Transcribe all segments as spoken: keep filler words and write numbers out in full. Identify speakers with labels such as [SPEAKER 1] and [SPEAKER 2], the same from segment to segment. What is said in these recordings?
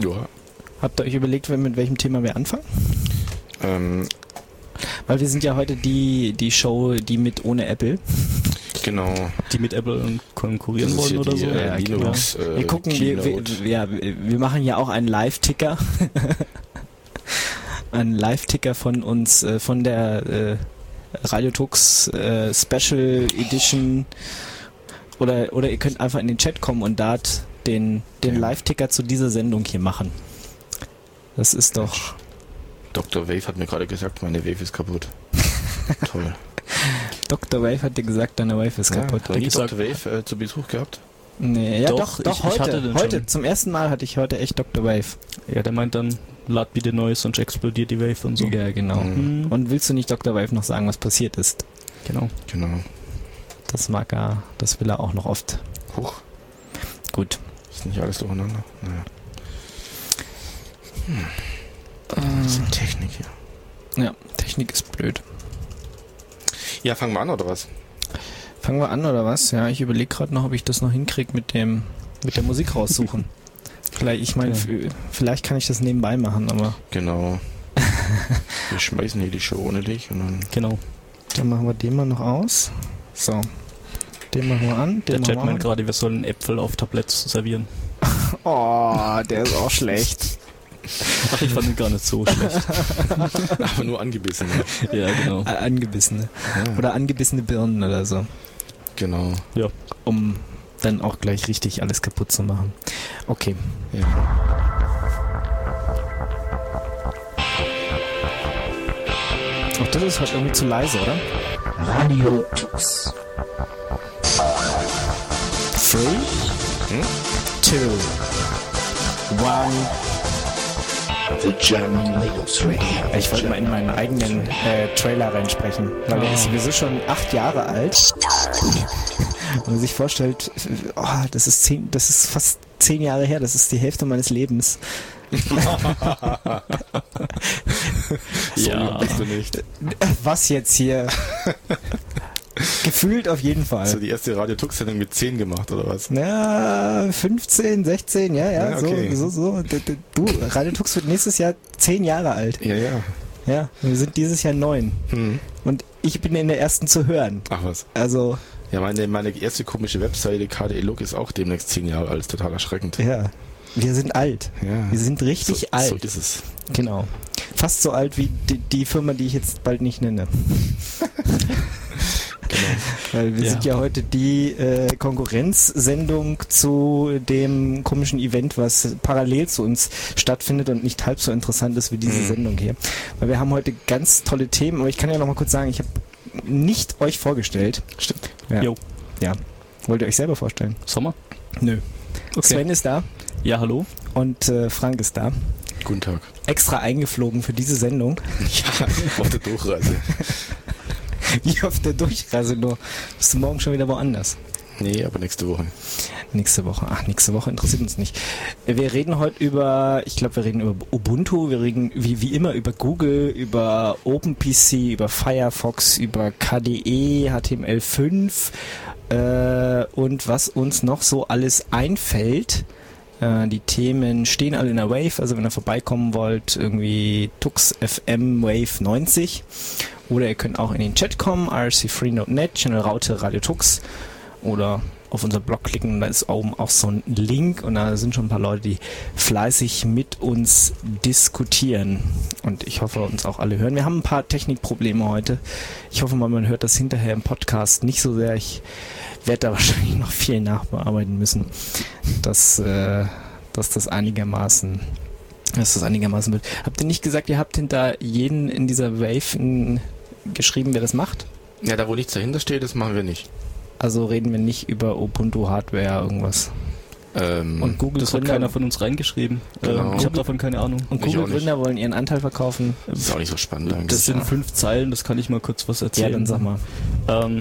[SPEAKER 1] Ja.
[SPEAKER 2] Habt ihr euch überlegt, mit welchem Thema wir anfangen?
[SPEAKER 1] Ähm,
[SPEAKER 2] Weil wir sind ja heute die, die Show, die mit ohne Apple.
[SPEAKER 1] genau.
[SPEAKER 3] Die mit Apple konkurrieren
[SPEAKER 1] Das ist
[SPEAKER 3] wollen
[SPEAKER 1] hier
[SPEAKER 3] oder
[SPEAKER 1] die,
[SPEAKER 3] so.
[SPEAKER 1] äh,
[SPEAKER 2] Ja,
[SPEAKER 1] Linux,
[SPEAKER 2] genau.
[SPEAKER 1] äh,
[SPEAKER 2] Wir gucken, wir, wir,
[SPEAKER 1] Keynote.
[SPEAKER 2] ja, wir machen ja auch einen Live-Ticker. Einen Live-Ticker von uns, äh, von der äh, Radiotux äh, Special Edition. Oder, oder ihr könnt einfach in den Chat kommen und da den, den
[SPEAKER 1] Ja.
[SPEAKER 2] Live-Ticker zu dieser Sendung hier machen. Das ist doch...
[SPEAKER 1] Doktor Wave hat mir gerade gesagt, meine Wave ist kaputt. Toll.
[SPEAKER 2] Doktor Wave hat dir gesagt, deine Wave ist kaputt.
[SPEAKER 1] Ja, hat nie Doktor Wave äh, zu Besuch gehabt?
[SPEAKER 2] Nee, ja doch,
[SPEAKER 3] Doch,
[SPEAKER 2] doch,
[SPEAKER 3] ich-
[SPEAKER 2] heute.
[SPEAKER 3] ich hatte den
[SPEAKER 2] heute.
[SPEAKER 3] schon.
[SPEAKER 2] Zum ersten Mal hatte ich heute echt Doktor Wave.
[SPEAKER 3] Ja, der meint dann, lad bitte Neues, sonst explodiert die Wave und so.
[SPEAKER 2] Ja, genau.
[SPEAKER 1] Mhm.
[SPEAKER 3] Mhm.
[SPEAKER 2] Und willst du nicht Doktor Wave noch sagen, was passiert ist?
[SPEAKER 3] Genau.
[SPEAKER 1] Genau.
[SPEAKER 2] Das mag er, das will er auch noch oft.
[SPEAKER 1] Huch,
[SPEAKER 2] Gut.
[SPEAKER 1] ist nicht alles durcheinander? Naja. Hm.
[SPEAKER 2] Äh,
[SPEAKER 1] Das ist Technik hier.
[SPEAKER 2] ja, Technik ist blöd.
[SPEAKER 1] Ja, fangen wir an, oder was?
[SPEAKER 2] Fangen wir an, oder was? Ja, ich überlege gerade noch, ob ich das noch hinkriege mit dem mit der Musik raussuchen. Vielleicht, ich meine,
[SPEAKER 3] Ja.
[SPEAKER 2] f- vielleicht kann ich das nebenbei machen, aber
[SPEAKER 1] Genau. Wir schmeißen hier die Show ohne dich und dann...
[SPEAKER 3] Genau.
[SPEAKER 2] dann machen wir den mal noch aus. So. Den machen wir an. Den
[SPEAKER 3] Der
[SPEAKER 2] machen
[SPEAKER 3] Chat
[SPEAKER 2] wir
[SPEAKER 3] meint
[SPEAKER 2] an.
[SPEAKER 3] gerade, wir sollen Äpfel auf Tabletts servieren.
[SPEAKER 2] Oh, der ist auch schlecht.
[SPEAKER 3] Ach, ich fand ihn gar nicht so schlecht.
[SPEAKER 1] Aber nur angebissen. Ja.
[SPEAKER 3] Ja, genau.
[SPEAKER 2] Äh, Angebissene.
[SPEAKER 1] Ja,
[SPEAKER 2] Oder angebissene Birnen oder so.
[SPEAKER 1] genau.
[SPEAKER 3] Ja.
[SPEAKER 2] Um dann auch gleich richtig alles kaputt zu machen. Okay.
[SPEAKER 1] Ja.
[SPEAKER 2] Auch das ist halt irgendwie zu leise, oder?
[SPEAKER 4] Radio Tux.
[SPEAKER 2] Three,
[SPEAKER 1] Hm?
[SPEAKER 2] two, one.
[SPEAKER 4] The German Linux Radio.
[SPEAKER 2] Ich wollte mal in meinen eigenen äh, Trailer reinsprechen, weil er ist sowieso schon acht Jahre alt. Und man sich vorstellt, oh, das ist zehn, das ist fast zehn Jahre her, das ist die Hälfte meines Lebens.
[SPEAKER 1] So
[SPEAKER 3] Ja.
[SPEAKER 1] bist du nicht.
[SPEAKER 2] Was jetzt hier? Gefühlt auf jeden Fall.
[SPEAKER 1] Hast du die erste Radio-Tux-Sendung mit zehn gemacht, oder was?
[SPEAKER 2] Na, fünfzehn, sechzehn, ja, ja,
[SPEAKER 1] Ja, okay.
[SPEAKER 2] so, so, so. D- d- Du, Radio Tux wird nächstes Jahr zehn Jahre alt.
[SPEAKER 1] Ja, ja.
[SPEAKER 2] Ja, wir sind dieses Jahr neun.
[SPEAKER 1] Hm.
[SPEAKER 2] Und ich bin in der ersten zu hören.
[SPEAKER 1] Ach was.
[SPEAKER 2] Also,
[SPEAKER 1] Ja, meine, meine erste komische Webseite K D E Look ist auch demnächst zehn Jahre alt. Total erschreckend.
[SPEAKER 2] ja, wir sind alt.
[SPEAKER 1] Ja.
[SPEAKER 2] Wir sind richtig
[SPEAKER 1] so,
[SPEAKER 2] alt.
[SPEAKER 1] So ist es.
[SPEAKER 2] Genau. Fast so alt wie die, die Firma, die ich jetzt bald nicht nenne.
[SPEAKER 1] Genau.
[SPEAKER 2] Weil wir
[SPEAKER 3] Ja.
[SPEAKER 2] sind ja heute die äh, Konkurrenzsendung zu dem komischen Event, was parallel zu uns stattfindet und nicht halb so interessant ist wie diese
[SPEAKER 1] Mhm.
[SPEAKER 2] Sendung hier. Weil wir haben heute ganz tolle Themen, aber ich kann ja noch mal kurz sagen, ich habe nicht euch vorgestellt.
[SPEAKER 1] Stimmt.
[SPEAKER 2] Ja.
[SPEAKER 3] Jo.
[SPEAKER 2] Ja. Wollt ihr euch selber vorstellen?
[SPEAKER 3] Sommer?
[SPEAKER 2] Nö.
[SPEAKER 3] Okay.
[SPEAKER 2] Sven ist da
[SPEAKER 3] Ja, hallo?
[SPEAKER 2] und äh, Frank ist da.
[SPEAKER 1] Guten Tag.
[SPEAKER 2] Extra eingeflogen für diese Sendung.
[SPEAKER 1] Ja, auf der Durchreise.
[SPEAKER 2] Wie auf der Durchreise nur. Bist du morgen schon wieder woanders?
[SPEAKER 1] Nee, aber nächste Woche.
[SPEAKER 2] Nächste Woche. Ach, nächste Woche interessiert uns nicht. Wir reden heute über, ich glaube, wir reden über Ubuntu, wir reden wie, wie immer über Google, über OpenPC, über Firefox, über K D E, H T M L fünf äh, und was uns noch so alles einfällt. Äh, die Themen stehen alle in der Wave, also wenn ihr vorbeikommen wollt, irgendwie Tux F M Wave neunzig. Oder ihr könnt auch in den Chat kommen, r c free punkt net, Channel Raute Radio Tux. Oder auf unser Blog klicken, da ist oben auch so ein Link und da sind schon ein paar Leute, die fleißig mit uns diskutieren. Und ich hoffe, uns auch alle hören. Wir haben ein paar Technikprobleme heute. Ich hoffe mal, man hört das hinterher im Podcast nicht so sehr. Ich werde da wahrscheinlich noch viel nachbearbeiten müssen, dass, äh, dass das einigermaßen dass das einigermaßen wird. Habt ihr nicht gesagt, ihr habt hinter jeden in dieser Wave n- geschrieben, wer das macht?
[SPEAKER 1] Ja, da wo nichts dahinter steht, das machen wir nicht.
[SPEAKER 2] Also reden wir nicht über Ubuntu Hardware irgendwas.
[SPEAKER 1] Ähm,
[SPEAKER 2] Und Google
[SPEAKER 3] Das hat
[SPEAKER 2] Gründer
[SPEAKER 3] keiner von uns reingeschrieben.
[SPEAKER 1] Genau.
[SPEAKER 3] Ähm, ich habe davon keine Ahnung.
[SPEAKER 2] und
[SPEAKER 1] Ich auch
[SPEAKER 2] Google
[SPEAKER 1] nicht.
[SPEAKER 2] Gründer wollen ihren Anteil verkaufen.
[SPEAKER 1] das ist auch nicht so spannend eigentlich.
[SPEAKER 3] Das sind fünf Zeilen, das kann ich mal kurz was
[SPEAKER 2] Ja,
[SPEAKER 3] erzählen.
[SPEAKER 2] dann sag mal.
[SPEAKER 3] Ähm,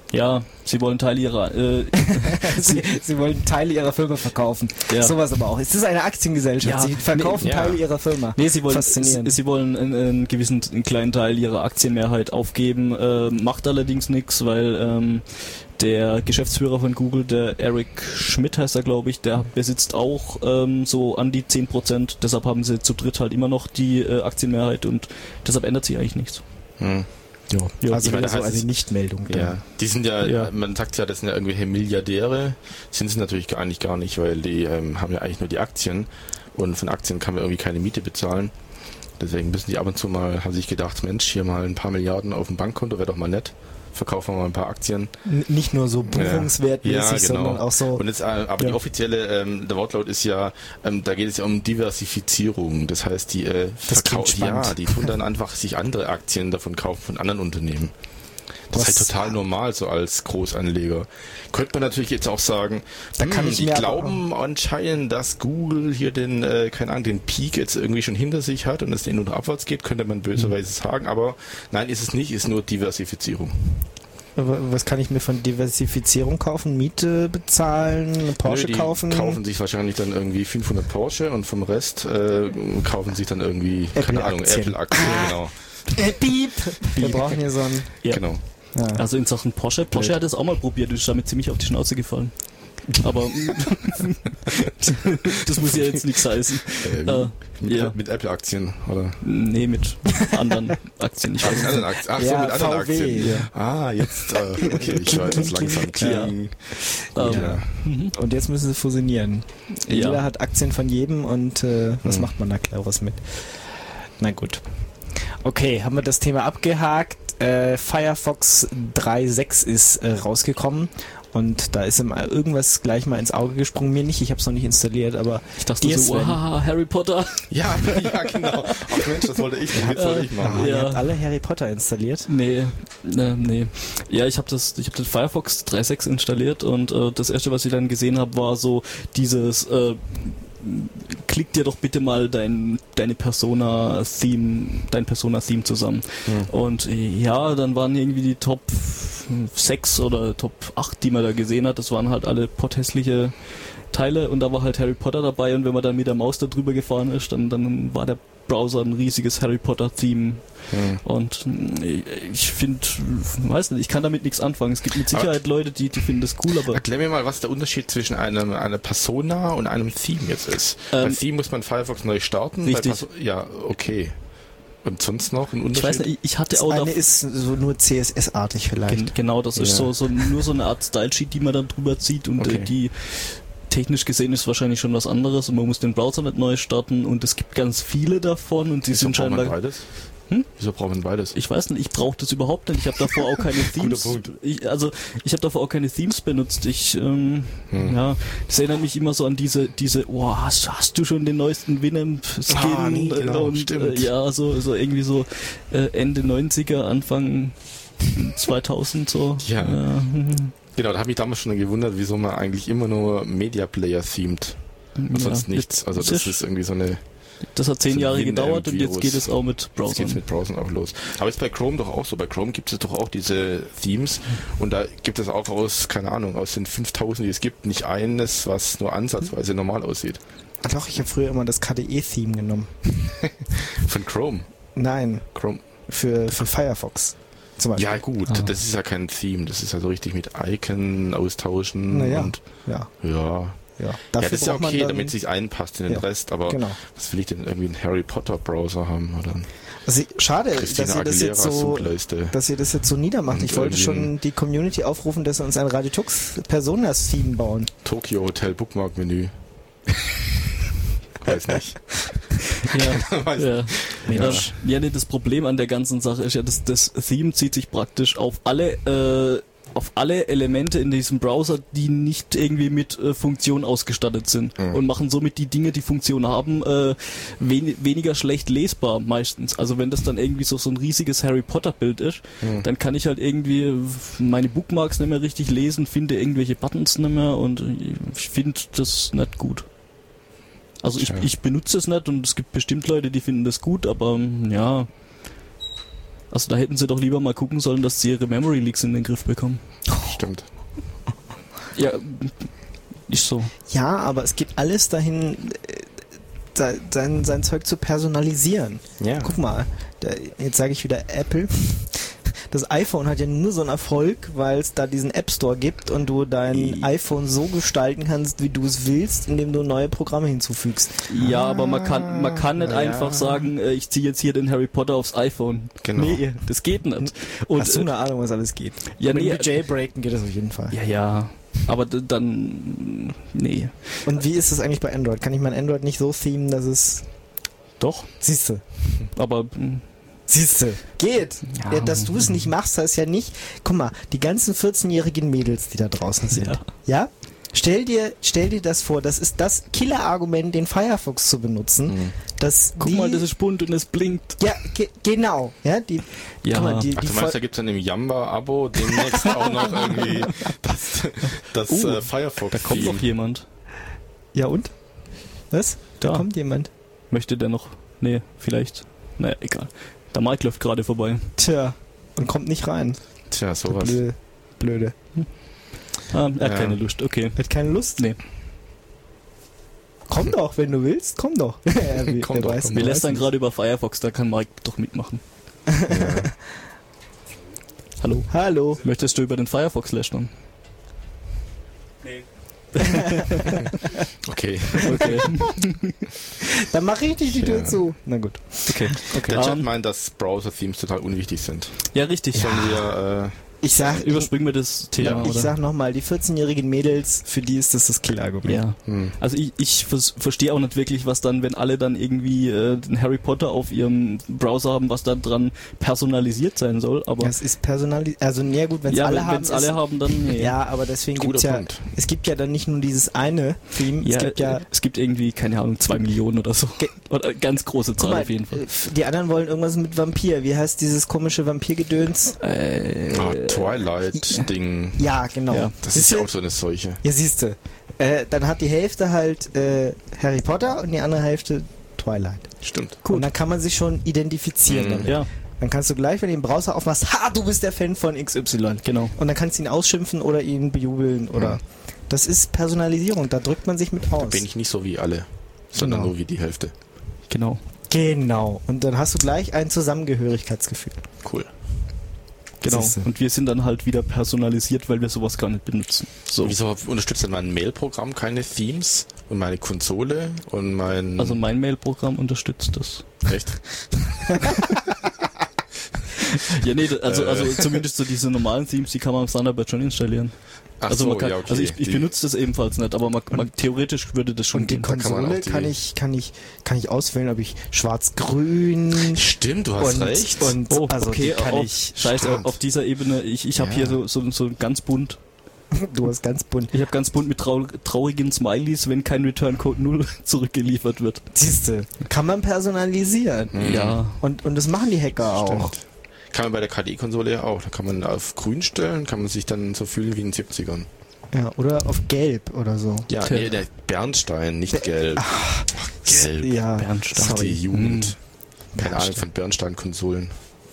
[SPEAKER 3] Ja, sie wollen Teile ihrer... Äh,
[SPEAKER 2] sie, sie wollen Teile ihrer Firma verkaufen.
[SPEAKER 3] Ja.
[SPEAKER 2] Sowas aber auch. Es ist eine Aktiengesellschaft.
[SPEAKER 3] Ja,
[SPEAKER 2] Sie verkaufen
[SPEAKER 1] nee, ja.
[SPEAKER 2] Teile ihrer Firma.
[SPEAKER 3] Nee, sie wollen,
[SPEAKER 2] Faszinierend.
[SPEAKER 3] sie, sie wollen einen, einen gewissen einen kleinen Teil ihrer Aktienmehrheit aufgeben, äh, macht allerdings nichts, weil ähm, der Geschäftsführer von Google, der Eric Schmidt heißt er, glaube ich, der besitzt auch ähm, so an die zehn Prozent, deshalb haben sie zu dritt halt immer noch die äh, Aktienmehrheit und deshalb ändert sich eigentlich nichts.
[SPEAKER 1] Hm.
[SPEAKER 2] Ja,
[SPEAKER 3] Ja,
[SPEAKER 2] also
[SPEAKER 1] ich meine,
[SPEAKER 2] wieder so
[SPEAKER 1] das heißt,
[SPEAKER 2] eine Nichtmeldung. dann.
[SPEAKER 1] Ja, die sind ja,
[SPEAKER 3] Ja.
[SPEAKER 1] man sagt ja, das sind ja irgendwelche Milliardäre, sind sie natürlich gar nicht, gar nicht, weil die ähm, haben ja eigentlich nur die Aktien und von Aktien kann man irgendwie keine Miete bezahlen. Deswegen müssen die ab und zu mal, haben sich gedacht, Mensch, hier mal ein paar Milliarden auf dem Bankkonto, wäre doch mal nett. Verkaufen wir mal ein paar Aktien.
[SPEAKER 2] N- Nicht nur so buchungswertmäßig,
[SPEAKER 1] Ja, genau.
[SPEAKER 2] sondern auch so.
[SPEAKER 1] Und jetzt, äh, aber
[SPEAKER 2] Ja.
[SPEAKER 1] die offizielle, ähm, der Wortlaut ist ja, ähm, da geht es ja um Diversifizierung. Das heißt, die äh,
[SPEAKER 2] Das klingt
[SPEAKER 1] verkaufen, ja,
[SPEAKER 2] spannend.
[SPEAKER 1] die tun dann einfach sich andere Aktien davon kaufen von anderen Unternehmen. Das
[SPEAKER 2] Was-
[SPEAKER 1] ist halt total normal, so als Großanleger. Könnte man natürlich jetzt auch sagen,
[SPEAKER 2] Da kann
[SPEAKER 1] hm,
[SPEAKER 2] ich
[SPEAKER 1] die
[SPEAKER 2] mir aber
[SPEAKER 1] glauben anscheinend, dass Google hier den, äh, keine Ahnung, den Peak jetzt irgendwie schon hinter sich hat und es den nur abwärts geht, könnte man böserweise sagen, aber nein, ist es nicht, ist nur Diversifizierung.
[SPEAKER 2] Was kann ich mir von Diversifizierung kaufen? Miete bezahlen, eine Porsche
[SPEAKER 1] Nö, die
[SPEAKER 2] kaufen?
[SPEAKER 1] kaufen sich wahrscheinlich dann irgendwie fünfhundert Porsche und vom Rest äh, kaufen sich dann irgendwie, keine Ahnung,
[SPEAKER 2] Apple-Aktien.
[SPEAKER 1] Apple-Aktien, genau.
[SPEAKER 2] Äh, piep. Wir brauchen hier so ein...
[SPEAKER 3] Ja.
[SPEAKER 1] genau.
[SPEAKER 2] Ja.
[SPEAKER 3] Also in Sachen Porsche, Porsche hat es auch mal probiert und ist damit ziemlich auf die Schnauze gefallen. Aber das muss ja jetzt nichts heißen.
[SPEAKER 1] Äh, wie?
[SPEAKER 3] Äh,
[SPEAKER 1] mit
[SPEAKER 3] ja.
[SPEAKER 1] mit Apple-Aktien, oder?
[SPEAKER 3] Nee, mit anderen Aktien. Ich
[SPEAKER 1] Ach,
[SPEAKER 3] weiß
[SPEAKER 1] mit
[SPEAKER 3] es
[SPEAKER 1] anderen
[SPEAKER 3] nicht.
[SPEAKER 1] Aktien. Ach so,
[SPEAKER 2] Ja,
[SPEAKER 1] mit anderen
[SPEAKER 2] V W,
[SPEAKER 1] Aktien.
[SPEAKER 2] ja.
[SPEAKER 1] Ah, jetzt, äh, okay, ich weiß es langsam.
[SPEAKER 3] Ja.
[SPEAKER 1] Kling.
[SPEAKER 3] Ähm,
[SPEAKER 1] Ja.
[SPEAKER 3] mhm.
[SPEAKER 2] Und jetzt müssen sie fusionieren.
[SPEAKER 3] Ja.
[SPEAKER 2] Jeder hat Aktien von jedem und äh, was
[SPEAKER 1] Hm.
[SPEAKER 2] macht man da cleveres mit? Na gut. Okay, haben wir das Thema abgehakt. Äh, Firefox drei Punkt sechs ist äh, rausgekommen und da ist ihm irgendwas gleich mal ins Auge gesprungen. Mir nicht, ich habe es noch nicht installiert, aber
[SPEAKER 3] Ich dachte
[SPEAKER 2] Dir,
[SPEAKER 3] so,
[SPEAKER 2] Sven.
[SPEAKER 3] wow, Harry Potter.
[SPEAKER 1] Ja, ja, genau. Ach Mensch, das wollte ich, das wollte ich machen.
[SPEAKER 2] ah, ihr
[SPEAKER 3] Ja.
[SPEAKER 2] habt alle Harry Potter installiert.
[SPEAKER 3] Nee, nee, nee. Ja, ich habe das, ich habe den Firefox drei Punkt sechs installiert und äh, das erste, was ich dann gesehen habe, war so dieses äh, klick dir doch bitte mal dein deine Persona-Theme, dein Persona-Theme zusammen.
[SPEAKER 1] Hm.
[SPEAKER 3] Und äh, ja, dann waren irgendwie die Top sechs oder Top acht, die man da gesehen hat, das waren halt alle potthässliche Teile und da war halt Harry Potter dabei und wenn man dann mit der Maus da drüber gefahren ist, dann, dann war der Browser ein riesiges Harry Potter-Theme.
[SPEAKER 1] Hm.
[SPEAKER 3] Und äh, ich finde, weiß nicht, ich kann damit nichts anfangen. Es gibt mit Sicherheit
[SPEAKER 1] Aber-
[SPEAKER 3] Leute, die, die finden das cool, aber
[SPEAKER 1] Erklär mir mal, was der Unterschied zwischen einem einer Persona und einem Theme jetzt ist.
[SPEAKER 3] Ähm,
[SPEAKER 1] Bei Theme muss man Firefox neu starten. bei
[SPEAKER 3] richtig.
[SPEAKER 1] Perso- ja, okay. Und sonst noch ein
[SPEAKER 3] ich
[SPEAKER 1] Unterschied?
[SPEAKER 3] weiß nicht, ich hatte
[SPEAKER 2] Das
[SPEAKER 3] auch
[SPEAKER 2] eine
[SPEAKER 3] dav-
[SPEAKER 2] ist so nur C S S-artig vielleicht.
[SPEAKER 3] Gen genau, das ist
[SPEAKER 1] Ja.
[SPEAKER 3] so, so nur so eine Art Style-Sheet, die man dann drüber zieht und
[SPEAKER 1] Okay.
[SPEAKER 3] äh, die technisch gesehen ist wahrscheinlich schon was anderes und man muss den Browser nicht neu starten und es gibt ganz viele davon und die
[SPEAKER 1] Wieso
[SPEAKER 3] sind
[SPEAKER 1] braucht man
[SPEAKER 3] scheinbar...
[SPEAKER 1] beides?
[SPEAKER 3] Hm?
[SPEAKER 1] Wieso braucht man beides?
[SPEAKER 3] Ich weiß nicht, ich brauche das überhaupt nicht. Ich habe davor auch keine Themes.
[SPEAKER 1] Punkt.
[SPEAKER 3] Ich, also ich habe davor auch keine Themes benutzt. Ich ähm,
[SPEAKER 1] Hm.
[SPEAKER 3] ja, das erinnert mich immer so an diese diese. Oh, hast, hast du schon den neuesten Winamp-Skin?
[SPEAKER 1] Ah, nee, genau,
[SPEAKER 3] und
[SPEAKER 1] stimmt.
[SPEAKER 3] äh, ja, so so irgendwie so äh, Ende neunziger, Anfang zweitausend so.
[SPEAKER 1] Ja.
[SPEAKER 3] mhm.
[SPEAKER 1] Genau, da habe ich damals schon gewundert, wieso man eigentlich immer nur Media Player themed und sonst
[SPEAKER 3] Ja,
[SPEAKER 1] nichts. Also
[SPEAKER 3] das
[SPEAKER 1] das
[SPEAKER 3] ist-
[SPEAKER 1] ist irgendwie so eine...
[SPEAKER 3] Das hat zehn
[SPEAKER 1] so ein
[SPEAKER 3] Jahre gedauert und jetzt
[SPEAKER 1] Winamp-Virus.
[SPEAKER 3] geht es auch mit
[SPEAKER 1] Jetzt
[SPEAKER 3] Browsern.
[SPEAKER 1] geht's mit Browsern auch los. Aber ist bei Chrome doch auch so. Bei Chrome gibt es doch auch diese Themes und da gibt es auch aus, keine Ahnung, aus den fünftausend, die es gibt, nicht eines, was nur ansatzweise normal aussieht.
[SPEAKER 2] Ah, doch, ich habe früher immer das K D E-Theme genommen.
[SPEAKER 1] Von Chrome.
[SPEAKER 2] Nein,
[SPEAKER 1] Chrome.
[SPEAKER 2] für, für Firefox zum Beispiel.
[SPEAKER 1] Ja gut,
[SPEAKER 3] Ah.
[SPEAKER 1] das ist ja kein Theme. Das ist ja so richtig mit Icon austauschen
[SPEAKER 2] Naja.
[SPEAKER 1] und
[SPEAKER 2] Ja,
[SPEAKER 1] ja.
[SPEAKER 2] ja.
[SPEAKER 1] Ja,
[SPEAKER 2] Dafür
[SPEAKER 1] das ist ja
[SPEAKER 2] braucht man
[SPEAKER 1] okay,
[SPEAKER 2] dann-
[SPEAKER 1] damit es sich einpasst in den
[SPEAKER 2] Ja,
[SPEAKER 1] Rest, aber
[SPEAKER 2] genau.
[SPEAKER 1] was will ich denn irgendwie einen Harry Potter Browser haben oder einen
[SPEAKER 2] Also, schade,
[SPEAKER 1] Christina
[SPEAKER 2] dass ihr das
[SPEAKER 1] Aguilera
[SPEAKER 2] jetzt so,
[SPEAKER 1] Suchleiste?
[SPEAKER 2] dass ihr das jetzt so niedermacht.
[SPEAKER 1] Und
[SPEAKER 2] Ich wollte
[SPEAKER 1] irgendwie
[SPEAKER 2] schon die Community aufrufen, dass sie uns ein Radiotux Personas-Theme bauen.
[SPEAKER 1] Tokyo Hotel Bookmark Menü. Weiß nicht.
[SPEAKER 3] Ja,
[SPEAKER 1] Weiß
[SPEAKER 3] ja.
[SPEAKER 2] Mensch.
[SPEAKER 3] Ähm, ja, nee, das Problem an der ganzen Sache ist ja, dass das Theme zieht sich praktisch auf alle äh, auf alle Elemente in diesem Browser, die nicht irgendwie mit äh, Funktion ausgestattet sind
[SPEAKER 1] Mhm.
[SPEAKER 3] und machen somit die Dinge, die Funktion haben, äh, wen weniger schlecht lesbar meistens. Also wenn das dann irgendwie so, so ein riesiges Harry Potter Bild ist,
[SPEAKER 1] Mhm.
[SPEAKER 3] dann kann ich halt irgendwie meine Bookmarks nicht mehr richtig lesen, finde irgendwelche Buttons nicht mehr und ich finde das nicht gut. Also ich,
[SPEAKER 1] Tja.
[SPEAKER 3] ich benutze es nicht und es gibt bestimmt Leute, die finden das gut, aber ähm, ja, Also da hätten sie doch lieber mal gucken sollen, dass sie ihre Memory Leaks in den Griff bekommen.
[SPEAKER 1] Stimmt.
[SPEAKER 3] Ja, ist so.
[SPEAKER 2] Ja, aber es geht alles dahin, äh, se- sein, sein Zeug zu personalisieren.
[SPEAKER 1] Ja.
[SPEAKER 2] Guck mal, da, jetzt sage ich wieder Apple. Das iPhone hat ja nur so einen Erfolg, weil es da diesen App Store gibt und du dein iPhone so gestalten kannst, wie du es willst, indem du neue Programme hinzufügst.
[SPEAKER 3] Ja, aber man kann man kann nicht
[SPEAKER 1] ja.
[SPEAKER 3] einfach sagen, äh, ich ziehe jetzt hier den Harry Potter aufs iPhone.
[SPEAKER 1] Genau.
[SPEAKER 3] Nee, das geht nicht. Und
[SPEAKER 2] Hast du
[SPEAKER 3] äh,
[SPEAKER 2] eine Ahnung, was alles geht?
[SPEAKER 3] ja,
[SPEAKER 2] Aber
[SPEAKER 3] nee,
[SPEAKER 2] mit Jailbreaken geht das auf jeden Fall.
[SPEAKER 3] ja, ja. Aber d- dann nee.
[SPEAKER 2] Und wie ist das eigentlich bei Android? Kann ich mein Android nicht so themen, dass es...
[SPEAKER 3] Doch,
[SPEAKER 2] Siehste.
[SPEAKER 3] aber mh,
[SPEAKER 2] Siehste. Geht.
[SPEAKER 3] Ja.
[SPEAKER 2] Ja, dass du es nicht machst, heißt ja nicht... Guck mal, die ganzen vierzehnjährigen Mädels, die da draußen sind.
[SPEAKER 3] ja.
[SPEAKER 2] Ja? Stell dir, stell dir das vor, das ist das Killer-Argument, den Firefox zu benutzen.
[SPEAKER 1] Mhm.
[SPEAKER 2] Dass
[SPEAKER 3] Guck
[SPEAKER 2] die,
[SPEAKER 3] mal, das ist bunt und es blinkt.
[SPEAKER 2] Ja, ge genau. Ja, die,
[SPEAKER 3] Ja.
[SPEAKER 2] guck mal, die,
[SPEAKER 1] Ach,
[SPEAKER 2] die
[SPEAKER 1] du
[SPEAKER 2] voll-
[SPEAKER 1] meinst, da gibt's dann im Yamba-Abo demnächst auch noch irgendwie das, das
[SPEAKER 3] Uh,
[SPEAKER 1] äh, Firefox.
[SPEAKER 3] Da kommt noch jemand.
[SPEAKER 2] Ja und? Was? Da
[SPEAKER 3] Da.
[SPEAKER 2] kommt jemand.
[SPEAKER 3] Möchte der noch? Nee, vielleicht. Naja, egal. Der Mike läuft gerade vorbei.
[SPEAKER 2] Tja, und kommt nicht rein.
[SPEAKER 1] Tja, sowas.
[SPEAKER 2] Blöde. Blöde.
[SPEAKER 3] Ah, er hat
[SPEAKER 1] Ja.
[SPEAKER 3] keine Lust, okay.
[SPEAKER 2] Hat keine Lust?
[SPEAKER 3] Nee.
[SPEAKER 2] Komm doch, wenn du willst, komm doch. Ja, wie-
[SPEAKER 1] Komm
[SPEAKER 2] wer
[SPEAKER 1] doch,
[SPEAKER 2] weiß,
[SPEAKER 1] komm
[SPEAKER 2] wer
[SPEAKER 3] Wir
[SPEAKER 2] weiß
[SPEAKER 3] lästern
[SPEAKER 2] nicht.
[SPEAKER 3] gerade über Firefox, da kann Mike doch mitmachen.
[SPEAKER 1] Ja.
[SPEAKER 3] Hallo.
[SPEAKER 2] Hallo.
[SPEAKER 3] Möchtest du über den Firefox lästern?
[SPEAKER 1] Okay.
[SPEAKER 3] Okay.
[SPEAKER 2] Dann mach richtig die Tür
[SPEAKER 1] Ja.
[SPEAKER 2] zu. Na gut.
[SPEAKER 3] Okay. okay.
[SPEAKER 1] Der Chat
[SPEAKER 3] Ähm,
[SPEAKER 1] meint, dass Browser-Themes total unwichtig sind.
[SPEAKER 3] ja, richtig.
[SPEAKER 1] Sollen wir,
[SPEAKER 2] Ich sag,
[SPEAKER 3] Überspringen wir das Thema,
[SPEAKER 2] ich
[SPEAKER 3] oder?
[SPEAKER 2] sag nochmal, die vierzehnjährigen Mädels, für die ist das das Killer-Argument.
[SPEAKER 3] Ja.
[SPEAKER 1] äh, hm.
[SPEAKER 3] Also ich, ich vers- verstehe auch nicht wirklich, was dann, wenn alle dann irgendwie äh, den Harry Potter auf ihrem Browser haben, was da dran personalisiert sein soll, aber
[SPEAKER 2] Das ist personalisiert. Also, ja gut, wenn es
[SPEAKER 3] ja,
[SPEAKER 2] alle
[SPEAKER 3] wenn
[SPEAKER 2] haben.
[SPEAKER 3] wenn's alle
[SPEAKER 2] ist-
[SPEAKER 3] haben, dann nee.
[SPEAKER 2] Ja, aber deswegen
[SPEAKER 1] Guter
[SPEAKER 2] gibt's ja,
[SPEAKER 1] Punkt.
[SPEAKER 2] es gibt ja dann nicht nur dieses eine Theme,
[SPEAKER 3] Ja,
[SPEAKER 2] es gibt ja,
[SPEAKER 3] äh, es gibt irgendwie, keine Ahnung, zwei Millionen oder so.
[SPEAKER 2] Ge-
[SPEAKER 3] Oder ganz große
[SPEAKER 2] guck
[SPEAKER 3] Zahl
[SPEAKER 2] mal,
[SPEAKER 3] auf jeden Fall.
[SPEAKER 2] äh, die anderen wollen irgendwas mit Vampir. Wie heißt dieses komische Vampirgedöns?
[SPEAKER 3] Äh,
[SPEAKER 1] Ah, Twilight-Ding.
[SPEAKER 2] Ja, genau.
[SPEAKER 3] Ja,
[SPEAKER 1] Das ist ja auch so eine Seuche.
[SPEAKER 2] Ja, siehste. Äh, dann hat die Hälfte halt äh, Harry Potter und die andere Hälfte Twilight.
[SPEAKER 1] Stimmt.
[SPEAKER 2] Und dann kann man sich schon identifizieren
[SPEAKER 1] Mhm.
[SPEAKER 2] damit.
[SPEAKER 3] ja,
[SPEAKER 2] Dann kannst du gleich, wenn du den Browser aufmachst, ha, du bist der Fan von X Y.
[SPEAKER 3] genau.
[SPEAKER 2] Und dann kannst du ihn ausschimpfen oder ihn bejubeln oder...
[SPEAKER 1] Mhm.
[SPEAKER 2] Das ist Personalisierung, da drückt man sich mit
[SPEAKER 1] Da
[SPEAKER 2] aus.
[SPEAKER 1] bin ich nicht so wie alle, sondern
[SPEAKER 2] Genau.
[SPEAKER 1] nur wie die Hälfte.
[SPEAKER 3] Genau.
[SPEAKER 2] Genau. Und dann hast du gleich ein Zusammengehörigkeitsgefühl.
[SPEAKER 1] Cool.
[SPEAKER 3] Genau.
[SPEAKER 2] Siehste.
[SPEAKER 3] Und wir sind dann halt wieder personalisiert, weil wir sowas gar nicht benutzen. So.
[SPEAKER 1] Wieso unterstützt denn mein Mail-Programm keine Themes und meine Konsole und mein...
[SPEAKER 3] Also mein Mail-Programm unterstützt das.
[SPEAKER 1] Echt?
[SPEAKER 3] Ja, nee, da- also,
[SPEAKER 1] Äh.
[SPEAKER 3] also zumindest so diese normalen Themes, die kann man am Thunderbird schon installieren.
[SPEAKER 1] Ach
[SPEAKER 3] also
[SPEAKER 1] so,
[SPEAKER 3] man kann,
[SPEAKER 1] ja, okay.
[SPEAKER 3] also ich, ich
[SPEAKER 1] Die-
[SPEAKER 3] benutze das ebenfalls nicht, aber man, man, theoretisch würde das schon
[SPEAKER 2] Und die
[SPEAKER 3] gehen.
[SPEAKER 1] kann man
[SPEAKER 2] Konsole
[SPEAKER 1] auch die-
[SPEAKER 2] kann ich, kann ich, kann ich auswählen, ob ich schwarz-grün
[SPEAKER 1] Stimmt, du hast
[SPEAKER 2] und,
[SPEAKER 1] recht.
[SPEAKER 2] und
[SPEAKER 3] Oh,
[SPEAKER 2] also
[SPEAKER 3] okay,
[SPEAKER 2] die kann
[SPEAKER 3] auf,
[SPEAKER 2] ich,
[SPEAKER 3] scheiße,
[SPEAKER 1] Stimmt.
[SPEAKER 3] auf dieser Ebene, ich, ich habe
[SPEAKER 1] Ja.
[SPEAKER 3] hier so, so, so ganz bunt,
[SPEAKER 2] du hast ganz bunt.
[SPEAKER 3] ich habe ganz bunt mit trau traurigen Smileys, wenn kein Return Code null zurückgeliefert wird.
[SPEAKER 2] Siehste, kann man personalisieren.
[SPEAKER 1] Mhm.
[SPEAKER 3] Ja,
[SPEAKER 2] Und, und das machen die Hacker auch.
[SPEAKER 1] Stimmt. Kann man bei der K D E-Konsole ja auch. Da kann man auf grün stellen, kann man sich dann so fühlen wie in den siebzigern.
[SPEAKER 2] Ja, oder auf gelb oder so.
[SPEAKER 1] Ja,
[SPEAKER 3] Tja.
[SPEAKER 1] nee, der Bernstein, nicht gelb. Ach, gelb.
[SPEAKER 2] Ja,
[SPEAKER 3] Bernstein.
[SPEAKER 1] Ach, die
[SPEAKER 2] sorry.
[SPEAKER 1] Jugend.
[SPEAKER 3] Mhm.
[SPEAKER 1] Keine Ahnung von Bernstein-Konsolen.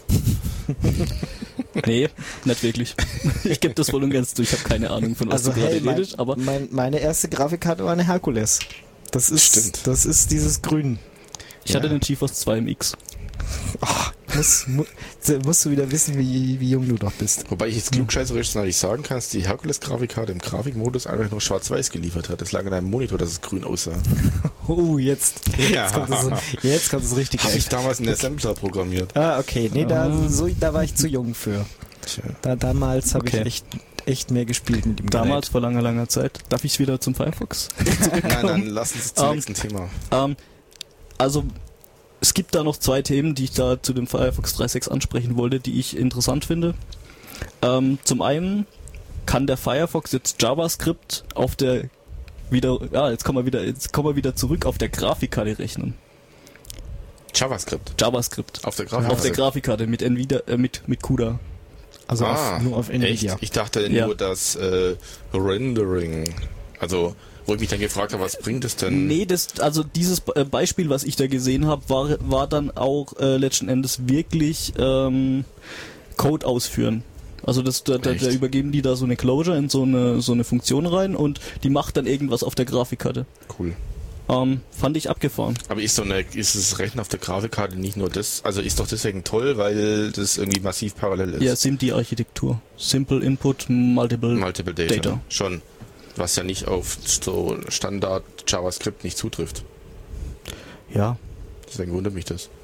[SPEAKER 3] nee, nicht wirklich. Ich gebe das voll und ganz zu, ich habe keine Ahnung, von was
[SPEAKER 2] Also
[SPEAKER 3] du gerade
[SPEAKER 2] hey, mein,
[SPEAKER 3] redest, aber
[SPEAKER 2] mein, meine erste Grafikkarte war eine Herkules. Das ist,
[SPEAKER 1] Stimmt.
[SPEAKER 2] das ist dieses Grün.
[SPEAKER 3] ich hatte
[SPEAKER 1] Ja.
[SPEAKER 3] den GeForce zwei im X.
[SPEAKER 2] Muss, mu musst du wieder wissen, wie, wie jung du doch bist.
[SPEAKER 1] Wobei ich jetzt klugscheißerisch natürlich sagen kann, dass die Herkules-Grafikkarte im Grafikmodus einfach nur schwarz-weiß geliefert hat. Das lag an einem Monitor, dass es grün aussah.
[SPEAKER 2] Oh, jetzt,
[SPEAKER 1] Ja.
[SPEAKER 2] jetzt kommt es, jetzt kommt es richtig
[SPEAKER 1] Habe ich
[SPEAKER 2] echt.
[SPEAKER 1] damals in Assembler programmiert.
[SPEAKER 2] Ah, okay. Nee, da,
[SPEAKER 3] Ah.
[SPEAKER 2] so, da war ich zu jung für.
[SPEAKER 1] Tja.
[SPEAKER 2] Da, damals habe
[SPEAKER 3] Okay.
[SPEAKER 2] ich echt, echt mehr gespielt mit dem
[SPEAKER 3] Damals, vor langer, langer Zeit. Darf ich wieder zum Firefox?
[SPEAKER 1] Nein, dann lass uns zum
[SPEAKER 3] Ähm,
[SPEAKER 1] nächsten Thema.
[SPEAKER 3] Ähm, also, es gibt da noch zwei Themen, die ich da zu dem Firefox drei Punkt sechs ansprechen wollte, die ich interessant finde. Ähm, zum einen kann der Firefox jetzt JavaScript auf der wieder, ja, jetzt kommen wir wieder, jetzt kommen wir wieder zurück auf der Grafikkarte rechnen.
[SPEAKER 1] JavaScript.
[SPEAKER 3] JavaScript.
[SPEAKER 1] Auf der Grafikkarte.
[SPEAKER 3] Auf der Grafikkarte mit Nvidia, äh, mit, mit CUDA.
[SPEAKER 2] Also
[SPEAKER 1] Ah,
[SPEAKER 2] auf, nur auf Nvidia.
[SPEAKER 1] Echt? Ich dachte
[SPEAKER 3] Ja.
[SPEAKER 1] nur das äh, Rendering. Also Wo ich mich dann gefragt habe, was bringt es denn?
[SPEAKER 3] Nee, das, also dieses Be- Beispiel, was ich da gesehen habe, war, war dann auch äh, letzten Endes wirklich ähm, Code ausführen. Also das, da, da, da übergeben die da so eine Closure in so eine so eine Funktion rein und die macht dann irgendwas auf der Grafikkarte.
[SPEAKER 1] Cool.
[SPEAKER 3] Ähm, fand ich abgefahren.
[SPEAKER 1] Aber ist so eine, ist das Rechnen auf der Grafikkarte nicht nur das, also ist doch deswegen toll, weil das irgendwie massiv parallel ist.
[SPEAKER 3] Ja, S I M D-Architektur. Simple Input, Multiple,
[SPEAKER 1] Multiple Data.
[SPEAKER 3] Data.
[SPEAKER 1] Schon. Was ja nicht auf so Standard JavaScript nicht zutrifft.
[SPEAKER 3] Ja.
[SPEAKER 1] Deswegen wundert mich das.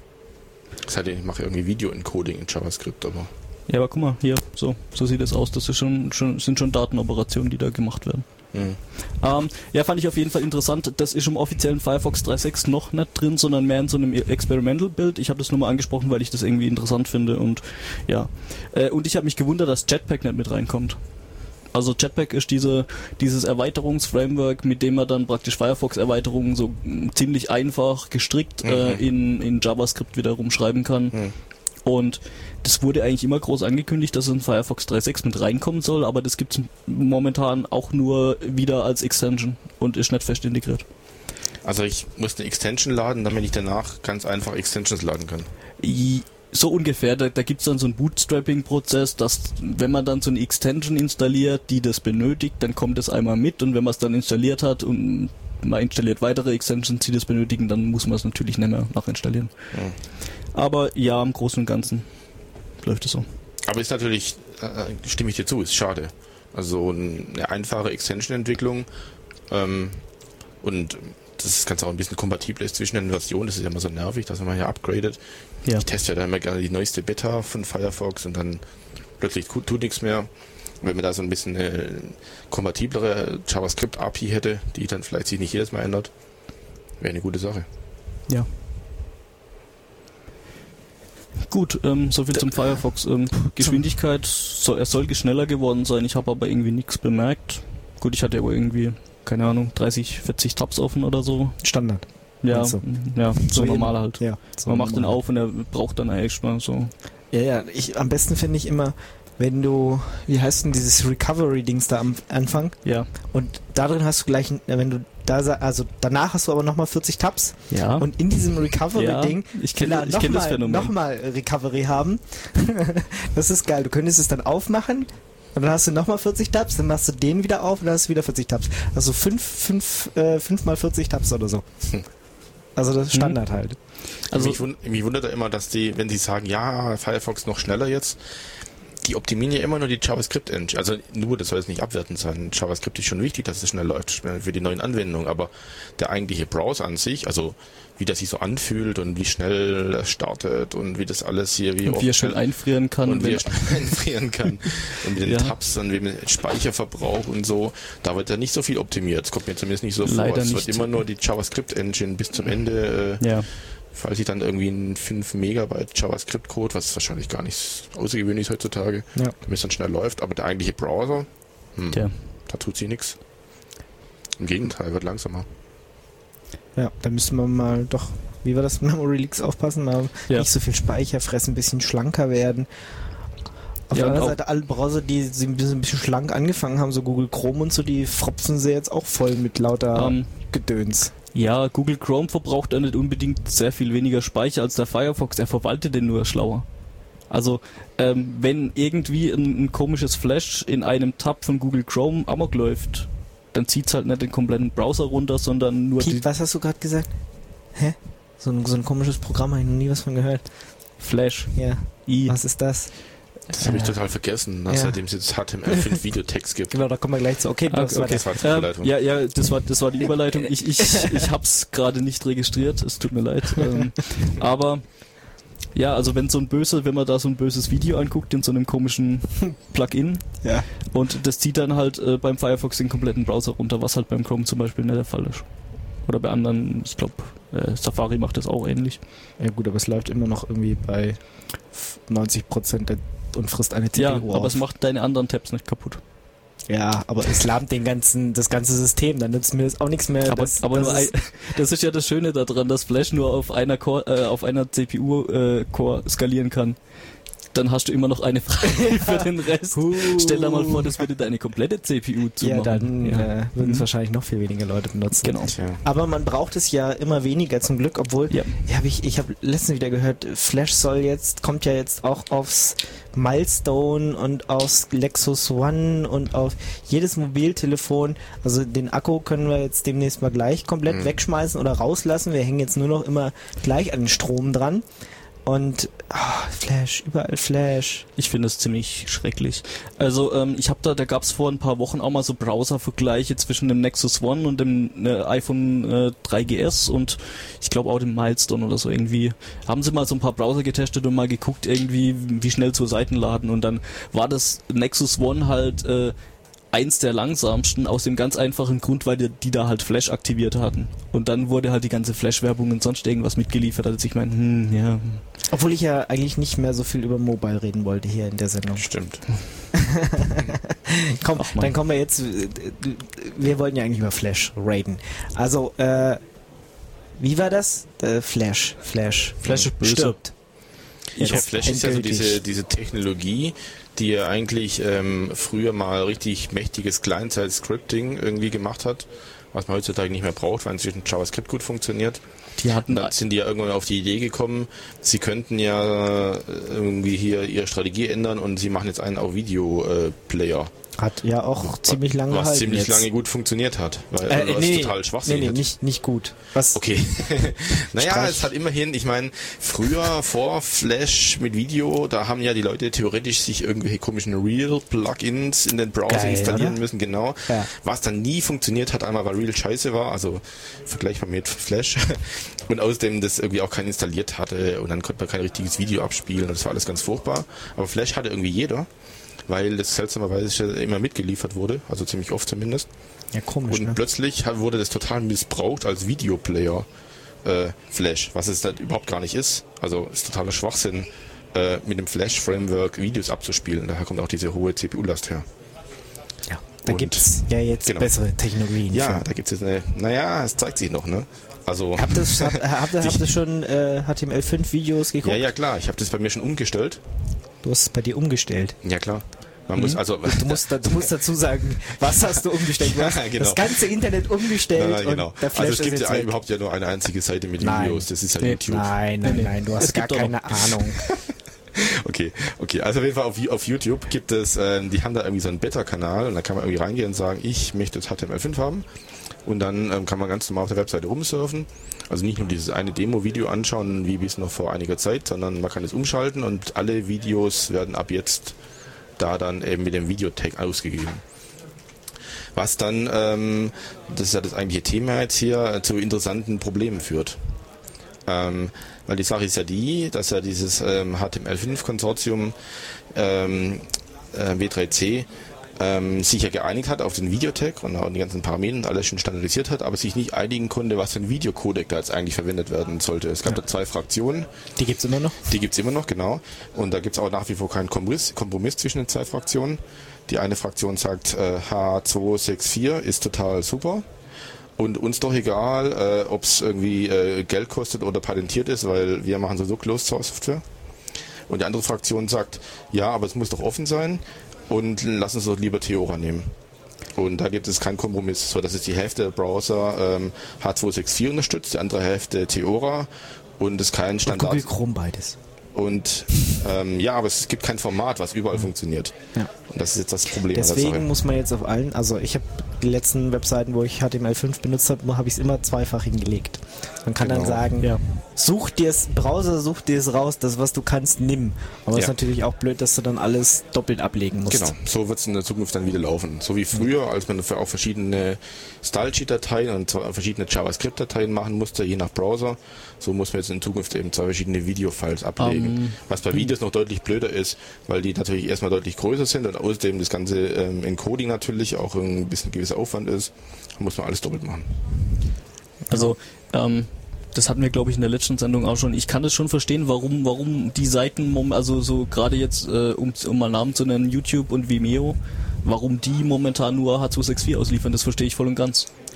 [SPEAKER 1] Das heißt, ich mache irgendwie Video-Encoding in JavaScript, aber...
[SPEAKER 3] Ja, aber guck mal, hier, so, so sieht es aus. Das ist schon, schon, sind schon Datenoperationen, die da gemacht werden.
[SPEAKER 1] Mhm.
[SPEAKER 3] Ähm, ja, fand ich auf jeden Fall interessant. Das ist im offiziellen Firefox drei Punkt sechs noch nicht drin, sondern mehr in so einem Experimental-Bild. Ich habe das nur mal angesprochen, weil ich das irgendwie interessant finde und ja. Äh, und ich habe mich gewundert, dass Jetpack nicht mit reinkommt. Also Jetpack ist diese, dieses Erweiterungsframework, mit dem man dann praktisch Firefox-Erweiterungen so mh, ziemlich einfach gestrickt
[SPEAKER 1] mhm.
[SPEAKER 3] äh, in, in JavaScript wieder rumschreiben kann.
[SPEAKER 1] Mhm.
[SPEAKER 3] Und das wurde eigentlich immer groß angekündigt, dass es in Firefox drei Punkt sechs mit reinkommen soll, aber das gibt es momentan auch nur wieder als Extension und ist nicht fest integriert.
[SPEAKER 1] Also ich muss eine Extension laden, damit ich danach ganz einfach Extensions laden kann.
[SPEAKER 3] I- So ungefähr, da, da gibt es dann so einen Bootstrapping-Prozess, dass wenn man dann so eine Extension installiert, die das benötigt, dann kommt es einmal mit und wenn man es dann installiert hat und man installiert weitere Extensions, die das benötigen, dann muss man es natürlich nicht mehr nachinstallieren.
[SPEAKER 1] Ja.
[SPEAKER 3] Aber ja, im Großen und Ganzen läuft es so.
[SPEAKER 1] Aber ist natürlich, äh, stimme ich dir zu, ist schade. Also eine einfache Extension-Entwicklung ähm, und das Ganze auch ein bisschen kompatibel ist zwischen den Versionen, das ist ja immer so nervig, dass man hier upgradet.
[SPEAKER 3] Ja.
[SPEAKER 1] Ich teste ja dann immer gerne die neueste Beta von Firefox und dann plötzlich tut, tut nichts mehr. Und wenn man da so ein bisschen eine kompatiblere JavaScript-A P I hätte, die dann vielleicht sich nicht jedes Mal ändert, wäre eine gute Sache.
[SPEAKER 3] Ja. Gut, ähm, soviel zum Firefox. Ähm, Geschwindigkeit, so, er soll schneller geworden sein, ich habe aber irgendwie nichts bemerkt. Gut, ich hatte aber irgendwie, keine Ahnung, dreißig, vierzig Tabs offen oder so.
[SPEAKER 2] Standard.
[SPEAKER 3] Ja,
[SPEAKER 2] Also,
[SPEAKER 3] ja, so,
[SPEAKER 2] so
[SPEAKER 3] normal
[SPEAKER 2] jeden-
[SPEAKER 3] halt.
[SPEAKER 2] Ja, so
[SPEAKER 3] Man macht den
[SPEAKER 2] normal.
[SPEAKER 3] auf und er braucht dann eigentlich mal so.
[SPEAKER 2] Ja, ja, ich, am besten finde ich immer, wenn du, wie heißt denn dieses Recovery-Dings da am Anfang?
[SPEAKER 3] Ja.
[SPEAKER 2] Und da drin hast du gleich, ein- wenn du da, sa- also danach hast du aber nochmal vierzig Tabs
[SPEAKER 3] Ja.
[SPEAKER 2] und in diesem Recovery-Ding
[SPEAKER 3] ja, ich kenne ich kenn das Phänomen.
[SPEAKER 2] nochmal Recovery haben. Das ist geil. Du könntest es dann aufmachen und dann hast du nochmal vierzig Tabs, dann machst du den wieder auf und dann hast du wieder vierzig Tabs. Also fünf, fünf, äh, fünf mal vierzig Tabs oder so.
[SPEAKER 1] Hm.
[SPEAKER 2] Also das ist Standard halt.
[SPEAKER 3] Also,
[SPEAKER 1] mich, wund, mich wundert ja immer, dass die, wenn sie sagen, ja, Firefox noch schneller jetzt, die optimieren ja immer nur die JavaScript-Engine. Also nur, das soll jetzt nicht abwertend sein. JavaScript ist schon wichtig, dass es schnell läuft für die neuen Anwendungen, aber der eigentliche Browser an sich, also wie das sich so anfühlt und wie schnell es startet und wie das alles hier, wie,
[SPEAKER 3] und wie er schnell einfrieren kann.
[SPEAKER 1] und wie
[SPEAKER 3] wenn-
[SPEAKER 1] er schnell einfrieren kann und mit den
[SPEAKER 3] Ja.
[SPEAKER 1] Tabs und wie mit Speicherverbrauch und so, da wird ja nicht so viel optimiert. Das kommt mir zumindest nicht so
[SPEAKER 3] Leider
[SPEAKER 1] vor. Es
[SPEAKER 3] nicht.
[SPEAKER 1] wird immer nur die JavaScript-Engine bis zum Ende, äh,
[SPEAKER 3] ja.
[SPEAKER 1] falls ich dann irgendwie ein fünf Megabyte JavaScript-Code, was wahrscheinlich gar nicht außergewöhnlich ist heutzutage,
[SPEAKER 2] Ja.
[SPEAKER 1] damit es dann schnell läuft, aber der eigentliche Browser, hm,
[SPEAKER 3] Tja.
[SPEAKER 1] da tut sich nichts. Im Gegenteil, wird langsamer.
[SPEAKER 2] Ja, da müssen wir mal doch, wie war das, Memory Leaks aufpassen, mal
[SPEAKER 3] Ja.
[SPEAKER 2] nicht so viel Speicher fressen, ein bisschen schlanker werden. Auf
[SPEAKER 3] Ja,
[SPEAKER 2] der
[SPEAKER 3] und
[SPEAKER 2] anderen
[SPEAKER 3] auch-
[SPEAKER 2] Seite, alle Browser, die sie ein bisschen, ein bisschen schlank angefangen haben, so Google Chrome und so, die fropfen sie jetzt auch voll mit lauter
[SPEAKER 3] Ähm,
[SPEAKER 2] Gedöns.
[SPEAKER 3] ja, Google Chrome verbraucht ja nicht unbedingt sehr viel weniger Speicher als der Firefox, er verwaltet den nur schlauer. Also, ähm, wenn irgendwie ein, ein komisches Flash in einem Tab von Google Chrome amok läuft, dann zieht's halt nicht den kompletten Browser runter, sondern nur die
[SPEAKER 2] Piet, was hast du gerade gesagt? Hä? So ein, so ein komisches Programm, habe ich noch nie was von gehört.
[SPEAKER 3] Flash.
[SPEAKER 2] Ja,
[SPEAKER 3] I.
[SPEAKER 2] was ist das?
[SPEAKER 1] Das habe ich total vergessen, dass
[SPEAKER 2] Ja.
[SPEAKER 1] seitdem es jetzt H T M L fünf Videotext gibt.
[SPEAKER 2] Genau, da kommen wir gleich zu. Okay, du
[SPEAKER 3] Ah,
[SPEAKER 2] hast
[SPEAKER 3] okay.
[SPEAKER 1] Das war die
[SPEAKER 3] Ähm,
[SPEAKER 1] Überleitung.
[SPEAKER 3] ja, ja, das war, das war die Überleitung. Ich, ich, ich hab's gerade nicht registriert, es tut mir leid. Ähm, aber ja, also wenn so ein böse, wenn man da so ein böses Video anguckt in so einem komischen Plugin
[SPEAKER 2] Ja.
[SPEAKER 3] und das zieht dann halt äh, beim Firefox den kompletten Browser runter, was halt beim Chrome zum Beispiel nicht der Fall ist. Oder bei anderen, ich glaube, äh, Safari macht das auch ähnlich.
[SPEAKER 2] Ja gut, aber es läuft immer noch irgendwie bei neunzig Prozent der, und frisst eine C P U
[SPEAKER 3] Ja,
[SPEAKER 2] auf.
[SPEAKER 3] aber es macht deine anderen Tabs nicht kaputt.
[SPEAKER 2] Ja, aber es lahmt den ganzen, das ganze System, dann nützt mir das auch nichts mehr.
[SPEAKER 3] Aber,
[SPEAKER 2] das,
[SPEAKER 3] aber
[SPEAKER 2] das
[SPEAKER 3] nur
[SPEAKER 2] ist,
[SPEAKER 3] ein, das ist ja das Schöne daran, dass Flash nur auf einer Core, äh, auf einer C P U äh, Core skalieren kann. dann hast du immer noch eine frei für den Rest.
[SPEAKER 2] Uh.
[SPEAKER 3] Stell dir mal vor, das würde deine komplette C P U zumachen.
[SPEAKER 2] Ja, dann
[SPEAKER 3] Ja.
[SPEAKER 2] Äh, würden es
[SPEAKER 3] Mhm.
[SPEAKER 2] wahrscheinlich noch viel weniger Leute benutzen.
[SPEAKER 3] Genau.
[SPEAKER 1] Tja.
[SPEAKER 2] Aber man braucht es ja immer weniger zum Glück, obwohl,
[SPEAKER 3] Ja.
[SPEAKER 2] ja, hab ich, ich habe letztens wieder gehört, Flash soll jetzt, kommt ja jetzt auch aufs Milestone und aufs Lexus One und auf jedes Mobiltelefon. Also den Akku können wir jetzt demnächst mal gleich komplett
[SPEAKER 1] Mhm.
[SPEAKER 2] wegschmeißen oder rauslassen. Wir hängen jetzt nur noch immer gleich an den Strom dran. Und ah, Flash, überall Flash.
[SPEAKER 3] Ich finde es ziemlich schrecklich. Also ähm, ich habe da, da gab es vor ein paar Wochen auch mal so Browser-Vergleiche zwischen dem Nexus One und dem äh, iPhone äh, drei G S und ich glaube auch dem Milestone oder so irgendwie. Haben sie mal so ein paar Browser getestet und mal geguckt irgendwie, wie schnell zur Seiten laden und dann war das Nexus One halt äh, eins der langsamsten, aus dem ganz einfachen Grund, weil die, die da halt Flash aktiviert hatten. Und dann wurde halt die ganze Flash-Werbung und sonst irgendwas mitgeliefert. Also ich meine, hm, ja.
[SPEAKER 2] Obwohl ich ja eigentlich nicht mehr so viel über Mobile reden wollte hier in der Sendung.
[SPEAKER 1] Stimmt.
[SPEAKER 2] Komm,
[SPEAKER 3] Ach, Mann.
[SPEAKER 2] dann kommen wir jetzt, äh, wir wollten ja eigentlich über Flash raiden. Also, äh, wie war das? Äh, Flash, Flash.
[SPEAKER 3] Flash ist böse.
[SPEAKER 2] Stirbt.
[SPEAKER 1] Ich
[SPEAKER 2] Jetzt
[SPEAKER 1] Flash ist ja so
[SPEAKER 2] endgültig.
[SPEAKER 1] diese, diese Technologie, die ja eigentlich ähm, früher mal richtig mächtiges Client-Side-Scripting irgendwie gemacht hat, was man heutzutage nicht mehr braucht, weil inzwischen JavaScript gut funktioniert.
[SPEAKER 3] Die
[SPEAKER 1] Und
[SPEAKER 3] hatten
[SPEAKER 1] dann sind die ja irgendwann auf die Idee gekommen, sie könnten ja äh, irgendwie hier ihre Strategie ändern und sie machen jetzt einen auch Video-Player.
[SPEAKER 2] Hat ja auch ziemlich lange
[SPEAKER 1] Was
[SPEAKER 2] gehalten
[SPEAKER 1] ziemlich
[SPEAKER 2] jetzt.
[SPEAKER 1] lange gut funktioniert hat. Weil
[SPEAKER 2] Äh,
[SPEAKER 1] was
[SPEAKER 2] nee,
[SPEAKER 1] total
[SPEAKER 2] nee,
[SPEAKER 1] schwachsinnig
[SPEAKER 2] nee,
[SPEAKER 1] hat.
[SPEAKER 2] nicht, nicht gut. Was?
[SPEAKER 1] Okay. naja,
[SPEAKER 2] Streich.
[SPEAKER 1] es hat immerhin, ich meine, früher vor Flash mit Video, da haben ja die Leute theoretisch sich irgendwelche komischen Real-Plugins in den Browser
[SPEAKER 2] Geil,
[SPEAKER 1] installieren
[SPEAKER 2] oder?
[SPEAKER 1] müssen, genau.
[SPEAKER 2] Ja.
[SPEAKER 1] Was dann nie funktioniert hat, einmal weil Real scheiße war, also vergleichbar mit Flash. Und außerdem das irgendwie auch keiner installiert hatte und dann konnte man kein richtiges Video abspielen und das war alles ganz furchtbar. Aber Flash hatte irgendwie jeder, weil das seltsamerweise immer mitgeliefert wurde, also ziemlich oft zumindest.
[SPEAKER 2] Ja, komisch,
[SPEAKER 1] Und
[SPEAKER 2] ne?
[SPEAKER 1] plötzlich hat- wurde das total missbraucht als Videoplayer äh, Flash, was es dann überhaupt gar nicht ist. Also ist totaler Schwachsinn, äh, mit dem Flash-Framework Videos abzuspielen. Daher kommt auch diese hohe C P U-Last her.
[SPEAKER 2] Ja, da
[SPEAKER 1] Und-
[SPEAKER 2] gibt's ja jetzt
[SPEAKER 1] genau.
[SPEAKER 2] bessere Technologien.
[SPEAKER 1] Ja,
[SPEAKER 2] für.
[SPEAKER 1] da gibt es jetzt eine, naja, es zeigt sich noch, ne? Also,
[SPEAKER 2] Habt ihr habt, habt, ihr- habt ihr schon äh, H T M L fünf Videos geguckt?
[SPEAKER 1] ja, ja, klar, ich habe das bei mir schon umgestellt.
[SPEAKER 2] Du hast es bei dir umgestellt.
[SPEAKER 1] Ja, klar. Man muss also...
[SPEAKER 2] Du musst, da, du musst dazu sagen, was hast du umgestellt? Du hast
[SPEAKER 1] Ja, genau.
[SPEAKER 2] das ganze Internet umgestellt
[SPEAKER 1] Nein, nein, genau.
[SPEAKER 2] und der Flash
[SPEAKER 1] Also es gibt
[SPEAKER 2] ist
[SPEAKER 1] ja
[SPEAKER 2] jetzt weg.
[SPEAKER 1] überhaupt ja nur eine einzige Seite mit
[SPEAKER 2] Nein.
[SPEAKER 1] Videos, das ist ja
[SPEAKER 3] Nee.
[SPEAKER 1] YouTube.
[SPEAKER 2] Nein, nein, nein, du hast
[SPEAKER 3] Es
[SPEAKER 2] gar
[SPEAKER 3] gibt doch
[SPEAKER 2] keine Ahnung.
[SPEAKER 1] Okay, okay. Also auf jeden Fall auf, auf YouTube gibt es, ähm, die haben da irgendwie so einen Beta-Kanal und da kann man irgendwie reingehen und sagen, ich möchte jetzt H T M L fünf haben und dann ähm, kann man ganz normal auf der Webseite rumsurfen. Also nicht nur dieses eine Demo-Video anschauen, wie bis noch vor einiger Zeit, sondern man kann es umschalten und alle Videos werden ab jetzt da dann eben mit dem Videotag ausgegeben. Was dann, ähm, das ist ja das eigentliche Thema jetzt hier, zu interessanten Problemen führt. Ähm, weil die Sache ist ja die, dass ja dieses ähm, H T M L fünf Konsortium ähm, äh, W drei C ähm, sich ja geeinigt hat auf den Videotag und auch die ganzen Parameter und alles schon standardisiert hat, aber sich nicht einigen konnte, was für ein Videocodec da jetzt eigentlich verwendet werden sollte. Es gab
[SPEAKER 2] Ja.
[SPEAKER 1] da zwei Fraktionen,
[SPEAKER 2] Die gibt's immer noch?
[SPEAKER 1] die gibt's immer noch, genau. Und da gibt's auch nach wie vor keinen Kompromiss, Kompromiss zwischen den zwei Fraktionen. Die eine Fraktion sagt, äh, H zwei sechs vier ist total super. Und uns doch egal, äh, ob es irgendwie äh, Geld kostet oder patentiert ist, weil wir machen sowieso Closed Source Software. Und die andere Fraktion sagt, ja, aber es muss doch offen sein und lass uns doch lieber Theora nehmen. Und da gibt es keinen Kompromiss, so dass es die Hälfte der Browser ähm, H zwei sechs vier unterstützt, die andere Hälfte Theora und es kein
[SPEAKER 2] Und
[SPEAKER 1] Standard.
[SPEAKER 2] Google Chrome beides.
[SPEAKER 1] Und ähm, ja, aber es gibt kein Format, was überall funktioniert.
[SPEAKER 2] Ja.
[SPEAKER 1] Und das ist jetzt das Problem an der
[SPEAKER 2] Deswegen
[SPEAKER 1] Sache.
[SPEAKER 2] muss man jetzt auf allen, also ich habe die letzten Webseiten, wo ich H T M L fünf benutzt habe, habe ich es immer zweifach hingelegt. Man kann dann
[SPEAKER 1] Genau.
[SPEAKER 2] sagen,
[SPEAKER 3] Ja.
[SPEAKER 2] such dir es, Browser, such dir es raus, das was du kannst, nimm. Aber es
[SPEAKER 1] Ja.
[SPEAKER 2] ist natürlich auch blöd, dass du dann alles doppelt ablegen musst.
[SPEAKER 1] Genau, so wird es in der Zukunft dann wieder laufen. So wie früher, als man für auch verschiedene Stylesheet-Dateien und zwar verschiedene JavaScript-Dateien machen musste, je nach Browser, so muss man jetzt in Zukunft eben zwei verschiedene Video-Files ablegen.
[SPEAKER 3] Um,
[SPEAKER 1] Was bei Videos noch deutlich blöder ist, weil die natürlich erstmal deutlich größer sind und außerdem das ganze ähm, Encoding natürlich auch ein bisschen gewisser Aufwand ist, muss man alles doppelt machen.
[SPEAKER 3] Also, ähm, das hatten wir, glaube ich, in der letzten Sendung auch schon. Ich kann das schon verstehen, warum, warum die Seiten, mom- also so gerade jetzt, äh, um, um mal Namen zu nennen, YouTube und Vimeo, warum die momentan nur H zwei sechs vier ausliefern, das verstehe ich voll und ganz.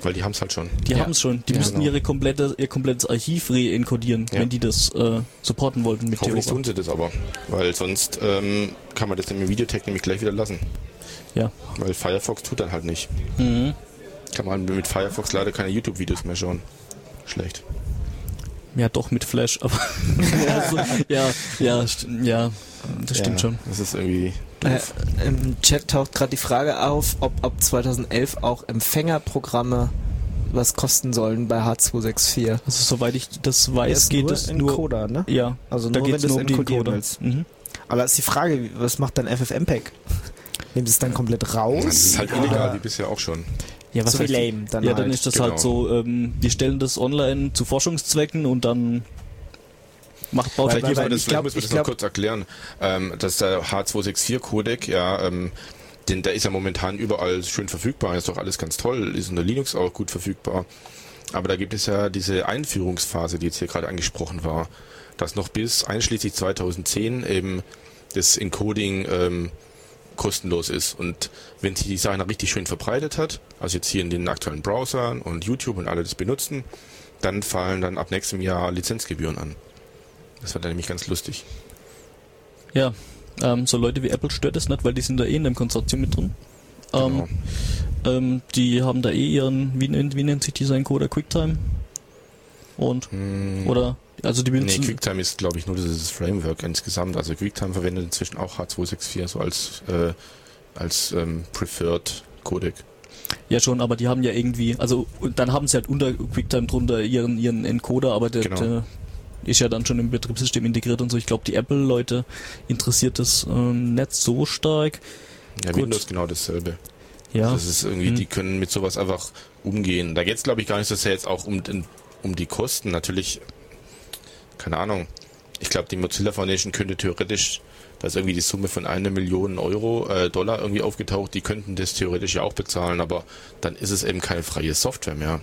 [SPEAKER 1] Weil die haben es halt schon.
[SPEAKER 3] Die
[SPEAKER 2] Ja.
[SPEAKER 3] haben es schon. Die
[SPEAKER 1] Ja,
[SPEAKER 3] müssten
[SPEAKER 1] genau.
[SPEAKER 3] ihre komplette, ihr komplettes Archiv reinkodieren,
[SPEAKER 1] Ja.
[SPEAKER 3] wenn die das äh, supporten wollten mit
[SPEAKER 1] Hoffentlich
[SPEAKER 3] Theora.
[SPEAKER 1] tun sie das aber, weil sonst ähm, kann man das im Videotech nämlich gleich wieder lassen.
[SPEAKER 3] Ja.
[SPEAKER 1] Weil Firefox tut dann halt nicht.
[SPEAKER 3] Mhm.
[SPEAKER 1] Kann man mit Firefox leider keine YouTube-Videos mehr schauen. Schlecht.
[SPEAKER 3] Ja, doch mit Flash, aber ja, so, ja, ja, st- ja, das stimmt
[SPEAKER 1] ja,
[SPEAKER 3] schon.
[SPEAKER 1] Das ist irgendwie
[SPEAKER 2] Äh,
[SPEAKER 1] doof.
[SPEAKER 2] Im Chat taucht gerade die Frage auf, ob ab zweitausendelf auch Empfängerprogramme was kosten sollen bei H zwei sechs vier.
[SPEAKER 3] Also soweit ich das weiß,
[SPEAKER 2] ist
[SPEAKER 3] geht
[SPEAKER 2] nur
[SPEAKER 3] es nur.
[SPEAKER 2] Encoder, ne?
[SPEAKER 3] Ja,
[SPEAKER 2] Also
[SPEAKER 3] da
[SPEAKER 2] nur
[SPEAKER 3] geht
[SPEAKER 2] wenn
[SPEAKER 3] es
[SPEAKER 2] du
[SPEAKER 3] nur
[SPEAKER 2] es
[SPEAKER 3] um den
[SPEAKER 2] encodieren
[SPEAKER 3] Encoder.
[SPEAKER 2] willst.
[SPEAKER 3] Mhm.
[SPEAKER 2] Aber ist die Frage, was macht dann F F M P E G? Nehmen sie es dann komplett raus?
[SPEAKER 1] Das ist halt
[SPEAKER 2] Oder-
[SPEAKER 1] illegal, wie bisher auch schon.
[SPEAKER 3] Ja, was
[SPEAKER 2] So wie
[SPEAKER 3] heißt-
[SPEAKER 2] lame dann
[SPEAKER 3] Ja,
[SPEAKER 2] halt.
[SPEAKER 3] dann ist das
[SPEAKER 1] Genau.
[SPEAKER 3] halt so, ähm, die stellen das online zu Forschungszwecken und dann macht baut
[SPEAKER 2] Weil-
[SPEAKER 1] Vielleicht,
[SPEAKER 2] weil-
[SPEAKER 1] müssen wir das,
[SPEAKER 2] ich
[SPEAKER 1] vielleicht
[SPEAKER 2] glaub-
[SPEAKER 1] müssen wir
[SPEAKER 2] ich
[SPEAKER 1] das noch
[SPEAKER 2] glaub-
[SPEAKER 1] kurz erklären. Ähm, dass der H zwei sechs vier Codec, ja, ähm, den, der ist ja momentan überall schön verfügbar, ist doch alles ganz toll, ist unter Linux auch gut verfügbar. Aber da gibt es ja diese Einführungsphase, die jetzt hier gerade angesprochen war, dass noch bis einschließlich zweitausendzehn eben das Encoding ähm, kostenlos ist. Und wenn sich die Sache dann richtig schön verbreitet hat, also jetzt hier in den aktuellen Browsern und YouTube und alle das benutzen, dann fallen dann ab nächstem Jahr Lizenzgebühren an. Das war dann nämlich ganz lustig.
[SPEAKER 3] Ja, ähm, so Leute wie Apple stört es nicht, weil die sind da eh in dem Konsortium mit drin.
[SPEAKER 1] Genau.
[SPEAKER 3] Ähm, ähm, die haben da eh ihren, wie, nennt- wie nennt sich dieser Encoder, QuickTime? Und,
[SPEAKER 1] Hm,
[SPEAKER 3] oder, also die
[SPEAKER 1] nee,
[SPEAKER 3] benutzen,
[SPEAKER 1] QuickTime ist, glaube ich, nur dieses Framework insgesamt. Also QuickTime verwendet inzwischen auch H zwei sechs vier so als, äh, als ähm, Preferred Codec.
[SPEAKER 3] ja schon, aber die haben ja irgendwie, also und dann haben sie halt unter QuickTime drunter ihren, ihren Encoder, aber der,
[SPEAKER 1] Genau.
[SPEAKER 3] der ist ja dann schon im Betriebssystem integriert und so. Ich glaube, die Apple-Leute interessiert das ähm, nicht so stark.
[SPEAKER 1] Ja,
[SPEAKER 3] Gut.
[SPEAKER 1] Windows genau dasselbe.
[SPEAKER 3] Ja,
[SPEAKER 1] Das ist irgendwie,
[SPEAKER 3] Hm.
[SPEAKER 1] die können mit sowas einfach umgehen. Da geht es, glaube ich, gar nicht so sehr jetzt auch um, den, um die Kosten. Natürlich, keine Ahnung. Ich glaube, die Mozilla Foundation könnte theoretisch, da ist irgendwie die Summe von einer Million Euro, äh, Dollar irgendwie aufgetaucht, die könnten das theoretisch ja auch bezahlen, aber dann ist es eben keine freie Software mehr.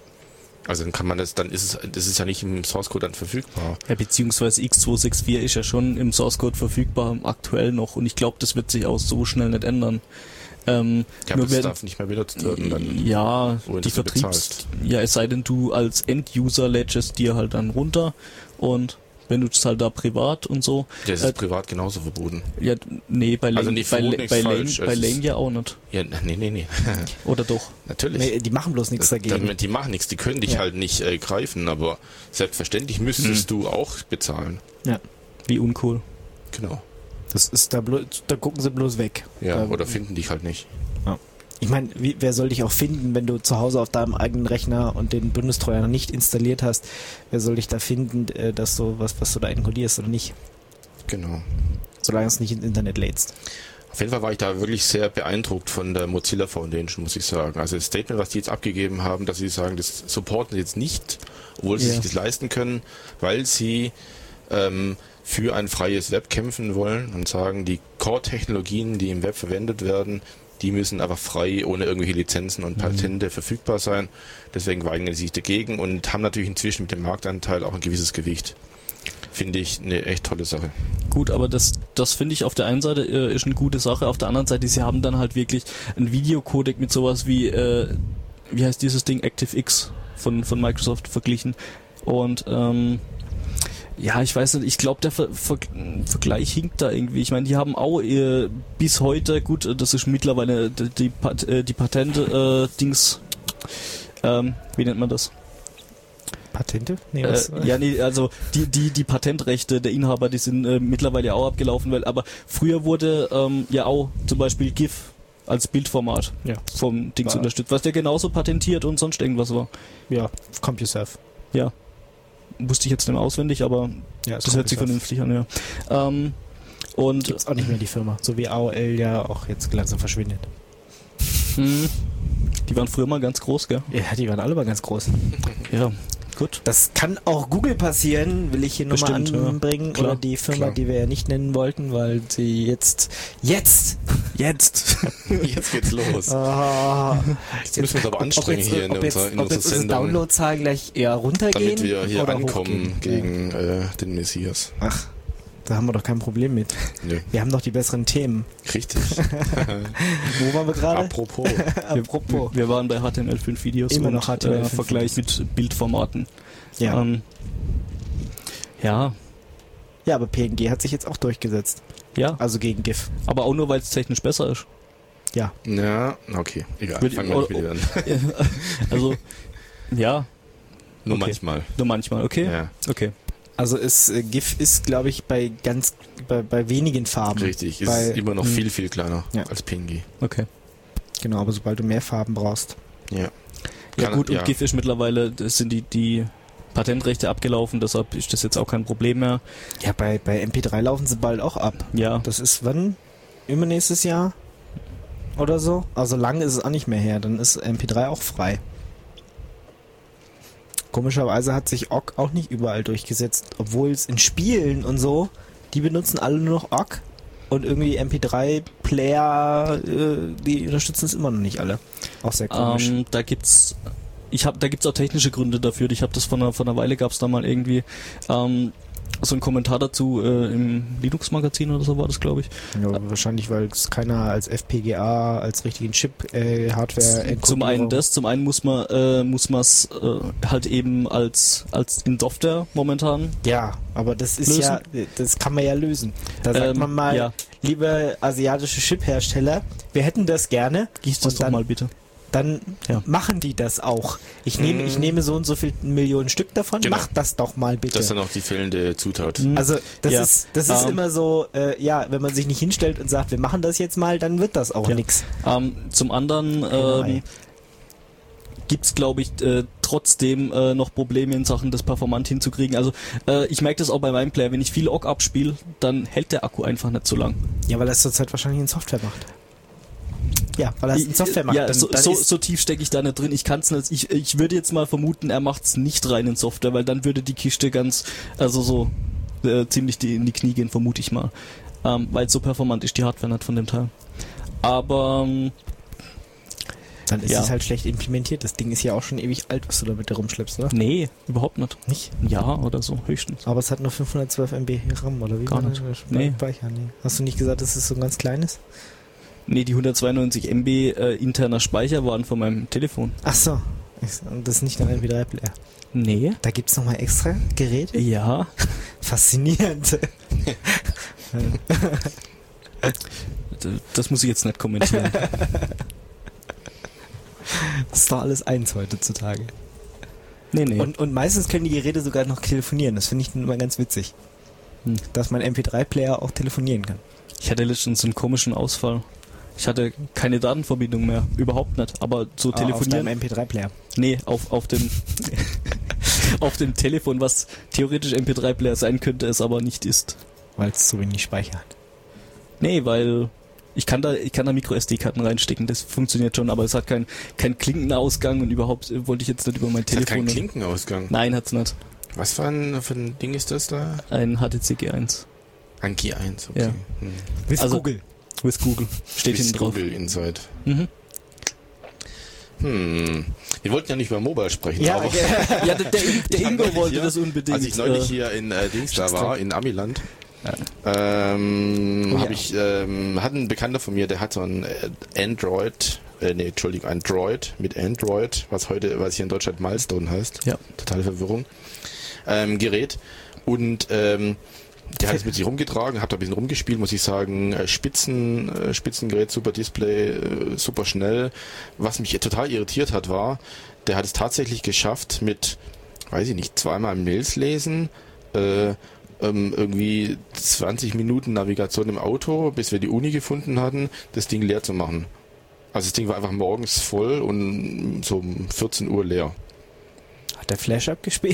[SPEAKER 1] Also dann kann man das, dann ist es, das ist ja nicht im Source Code dann verfügbar.
[SPEAKER 3] ja, beziehungsweise X zwei sechs vier ist ja schon im Source Code verfügbar, aktuell noch, und ich glaube, das wird sich auch so schnell nicht ändern. Ähm,
[SPEAKER 1] Ja,
[SPEAKER 3] nur
[SPEAKER 1] aber das
[SPEAKER 3] werden-
[SPEAKER 1] darf nicht mehr benutzt werden. Dann,
[SPEAKER 3] ja,
[SPEAKER 1] wohin
[SPEAKER 3] die
[SPEAKER 1] du
[SPEAKER 3] Vertriebs...
[SPEAKER 1] bezahlst.
[SPEAKER 3] Ja, es sei denn, du als End-User lädst dir halt dann runter und wenn du es halt da privat und so...
[SPEAKER 1] das ist
[SPEAKER 3] äh,
[SPEAKER 1] privat genauso verboten.
[SPEAKER 3] Ja, nee, bei Lane,
[SPEAKER 1] Also nicht
[SPEAKER 3] bei,
[SPEAKER 1] verboten
[SPEAKER 3] La-
[SPEAKER 1] ist
[SPEAKER 3] bei, Lane,
[SPEAKER 1] falsch,
[SPEAKER 3] bei
[SPEAKER 1] es
[SPEAKER 3] Lane
[SPEAKER 1] ist-
[SPEAKER 3] ja auch nicht.
[SPEAKER 1] Ja, nee, nee, nee.
[SPEAKER 3] Oder doch?
[SPEAKER 1] Natürlich.
[SPEAKER 2] Nee, die machen bloß nichts
[SPEAKER 1] Das-
[SPEAKER 2] dagegen.
[SPEAKER 1] Damit, die machen nichts, die können dich
[SPEAKER 2] Ja.
[SPEAKER 1] halt nicht äh, greifen, aber selbstverständlich müsstest du auch bezahlen.
[SPEAKER 2] Ja.
[SPEAKER 3] Wie uncool.
[SPEAKER 1] Genau.
[SPEAKER 2] Das ist da bloß, da gucken sie bloß weg.
[SPEAKER 1] Ja,
[SPEAKER 2] da,
[SPEAKER 1] oder finden dich halt nicht.
[SPEAKER 2] Ich meine, wie- wer soll dich auch finden, wenn du zu Hause auf deinem eigenen Rechner und den Bundestrojaner nicht installiert hast? Wer soll dich da finden, äh, dass du was, was du da inkodierst oder nicht?
[SPEAKER 1] Genau.
[SPEAKER 2] Solange es nicht ins Internet lädst.
[SPEAKER 1] Auf jeden Fall war ich da wirklich sehr beeindruckt von der Mozilla Foundation, muss ich sagen. Also das Statement, was die jetzt abgegeben haben, dass sie sagen, das supporten sie jetzt nicht, obwohl sie
[SPEAKER 2] Ja.
[SPEAKER 1] sich das leisten können, weil sie ähm, für ein freies Web kämpfen wollen und sagen, die Core-Technologien, die im Web verwendet werden, die müssen aber frei, ohne irgendwelche Lizenzen und Patente verfügbar sein. Deswegen weigern sie sich dagegen und haben natürlich inzwischen mit dem Marktanteil auch ein gewisses Gewicht. Finde ich eine echt tolle Sache.
[SPEAKER 3] Gut, aber das, das finde ich auf der einen Seite äh, ist eine gute Sache, auf der anderen Seite, sie haben dann halt wirklich ein Videocodec mit sowas wie, äh, wie heißt dieses Ding, ActiveX von, von Microsoft verglichen. Und ähm, ja, ich weiß nicht, ich glaube, der Ver Ver Vergleich hinkt da irgendwie. Ich meine, die haben auch äh, bis heute, gut, das ist mittlerweile die, die, Pat äh, die Patente-Dings, ähm, wie nennt man das?
[SPEAKER 2] Patente? Nee,
[SPEAKER 3] Äh,
[SPEAKER 2] was?
[SPEAKER 3] ja, nee, also die, die, die Patentrechte der Inhaber, die sind äh, mittlerweile auch abgelaufen, weil, aber früher wurde ähm, ja auch zum Beispiel GIF als Bildformat
[SPEAKER 2] Ja.
[SPEAKER 3] vom Dings
[SPEAKER 2] War-
[SPEAKER 3] unterstützt, was ja genauso patentiert und sonst irgendwas war.
[SPEAKER 2] Ja, CompuServe.
[SPEAKER 3] Ja. Wusste ich jetzt nicht mehr auswendig, aber
[SPEAKER 2] Ja,
[SPEAKER 3] das hört sich vernünftig an, ja. Ähm, und
[SPEAKER 2] Gibt's auch nicht mehr die Firma. So wie A O L ja auch jetzt langsam verschwindet.
[SPEAKER 3] mh, die waren früher mal ganz groß, gell?
[SPEAKER 2] Ja, die waren alle mal ganz groß.
[SPEAKER 3] Ja, gut.
[SPEAKER 2] Das kann auch Google passieren, will ich hier nochmal
[SPEAKER 3] Bestimmt, ja.
[SPEAKER 2] anbringen.
[SPEAKER 3] Klar,
[SPEAKER 2] Oder die Firma,
[SPEAKER 1] klar.
[SPEAKER 2] die wir ja nicht nennen wollten, weil sie jetzt, jetzt, jetzt,
[SPEAKER 1] Jetzt geht's los.
[SPEAKER 2] Ah,
[SPEAKER 1] Jetzt müssen wir uns aber anstrengen
[SPEAKER 2] jetzt,
[SPEAKER 1] hier in
[SPEAKER 2] ob jetzt,
[SPEAKER 1] unserer, in
[SPEAKER 2] ob
[SPEAKER 1] unserer
[SPEAKER 2] jetzt unsere
[SPEAKER 1] Sendung,
[SPEAKER 2] Downloadzahlen gleich eher runtergehen
[SPEAKER 1] damit wir hier
[SPEAKER 2] oder
[SPEAKER 1] ankommen
[SPEAKER 2] hochgehen.
[SPEAKER 1] gegen äh, den Messias.
[SPEAKER 2] Ja. Ach, Da haben wir doch kein Problem mit.
[SPEAKER 1] Nö.
[SPEAKER 2] Wir haben doch die besseren Themen.
[SPEAKER 1] Richtig.
[SPEAKER 2] Wo waren wir gerade?
[SPEAKER 1] Apropos.
[SPEAKER 2] Apropos.
[SPEAKER 3] Wir waren bei H T M L fünf Videos
[SPEAKER 2] Immer
[SPEAKER 3] und
[SPEAKER 2] noch H T M L fünf
[SPEAKER 3] äh, Vergleich mit Bildformaten.
[SPEAKER 2] Ja.
[SPEAKER 3] Ähm, ja,
[SPEAKER 2] Ja, aber P N G hat sich jetzt auch durchgesetzt.
[SPEAKER 3] ja,
[SPEAKER 2] Also gegen GIF.
[SPEAKER 3] aber auch nur, weil es technisch besser ist.
[SPEAKER 2] Ja.
[SPEAKER 1] Ja, okay. Egal.
[SPEAKER 3] Würde-
[SPEAKER 1] Fangen wir nicht mit dir an.
[SPEAKER 3] Also, ja,
[SPEAKER 1] Nur
[SPEAKER 3] okay.
[SPEAKER 1] manchmal.
[SPEAKER 3] nur manchmal, okay?
[SPEAKER 1] Ja,
[SPEAKER 3] Okay.
[SPEAKER 2] Also ist, äh, GIF ist, glaube ich, bei ganz, bei, bei wenigen Farben.
[SPEAKER 1] richtig. Ist
[SPEAKER 2] Bei-
[SPEAKER 1] immer noch
[SPEAKER 2] hm.
[SPEAKER 1] viel, viel kleiner
[SPEAKER 2] Ja.
[SPEAKER 1] als P N G.
[SPEAKER 3] Okay.
[SPEAKER 2] Genau, aber sobald du mehr Farben brauchst.
[SPEAKER 1] Ja.
[SPEAKER 3] Ja
[SPEAKER 1] Kann-
[SPEAKER 3] gut, und
[SPEAKER 1] ja.
[SPEAKER 3] GIF ist mittlerweile, das sind die, die Patentrechte abgelaufen, deshalb ist das jetzt auch kein Problem mehr.
[SPEAKER 2] Ja, bei, bei M P drei laufen sie bald auch ab.
[SPEAKER 3] Ja,
[SPEAKER 2] Das ist wann? Übernächstes Jahr? Oder so? Also lang ist es auch nicht mehr her. Dann ist M P drei auch frei. Komischerweise hat sich O G auch nicht überall durchgesetzt, obwohl es in Spielen und so, die benutzen alle nur noch O G und irgendwie M P drei Player, äh, die unterstützen es immer noch nicht alle. Auch sehr komisch.
[SPEAKER 3] ähm, da gibt's, ich habe, da gibt's auch technische Gründe dafür. Ich habe das von einer, von einer Weile gab's da mal irgendwie ähm, so einen Kommentar dazu äh, im Linux-Magazin oder so war das, glaube ich.
[SPEAKER 2] Ja, wahrscheinlich, weil es keiner als F P G A, als richtigen Chip, äh, Hardware
[SPEAKER 3] Zum einen das, zum einen muss man äh, muss man es äh, halt eben als als in Software momentan.
[SPEAKER 2] Ja, aber das ist
[SPEAKER 3] Lösen.
[SPEAKER 2] ja, das kann man ja lösen. Da sagt
[SPEAKER 3] Ähm,
[SPEAKER 2] man mal,
[SPEAKER 3] ja.
[SPEAKER 2] liebe asiatische Chiphersteller, wir hätten das gerne.
[SPEAKER 3] Gieß das
[SPEAKER 2] Und
[SPEAKER 3] doch
[SPEAKER 2] dann-
[SPEAKER 3] mal bitte.
[SPEAKER 2] Dann
[SPEAKER 3] Ja.
[SPEAKER 2] machen die das auch. Ich nehme,
[SPEAKER 1] Mhm.
[SPEAKER 2] ich nehme so und so viele Millionen Stück davon.
[SPEAKER 1] Genau.
[SPEAKER 2] Macht das doch mal bitte.
[SPEAKER 1] Das ist dann auch die fehlende Zutat.
[SPEAKER 3] Mhm.
[SPEAKER 2] Also das
[SPEAKER 3] Ja.
[SPEAKER 2] ist, das ist
[SPEAKER 3] Ähm.
[SPEAKER 2] immer so, äh, ja, wenn man sich nicht hinstellt und sagt, wir machen das jetzt mal, dann wird das auch
[SPEAKER 3] Ja.
[SPEAKER 2] nix.
[SPEAKER 3] Ähm, zum anderen
[SPEAKER 2] Genau,
[SPEAKER 3] ähm, gibt's glaube ich äh, trotzdem äh, noch Probleme in Sachen das performant hinzukriegen. Also äh, ich merke das auch bei meinem Player, wenn ich viel O G abspiele, dann hält der Akku einfach nicht so lang.
[SPEAKER 2] Ja, weil er es zurzeit wahrscheinlich in Software macht. Ja, weil er es in Software macht.
[SPEAKER 3] Ja,
[SPEAKER 2] dann,
[SPEAKER 3] so,
[SPEAKER 2] dann
[SPEAKER 3] so,
[SPEAKER 2] ist,
[SPEAKER 3] so tief stecke ich da nicht drin. Ich kann's nicht. Ich, ich würde jetzt mal vermuten, er macht's nicht rein in Software, weil dann würde die Kiste ganz, also so äh, ziemlich die, in die Knie gehen, vermute ich mal. Ähm, weil so performant ist die Hardware nicht von dem Teil. Aber ähm,
[SPEAKER 2] dann ist
[SPEAKER 3] ja.
[SPEAKER 2] es halt schlecht implementiert. Das Ding ist ja auch schon ewig alt, was du da mit dir rumschleppst, oder?
[SPEAKER 3] nee, überhaupt nicht.
[SPEAKER 2] Nicht?
[SPEAKER 3] Ja, oder so, höchstens.
[SPEAKER 2] Aber es hat nur fünfhundertzwölf Megabyte RAM, oder wie?
[SPEAKER 3] Gar
[SPEAKER 2] war
[SPEAKER 3] nicht.
[SPEAKER 2] das?
[SPEAKER 3] Nee.
[SPEAKER 2] Speicher, nee. Hast du nicht gesagt, dass es so ein ganz kleines?
[SPEAKER 3] Nee, die hundertzweiundneunzig Megabyte äh, interner Speicher waren von meinem Telefon.
[SPEAKER 2] Ach so. Ich- Und das ist nicht ein M P drei Player.
[SPEAKER 3] Nee.
[SPEAKER 2] Da gibt's nochmal extra Geräte?
[SPEAKER 3] Ja.
[SPEAKER 2] Faszinierend.
[SPEAKER 3] D- Das muss ich jetzt nicht kommentieren.
[SPEAKER 2] Das ist doch alles eins heutzutage.
[SPEAKER 3] Nee, nee.
[SPEAKER 2] Und, und meistens können die Geräte sogar noch telefonieren. Das finde ich dann immer ganz witzig.
[SPEAKER 3] Hm.
[SPEAKER 2] Dass mein M P drei Player auch telefonieren kann.
[SPEAKER 3] Ich hatte letztens einen komischen Ausfall. Ich hatte keine Datenverbindung mehr. Überhaupt nicht. Aber so
[SPEAKER 2] Ah, auf deinem
[SPEAKER 3] telefonieren.
[SPEAKER 2] M P drei Player.
[SPEAKER 3] Nee, auf, auf dem auf dem Telefon, was theoretisch M P drei Player sein könnte, es aber nicht ist.
[SPEAKER 2] Weil es zu wenig Speicher hat.
[SPEAKER 3] Nee, weil ich kann da ich kann da Micro S D-Karten reinstecken, das funktioniert schon, aber es hat keinen kein Klinkenausgang und überhaupt äh, wollte ich jetzt nicht über mein
[SPEAKER 1] Das hat
[SPEAKER 3] Telefon.
[SPEAKER 1] keinen Klinkenausgang.
[SPEAKER 3] Nein, hat's nicht.
[SPEAKER 1] Was für ein, für ein Ding ist das da?
[SPEAKER 3] Ein H T C G eins.
[SPEAKER 1] Ein G eins, okay.
[SPEAKER 3] Ja.
[SPEAKER 1] Hm.
[SPEAKER 2] With
[SPEAKER 3] Also-
[SPEAKER 2] Google.
[SPEAKER 3] With Google. Steht
[SPEAKER 1] With
[SPEAKER 3] hinten drauf.
[SPEAKER 1] Google Inside.
[SPEAKER 3] Mhm.
[SPEAKER 1] Hm. Wir wollten ja nicht über Mobile sprechen,
[SPEAKER 2] Ja,
[SPEAKER 1] aber
[SPEAKER 3] Ja, der, der, der Ingo
[SPEAKER 1] neulich
[SPEAKER 3] wollte
[SPEAKER 1] hier-
[SPEAKER 3] das unbedingt.
[SPEAKER 1] als ich neulich
[SPEAKER 3] äh,
[SPEAKER 1] hier in äh, Dings da
[SPEAKER 2] Stimmt.
[SPEAKER 1] war, in Amiland, ähm,
[SPEAKER 2] Oh ja.
[SPEAKER 1] habe ich, ähm, hat ein Bekannter von mir, der hat so ein äh, Android, äh, nee, Entschuldigung, ein Droid mit Android, was heute, was hier in Deutschland Milestone heißt.
[SPEAKER 3] Ja.
[SPEAKER 1] Totale Verwirrung. Ähm, Gerät. Und ähm, der hat es mit sich rumgetragen, hat da ein bisschen rumgespielt, muss ich sagen. Äh, Spitzen, äh, Spitzengerät, super Display, äh, super schnell. Was mich total irritiert hat, war, der hat es tatsächlich geschafft mit, weiß ich nicht, zweimal Mails lesen, äh, ähm, irgendwie zwanzig Minuten Navigation im Auto, bis wir die Uni gefunden hatten, das Ding leer zu machen. Also das Ding war einfach morgens voll und so um vierzehn Uhr leer.
[SPEAKER 2] Hat der Flash abgespielt?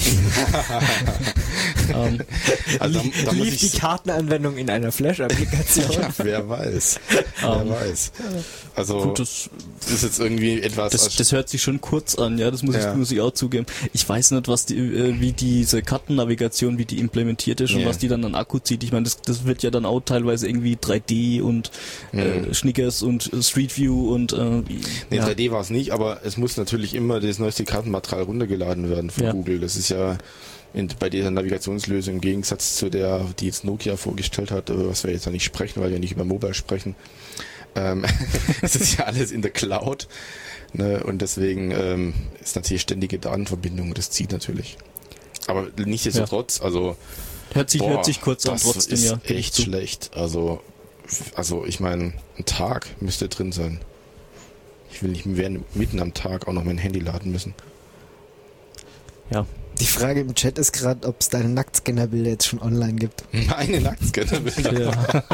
[SPEAKER 3] ähm,
[SPEAKER 1] Also da, da muss
[SPEAKER 2] Lief die
[SPEAKER 1] ich
[SPEAKER 2] Kartenanwendung in einer Flash-Applikation?
[SPEAKER 1] ja, wer weiß. Wer
[SPEAKER 3] Ähm,
[SPEAKER 1] weiß. Also
[SPEAKER 3] gut, das,
[SPEAKER 1] das ist jetzt irgendwie etwas.
[SPEAKER 3] das, das hört sich schon kurz an, ja, das muss,
[SPEAKER 1] Ja.
[SPEAKER 3] ich, muss ich auch zugeben. Ich weiß nicht, was die, äh, wie diese Kartennavigation, wie die implementiert ist und
[SPEAKER 1] Ja.
[SPEAKER 3] was die dann an Akku zieht. Ich meine, das, das wird ja dann auch teilweise irgendwie drei D und äh,
[SPEAKER 1] Mhm.
[SPEAKER 3] Schnickers und äh, Street View und äh,
[SPEAKER 1] Nee,
[SPEAKER 3] ja.
[SPEAKER 1] drei D war es nicht, aber es muss natürlich immer das neueste Kartenmaterial runtergeladen werden von
[SPEAKER 3] Ja.
[SPEAKER 1] Google. Das ist ja in, bei dieser Navigationslösung im Gegensatz zu der, die jetzt Nokia vorgestellt hat, über was wir jetzt noch nicht sprechen, weil wir nicht über Mobile sprechen. Ähm, es ist ja alles in der Cloud, ne? Und deswegen ähm, ist natürlich ständige Datenverbindung, das zieht natürlich. Aber nichtsdestotrotz, ja. also
[SPEAKER 3] hört sich,
[SPEAKER 1] boah,
[SPEAKER 3] hört sich kurz an,
[SPEAKER 1] das
[SPEAKER 3] trotzdem
[SPEAKER 1] ist
[SPEAKER 3] ja.
[SPEAKER 1] echt schlecht. Also, also ich meine, ein Tag müsste drin sein. Ich will nicht mehr mitten am Tag auch noch mein Handy laden müssen.
[SPEAKER 3] Ja.
[SPEAKER 2] Die Frage im Chat ist gerade, ob es deine Nacktscannerbilder jetzt schon online gibt.
[SPEAKER 1] Meine Nacktscannerbilder.
[SPEAKER 3] Ja.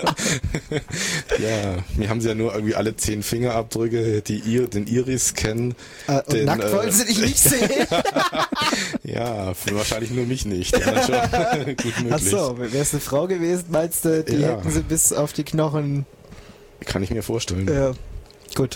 [SPEAKER 1] Ja, mir haben sie ja nur irgendwie alle zehn Fingerabdrücke, die Ir den Iris kennen.
[SPEAKER 2] Äh, und
[SPEAKER 1] den,
[SPEAKER 2] nackt
[SPEAKER 1] äh,
[SPEAKER 2] wollen sie dich nicht sehen.
[SPEAKER 1] Ja, wahrscheinlich nur mich nicht. Ja, schon gut möglich.
[SPEAKER 2] Ach so, wäre es eine Frau gewesen, meinst du, die
[SPEAKER 1] Ja.
[SPEAKER 2] hätten sie bis auf die Knochen.
[SPEAKER 1] Kann ich mir vorstellen.
[SPEAKER 2] Ja, gut.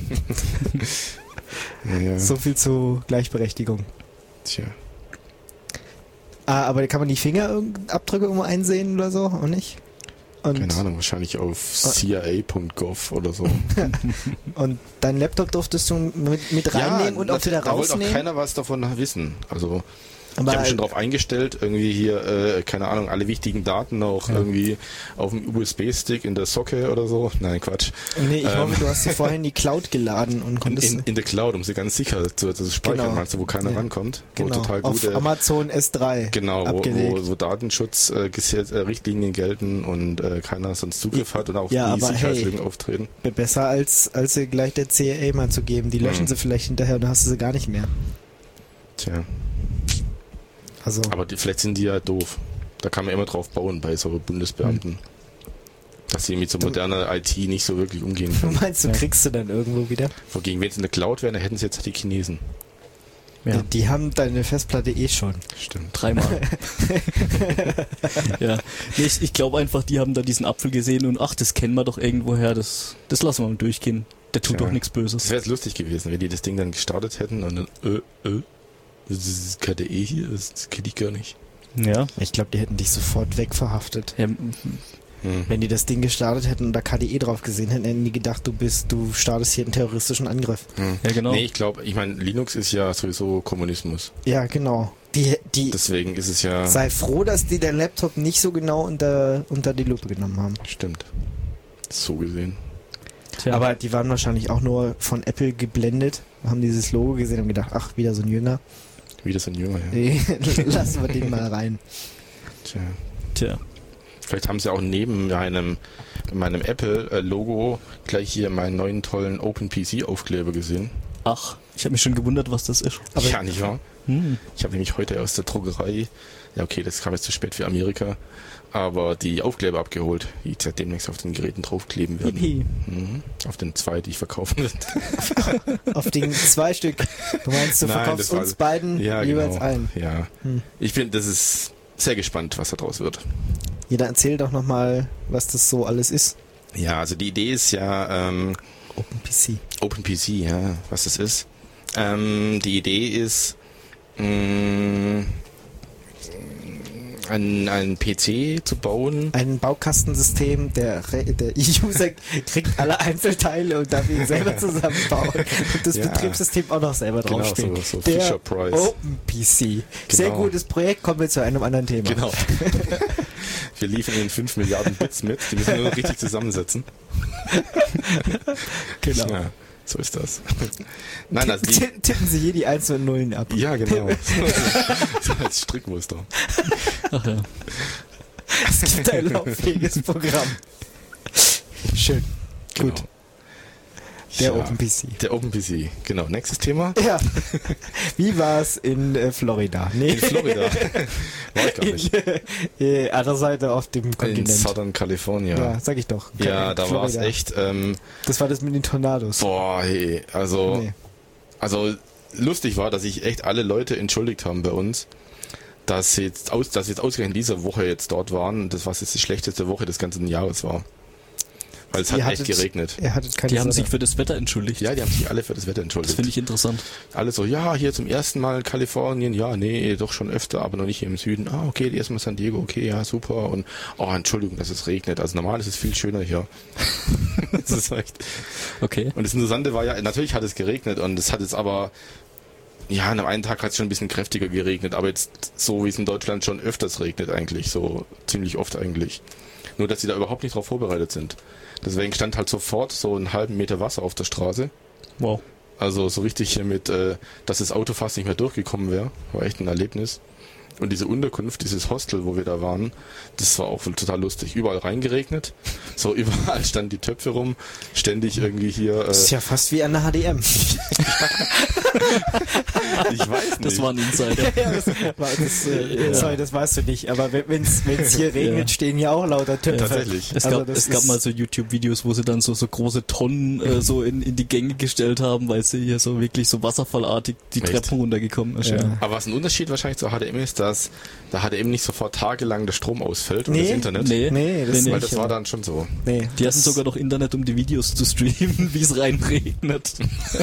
[SPEAKER 1] Ja.
[SPEAKER 2] So viel zu Gleichberechtigung.
[SPEAKER 1] Tja.
[SPEAKER 2] Ah, aber kann man die Fingerabdrücke irgendwo einsehen oder so? Auch nicht? Und,
[SPEAKER 1] Keine Ahnung, wahrscheinlich auf C I A Punkt gov oder so.
[SPEAKER 2] und dein Laptop durftest du mit, mit reinnehmen und auch wieder
[SPEAKER 1] da wollte auch
[SPEAKER 2] rausnehmen?
[SPEAKER 1] keiner was davon wissen. Also
[SPEAKER 2] Aber
[SPEAKER 1] ich habe mich schon drauf eingestellt, irgendwie hier, äh, keine Ahnung, alle wichtigen Daten auch
[SPEAKER 2] Ja.
[SPEAKER 1] irgendwie auf dem U S B-Stick in der Socke oder so. Nein, Quatsch.
[SPEAKER 2] Nee, ich
[SPEAKER 1] Ähm.
[SPEAKER 2] hoffe, du hast sie vorher in die Cloud geladen und
[SPEAKER 1] In,
[SPEAKER 2] konntest...
[SPEAKER 1] in, in der Cloud, um sie ganz sicher zu, zu speichern,
[SPEAKER 2] Genau.
[SPEAKER 1] meinst du, wo keiner
[SPEAKER 2] Ja.
[SPEAKER 1] rankommt. Wo
[SPEAKER 2] genau,
[SPEAKER 1] total
[SPEAKER 2] auf
[SPEAKER 1] gute,
[SPEAKER 2] Amazon S drei
[SPEAKER 1] genau, wo,
[SPEAKER 2] abgelegt.
[SPEAKER 1] wo so Datenschutz äh, Gesetz, äh, Richtlinien gelten und äh, keiner sonst Zugriff hat und auch
[SPEAKER 2] Ja,
[SPEAKER 1] die
[SPEAKER 2] aber
[SPEAKER 1] Sicherheitslücken auftreten.
[SPEAKER 2] Besser als, als sie gleich der C I A mal zu geben. Die löschen
[SPEAKER 1] Hm.
[SPEAKER 2] sie vielleicht hinterher und dann hast du sie gar nicht mehr.
[SPEAKER 1] Tja.
[SPEAKER 2] Also,
[SPEAKER 1] Aber die, vielleicht sind die ja doof. Da kann man immer drauf bauen bei so Bundesbeamten. Dass sie mit so
[SPEAKER 2] Du-
[SPEAKER 1] moderner I T nicht so wirklich umgehen
[SPEAKER 2] du
[SPEAKER 1] können.
[SPEAKER 2] meinst, du
[SPEAKER 3] Ja.
[SPEAKER 2] kriegst sie dann irgendwo wieder?
[SPEAKER 1] Wogegen, wenn es in der Cloud wäre, dann hätten sie jetzt die Chinesen.
[SPEAKER 3] Ja.
[SPEAKER 2] Die, die haben deine Festplatte eh schon.
[SPEAKER 1] Stimmt.
[SPEAKER 3] Dreimal. Ja. Nee, ich ich glaube einfach, die haben da diesen Apfel gesehen und ach, das kennen wir doch irgendwoher, das, das lassen wir mal durchgehen. Der tut
[SPEAKER 1] Tja.
[SPEAKER 3] doch nichts
[SPEAKER 1] Das
[SPEAKER 3] Böses.
[SPEAKER 1] wäre jetzt lustig gewesen, wenn die das Ding dann gestartet hätten und dann, äh, äh, das ist K D E hier, das kenne ich gar nicht.
[SPEAKER 3] Ja.
[SPEAKER 2] Ich glaube, die hätten dich sofort wegverhaftet.
[SPEAKER 3] ja.
[SPEAKER 1] Hm.
[SPEAKER 2] Wenn die das Ding gestartet hätten und da K D E drauf gesehen hätten, hätten die gedacht, du bist, du startest hier einen terroristischen Angriff.
[SPEAKER 1] Hm.
[SPEAKER 3] Ja, genau.
[SPEAKER 1] Nee, ich glaube, ich meine, Linux ist ja sowieso Kommunismus.
[SPEAKER 2] Ja, genau. Die, die,
[SPEAKER 1] Deswegen ist es ja...
[SPEAKER 2] sei froh, dass die deinen Laptop nicht so genau unter, unter die Lupe genommen haben.
[SPEAKER 1] Stimmt. So gesehen.
[SPEAKER 3] Tja.
[SPEAKER 2] Aber die waren wahrscheinlich auch nur von Apple geblendet, haben dieses Logo gesehen und gedacht, ach, wieder so ein Jünger.
[SPEAKER 1] Wieder so ein Jünger, ja.
[SPEAKER 2] Nee, lassen wir den mal rein.
[SPEAKER 1] Tja.
[SPEAKER 3] Tja.
[SPEAKER 1] Vielleicht haben sie auch neben meinem, meinem Apple-Logo gleich hier meinen neuen tollen OpenPC-Aufkleber gesehen.
[SPEAKER 3] Ach, ich habe mich schon gewundert, was das ist.
[SPEAKER 2] Aber-
[SPEAKER 1] ja, nicht wahr?
[SPEAKER 3] Hm.
[SPEAKER 1] Ich habe nämlich heute aus der Druckerei, ja okay, das kam jetzt zu spät für Amerika, aber die Aufkleber abgeholt, die jetzt demnächst auf den Geräten draufkleben werden.
[SPEAKER 3] Yippie.
[SPEAKER 1] Mhm. Auf den zwei, die ich verkaufen werde.
[SPEAKER 2] Auf den zwei Stück. Du meinst, du
[SPEAKER 1] Nein,
[SPEAKER 2] verkaufst
[SPEAKER 1] das war-
[SPEAKER 2] uns beiden
[SPEAKER 1] Ja,
[SPEAKER 2] jeweils
[SPEAKER 1] genau.
[SPEAKER 2] einen.
[SPEAKER 1] Ja.
[SPEAKER 2] Hm.
[SPEAKER 1] Ich bin, das ist sehr gespannt, was da draus wird.
[SPEAKER 2] Jeder erzählt doch nochmal, was das so alles ist.
[SPEAKER 1] Ja, also die Idee ist ja, ähm,
[SPEAKER 2] OpenPC.
[SPEAKER 1] OpenPC, ja, was das ist. Ähm, die Idee ist, mh, ein, ein P C zu bauen.
[SPEAKER 2] Ein Baukastensystem, der, Re- der User kriegt alle Einzelteile und darf ihn selber zusammenbauen und das
[SPEAKER 1] Ja.
[SPEAKER 2] Betriebssystem auch noch selber
[SPEAKER 1] Genau,
[SPEAKER 2] draufstehen.
[SPEAKER 1] so, so
[SPEAKER 2] Der
[SPEAKER 1] Fisher Price.
[SPEAKER 2] OpenPC. Sehr
[SPEAKER 1] Genau.
[SPEAKER 2] gutes Projekt, kommen wir zu einem anderen Thema.
[SPEAKER 1] Genau. Wir liefern Ihnen fünf Milliarden Bits mit, die müssen wir nur noch richtig zusammensetzen.
[SPEAKER 2] Genau.
[SPEAKER 1] Ja, so ist das. Nein, also die,
[SPEAKER 2] Ti- Tippen Sie hier die einzelnen Nullen ab.
[SPEAKER 1] ja, genau. So als Strickmuster.
[SPEAKER 3] Ach ja.
[SPEAKER 2] Es gibt ein lauffähiges Programm. Schön.
[SPEAKER 1] Genau.
[SPEAKER 2] Gut. Der
[SPEAKER 1] Ja,
[SPEAKER 2] OpenPC.
[SPEAKER 1] Der OpenPC, genau. Nächstes Thema.
[SPEAKER 2] Ja. Wie war's in äh, Florida? Nee.
[SPEAKER 1] In Florida. War ich gar nicht.
[SPEAKER 2] In, äh, andere Seite auf dem
[SPEAKER 1] In
[SPEAKER 2] Kontinent.
[SPEAKER 1] Southern California.
[SPEAKER 2] Ja, sag ich doch.
[SPEAKER 1] Ja, da war es
[SPEAKER 2] Florida.
[SPEAKER 1] echt, ähm,
[SPEAKER 2] Das war das mit den Tornados.
[SPEAKER 1] boah, hey, also,
[SPEAKER 2] Nee.
[SPEAKER 1] also lustig war, dass sich echt alle Leute entschuldigt haben bei uns, dass sie jetzt aus, dass sie jetzt ausgerechnet diese Woche jetzt dort waren, das was jetzt die schlechteste Woche des ganzen Jahres war. Weil es hat
[SPEAKER 2] Ihr
[SPEAKER 1] echt
[SPEAKER 2] hattet-
[SPEAKER 1] geregnet.
[SPEAKER 2] Ihr hattet keine
[SPEAKER 3] Die haben
[SPEAKER 2] Sonne.
[SPEAKER 3] sich für das Wetter entschuldigt.
[SPEAKER 1] Ja, die haben sich alle für das Wetter
[SPEAKER 3] Das
[SPEAKER 1] entschuldigt.
[SPEAKER 3] finde ich interessant.
[SPEAKER 1] Alle so, ja, hier zum ersten Mal in Kalifornien, ja, nee, doch schon öfter, aber noch nicht hier im Süden. Ah, okay, erst mal San Diego, okay, ja, super. Und, oh, Entschuldigung, dass es regnet. Also normal ist es viel schöner hier. Das ist echt.
[SPEAKER 3] Okay.
[SPEAKER 1] Und das Interessante war ja, natürlich hat es geregnet und es hat jetzt aber Ja, an einem einen Tag hat es schon ein bisschen kräftiger geregnet, aber jetzt so, wie es in Deutschland schon öfters regnet eigentlich, so ziemlich oft eigentlich. Nur, dass sie da überhaupt nicht drauf vorbereitet sind. Deswegen stand halt sofort so einen halben Meter Wasser auf der Straße.
[SPEAKER 3] Wow.
[SPEAKER 1] Also so richtig hier mit, äh, dass das Auto fast nicht mehr durchgekommen wäre. War echt ein Erlebnis. Und diese Unterkunft, dieses Hostel, wo wir da waren, das war auch total lustig. Überall reingeregnet. So überall standen die Töpfe rum. Ständig irgendwie hier... Äh,
[SPEAKER 2] Das ist ja fast wie an der H D M.
[SPEAKER 1] ich weiß nicht.
[SPEAKER 3] Das war ein Insider.
[SPEAKER 2] Ja, das, das, äh,
[SPEAKER 3] Ja.
[SPEAKER 2] Sorry, das weißt du nicht. Aber wenn es hier regnet,
[SPEAKER 3] Ja.
[SPEAKER 2] stehen hier auch lauter Töpfe.
[SPEAKER 1] Tatsächlich.
[SPEAKER 3] Es,
[SPEAKER 2] Also
[SPEAKER 3] gab,
[SPEAKER 2] das
[SPEAKER 3] es gab
[SPEAKER 2] ist-
[SPEAKER 3] mal so YouTube-Videos, wo sie dann so, so große Tonnen äh, so in, in die Gänge gestellt haben, weil sie hier so wirklich so wasserfallartig die
[SPEAKER 1] Echt?
[SPEAKER 3] Treppen runtergekommen ist.
[SPEAKER 2] Ja.
[SPEAKER 3] Ja.
[SPEAKER 1] Aber was ein Unterschied wahrscheinlich zur H D M ist, dass da H D M nicht sofort tagelang der Strom ausfällt und
[SPEAKER 2] Nee.
[SPEAKER 1] das Internet.
[SPEAKER 3] Nee,
[SPEAKER 2] Nee, das
[SPEAKER 3] nee,
[SPEAKER 1] Weil
[SPEAKER 3] nee.
[SPEAKER 1] das war dann schon so.
[SPEAKER 2] Nee,
[SPEAKER 3] Die
[SPEAKER 2] das-
[SPEAKER 3] hatten sogar noch Internet, um die Videos zu streamen, wie es reinregnet.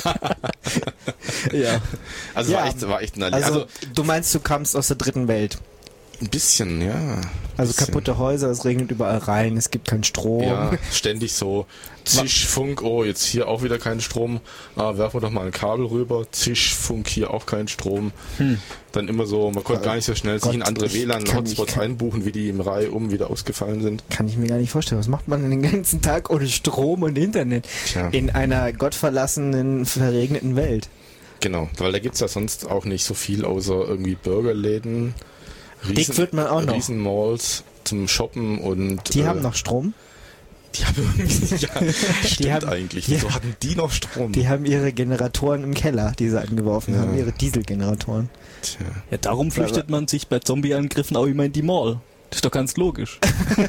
[SPEAKER 3] ja.
[SPEAKER 1] Also
[SPEAKER 2] Ja,
[SPEAKER 1] war echt, war echt ein Erlebnis.
[SPEAKER 2] Also,
[SPEAKER 1] Also,
[SPEAKER 2] du meinst, du kamst aus der dritten Welt.
[SPEAKER 1] ein bisschen, ja.
[SPEAKER 2] Also
[SPEAKER 1] bisschen.
[SPEAKER 2] kaputte Häuser, es regnet überall rein, es gibt keinen Strom.
[SPEAKER 1] Ja, ständig so Zisch, Funk, oh, jetzt hier auch wieder kein Strom. Ah, werfen wir doch mal ein Kabel rüber. Zisch, Funk, hier auch kein Strom.
[SPEAKER 3] Hm.
[SPEAKER 1] Dann immer so, man konnte gar nicht so schnell
[SPEAKER 2] Gott,
[SPEAKER 1] sich in andere
[SPEAKER 2] ich
[SPEAKER 1] W L A
[SPEAKER 2] kann-
[SPEAKER 1] N-Hotspots
[SPEAKER 2] ich kann-
[SPEAKER 1] einbuchen, wie die im Reihe um wieder ausgefallen sind.
[SPEAKER 2] Kann ich mir gar nicht vorstellen. Was macht man denn den ganzen Tag ohne Strom und Internet?
[SPEAKER 1] Tja,
[SPEAKER 2] In einer gottverlassenen, verregneten Welt.
[SPEAKER 1] genau. Weil da gibt's ja sonst auch nicht so viel, außer irgendwie Burgerläden.
[SPEAKER 2] Dick wird man auch noch.
[SPEAKER 1] Riesenmalls zum Shoppen und...
[SPEAKER 2] Die
[SPEAKER 1] äh,
[SPEAKER 2] haben noch Strom.
[SPEAKER 1] Die haben irgendwie... Ja, stimmt
[SPEAKER 2] haben-
[SPEAKER 1] eigentlich.
[SPEAKER 2] die-
[SPEAKER 1] Wieso hatten die noch Strom?
[SPEAKER 2] Die haben ihre Generatoren im Keller, die sie angeworfen
[SPEAKER 1] Ja.
[SPEAKER 2] haben. Ihre Dieselgeneratoren.
[SPEAKER 1] Tja.
[SPEAKER 3] ja, darum flüchtet man sich bei Zombieangriffen auch immer in die Mall. Das ist doch ganz logisch.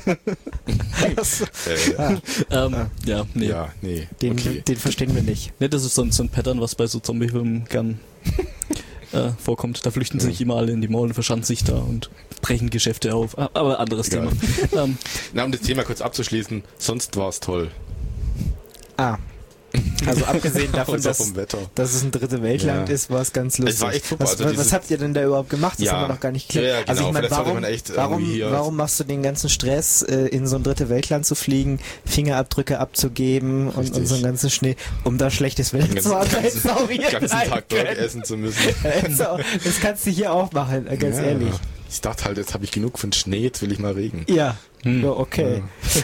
[SPEAKER 1] Äh,
[SPEAKER 3] ähm, ja, nee.
[SPEAKER 1] Ja, nee.
[SPEAKER 2] Den,
[SPEAKER 1] okay.
[SPEAKER 2] den verstehen wir nicht.
[SPEAKER 3] Nee, das ist so ein, so ein Pattern, was bei so Zombiefilmen gern äh, vorkommt. Da flüchten sich immer alle in die Mall und verschanzen sich da und brechen Geschäfte auf. Ah, Aber anderes
[SPEAKER 1] Egal.
[SPEAKER 3] Thema. ähm,
[SPEAKER 1] Na, um das Thema kurz abzuschließen, sonst war es toll.
[SPEAKER 2] Ah. Also abgesehen davon,
[SPEAKER 1] Außer
[SPEAKER 2] dass,
[SPEAKER 1] vom Wetter.
[SPEAKER 2] dass es ein dritte Weltland
[SPEAKER 1] Ja.
[SPEAKER 2] ist, war es ganz lustig.
[SPEAKER 1] Es war echt super.
[SPEAKER 2] Was,
[SPEAKER 1] Also
[SPEAKER 2] was,
[SPEAKER 1] dieses-
[SPEAKER 2] was habt ihr denn da überhaupt gemacht? Das
[SPEAKER 1] Ja.
[SPEAKER 2] haben wir noch gar nicht geklärt.
[SPEAKER 1] Ja, ja, genau.
[SPEAKER 2] Also ich meine,
[SPEAKER 1] Vielleicht sollte
[SPEAKER 2] warum,
[SPEAKER 1] man echt
[SPEAKER 2] warum,
[SPEAKER 1] irgendwie hier-
[SPEAKER 2] warum machst du den ganzen Stress, äh, in so ein dritte Weltland zu fliegen, Fingerabdrücke abzugeben und, und
[SPEAKER 1] Richtig.
[SPEAKER 2] so einen ganzen Schnee, um da schlechtes Wetter
[SPEAKER 1] Den
[SPEAKER 2] zu haben?
[SPEAKER 1] ganzen,
[SPEAKER 2] Hättest du auch hier
[SPEAKER 1] ganzen, ganzen
[SPEAKER 2] bleiben
[SPEAKER 1] Tag Burger
[SPEAKER 2] können.
[SPEAKER 1] essen zu müssen.
[SPEAKER 2] Hättest du auch- Das kannst du hier auch machen, äh, ganz
[SPEAKER 1] Ja.
[SPEAKER 2] ehrlich.
[SPEAKER 1] Ich dachte halt, jetzt habe ich genug von Schnee, jetzt will ich mal Regen.
[SPEAKER 2] Ja,
[SPEAKER 3] hm.
[SPEAKER 2] ja okay.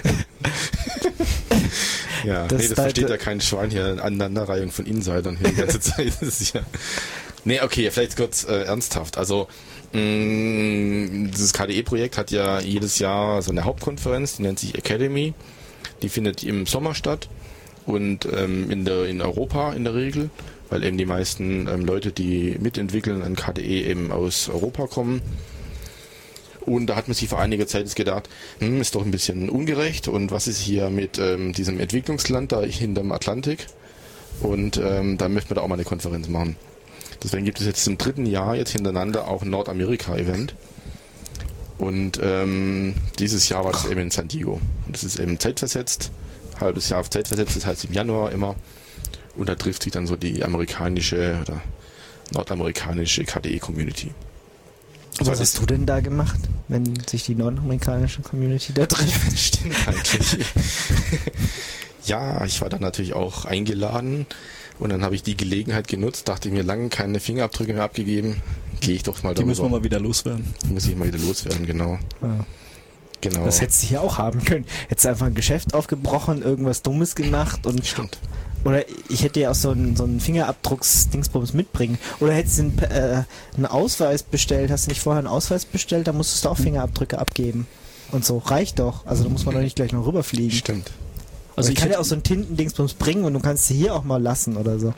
[SPEAKER 1] Ja,
[SPEAKER 2] Das
[SPEAKER 1] nee, das
[SPEAKER 2] da-
[SPEAKER 1] versteht ja kein Schwein hier, eine Aneinanderreihung von Insidern hier die ganze Zeit. Das ist ja nee, okay, vielleicht kurz äh, ernsthaft. Also, mh, dieses K D E-Projekt hat ja jedes Jahr so eine Hauptkonferenz, die nennt sich Academy. Die findet im Sommer statt und ähm, in, der, in Europa in der Regel, weil eben die meisten ähm, Leute, die mitentwickeln an K D E, eben aus Europa kommen. Und da hat man sich vor einiger Zeit jetzt gedacht, hm, ist doch ein bisschen ungerecht und was ist hier mit ähm, diesem Entwicklungsland da hinterm Atlantik? Und ähm, da möchten wir da auch mal eine Konferenz machen. Deswegen gibt es jetzt im dritten Jahr jetzt hintereinander auch ein Nordamerika-Event. Und ähm, dieses Jahr war das eben in San Diego. Und das ist eben zeitversetzt, halbes Jahr auf zeitversetzt, das heißt im Januar immer. Und da trifft sich dann so die amerikanische oder nordamerikanische K D E-Community.
[SPEAKER 2] Was hast du denn da gemacht, wenn sich die nordamerikanische Community da trifft?
[SPEAKER 1] Stimmt eigentlich. Ja, ich war dann natürlich auch eingeladen und dann habe ich die Gelegenheit genutzt, dachte ich mir lange keine Fingerabdrücke mehr abgegeben, gehe ich doch mal
[SPEAKER 3] Die
[SPEAKER 1] darüber.
[SPEAKER 3] müssen wir mal wieder loswerden.
[SPEAKER 1] Die muss ich mal wieder loswerden, genau.
[SPEAKER 2] Ja.
[SPEAKER 1] Genau.
[SPEAKER 2] Das hättest du hier auch haben können. Hättest du einfach ein Geschäft aufgebrochen, irgendwas Dummes gemacht und
[SPEAKER 1] Stimmt.
[SPEAKER 2] oder ich hätte ja auch so einen, so einen Fingerabdrucks-Dingsbums mitbringen. Oder hättest du einen, äh, einen Ausweis bestellt, hast du nicht vorher einen Ausweis bestellt, da musstest du auch Fingerabdrücke abgeben. Und so, reicht doch. Also da muss man doch nicht gleich noch rüberfliegen.
[SPEAKER 1] Stimmt.
[SPEAKER 2] Also
[SPEAKER 3] Also
[SPEAKER 2] ich
[SPEAKER 3] ich
[SPEAKER 2] kann ja
[SPEAKER 3] hätte-
[SPEAKER 2] auch so einen Tintendingsbums bringen und du kannst sie hier auch mal lassen oder so.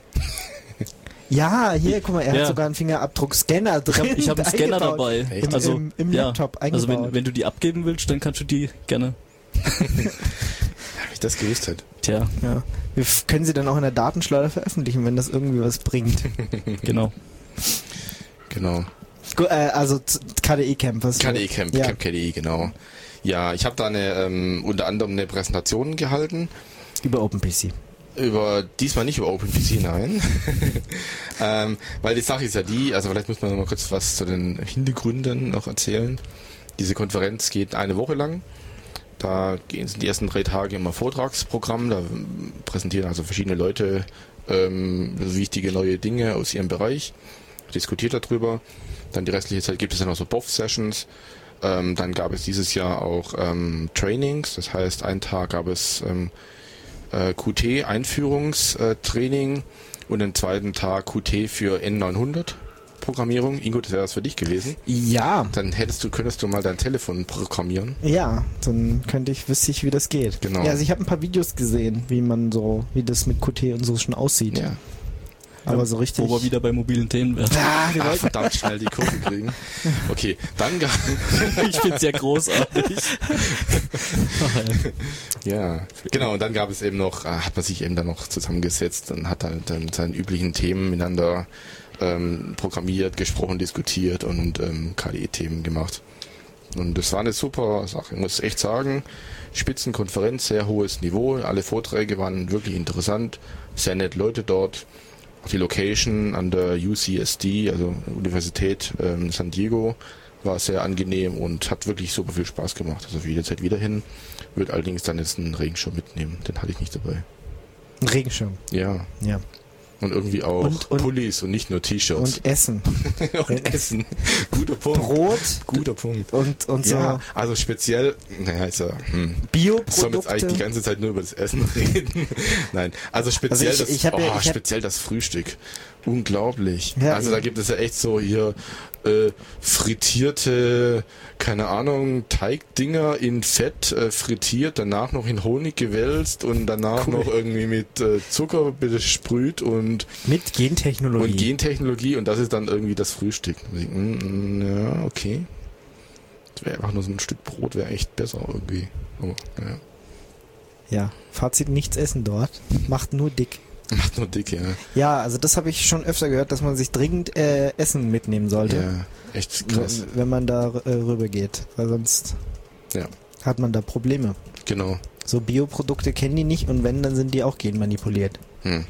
[SPEAKER 2] Ja, hier, guck mal, er
[SPEAKER 3] Ja.
[SPEAKER 2] hat sogar einen Fingerabdruckscanner
[SPEAKER 3] Ich
[SPEAKER 2] drin.
[SPEAKER 3] habe ich hab einen Scanner
[SPEAKER 2] eingebaut.
[SPEAKER 3] dabei.
[SPEAKER 1] Echt?
[SPEAKER 2] Im,
[SPEAKER 3] Also,
[SPEAKER 2] im, im
[SPEAKER 3] ja.
[SPEAKER 2] Laptop
[SPEAKER 3] Also
[SPEAKER 2] eingebaut.
[SPEAKER 3] wenn, wenn du die abgeben willst, dann kannst du die gerne.
[SPEAKER 1] Wenn ich das gewusst hätte.
[SPEAKER 3] Tja,
[SPEAKER 2] Ja. Wir f- können sie dann auch in der Datenschleuder veröffentlichen, wenn das irgendwie was bringt.
[SPEAKER 3] genau.
[SPEAKER 1] Genau.
[SPEAKER 2] Gu- äh, also z- K D E-Camp. was-
[SPEAKER 1] K D E-Camp,
[SPEAKER 2] Ja.
[SPEAKER 1] Camp K D E, genau. Ja, ich habe da eine, ähm, unter anderem eine Präsentation gehalten.
[SPEAKER 2] Über OpenPC.
[SPEAKER 1] Über, diesmal nicht über OpenPC, nein. ähm, weil die Sache ist ja die, also vielleicht muss man noch mal kurz was zu den Hintergründen noch erzählen. Diese Konferenz geht eine Woche lang. Da gehen die ersten drei Tage immer Vortragsprogramm, da präsentieren also verschiedene Leute ähm, wichtige neue Dinge aus ihrem Bereich. diskutiert darüber. Dann die restliche Zeit gibt es dann noch so B O F-Sessions. Ähm, dann gab es dieses Jahr auch ähm, Trainings, das heißt, einen Tag gab es ähm, äh, Q T-Einführungstraining und den zweiten Tag Q T für N neunhundert Programmierung. Ingo, das wäre das für dich gewesen.
[SPEAKER 2] Ja.
[SPEAKER 1] Dann hättest du, könntest du mal dein Telefon programmieren.
[SPEAKER 2] Ja, dann könnte ich, wüsste ich, wie das geht.
[SPEAKER 1] Genau.
[SPEAKER 2] Ja, also ich habe ein paar Videos gesehen, wie man so, wie das mit Q T und so schon aussieht.
[SPEAKER 1] Ja.
[SPEAKER 2] Aber so richtig.
[SPEAKER 3] Wo wir wieder bei mobilen Themen werden.
[SPEAKER 2] Ah, wir
[SPEAKER 1] Ach,
[SPEAKER 2] wollten-
[SPEAKER 1] verdammt schnell die Kurve kriegen. Okay, dann gab
[SPEAKER 3] Ich finde es ja großartig.
[SPEAKER 1] ja, genau, und dann gab es eben noch, äh, hat man sich eben dann noch zusammengesetzt und hat dann, dann seine üblichen Themen miteinander ähm, programmiert, gesprochen, diskutiert und ähm, K D E-Themen gemacht. Und das war eine super Sache, ich muss echt sagen. Spitzenkonferenz, sehr hohes Niveau, alle Vorträge waren wirklich interessant, sehr nett Leute dort. Auch die Location an der U C S D, also Universität ähm, San Diego, war sehr angenehm und hat wirklich super viel Spaß gemacht. Also für jederzeit wieder hin. Würde allerdings dann jetzt einen Regenschirm mitnehmen, den hatte ich nicht dabei.
[SPEAKER 2] Ein Regenschirm.
[SPEAKER 1] Ja,
[SPEAKER 2] Ja.
[SPEAKER 1] und irgendwie auch
[SPEAKER 2] Und- und-
[SPEAKER 1] Pullis und nicht nur T-Shirts.
[SPEAKER 2] Und Essen.
[SPEAKER 1] Und Essen. Guter Punkt.
[SPEAKER 2] Brot
[SPEAKER 1] Guter Punkt.
[SPEAKER 2] und, und so
[SPEAKER 1] Ja, also speziell, naja, ist ja, hm. Sollen wir jetzt eigentlich die
[SPEAKER 2] Bioprodukte.
[SPEAKER 1] ganze Zeit nur über das Essen reden? Nein, also speziell
[SPEAKER 2] Also ich-
[SPEAKER 1] das,
[SPEAKER 2] ich hab
[SPEAKER 1] oh,
[SPEAKER 2] ja- ich hab-
[SPEAKER 1] speziell das Frühstück. Unglaublich.
[SPEAKER 2] Ja,
[SPEAKER 1] also da gibt es ja echt so hier äh, frittierte, keine Ahnung, Teigdinger in Fett äh, frittiert, danach noch in Honig gewälzt und danach
[SPEAKER 2] Cool.
[SPEAKER 1] noch irgendwie mit äh, Zucker besprüht und
[SPEAKER 2] Mit Gentechnologie.
[SPEAKER 1] und Gentechnologie und das ist dann irgendwie das Frühstück. Und ich, mm, mm, ja, okay. Das wäre einfach nur so ein Stück Brot, wäre echt besser irgendwie. Aber, naja.
[SPEAKER 2] Ja, Fazit, nichts essen dort. Macht nur dick.
[SPEAKER 1] Macht nur dick, ja.
[SPEAKER 2] Ja, also das habe ich schon öfter gehört, dass man sich dringend äh, Essen mitnehmen sollte,
[SPEAKER 1] Ja, echt krass.
[SPEAKER 2] wenn, wenn man da äh, rüber geht, weil sonst
[SPEAKER 1] Ja.
[SPEAKER 2] hat man da Probleme.
[SPEAKER 1] Genau.
[SPEAKER 2] So Bioprodukte kennen die nicht und wenn, dann sind die auch genmanipuliert.
[SPEAKER 1] Hm.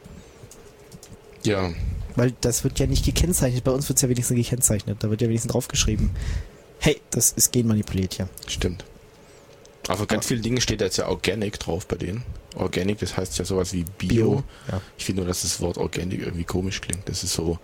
[SPEAKER 1] Ja,
[SPEAKER 2] Weil das wird ja nicht gekennzeichnet. Bei uns wird es ja wenigstens gekennzeichnet. Da wird ja wenigstens draufgeschrieben, hey, das ist genmanipuliert hier.
[SPEAKER 1] stimmt. Aber für ganz viele Dinge steht da jetzt ja Organic drauf bei denen. Organic, das heißt ja sowas wie Bio.
[SPEAKER 2] Bio, ja.
[SPEAKER 1] Ich finde nur, dass das Wort Organic irgendwie komisch klingt. Das ist so,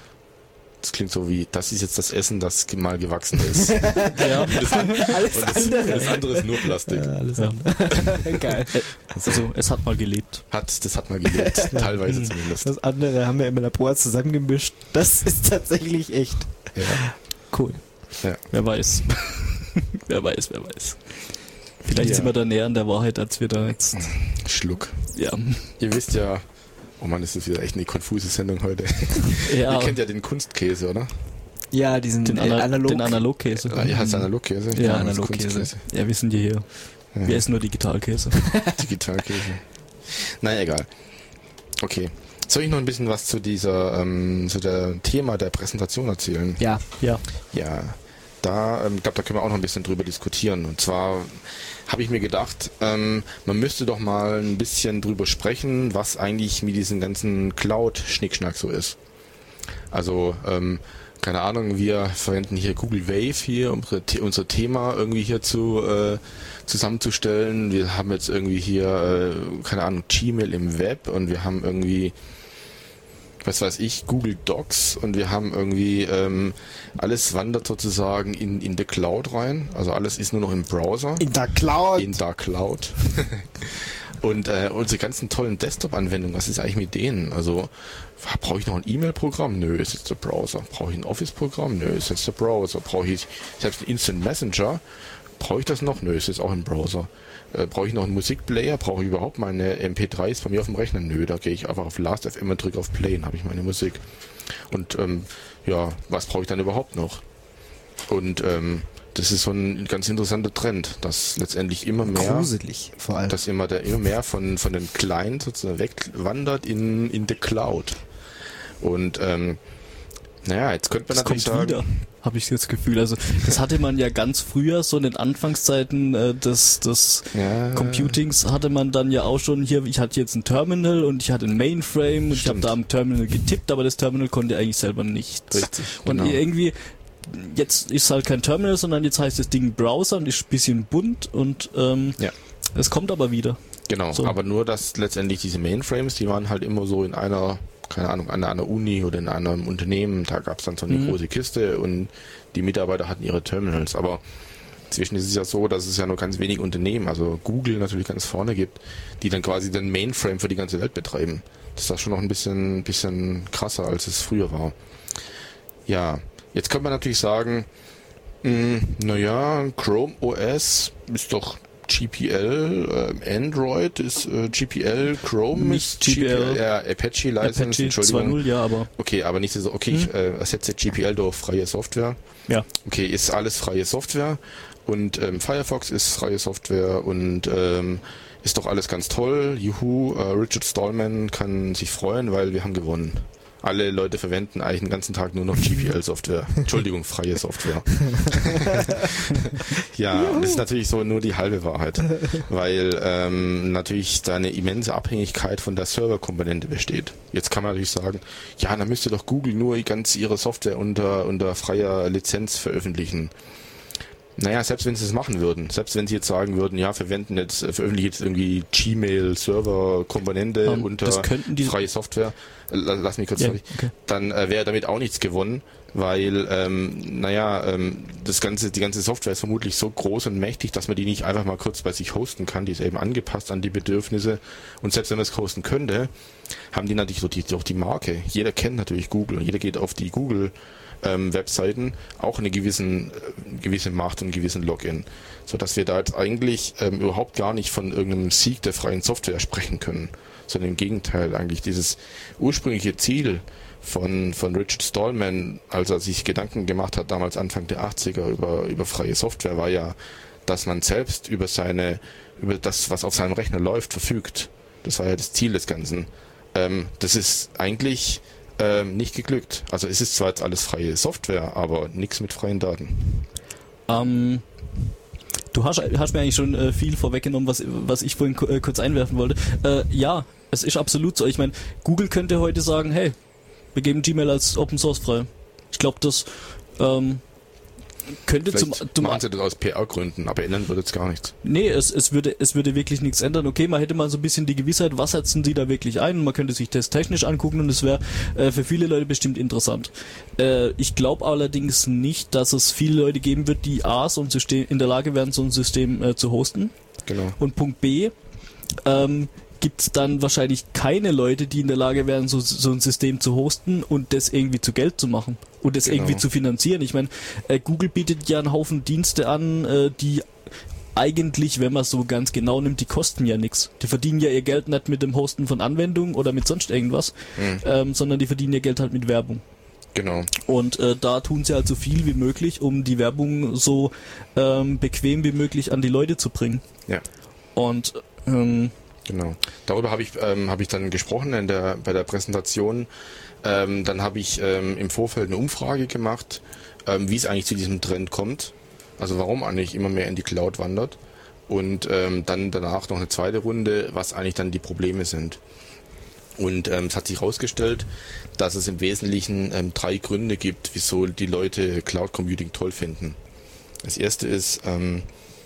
[SPEAKER 1] das klingt so wie, das ist jetzt das Essen, das mal gewachsen ist.
[SPEAKER 3] Ja.
[SPEAKER 1] Das,
[SPEAKER 2] Alles
[SPEAKER 1] und das,
[SPEAKER 2] andere.
[SPEAKER 1] das andere ist nur Plastik.
[SPEAKER 2] Ja, alles
[SPEAKER 3] Ja.
[SPEAKER 2] andere. Geil.
[SPEAKER 3] Also, es hat mal gelebt.
[SPEAKER 1] Hat, das hat mal gelebt. Teilweise zumindest.
[SPEAKER 2] Das andere haben wir im Labor zusammengemischt. Das ist tatsächlich echt.
[SPEAKER 1] Ja.
[SPEAKER 2] Cool.
[SPEAKER 3] Wer weiß. Wer weiß, wer weiß. Vielleicht
[SPEAKER 1] Ja.
[SPEAKER 3] sind wir da näher an der Wahrheit, als wir da jetzt.
[SPEAKER 1] Schluck.
[SPEAKER 3] Ja.
[SPEAKER 1] Ihr wisst ja, oh Mann, das ist wieder echt eine konfuse Sendung heute.
[SPEAKER 3] Ja,
[SPEAKER 1] Ihr kennt ja den Kunstkäse, oder?
[SPEAKER 2] Ja, diesen
[SPEAKER 3] den,
[SPEAKER 2] äh,
[SPEAKER 3] Ana
[SPEAKER 2] analog.
[SPEAKER 3] den Analogkäse.
[SPEAKER 1] Ja, ihr heißt Analogkäse?
[SPEAKER 3] Ja,
[SPEAKER 1] das
[SPEAKER 3] Analogkäse.
[SPEAKER 1] Kunstkäse.
[SPEAKER 3] Ja, wir sind ja hier.
[SPEAKER 1] Ja.
[SPEAKER 3] Wir essen nur Digitalkäse.
[SPEAKER 1] Digitalkäse. Naja, egal. Okay. Soll ich noch ein bisschen was zu dieser, ähm, zu der Thema der Präsentation erzählen?
[SPEAKER 2] Ja.
[SPEAKER 3] Ja.
[SPEAKER 1] Ja, da, ähm, glaube, da können wir auch noch ein bisschen drüber diskutieren. Und zwar habe ich mir gedacht, ähm, man müsste doch mal ein bisschen drüber sprechen, was eigentlich mit diesem ganzen Cloud-Schnickschnack so ist. Also, ähm, keine Ahnung, wir verwenden hier Google Wave hier, um unsere, The- unser Thema irgendwie hier zu äh, zusammenzustellen. Wir haben jetzt irgendwie hier, äh, keine Ahnung, Gmail im Web und wir haben irgendwie, was weiß ich, Google Docs und wir haben irgendwie, ähm, alles wandert sozusagen in, in the Cloud rein. Also alles ist nur noch im Browser.
[SPEAKER 2] In der Cloud.
[SPEAKER 1] In der Cloud. Und äh, unsere ganzen tollen Desktop-Anwendungen, was ist eigentlich mit denen? Also, brauche ich noch ein E-Mail-Programm? Nö, ist jetzt der Browser. Brauche ich ein Office-Programm? Nö, ist jetzt der Browser. Brauche ich selbst einen Instant Messenger? Brauche ich das noch? Nö, ist jetzt auch im Browser. Äh, brauche ich noch einen Musikplayer? Brauche ich überhaupt meine M P drei s bei mir auf dem Rechner? Nö, da gehe ich einfach auf Last F M und drücke auf Play und habe ich meine Musik. Und ähm, ja, was brauche ich dann überhaupt noch? Und ähm, das ist so ein ganz interessanter Trend, dass letztendlich immer mehr,
[SPEAKER 2] Gruselig, vor allem.
[SPEAKER 1] dass immer der immer mehr von von den Clients sozusagen wegwandert in in the Cloud. Und ähm, naja, jetzt könnte man
[SPEAKER 3] Das
[SPEAKER 1] natürlich
[SPEAKER 3] kommt
[SPEAKER 1] sagen,
[SPEAKER 3] wieder, habe ich jetzt das Gefühl. Also das hatte man ja ganz früher, so in den Anfangszeiten äh, des, des
[SPEAKER 1] ja,
[SPEAKER 3] Computings hatte man dann ja auch schon hier, ich hatte jetzt ein Terminal und ich hatte ein Mainframe und ich habe
[SPEAKER 1] Stimmt.
[SPEAKER 3] da am Terminal getippt, aber das Terminal konnte eigentlich selber nichts.
[SPEAKER 1] richtig.
[SPEAKER 3] Und
[SPEAKER 1] genau.
[SPEAKER 3] irgendwie, jetzt ist halt kein Terminal, sondern jetzt heißt das Ding Browser und ist ein bisschen bunt und ähm,
[SPEAKER 1] Ja.
[SPEAKER 3] es kommt aber wieder.
[SPEAKER 1] Genau,
[SPEAKER 3] So.
[SPEAKER 1] aber nur, dass letztendlich diese Mainframes, die waren halt immer so in einer keine Ahnung, an einer Uni oder in einem Unternehmen, da gab es dann so eine
[SPEAKER 3] Mhm.
[SPEAKER 1] große Kiste und die Mitarbeiter hatten ihre Terminals. Aber inzwischen ist es ja so, dass es ja nur ganz wenige Unternehmen, also Google natürlich ganz vorne gibt, die dann quasi den Mainframe für die ganze Welt betreiben. Das ist das schon noch ein bisschen, bisschen krasser, als es früher war. Ja, jetzt könnte man natürlich sagen, mh, naja, Chrome O S ist doch G P L, äh, Android ist äh, G P L, Chrome
[SPEAKER 3] Nicht
[SPEAKER 1] ist
[SPEAKER 3] G P L.
[SPEAKER 1] Ja, Apache License,
[SPEAKER 3] Apache zwei
[SPEAKER 1] Entschuldigung.
[SPEAKER 3] Punkt null, ja, aber
[SPEAKER 1] Okay, aber nicht so, okay,
[SPEAKER 3] Hm.
[SPEAKER 1] ich äh, ersetze G P L durch freie Software.
[SPEAKER 3] ja.
[SPEAKER 1] Okay, ist alles freie Software und ähm, Firefox ist freie Software und ähm, ist doch alles ganz toll. Juhu, äh, Richard Stallman kann sich freuen, weil wir haben gewonnen. Alle Leute verwenden eigentlich den ganzen Tag nur noch G P L-Software. Entschuldigung, freie Software. Ja, und das ist natürlich so nur die halbe Wahrheit, weil ähm, natürlich da eine immense Abhängigkeit von der Serverkomponente besteht. Jetzt kann man natürlich sagen, ja, dann müsste doch Google nur ganz ihre Software unter, unter freier Lizenz veröffentlichen. Naja, selbst wenn sie es machen würden, selbst wenn sie jetzt sagen würden, ja, verwenden jetzt, veröffentlichen jetzt irgendwie Gmail-Server-Komponente
[SPEAKER 3] Um,
[SPEAKER 1] unter
[SPEAKER 3] das könnten die-
[SPEAKER 1] freie Software, äh, lass mich kurz
[SPEAKER 3] Ja,
[SPEAKER 1] fertig,
[SPEAKER 3] okay.
[SPEAKER 1] dann äh, wäre damit auch nichts gewonnen, weil, ähm, naja, ähm, das ganze, die ganze Software ist vermutlich so groß und mächtig, dass man die nicht einfach mal kurz bei sich hosten kann, die ist eben angepasst an die Bedürfnisse und selbst wenn man es hosten könnte, haben die natürlich durch die, durch die Marke, jeder kennt natürlich Google, jeder geht auf die Google Ähm, Webseiten auch eine gewissen, äh, gewisse Macht und einen gewissen Login, so dass wir da jetzt eigentlich ähm, überhaupt gar nicht von irgendeinem Sieg der freien Software sprechen können, sondern im Gegenteil eigentlich dieses ursprüngliche Ziel von von Richard Stallman, als er sich Gedanken gemacht hat, damals Anfang der achtziger über über freie Software, war ja, dass man selbst über seine über das, was auf seinem Rechner läuft, verfügt. Das war ja das Ziel des Ganzen. Ähm, das ist eigentlich Ähm, nicht geglückt. Also es ist zwar jetzt alles freie Software, aber nichts mit freien Daten.
[SPEAKER 3] Ähm, du hast, hast mir eigentlich schon äh, viel vorweggenommen, was, was ich vorhin äh, kurz einwerfen wollte. Äh, ja, es ist absolut so. Ich meine, Google könnte heute sagen, hey, wir geben Gmail als Open Source frei. Ich glaube, das ähm, könnte zum,
[SPEAKER 1] Vielleicht
[SPEAKER 3] zum
[SPEAKER 1] machen sie das aus P R-Gründen, aber ändern würde jetzt gar nichts.
[SPEAKER 3] Nee, es, es würde es würde wirklich nichts ändern. Okay, man hätte mal so ein bisschen die Gewissheit, was setzen sie da wirklich ein? Man könnte sich das technisch angucken und es wäre äh, für viele Leute bestimmt interessant. Äh, ich glaube allerdings nicht, dass es viele Leute geben wird, die A, so ein System in der Lage wären, so ein System äh, zu hosten.
[SPEAKER 1] Genau.
[SPEAKER 3] Und Punkt B, ähm, gibt es dann wahrscheinlich keine Leute, die in der Lage wären, so, so ein System zu hosten und das irgendwie zu Geld zu machen und das
[SPEAKER 1] Genau.
[SPEAKER 3] irgendwie zu finanzieren. Ich meine, äh, Google bietet ja einen Haufen Dienste an, äh, die eigentlich, wenn man es so ganz genau nimmt, die kosten ja nichts. Die verdienen ja ihr Geld nicht mit dem Hosten von Anwendungen oder mit sonst irgendwas,
[SPEAKER 1] Mhm.
[SPEAKER 3] ähm, sondern die verdienen ihr Geld halt mit Werbung.
[SPEAKER 1] Genau.
[SPEAKER 3] Und äh, da tun sie halt so viel wie möglich, um die Werbung so ähm, bequem wie möglich an die Leute zu bringen.
[SPEAKER 1] Ja.
[SPEAKER 3] Und ähm,
[SPEAKER 1] Genau. Darüber habe ich ähm, habe ich dann gesprochen in der bei der Präsentation. Ähm, dann habe ich ähm, im Vorfeld eine Umfrage gemacht, ähm, wie es eigentlich zu diesem Trend kommt. Also warum eigentlich immer mehr in die Cloud wandert. Und ähm, dann danach noch eine zweite Runde, was eigentlich dann die Probleme sind. Und ähm, es hat sich herausgestellt, dass es im Wesentlichen ähm, drei Gründe gibt, wieso die Leute Cloud Computing toll finden. Das erste ist, ähm,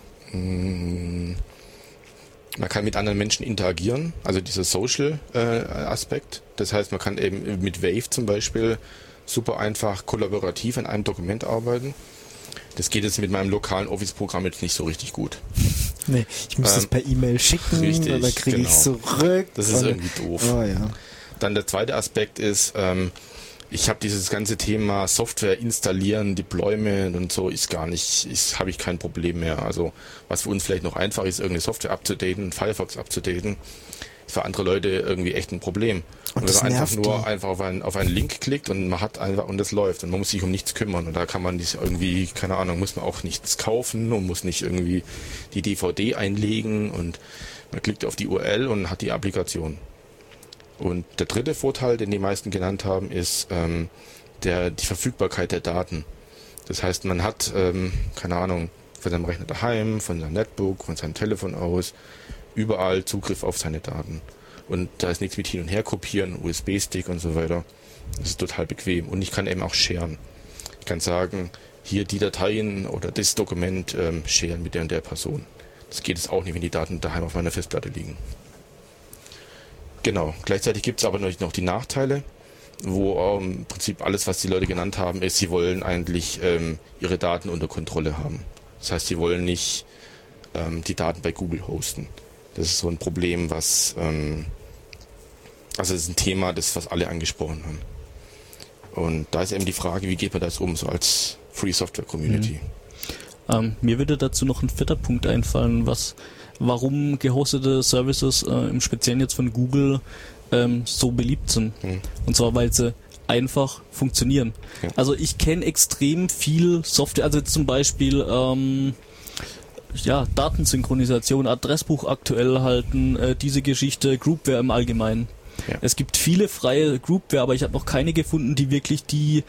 [SPEAKER 1] mh, man kann mit anderen Menschen interagieren, also dieser Social-Aspekt. Äh, das heißt, man kann eben mit Wave zum Beispiel super einfach kollaborativ an einem Dokument arbeiten. Das geht jetzt mit meinem lokalen Office-Programm jetzt nicht so richtig gut.
[SPEAKER 2] Nee, ich muss
[SPEAKER 1] Ähm,
[SPEAKER 2] das per E-Mail schicken,
[SPEAKER 1] richtig,
[SPEAKER 2] oder kriege ich
[SPEAKER 1] genau.
[SPEAKER 2] zurück.
[SPEAKER 1] Das ist
[SPEAKER 2] und-
[SPEAKER 1] irgendwie doof.
[SPEAKER 2] Oh ja.
[SPEAKER 1] Dann der zweite Aspekt ist, ähm, ich habe dieses ganze Thema Software installieren, Deployment und so ist gar nicht, ist habe ich kein Problem mehr. Also was für uns vielleicht noch einfach ist, irgendeine Software abzudaten, Firefox abzudaten, ist für andere Leute irgendwie echt ein Problem.
[SPEAKER 2] Und
[SPEAKER 1] Und,
[SPEAKER 2] das
[SPEAKER 1] wenn man einfach
[SPEAKER 2] nervt
[SPEAKER 1] nur
[SPEAKER 2] die.
[SPEAKER 1] einfach auf einen, auf einen Link klickt und man hat einfach und das läuft und man muss sich um nichts kümmern und da kann man nicht irgendwie, keine Ahnung, muss man auch nichts kaufen und muss nicht irgendwie die D V D einlegen und man klickt auf die U R L und hat die Applikation. Und der dritte Vorteil, den die meisten genannt haben, ist ähm, der, die Verfügbarkeit der Daten. Das heißt, man hat, ähm, keine Ahnung, von seinem Rechner daheim, von seinem Netbook, von seinem Telefon aus, überall Zugriff auf seine Daten. Und da ist nichts mit hin und her kopieren, U S B-Stick und so weiter. Das ist total bequem. Und ich kann eben auch sharen. Ich kann sagen, hier die Dateien oder das Dokument ähm, sharen mit der und der Person. Das geht es auch nicht, wenn die Daten daheim auf meiner Festplatte liegen. Genau. Gleichzeitig gibt es aber noch die Nachteile. wo ähm, im Prinzip alles, was die Leute genannt haben, ist, sie wollen eigentlich ähm, ihre Daten unter Kontrolle haben. Das heißt, sie wollen nicht ähm, die Daten bei Google hosten. Das ist so ein Problem, was, ähm, also das ist ein Thema, das was alle angesprochen haben. Und da ist eben die Frage, wie geht man das um, so als Free Software Community?
[SPEAKER 3] Mhm. Ähm, mir würde dazu noch ein vierter Punkt einfallen, was, warum gehostete Services äh, im Speziellen jetzt von Google ähm, so beliebt sind. Mhm. Und zwar, weil sie einfach funktionieren. Ja. Also ich kenne extrem viel Software, also jetzt zum Beispiel ähm, ja, Datensynchronisation, Adressbuch aktuell halten, äh, diese Geschichte, Groupware im Allgemeinen. Ja. Es gibt viele freie Groupware, aber ich habe noch keine gefunden, die wirklich die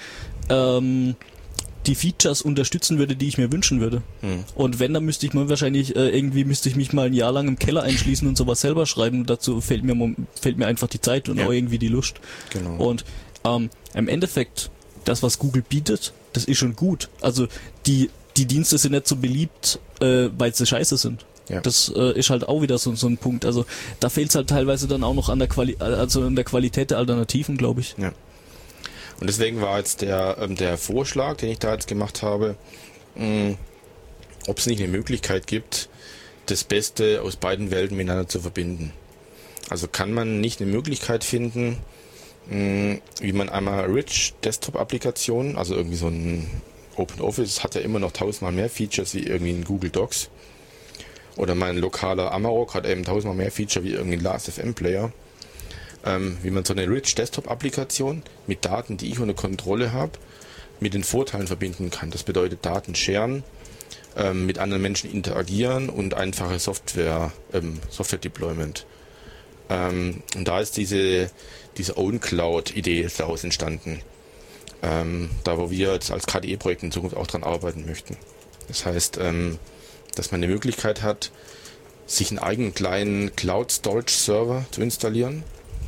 [SPEAKER 3] ähm, die Features unterstützen würde, die ich mir wünschen würde. Hm. Und wenn, dann müsste ich mal wahrscheinlich äh, irgendwie müsste ich mich mal ein Jahr lang im Keller einschließen und sowas selber schreiben. Dazu fehlt mir fehlt mir einfach die Zeit und ja. auch irgendwie die Lust.
[SPEAKER 1] Genau.
[SPEAKER 3] Und ähm, im Endeffekt, das, was Google bietet, das ist schon gut. Also die die Dienste sind nicht so beliebt, äh, weil sie scheiße sind. Ja. Das äh, ist halt auch wieder so, so ein Punkt. Also da fehlt es halt teilweise dann auch noch an der Quali- also an der Qualität der Alternativen, glaube ich.
[SPEAKER 1] Ja. Und deswegen war jetzt der ähm, der Vorschlag, den ich da jetzt gemacht habe, mh, ob es nicht eine Möglichkeit gibt, das Beste aus beiden Welten miteinander zu verbinden. Also kann man nicht eine Möglichkeit finden, mh, wie man einmal Rich Desktop-Applikationen, also irgendwie so ein OpenOffice hat ja immer noch tausendmal mehr Features wie irgendwie ein Google Docs. Oder mein lokaler Amarok hat eben tausendmal mehr Feature wie irgendwie ein Last.fm-Player. Ähm, wie man so eine Rich Desktop-Applikation mit Daten, die ich unter Kontrolle habe, mit den Vorteilen verbinden kann. Das bedeutet Daten sharen, ähm, mit anderen Menschen interagieren und einfache Software, ähm, Software-Deployment. Ähm, und da ist diese, diese Own-Cloud-Idee daraus entstanden. Ähm, da wo wir jetzt als K D E-Projekt in Zukunft auch dran arbeiten möchten. Das heißt, ähm, dass man die Möglichkeit hat, sich einen eigenen kleinen Cloud-Storage-Server zu installieren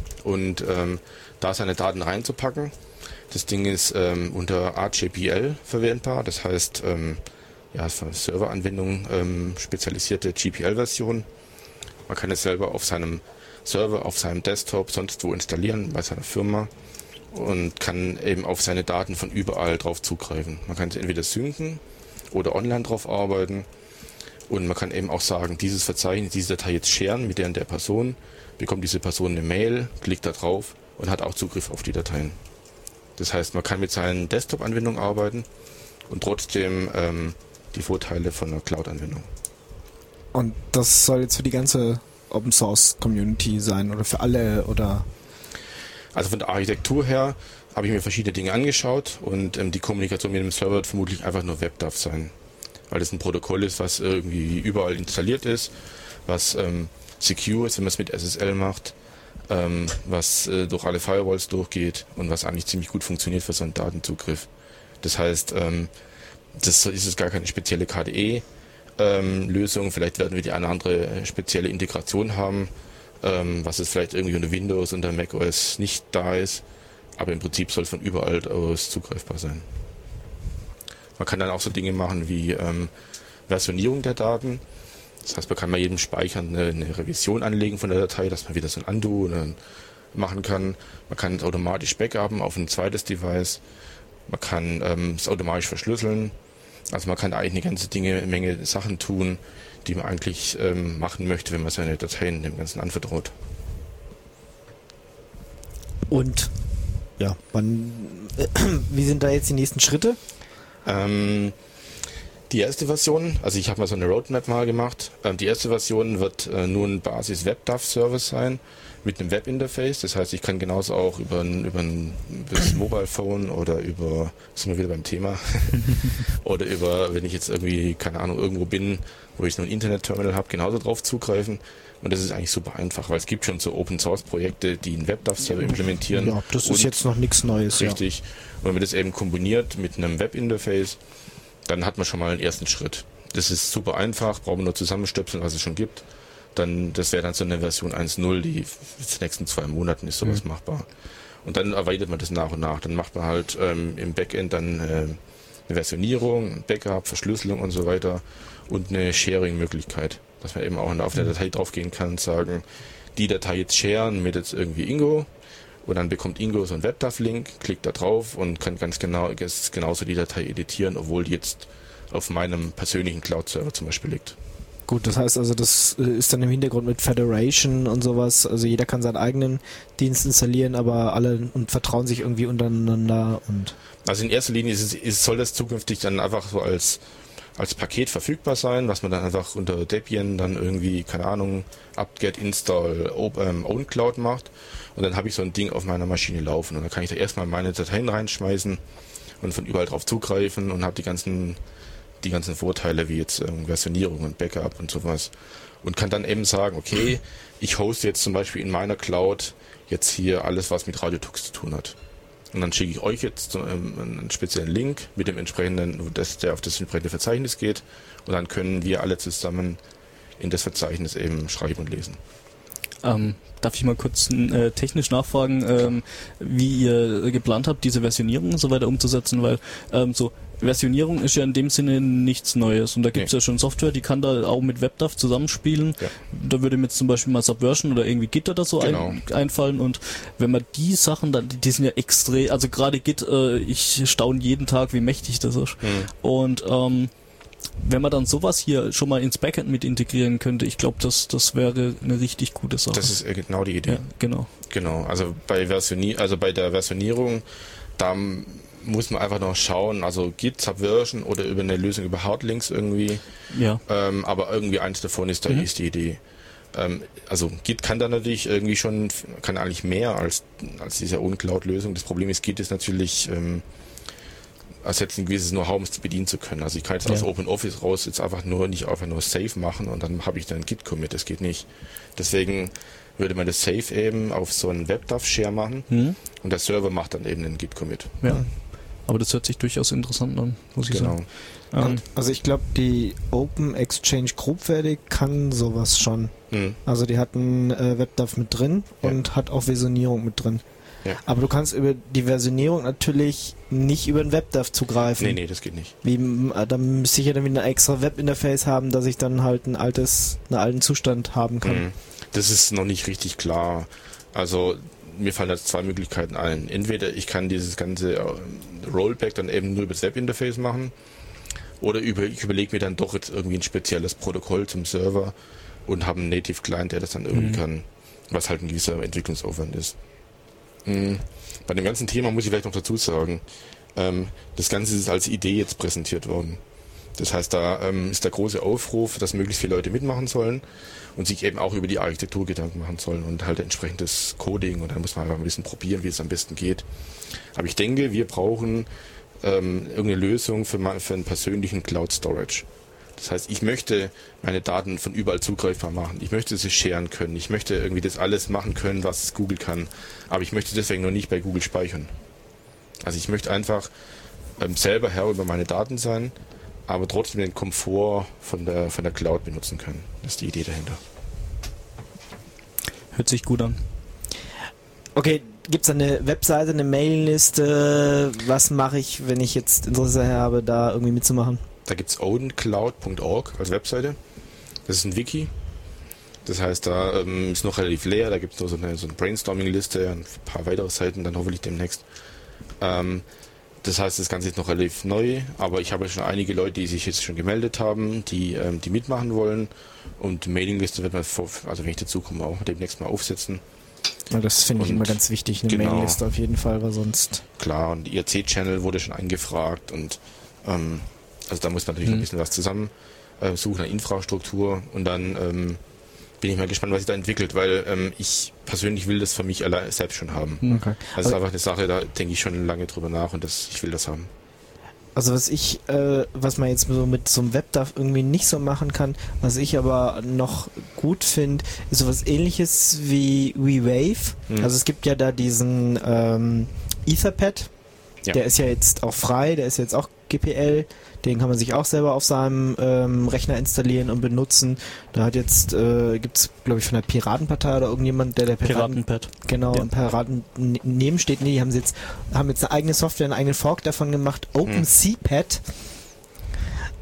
[SPEAKER 1] und ähm, da seine Daten reinzupacken. Das Ding ist ähm, unter R J B L verwendbar, das heißt, ähm, ja, für Serveranwendungen ähm, spezialisierte G P L-Version. Man kann es selber auf seinem Server, auf seinem Desktop, sonst wo installieren, bei seiner Firma und kann eben auf seine Daten von überall drauf zugreifen. Man kann es entweder synken oder online drauf arbeiten. Und man kann eben auch sagen, dieses Verzeichnis, diese Datei jetzt sharen mit der und der Person, bekommt diese Person eine Mail, klickt da drauf und hat auch Zugriff auf die Dateien. Das heißt, man kann mit seinen Desktop-Anwendungen arbeiten und trotzdem ähm, die Vorteile von einer Cloud-Anwendung.
[SPEAKER 2] Und das soll jetzt für die ganze Open-Source-Community sein oder für alle oder?
[SPEAKER 1] Also von der Architektur her habe ich mir verschiedene Dinge angeschaut und ähm, die Kommunikation mit dem Server wird vermutlich einfach nur WebDAV sein. Weil das ein Protokoll ist, was irgendwie überall installiert ist, was ähm, secure ist, wenn man es mit S S L macht, ähm, was äh, durch alle Firewalls durchgeht und was eigentlich ziemlich gut funktioniert für so einen Datenzugriff. Das heißt, ähm, das ist es gar keine spezielle K D E-Lösung. Ähm, vielleicht werden wir die eine andere spezielle Integration haben, ähm, was es vielleicht irgendwie unter Windows, unter macOS nicht da ist, aber im Prinzip soll es von überall aus zugreifbar sein. Man kann dann auch so Dinge machen wie ähm, Versionierung der Daten. Das heißt, man kann bei jedem Speicher eine, eine Revision anlegen von der Datei, dass man wieder so ein Undo machen kann. Man kann es automatisch backupen auf ein zweites Device. Man kann ähm, es automatisch verschlüsseln. Also man kann eigentlich eine ganze Dinge, eine Menge Sachen tun, die man eigentlich ähm, machen möchte, wenn man seine Dateien dem Ganzen anvertraut.
[SPEAKER 2] Und ja, wann, äh, wie sind da jetzt die nächsten Schritte?
[SPEAKER 1] Ähm, die erste Version, also ich habe mal so eine Roadmap mal gemacht, ähm, die erste Version wird äh, nur ein Basis-WebDAV-Service sein mit einem Webinterface, das heißt, ich kann genauso auch über ein, über ein über das Mobile Phone oder über, sind wir wieder beim Thema, oder über, wenn ich jetzt irgendwie, keine Ahnung, irgendwo bin, wo ich nur ein Internet-Terminal habe, genauso drauf zugreifen. Und das ist eigentlich super einfach, weil es gibt schon so Open-Source-Projekte, die einen WebDAV-Server implementieren.
[SPEAKER 2] Ja, das ist jetzt noch nichts Neues.
[SPEAKER 1] Richtig.
[SPEAKER 2] Ja.
[SPEAKER 1] Und wenn man das eben kombiniert mit einem Webinterface, dann hat man schon mal einen ersten Schritt. Das ist super einfach, brauchen wir nur zusammenstöpseln, was es schon gibt. Dann, das wäre dann so eine Version eins Punkt null, die in den nächsten zwei Monaten ist sowas mhm. machbar. Und dann erweitert man das nach und nach. Dann macht man halt ähm, im Backend dann äh, eine Versionierung, ein Backup, Verschlüsselung und so weiter und eine Sharing-Möglichkeit, dass man eben auch auf der Datei draufgehen kann und sagen, die Datei jetzt sharen mit jetzt irgendwie Ingo Und dann bekommt Ingo so einen WebDAV-Link, klickt da drauf und kann ganz genau genauso die Datei editieren, obwohl die jetzt auf meinem persönlichen Cloud-Server zum Beispiel liegt.
[SPEAKER 2] Gut, das heißt also, das ist dann im Hintergrund mit Federation und sowas. Also jeder kann seinen eigenen Dienst installieren, aber alle und vertrauen sich irgendwie untereinander. Und
[SPEAKER 1] also in erster Linie ist es, ist, soll das zukünftig dann einfach so als als Paket verfügbar sein, was man dann einfach unter Debian dann irgendwie, keine Ahnung, apt-get install ähm, ownCloud macht. Und dann habe ich so ein Ding auf meiner Maschine laufen und dann kann ich da erstmal meine Dateien reinschmeißen und von überall drauf zugreifen und habe die ganzen die ganzen Vorteile wie jetzt ähm, Versionierung und Backup und sowas und kann dann eben sagen, okay, ich hoste jetzt zum Beispiel in meiner Cloud jetzt hier alles, was mit Radiotux zu tun hat. Und dann schicke ich euch jetzt ähm, einen speziellen Link mit dem entsprechenden, dass der auf das entsprechende Verzeichnis geht und dann können wir alle zusammen in das Verzeichnis eben schreiben und lesen.
[SPEAKER 3] Ähm, darf ich mal kurz äh, technisch nachfragen, ähm, wie ihr geplant habt, diese Versionierung und so weiter umzusetzen, weil ähm, so Versionierung ist ja in dem Sinne nichts Neues und da gibt es nee. ja schon Software, die kann da auch mit WebDAV zusammenspielen. Ja. Da würde mir jetzt zum Beispiel mal Subversion oder irgendwie Git oder so genau. ein, einfallen und wenn man die Sachen, dann, die sind ja extrem, also gerade Git, äh, ich staune jeden Tag, wie mächtig das ist. Mhm. Und ähm, wenn man dann sowas hier schon mal ins Backend mit integrieren könnte, ich glaube, das, das wäre eine richtig gute Sache.
[SPEAKER 1] Das ist genau die Idee.
[SPEAKER 3] Ja, genau.
[SPEAKER 1] Genau, also bei Versioni- also bei der Versionierung, da muss man einfach noch schauen, also Git, Subversion oder über eine Lösung über Hardlinks irgendwie. Ja. Ähm, aber irgendwie eins davon ist da mhm. ist die Idee. Ähm, also Git kann da natürlich irgendwie schon, kann eigentlich mehr als, als diese ownCloud-Lösung. Das Problem ist, Git ist natürlich ähm, ersetzt ein gewisses Know-how, um es bedienen zu können. Also ich kann jetzt ja. aus OpenOffice raus jetzt einfach nur nicht einfach nur Save machen und dann habe ich dann Git-Commit. Das geht nicht. Deswegen würde man das Save eben auf so einen WebDAV-Share machen mhm. und der Server macht dann eben den Git-Commit.
[SPEAKER 3] Ja. Aber das hört sich durchaus interessant an, muss ich
[SPEAKER 1] genau.
[SPEAKER 3] sagen.
[SPEAKER 2] Ähm, also ich glaube, die Open Exchange Group Werde kann sowas schon. Mhm. Also die hat einen äh, WebDAV mit drin ja. und hat auch Versionierung mit drin. Ja. Aber du kannst über die Versionierung natürlich nicht über den WebDAV zugreifen.
[SPEAKER 1] Nee, nee, das geht nicht.
[SPEAKER 2] Wie, da müsste ich ja dann wieder ein extra Webinterface haben, dass ich dann halt ein altes, einen alten Zustand haben kann.
[SPEAKER 1] Mhm. Das ist noch nicht richtig klar. Also mir fallen jetzt zwei Möglichkeiten ein. Entweder ich kann dieses ganze Rollback dann eben nur über das Webinterface machen oder über, ich überlege mir dann doch jetzt irgendwie ein spezielles Protokoll zum Server und habe einen Native Client, der das dann irgendwie mhm. kann, was halt ein gewisser Entwicklungsaufwand ist. Mhm. Bei dem ganzen Thema muss ich vielleicht noch dazu sagen, ähm, das Ganze ist als Idee jetzt präsentiert worden. Das heißt, da ähm, ist der große Aufruf, dass möglichst viele Leute mitmachen sollen und sich eben auch über die Architektur Gedanken machen sollen und halt entsprechendes Coding und dann muss man einfach ein bisschen probieren, wie es am besten geht. Aber ich denke, wir brauchen ähm, irgendeine Lösung für, mal, für einen persönlichen Cloud Storage. Das heißt, ich möchte meine Daten von überall zugreifbar machen. Ich möchte sie sharen können. Ich möchte irgendwie das alles machen können, was Google kann. Aber ich möchte deswegen noch nicht bei Google speichern. Also ich möchte einfach ähm, selber Herr über meine Daten sein, aber trotzdem den Komfort von der, von der Cloud benutzen können. Das ist die Idee dahinter.
[SPEAKER 3] Hört sich gut an.
[SPEAKER 2] Okay, gibt es eine Webseite, eine Mailingliste? Was mache ich, wenn ich jetzt Interesse habe, da irgendwie mitzumachen?
[SPEAKER 1] Da gibt es own-cloud punkt org als Webseite. Das ist ein Wiki. Das heißt, da ähm, ist noch relativ leer. Da gibt es noch so eine, so eine Brainstorming-Liste, ein paar weitere Seiten, dann hoffentlich demnächst. Ähm, Das heißt, das Ganze ist noch relativ neu, aber ich habe schon einige Leute, die sich jetzt schon gemeldet haben, die ähm, die mitmachen wollen. Und die Mailingliste wird man, vor, also wenn ich dazu komme, auch demnächst mal aufsetzen.
[SPEAKER 2] Ja, das finde ich immer ganz wichtig, eine genau, Mailingliste auf jeden Fall, weil sonst...
[SPEAKER 1] Klar, und I R C-Channel wurde schon angefragt und ähm, also da muss man natürlich mhm. noch ein bisschen was zusammen äh, suchen, eine Infrastruktur und dann ähm, bin ich mal gespannt, was sich da entwickelt, weil ähm, ich persönlich will das für mich allein selbst schon haben. Okay. Also es ist einfach eine Sache, da denke ich schon lange drüber nach und das, ich will das haben.
[SPEAKER 2] Also was ich, äh, was man jetzt so mit so einem WebDAV irgendwie nicht so machen kann, was ich aber noch gut finde, ist sowas ähnliches wie WeWave. Mhm. Also es gibt ja da diesen ähm, Etherpad, ja. Der ist ja jetzt auch frei, der ist jetzt auch G P L, den kann man sich auch selber auf seinem ähm, Rechner installieren und benutzen. Da hat jetzt, äh, gibt es, glaube ich, von der Piratenpartei oder irgendjemand, der der Piraten,
[SPEAKER 3] Piratenpad.
[SPEAKER 2] Genau, ja. Piraten neben steht. Nee, die haben jetzt, haben jetzt eine eigene Software, einen eigenen Fork davon gemacht, OpenCPad.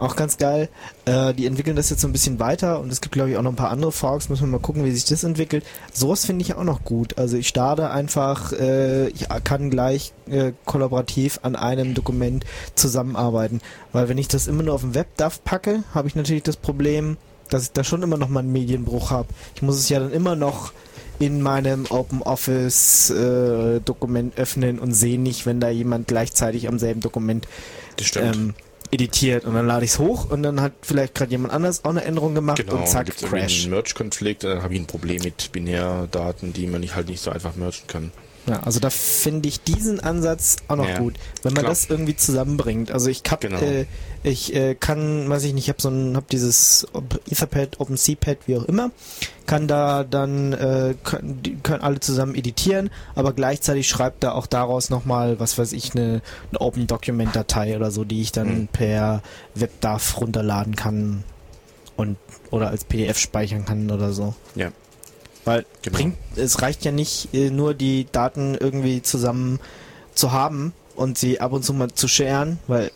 [SPEAKER 2] Auch ganz geil. Äh, die entwickeln das jetzt so ein bisschen weiter und es gibt, glaube ich, auch noch ein paar andere Forks. Müssen wir mal gucken, wie sich das entwickelt. Sowas finde ich auch noch gut. Also ich starte einfach, äh, ich kann gleich äh, kollaborativ an einem Dokument zusammenarbeiten. Weil wenn ich das immer nur auf dem Web D A W packe, habe ich natürlich das Problem, dass ich da schon immer noch mal einen Medienbruch habe. Ich muss es ja dann immer noch in meinem OpenOffice äh, Dokument öffnen und sehe nicht, wenn da jemand gleichzeitig am selben Dokument
[SPEAKER 1] Das stimmt.
[SPEAKER 2] ähm, editiert. Und dann lade ich es hoch und dann hat vielleicht gerade jemand anders auch eine Änderung gemacht
[SPEAKER 1] Genau,
[SPEAKER 2] und zack,
[SPEAKER 1] gibt's irgendwie
[SPEAKER 2] Crash.
[SPEAKER 1] einen Merge-Konflikt und dann habe ich ein Problem mit Binärdaten, die man nicht halt nicht so einfach mergen kann.
[SPEAKER 2] Ja, also da finde ich diesen Ansatz auch noch
[SPEAKER 1] Ja,
[SPEAKER 2] gut, wenn man
[SPEAKER 1] klar.
[SPEAKER 2] das irgendwie zusammenbringt. Also ich hab,
[SPEAKER 1] Genau.
[SPEAKER 2] äh, ich äh, kann, weiß ich nicht, ich habe so ein, hab dieses Etherpad, OpenCPad, wie auch immer, kann da dann äh, können, die können alle zusammen editieren, aber gleichzeitig schreibt da auch daraus nochmal, was weiß ich, eine, eine Open Document Datei oder so, die ich dann
[SPEAKER 1] Mhm.
[SPEAKER 2] per Web D A W runterladen kann und oder als P D F speichern kann oder so.
[SPEAKER 1] Ja.
[SPEAKER 2] Weil
[SPEAKER 1] Genau.
[SPEAKER 2] bringt, es reicht ja nicht, äh, nur die Daten irgendwie zusammen zu haben und sie ab und zu mal zu sharen, weil,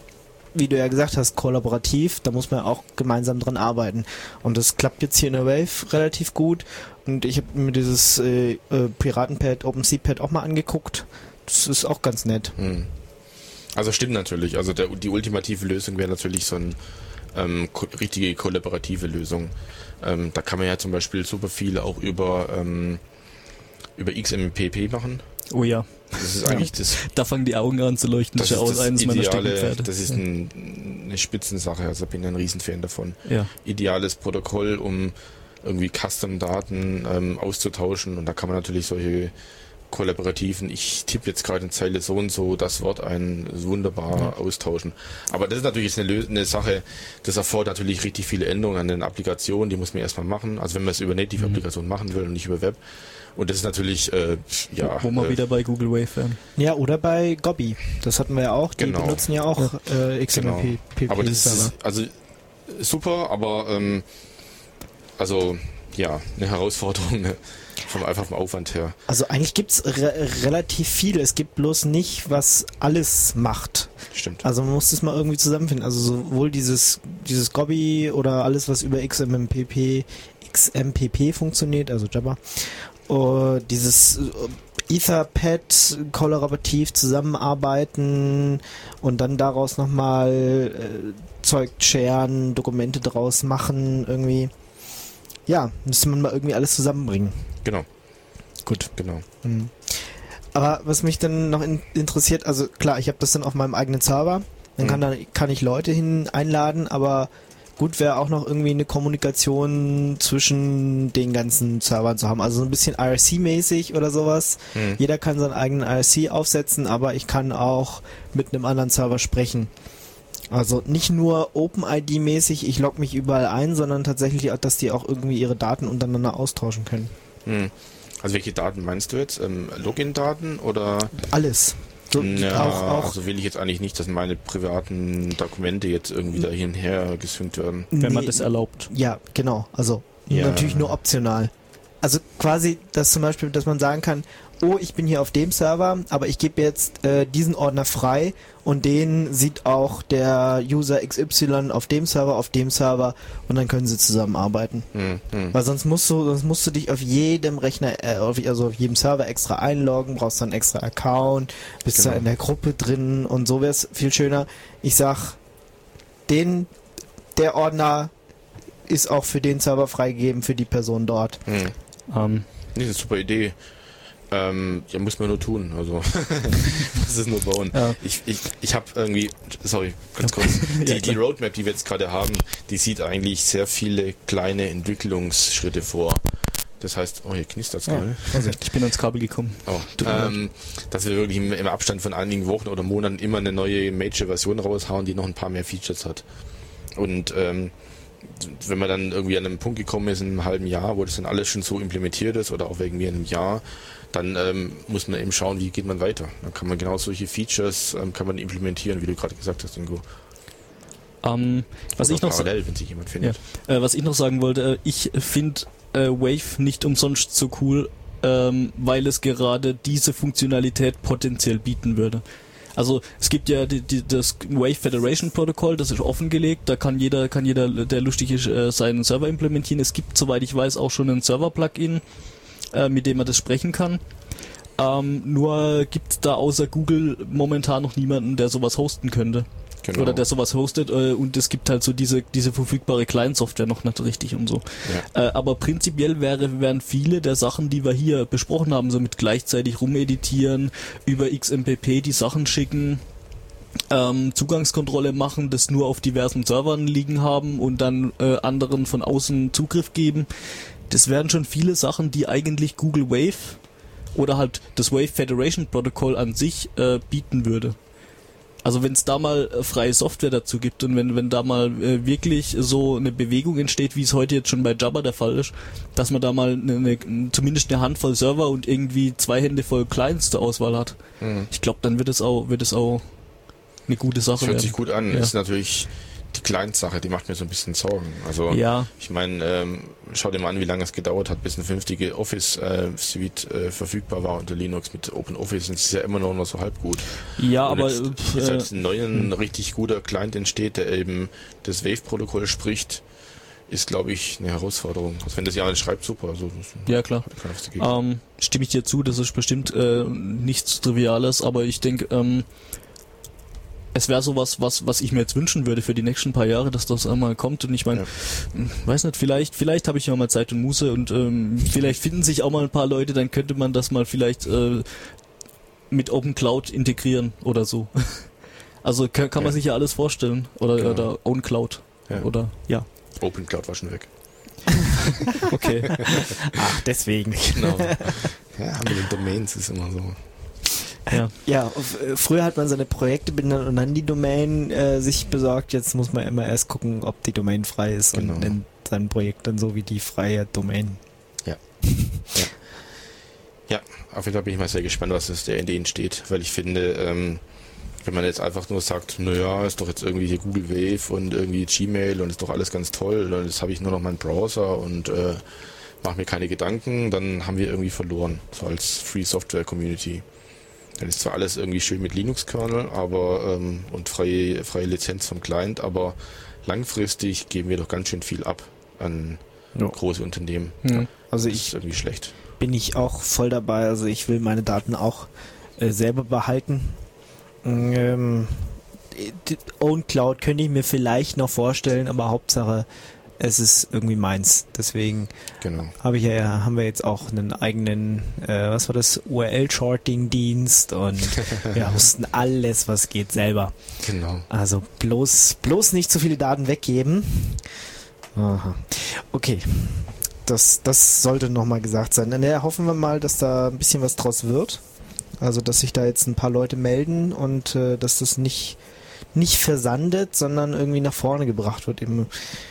[SPEAKER 2] wie du ja gesagt hast, kollaborativ, da muss man auch gemeinsam dran arbeiten. Und das klappt jetzt hier in der Wave relativ gut. Und ich habe mir dieses äh, äh, Piratenpad, OpenCPad auch mal angeguckt. Das ist auch ganz nett.
[SPEAKER 1] Hm. Also stimmt natürlich. Also der, die ultimative Lösung wäre natürlich so eine ähm, ko richtige kollaborative Lösung. Ähm, da kann man ja zum Beispiel super viel auch über ähm, über X M P P machen.
[SPEAKER 3] Oh ja,
[SPEAKER 1] Das ist eigentlich das,
[SPEAKER 3] da fangen die Augen an zu leuchten.
[SPEAKER 1] das,
[SPEAKER 3] Das ist
[SPEAKER 1] ist
[SPEAKER 3] ja auch
[SPEAKER 1] das
[SPEAKER 3] eines meiner
[SPEAKER 1] ideale,
[SPEAKER 3] Steckenpferde.
[SPEAKER 1] das ist ein, eine Spitzensache. Also bin ich ein Riesenfan davon.
[SPEAKER 3] Ja.
[SPEAKER 1] Ideales Protokoll, um irgendwie Custom-Daten ähm, auszutauschen, und da kann man natürlich solche kollaborativen, ich tippe jetzt gerade in Zeile so und so das Wort ein, wunderbar
[SPEAKER 3] Ja.
[SPEAKER 1] austauschen. Aber das ist natürlich jetzt eine, Lö- eine Sache, das erfordert natürlich richtig viele Änderungen an den Applikationen, die muss man erstmal machen, also wenn man es über Native-Applikationen machen will und nicht über Web. Und das ist natürlich, äh, ja...
[SPEAKER 3] Wo wir
[SPEAKER 1] äh,
[SPEAKER 3] wieder bei Google Wave wären.
[SPEAKER 2] Ja, oder bei Gobby. Das hatten wir ja auch. Die
[SPEAKER 1] Genau.
[SPEAKER 2] benutzen ja auch äh, X M
[SPEAKER 1] Genau.
[SPEAKER 2] P P.
[SPEAKER 1] Aber das ist also super, aber ähm, also ja, eine Herausforderung ne, vom einfach vom Aufwand her.
[SPEAKER 2] Also eigentlich gibt's re relativ viel. Es gibt bloß nicht, was alles macht.
[SPEAKER 1] Stimmt.
[SPEAKER 2] Also man muss das mal irgendwie zusammenfinden. Also sowohl dieses dieses Gobby oder alles, was über X M P P X M P P funktioniert, also Jabber. Uh, dieses äh, Etherpad kollaborativ zusammenarbeiten und dann daraus nochmal äh, Zeug sharen, Dokumente draus machen, irgendwie. Ja, müsste man mal irgendwie alles zusammenbringen.
[SPEAKER 1] Genau.
[SPEAKER 2] Gut.
[SPEAKER 1] Genau.
[SPEAKER 2] Mhm. Aber was mich dann noch in, interessiert, also klar, ich habe das dann auf meinem eigenen Server, dann
[SPEAKER 1] Mhm.
[SPEAKER 2] kann, da, kann ich Leute hin einladen, aber gut wäre auch noch irgendwie eine Kommunikation zwischen den ganzen Servern zu haben, also so ein bisschen I R C-mäßig oder sowas.
[SPEAKER 1] Mhm.
[SPEAKER 2] Jeder kann seinen eigenen I R C aufsetzen, aber ich kann auch mit einem anderen Server sprechen. Also nicht nur OpenID-mäßig, ich logge mich überall ein, sondern tatsächlich, dass die auch irgendwie ihre Daten untereinander austauschen können.
[SPEAKER 1] Hm. Also welche Daten meinst du jetzt? Ähm, Login-Daten oder?
[SPEAKER 2] Alles. So,
[SPEAKER 1] Ja,
[SPEAKER 2] auch, auch,
[SPEAKER 1] also will ich jetzt eigentlich nicht, dass meine privaten Dokumente jetzt irgendwie da hin und her gesynkt werden.
[SPEAKER 3] Wenn man
[SPEAKER 2] nee,
[SPEAKER 3] das erlaubt.
[SPEAKER 2] Ja, genau. Also
[SPEAKER 1] Ja.
[SPEAKER 2] natürlich nur optional. Also quasi, dass zum Beispiel, dass man sagen kann, oh, ich bin hier auf dem Server, aber ich gebe jetzt äh, diesen Ordner frei und den sieht auch der User X Y auf dem Server, auf dem Server und dann können sie zusammenarbeiten.
[SPEAKER 1] Hm, hm.
[SPEAKER 2] Weil sonst musst du, sonst musst du dich auf jedem Rechner, äh, auf, also auf jedem Server extra einloggen, brauchst dann einen extra Account, bist
[SPEAKER 1] Genau.
[SPEAKER 2] da in der Gruppe drin und so wär's viel schöner. Ich sag, den, der Ordner ist auch für den Server freigegeben, für die Person dort.
[SPEAKER 1] Hm.
[SPEAKER 3] Ähm,
[SPEAKER 1] Nee, das ist eine super Idee. Ähm, ja, muss man nur tun. Also, muss es nur bauen.
[SPEAKER 3] Ja.
[SPEAKER 1] Ich, ich, ich habe irgendwie, sorry, ganz kurz. Die, die Roadmap, die wir jetzt gerade haben, die sieht eigentlich sehr viele kleine Entwicklungsschritte vor. Das heißt, oh, hier knistert es
[SPEAKER 2] Ja.
[SPEAKER 1] gerade.
[SPEAKER 2] Also,
[SPEAKER 3] ich bin ans Kabel gekommen.
[SPEAKER 1] Oh,
[SPEAKER 3] Tut mir
[SPEAKER 1] ähm, dass wir wirklich im, im Abstand von einigen Wochen oder Monaten immer eine neue Major-Version raushauen, die noch ein paar mehr Features hat. Und ähm, wenn man dann irgendwie an einem Punkt gekommen ist, in einem halben Jahr, wo das dann alles schon so implementiert ist oder auch wegen mir in einem Jahr, dann ähm, muss man eben schauen, wie geht man weiter. Dann kann man genau solche Features ähm, kann man implementieren, wie du gerade gesagt hast, Ingo.
[SPEAKER 3] Ähm, was
[SPEAKER 1] Oder
[SPEAKER 3] ich noch sa-
[SPEAKER 1] parallel, wenn sich jemand findet.
[SPEAKER 3] Äh, was ich noch sagen wollte, äh, ich finde äh, Wave nicht umsonst so cool, ähm, weil es gerade diese Funktionalität potenziell bieten würde. Also es gibt ja die, die, das Wave Federation Protokoll, das ist offengelegt, da kann jeder, kann jeder, der lustig ist, äh, seinen Server implementieren. Es gibt, soweit ich weiß, auch schon ein Server-Plugin, äh, mit dem man das sprechen kann. Ähm, nur gibt es da außer Google momentan noch niemanden, der sowas hosten könnte. Genau. Oder der sowas hostet, äh, und es gibt halt so diese diese verfügbare Client-Software noch nicht richtig und so. Ja. Äh, aber prinzipiell wäre, wären viele der Sachen, die wir hier besprochen haben, so mit gleichzeitig rumeditieren, über X M P P die Sachen schicken, ähm, Zugangskontrolle machen, das nur auf diversen Servern liegen haben und dann äh, anderen von außen Zugriff geben. Das wären schon viele Sachen, die eigentlich Google Wave oder halt das Wave Federation Protokoll an sich äh, bieten würde. Also wenn es da mal äh, freie Software dazu gibt und wenn wenn da mal äh, wirklich so eine Bewegung entsteht, wie es heute jetzt schon bei Jabber der Fall ist, dass man da mal eine, eine, zumindest eine Handvoll Server und irgendwie zwei Hände voll Clients zur Auswahl hat, mhm. ich glaube, dann wird es auch wird es auch eine gute Sache.
[SPEAKER 1] Das hört
[SPEAKER 3] werden.
[SPEAKER 1] sich gut an.
[SPEAKER 3] Ja.
[SPEAKER 1] Ist natürlich die Client-Sache, die macht mir so ein bisschen Sorgen. Also
[SPEAKER 3] ja.
[SPEAKER 1] ich meine, ähm, schau dir mal an, wie lange es gedauert hat, bis eine vernünftige Office-Suite äh, äh, verfügbar war unter Linux mit OpenOffice. Und es ist ja immer noch nur so halb gut.
[SPEAKER 3] Ja,
[SPEAKER 1] und
[SPEAKER 3] aber
[SPEAKER 1] jetzt,
[SPEAKER 3] äh,
[SPEAKER 1] jetzt als ein neuer, hm. richtig guter Client entsteht, der eben das Wave-Protokoll spricht, ist, glaube ich, eine Herausforderung. Also wenn das jemand schreibt, super. Also,
[SPEAKER 3] ja, klar. Ähm, stimme ich dir zu, das ist bestimmt äh, nichts Triviales, aber ich denke, ähm, es wäre sowas, was, was ich mir jetzt wünschen würde für die nächsten paar Jahre, dass das einmal kommt. Und ich meine, ja. weiß nicht, vielleicht, vielleicht habe ich ja mal Zeit und Muße und ähm, vielleicht finden sich auch mal ein paar Leute, dann könnte man das mal vielleicht äh, mit Open Cloud integrieren oder so. Also kann, kann man ja. sich ja alles vorstellen. Oder, genau. oder Own Cloud. Ja. Oder ja.
[SPEAKER 1] Open Cloud war schon weg.
[SPEAKER 3] Okay.
[SPEAKER 2] Ach, deswegen.
[SPEAKER 1] Genau. Ja, mit den Domains ist immer so.
[SPEAKER 2] Ja. ja, früher hat man seine Projekte benannt und dann die Domain äh, sich besorgt. Jetzt muss man immer erst gucken, ob die Domain frei ist genau. und nennt sein Projekt dann so wie die freie Domain.
[SPEAKER 1] Ja. ja. Ja, auf jeden Fall bin ich mal sehr gespannt, was aus der Ende entsteht, weil ich finde, ähm, wenn man jetzt einfach nur sagt, naja, ist doch jetzt irgendwie hier Google Wave und irgendwie Gmail und ist doch alles ganz toll und jetzt habe ich nur noch meinen Browser und äh, mache mir keine Gedanken, dann haben wir irgendwie verloren, so als Free Software Community. Dann ist zwar alles irgendwie schön mit Linux-Kernel, aber ähm, und freie, freie Lizenz vom Client, aber langfristig geben wir doch ganz schön viel ab an ja. große Unternehmen.
[SPEAKER 2] Ja. Also
[SPEAKER 1] das
[SPEAKER 2] ich
[SPEAKER 1] ist irgendwie schlecht.
[SPEAKER 2] Bin ich auch voll dabei. Also ich will meine Daten auch äh, selber behalten. Ähm, Own Cloud könnte ich mir vielleicht noch vorstellen, aber Hauptsache es ist irgendwie meins. Deswegen
[SPEAKER 1] genau.
[SPEAKER 2] habe ich ja, haben wir jetzt auch einen eigenen, äh, was war das, U R L-Shorting-Dienst und wir hosten alles, was geht, selber.
[SPEAKER 1] Genau.
[SPEAKER 2] Also bloß, bloß nicht so viele Daten weggeben. Aha. Okay. Das, das sollte nochmal gesagt sein. Dann ja, hoffen wir mal, dass da ein bisschen was draus wird. Also, dass sich da jetzt ein paar Leute melden und äh, dass das nicht, nicht versandet, sondern irgendwie nach vorne gebracht wird. Eben,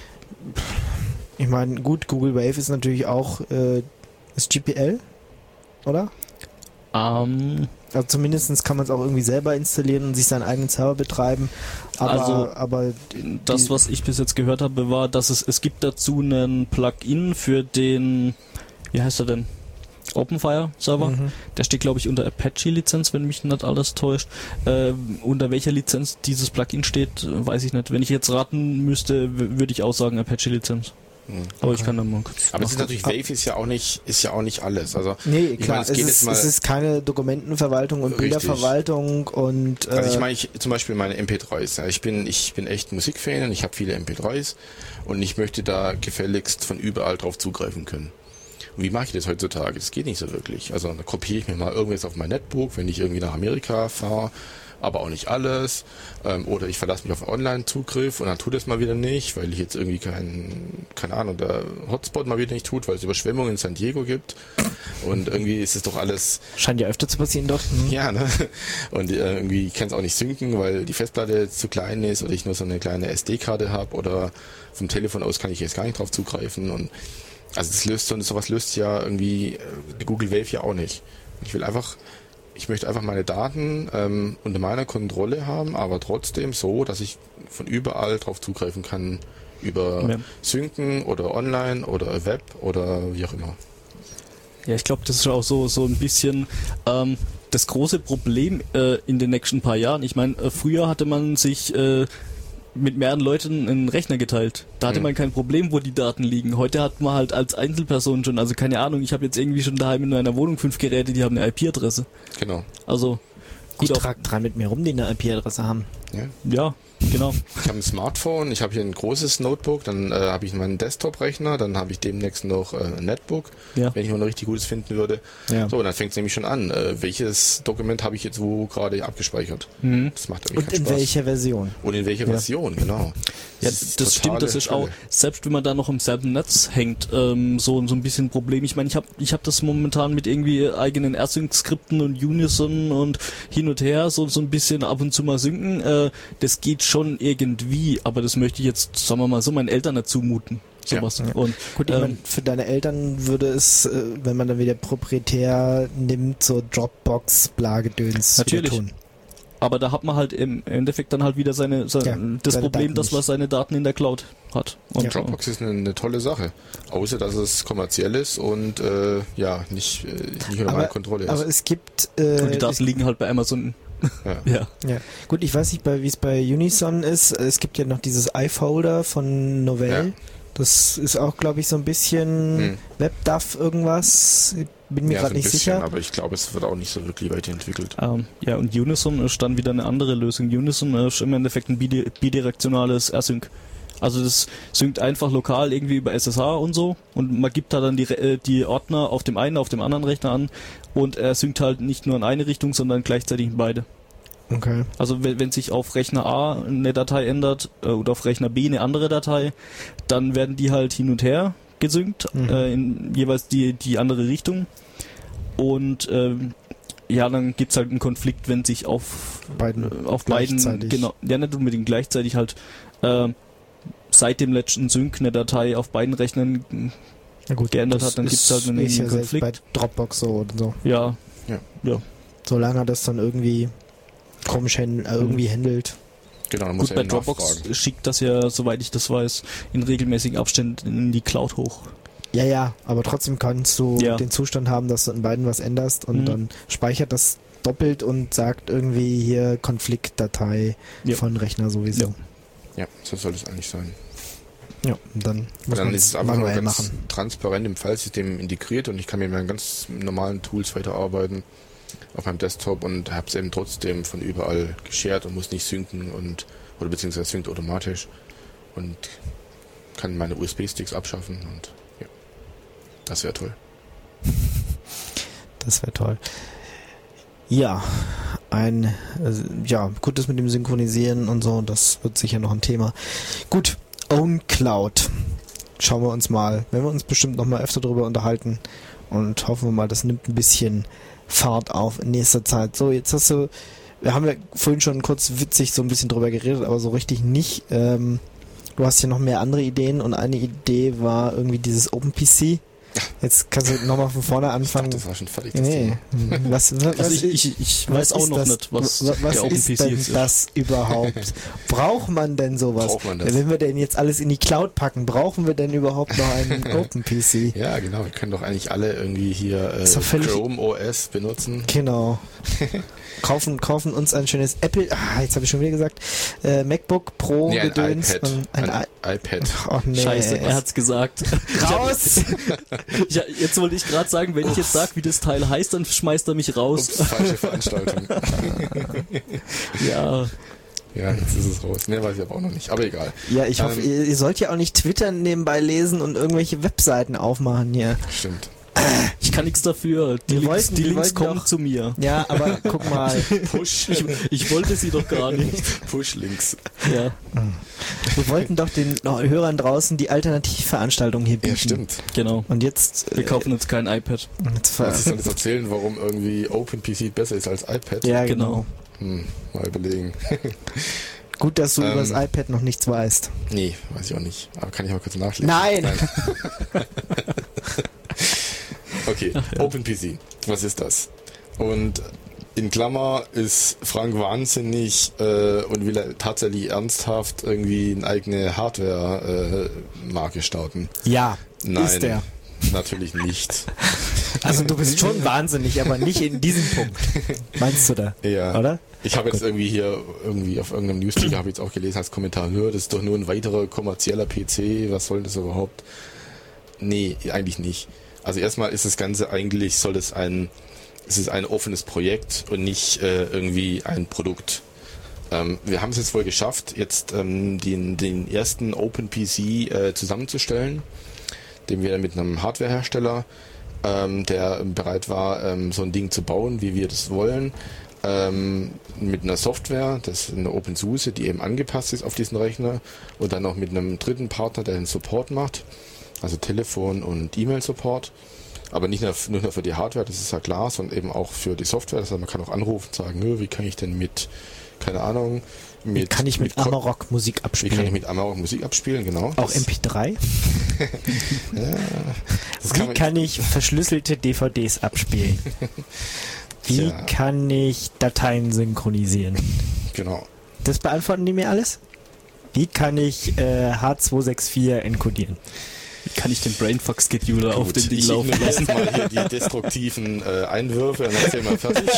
[SPEAKER 2] ich meine, gut, Google Wave ist natürlich auch äh, ist G P L, oder?
[SPEAKER 3] Um,
[SPEAKER 2] also zumindest kann man es auch irgendwie selber installieren und sich seinen eigenen Server betreiben. Aber,
[SPEAKER 3] also
[SPEAKER 2] aber
[SPEAKER 3] das, was ich bis jetzt gehört habe, war, dass es es gibt dazu einen Plugin für den, wie heißt er denn? OpenFire Server. Mhm. Der steht, glaube ich, unter Apache-Lizenz, wenn mich nicht alles täuscht. Äh, unter welcher Lizenz dieses Plugin steht, weiß ich nicht. Wenn ich jetzt raten müsste, w- würde ich auch sagen Apache-Lizenz. Mhm. Aber okay. ich kann dann mal kurz.
[SPEAKER 1] Aber es ist natürlich, Wave ist ja auch nicht, ist ja auch nicht alles. Also,
[SPEAKER 2] nee, klar,
[SPEAKER 1] meine, es,
[SPEAKER 2] es,
[SPEAKER 1] geht
[SPEAKER 2] ist,
[SPEAKER 1] jetzt mal
[SPEAKER 2] es ist keine Dokumentenverwaltung und
[SPEAKER 1] richtig.
[SPEAKER 2] Bilderverwaltung und äh
[SPEAKER 1] also ich meine, ich, zum Beispiel meine M P dreis. Ja, ich bin, ich bin echt Musikfan und ich habe viele M P dreis und ich möchte da gefälligst von überall drauf zugreifen können. Und wie mache ich das heutzutage? Das geht nicht so wirklich. Also da kopiere ich mir mal irgendwas auf mein Netbook, wenn ich irgendwie nach Amerika fahre, aber auch nicht alles. Ähm, oder ich verlasse mich auf Online-Zugriff und dann tut es mal wieder nicht, weil ich jetzt irgendwie kein, keine Ahnung, der Hotspot mal wieder nicht tut, weil es Überschwemmungen in San Diego gibt. Und irgendwie ist es doch alles...
[SPEAKER 2] Scheint ja öfter zu passieren dort. Mhm.
[SPEAKER 1] Ja, ne? Und äh, irgendwie kann es auch nicht synken, weil die Festplatte zu klein ist oder ich nur so eine kleine S D-Karte habe oder vom Telefon aus kann ich jetzt gar nicht drauf zugreifen und also das löst so, sowas löst ja irgendwie die Google Wave ja auch nicht. Ich will einfach, ich möchte einfach meine Daten ähm, unter meiner Kontrolle haben, aber trotzdem so, dass ich von überall drauf zugreifen kann, über ja. Synken oder online oder Web oder wie auch immer.
[SPEAKER 3] Ja, ich glaube, das ist auch so so ein bisschen, ähm, das große Problem äh, in den nächsten paar Jahren, ich meine, äh, früher hatte man sich äh, mit mehreren Leuten einen Rechner geteilt. Da hatte
[SPEAKER 1] Mhm.
[SPEAKER 3] man kein Problem, wo die Daten liegen. Heute hat man halt als Einzelperson schon, also keine Ahnung, ich habe jetzt irgendwie schon daheim in meiner Wohnung fünf Geräte, die haben eine I P-Adresse.
[SPEAKER 1] Genau.
[SPEAKER 3] Also
[SPEAKER 2] Ich
[SPEAKER 3] gut auf,
[SPEAKER 2] trage drei mit mir rum, die eine I P-Adresse haben.
[SPEAKER 1] Ja.
[SPEAKER 3] ja, genau.
[SPEAKER 1] Ich habe ein Smartphone, ich habe hier ein großes Notebook, dann äh, habe ich meinen Desktop-Rechner, dann habe ich demnächst noch äh, ein Netbook,
[SPEAKER 3] Ja.
[SPEAKER 1] wenn ich mal ein richtig gutes finden würde.
[SPEAKER 2] Ja.
[SPEAKER 1] So, und dann fängt es nämlich schon an. Äh, welches Dokument habe ich jetzt wo gerade abgespeichert?
[SPEAKER 3] Mhm.
[SPEAKER 1] Das macht irgendwie
[SPEAKER 2] Und
[SPEAKER 1] keinen
[SPEAKER 2] in
[SPEAKER 1] Spaß.
[SPEAKER 2] welcher Version?
[SPEAKER 1] Und in welcher
[SPEAKER 2] Ja.
[SPEAKER 1] Version, genau.
[SPEAKER 3] Ja,
[SPEAKER 1] ist
[SPEAKER 3] das stimmt,
[SPEAKER 1] totale
[SPEAKER 3] das ist auch,
[SPEAKER 1] Hölle.
[SPEAKER 3] selbst wenn man da noch im selben Netz hängt, ähm, so, so ein bisschen ein Problem. Ich meine, ich habe ich hab das momentan mit irgendwie eigenen AirSync-Skripten und Unison und hin und her, so, so ein bisschen ab und zu mal synken. Äh, das geht schon irgendwie, aber das möchte ich jetzt, sagen wir mal so, meinen Eltern nicht zumuten. Sowas.
[SPEAKER 2] Ja.
[SPEAKER 3] Und
[SPEAKER 2] Gut, ich
[SPEAKER 3] ähm,
[SPEAKER 2] mein, für deine Eltern würde es, äh, wenn man dann wieder proprietär nimmt, so Dropbox, Blagedöns
[SPEAKER 3] Natürlich.
[SPEAKER 2] wieder tun.
[SPEAKER 3] aber da hat man halt im Endeffekt dann halt wieder seine, seine
[SPEAKER 2] Ja,
[SPEAKER 3] das
[SPEAKER 2] seine
[SPEAKER 3] Problem,
[SPEAKER 2] Daten
[SPEAKER 3] dass man
[SPEAKER 2] nicht.
[SPEAKER 3] seine Daten in der Cloud hat. Und
[SPEAKER 2] Ja.
[SPEAKER 1] Dropbox ist eine, eine tolle Sache. Außer, dass es kommerziell ist und äh, ja, nicht, äh, nicht unter meiner
[SPEAKER 2] Aber,
[SPEAKER 1] Kontrolle ist.
[SPEAKER 2] aber es gibt... Äh,
[SPEAKER 3] und die
[SPEAKER 2] es,
[SPEAKER 3] Daten liegen halt bei Amazon.
[SPEAKER 1] ja.
[SPEAKER 3] Ja.
[SPEAKER 2] ja. Gut, ich weiß nicht, bei- wie es bei Unison ist. Es gibt ja noch dieses iFolder von Novell.
[SPEAKER 1] Ja.
[SPEAKER 2] Das ist auch, glaube ich, so ein bisschen
[SPEAKER 1] Hm.
[SPEAKER 2] WebDAV irgendwas. Bin mir
[SPEAKER 1] Ja, so
[SPEAKER 2] gerade
[SPEAKER 1] ein
[SPEAKER 2] nicht
[SPEAKER 1] bisschen,
[SPEAKER 2] sicher.
[SPEAKER 1] aber ich glaube, es wird auch nicht so wirklich weiterentwickelt.
[SPEAKER 3] Ähm, ja, und Unison ist dann wieder eine andere Lösung. Unison ist im Endeffekt ein bidi- bidirektionales AirSync. Also das synkt einfach lokal irgendwie über S S H und so und man gibt da dann die, Re- äh, die Ordner auf dem einen, auf dem anderen Rechner an und er synkt halt nicht nur in eine Richtung, sondern gleichzeitig in beide.
[SPEAKER 2] Okay.
[SPEAKER 3] Also wenn, wenn sich auf Rechner A eine Datei ändert äh, oder auf Rechner B eine andere Datei, dann werden die halt hin und her gesynkt,
[SPEAKER 2] Mhm.
[SPEAKER 3] äh, in jeweils die, die andere Richtung. Und ähm, ja, dann gibt's halt einen Konflikt, wenn sich auf
[SPEAKER 2] Beiden
[SPEAKER 3] äh, auf beiden,
[SPEAKER 2] gleichzeitig.
[SPEAKER 3] genau, ja nicht unbedingt gleichzeitig halt äh, seit dem letzten Sync eine Datei auf beiden Rechnern
[SPEAKER 2] Na gut,
[SPEAKER 3] geändert
[SPEAKER 2] das
[SPEAKER 3] hat, dann
[SPEAKER 2] ist-
[SPEAKER 3] gibt's halt einen
[SPEAKER 2] ist ja selbst
[SPEAKER 3] Konflikt.
[SPEAKER 2] bei Dropbox so und so.
[SPEAKER 3] Ja,
[SPEAKER 2] Solange er das dann irgendwie komisch händ- äh, irgendwie handelt.
[SPEAKER 1] Genau, dann muss
[SPEAKER 3] gut,
[SPEAKER 1] er
[SPEAKER 3] bei
[SPEAKER 1] eben
[SPEAKER 3] Dropbox
[SPEAKER 1] nachfragen.
[SPEAKER 3] schickt das ja, soweit ich das weiß, in regelmäßigen Abständen in die Cloud hoch.
[SPEAKER 2] Ja, ja, aber trotzdem kannst du
[SPEAKER 3] Ja.
[SPEAKER 2] den Zustand haben, dass du in beiden was änderst und
[SPEAKER 3] Mhm.
[SPEAKER 2] dann speichert das doppelt und sagt irgendwie hier Konfliktdatei
[SPEAKER 3] Ja.
[SPEAKER 2] von Rechner sowieso.
[SPEAKER 3] Ja.
[SPEAKER 1] Ja, so soll es eigentlich sein.
[SPEAKER 2] Ja, und dann muss
[SPEAKER 1] dann
[SPEAKER 2] man
[SPEAKER 1] ist
[SPEAKER 2] es
[SPEAKER 1] es einfach nur
[SPEAKER 2] manuell
[SPEAKER 1] ganz
[SPEAKER 2] machen.
[SPEAKER 1] transparent im Filesystem integriert und ich kann mit meinen ganz normalen Tools weiterarbeiten auf meinem Desktop und habe es eben trotzdem von überall geshared und muss nicht synken und oder beziehungsweise synkt automatisch und kann meine U S B-Sticks abschaffen und ja, das wäre toll.
[SPEAKER 2] Das wäre toll. Ja, ein, also, ja, gut, das mit dem Synchronisieren und so, das wird sicher noch ein Thema. Gut, OwnCloud. Schauen wir uns mal, wenn wir uns bestimmt noch mal öfter darüber unterhalten und hoffen wir mal, das nimmt ein bisschen Fahrt auf in nächster Zeit. So, jetzt hast du, wir haben ja vorhin schon kurz witzig so ein bisschen drüber geredet, aber so richtig nicht. Ähm, du hast ja noch mehr andere Ideen und eine Idee war irgendwie dieses OpenPC. Jetzt kannst du nochmal von vorne
[SPEAKER 1] Ich
[SPEAKER 2] anfangen.
[SPEAKER 1] dachte, das war schon fertig, das
[SPEAKER 2] Nee.
[SPEAKER 1] Thema.
[SPEAKER 2] Was, was,
[SPEAKER 3] Also ich,
[SPEAKER 2] was-
[SPEAKER 3] ich, ich
[SPEAKER 2] was
[SPEAKER 3] weiß auch
[SPEAKER 2] ist
[SPEAKER 3] noch
[SPEAKER 2] das,
[SPEAKER 3] nicht, was,
[SPEAKER 2] was, was
[SPEAKER 3] der
[SPEAKER 2] ist
[SPEAKER 3] OpenPC
[SPEAKER 2] denn
[SPEAKER 3] jetzt ist.
[SPEAKER 2] das überhaupt? Braucht man denn sowas?
[SPEAKER 1] Braucht man das?
[SPEAKER 2] Wenn wir denn jetzt alles in die Cloud packen, brauchen wir denn überhaupt noch einen OpenPC?
[SPEAKER 1] Ja, genau, wir können doch eigentlich alle irgendwie hier äh,
[SPEAKER 2] Ist doch völlig-
[SPEAKER 1] Chrome O S benutzen.
[SPEAKER 2] Genau. kaufen, kaufen uns ein schönes Apple, ah, jetzt habe ich schon wieder gesagt, äh, MacBook Pro
[SPEAKER 1] Nee, ein
[SPEAKER 2] Gedöns
[SPEAKER 1] iPad.
[SPEAKER 2] und ein,
[SPEAKER 1] Ein
[SPEAKER 2] I-
[SPEAKER 1] iPad.
[SPEAKER 2] Oh nee.
[SPEAKER 3] Scheiße, er hat's gesagt.
[SPEAKER 2] Raus!
[SPEAKER 3] Ja, jetzt wollte ich gerade sagen, wenn ich jetzt sage, wie das Teil heißt, dann schmeißt er mich raus.
[SPEAKER 1] Ups, falsche Veranstaltung.
[SPEAKER 3] Ja,
[SPEAKER 1] Ja, jetzt ist es raus. Ne, weiß ich aber auch noch nicht. Aber egal.
[SPEAKER 2] Ja, ich hoffe,
[SPEAKER 1] Ähm,
[SPEAKER 2] ihr, ihr sollt ja auch nicht Twitter nebenbei lesen und irgendwelche Webseiten aufmachen hier.
[SPEAKER 1] Stimmt.
[SPEAKER 3] ich kann nichts dafür. Die
[SPEAKER 2] Wir
[SPEAKER 3] Links,
[SPEAKER 2] wollten-
[SPEAKER 3] die
[SPEAKER 2] wir
[SPEAKER 3] Links
[SPEAKER 2] wollten
[SPEAKER 3] kommen
[SPEAKER 2] doch-
[SPEAKER 3] zu mir.
[SPEAKER 2] Ja, aber guck mal.
[SPEAKER 1] Push.
[SPEAKER 3] Ich, ich wollte sie doch gar nicht.
[SPEAKER 1] Push-Links.
[SPEAKER 3] Ja,
[SPEAKER 2] Wir wollten doch den Hörern draußen die Alternativveranstaltung hier bieten.
[SPEAKER 1] Ja, stimmt.
[SPEAKER 3] genau.
[SPEAKER 2] Und jetzt,
[SPEAKER 3] Wir kaufen uns kein iPad.
[SPEAKER 2] äh, jetzt ver-
[SPEAKER 1] Was soll jetzt erzählen, warum irgendwie OpenPC besser ist als iPad?
[SPEAKER 2] ja,
[SPEAKER 3] Genau.
[SPEAKER 2] genau.
[SPEAKER 1] Hm, mal überlegen.
[SPEAKER 2] Gut, dass du
[SPEAKER 1] Ähm,
[SPEAKER 2] über das iPad noch nichts weißt.
[SPEAKER 1] Nee, weiß ich auch nicht. Aber kann ich mal kurz nachlesen?
[SPEAKER 2] Nein!
[SPEAKER 1] Okay, OpenPC. Was ist das? Und in Klammer ist Frank wahnsinnig äh, und will er tatsächlich ernsthaft irgendwie eine eigene Hardware-Marke starten.
[SPEAKER 2] Ja,
[SPEAKER 1] Nein,
[SPEAKER 2] ist der.
[SPEAKER 1] natürlich nicht.
[SPEAKER 2] Also du bist schon wahnsinnig, aber nicht in diesem Punkt. Meinst du da?
[SPEAKER 1] Ja.
[SPEAKER 2] Oder?
[SPEAKER 1] Ich habe jetzt irgendwie hier, irgendwie auf irgendeinem Newsticker habe ich jetzt auch gelesen als Kommentar, hör, das ist doch nur ein weiterer kommerzieller P C, was soll das überhaupt? Nee, eigentlich nicht. Also erstmal ist das Ganze eigentlich, soll es ein, es ist ein offenes Projekt und nicht äh, irgendwie ein Produkt. Ähm, wir haben es jetzt wohl geschafft, jetzt ähm, den, den ersten Open P C äh, zusammenzustellen, den wir mit einem Hardwarehersteller, ähm, der bereit war, ähm, so ein Ding zu bauen, wie wir das wollen, ähm, mit einer Software, das ist eine Open Source, die eben angepasst ist auf diesen Rechner, und dann auch mit einem dritten Partner, der den Support macht, also Telefon- und E-Mail-Support, aber nicht nur, nur für die Hardware, das ist ja klar, sondern eben auch für die Software. Das heißt, man kann auch anrufen und sagen, nö, wie kann ich denn mit, keine Ahnung, mit...
[SPEAKER 2] Wie kann ich mit, mit Amarok Musik abspielen?
[SPEAKER 1] Wie kann ich mit Amarok Musik abspielen, genau.
[SPEAKER 2] Auch
[SPEAKER 1] das,
[SPEAKER 2] M P drei?
[SPEAKER 1] Ja, das
[SPEAKER 2] wie
[SPEAKER 1] kann, man,
[SPEAKER 2] kann ich verschlüsselte D V Ds abspielen? Wie
[SPEAKER 1] Tja.
[SPEAKER 2] kann ich Dateien synchronisieren?
[SPEAKER 1] Genau.
[SPEAKER 2] Das beantworten die mir alles? Wie kann ich äh, H zwei sechs vier encodieren?
[SPEAKER 3] Wie kann ich den Brainfuck-Scheduler auf
[SPEAKER 1] Gut,
[SPEAKER 3] dem Ding
[SPEAKER 1] ich
[SPEAKER 3] laufen
[SPEAKER 1] ignoriere
[SPEAKER 3] lassen?
[SPEAKER 1] jetzt mal hier die destruktiven äh, Einwürfe und dann ist der mal fertig.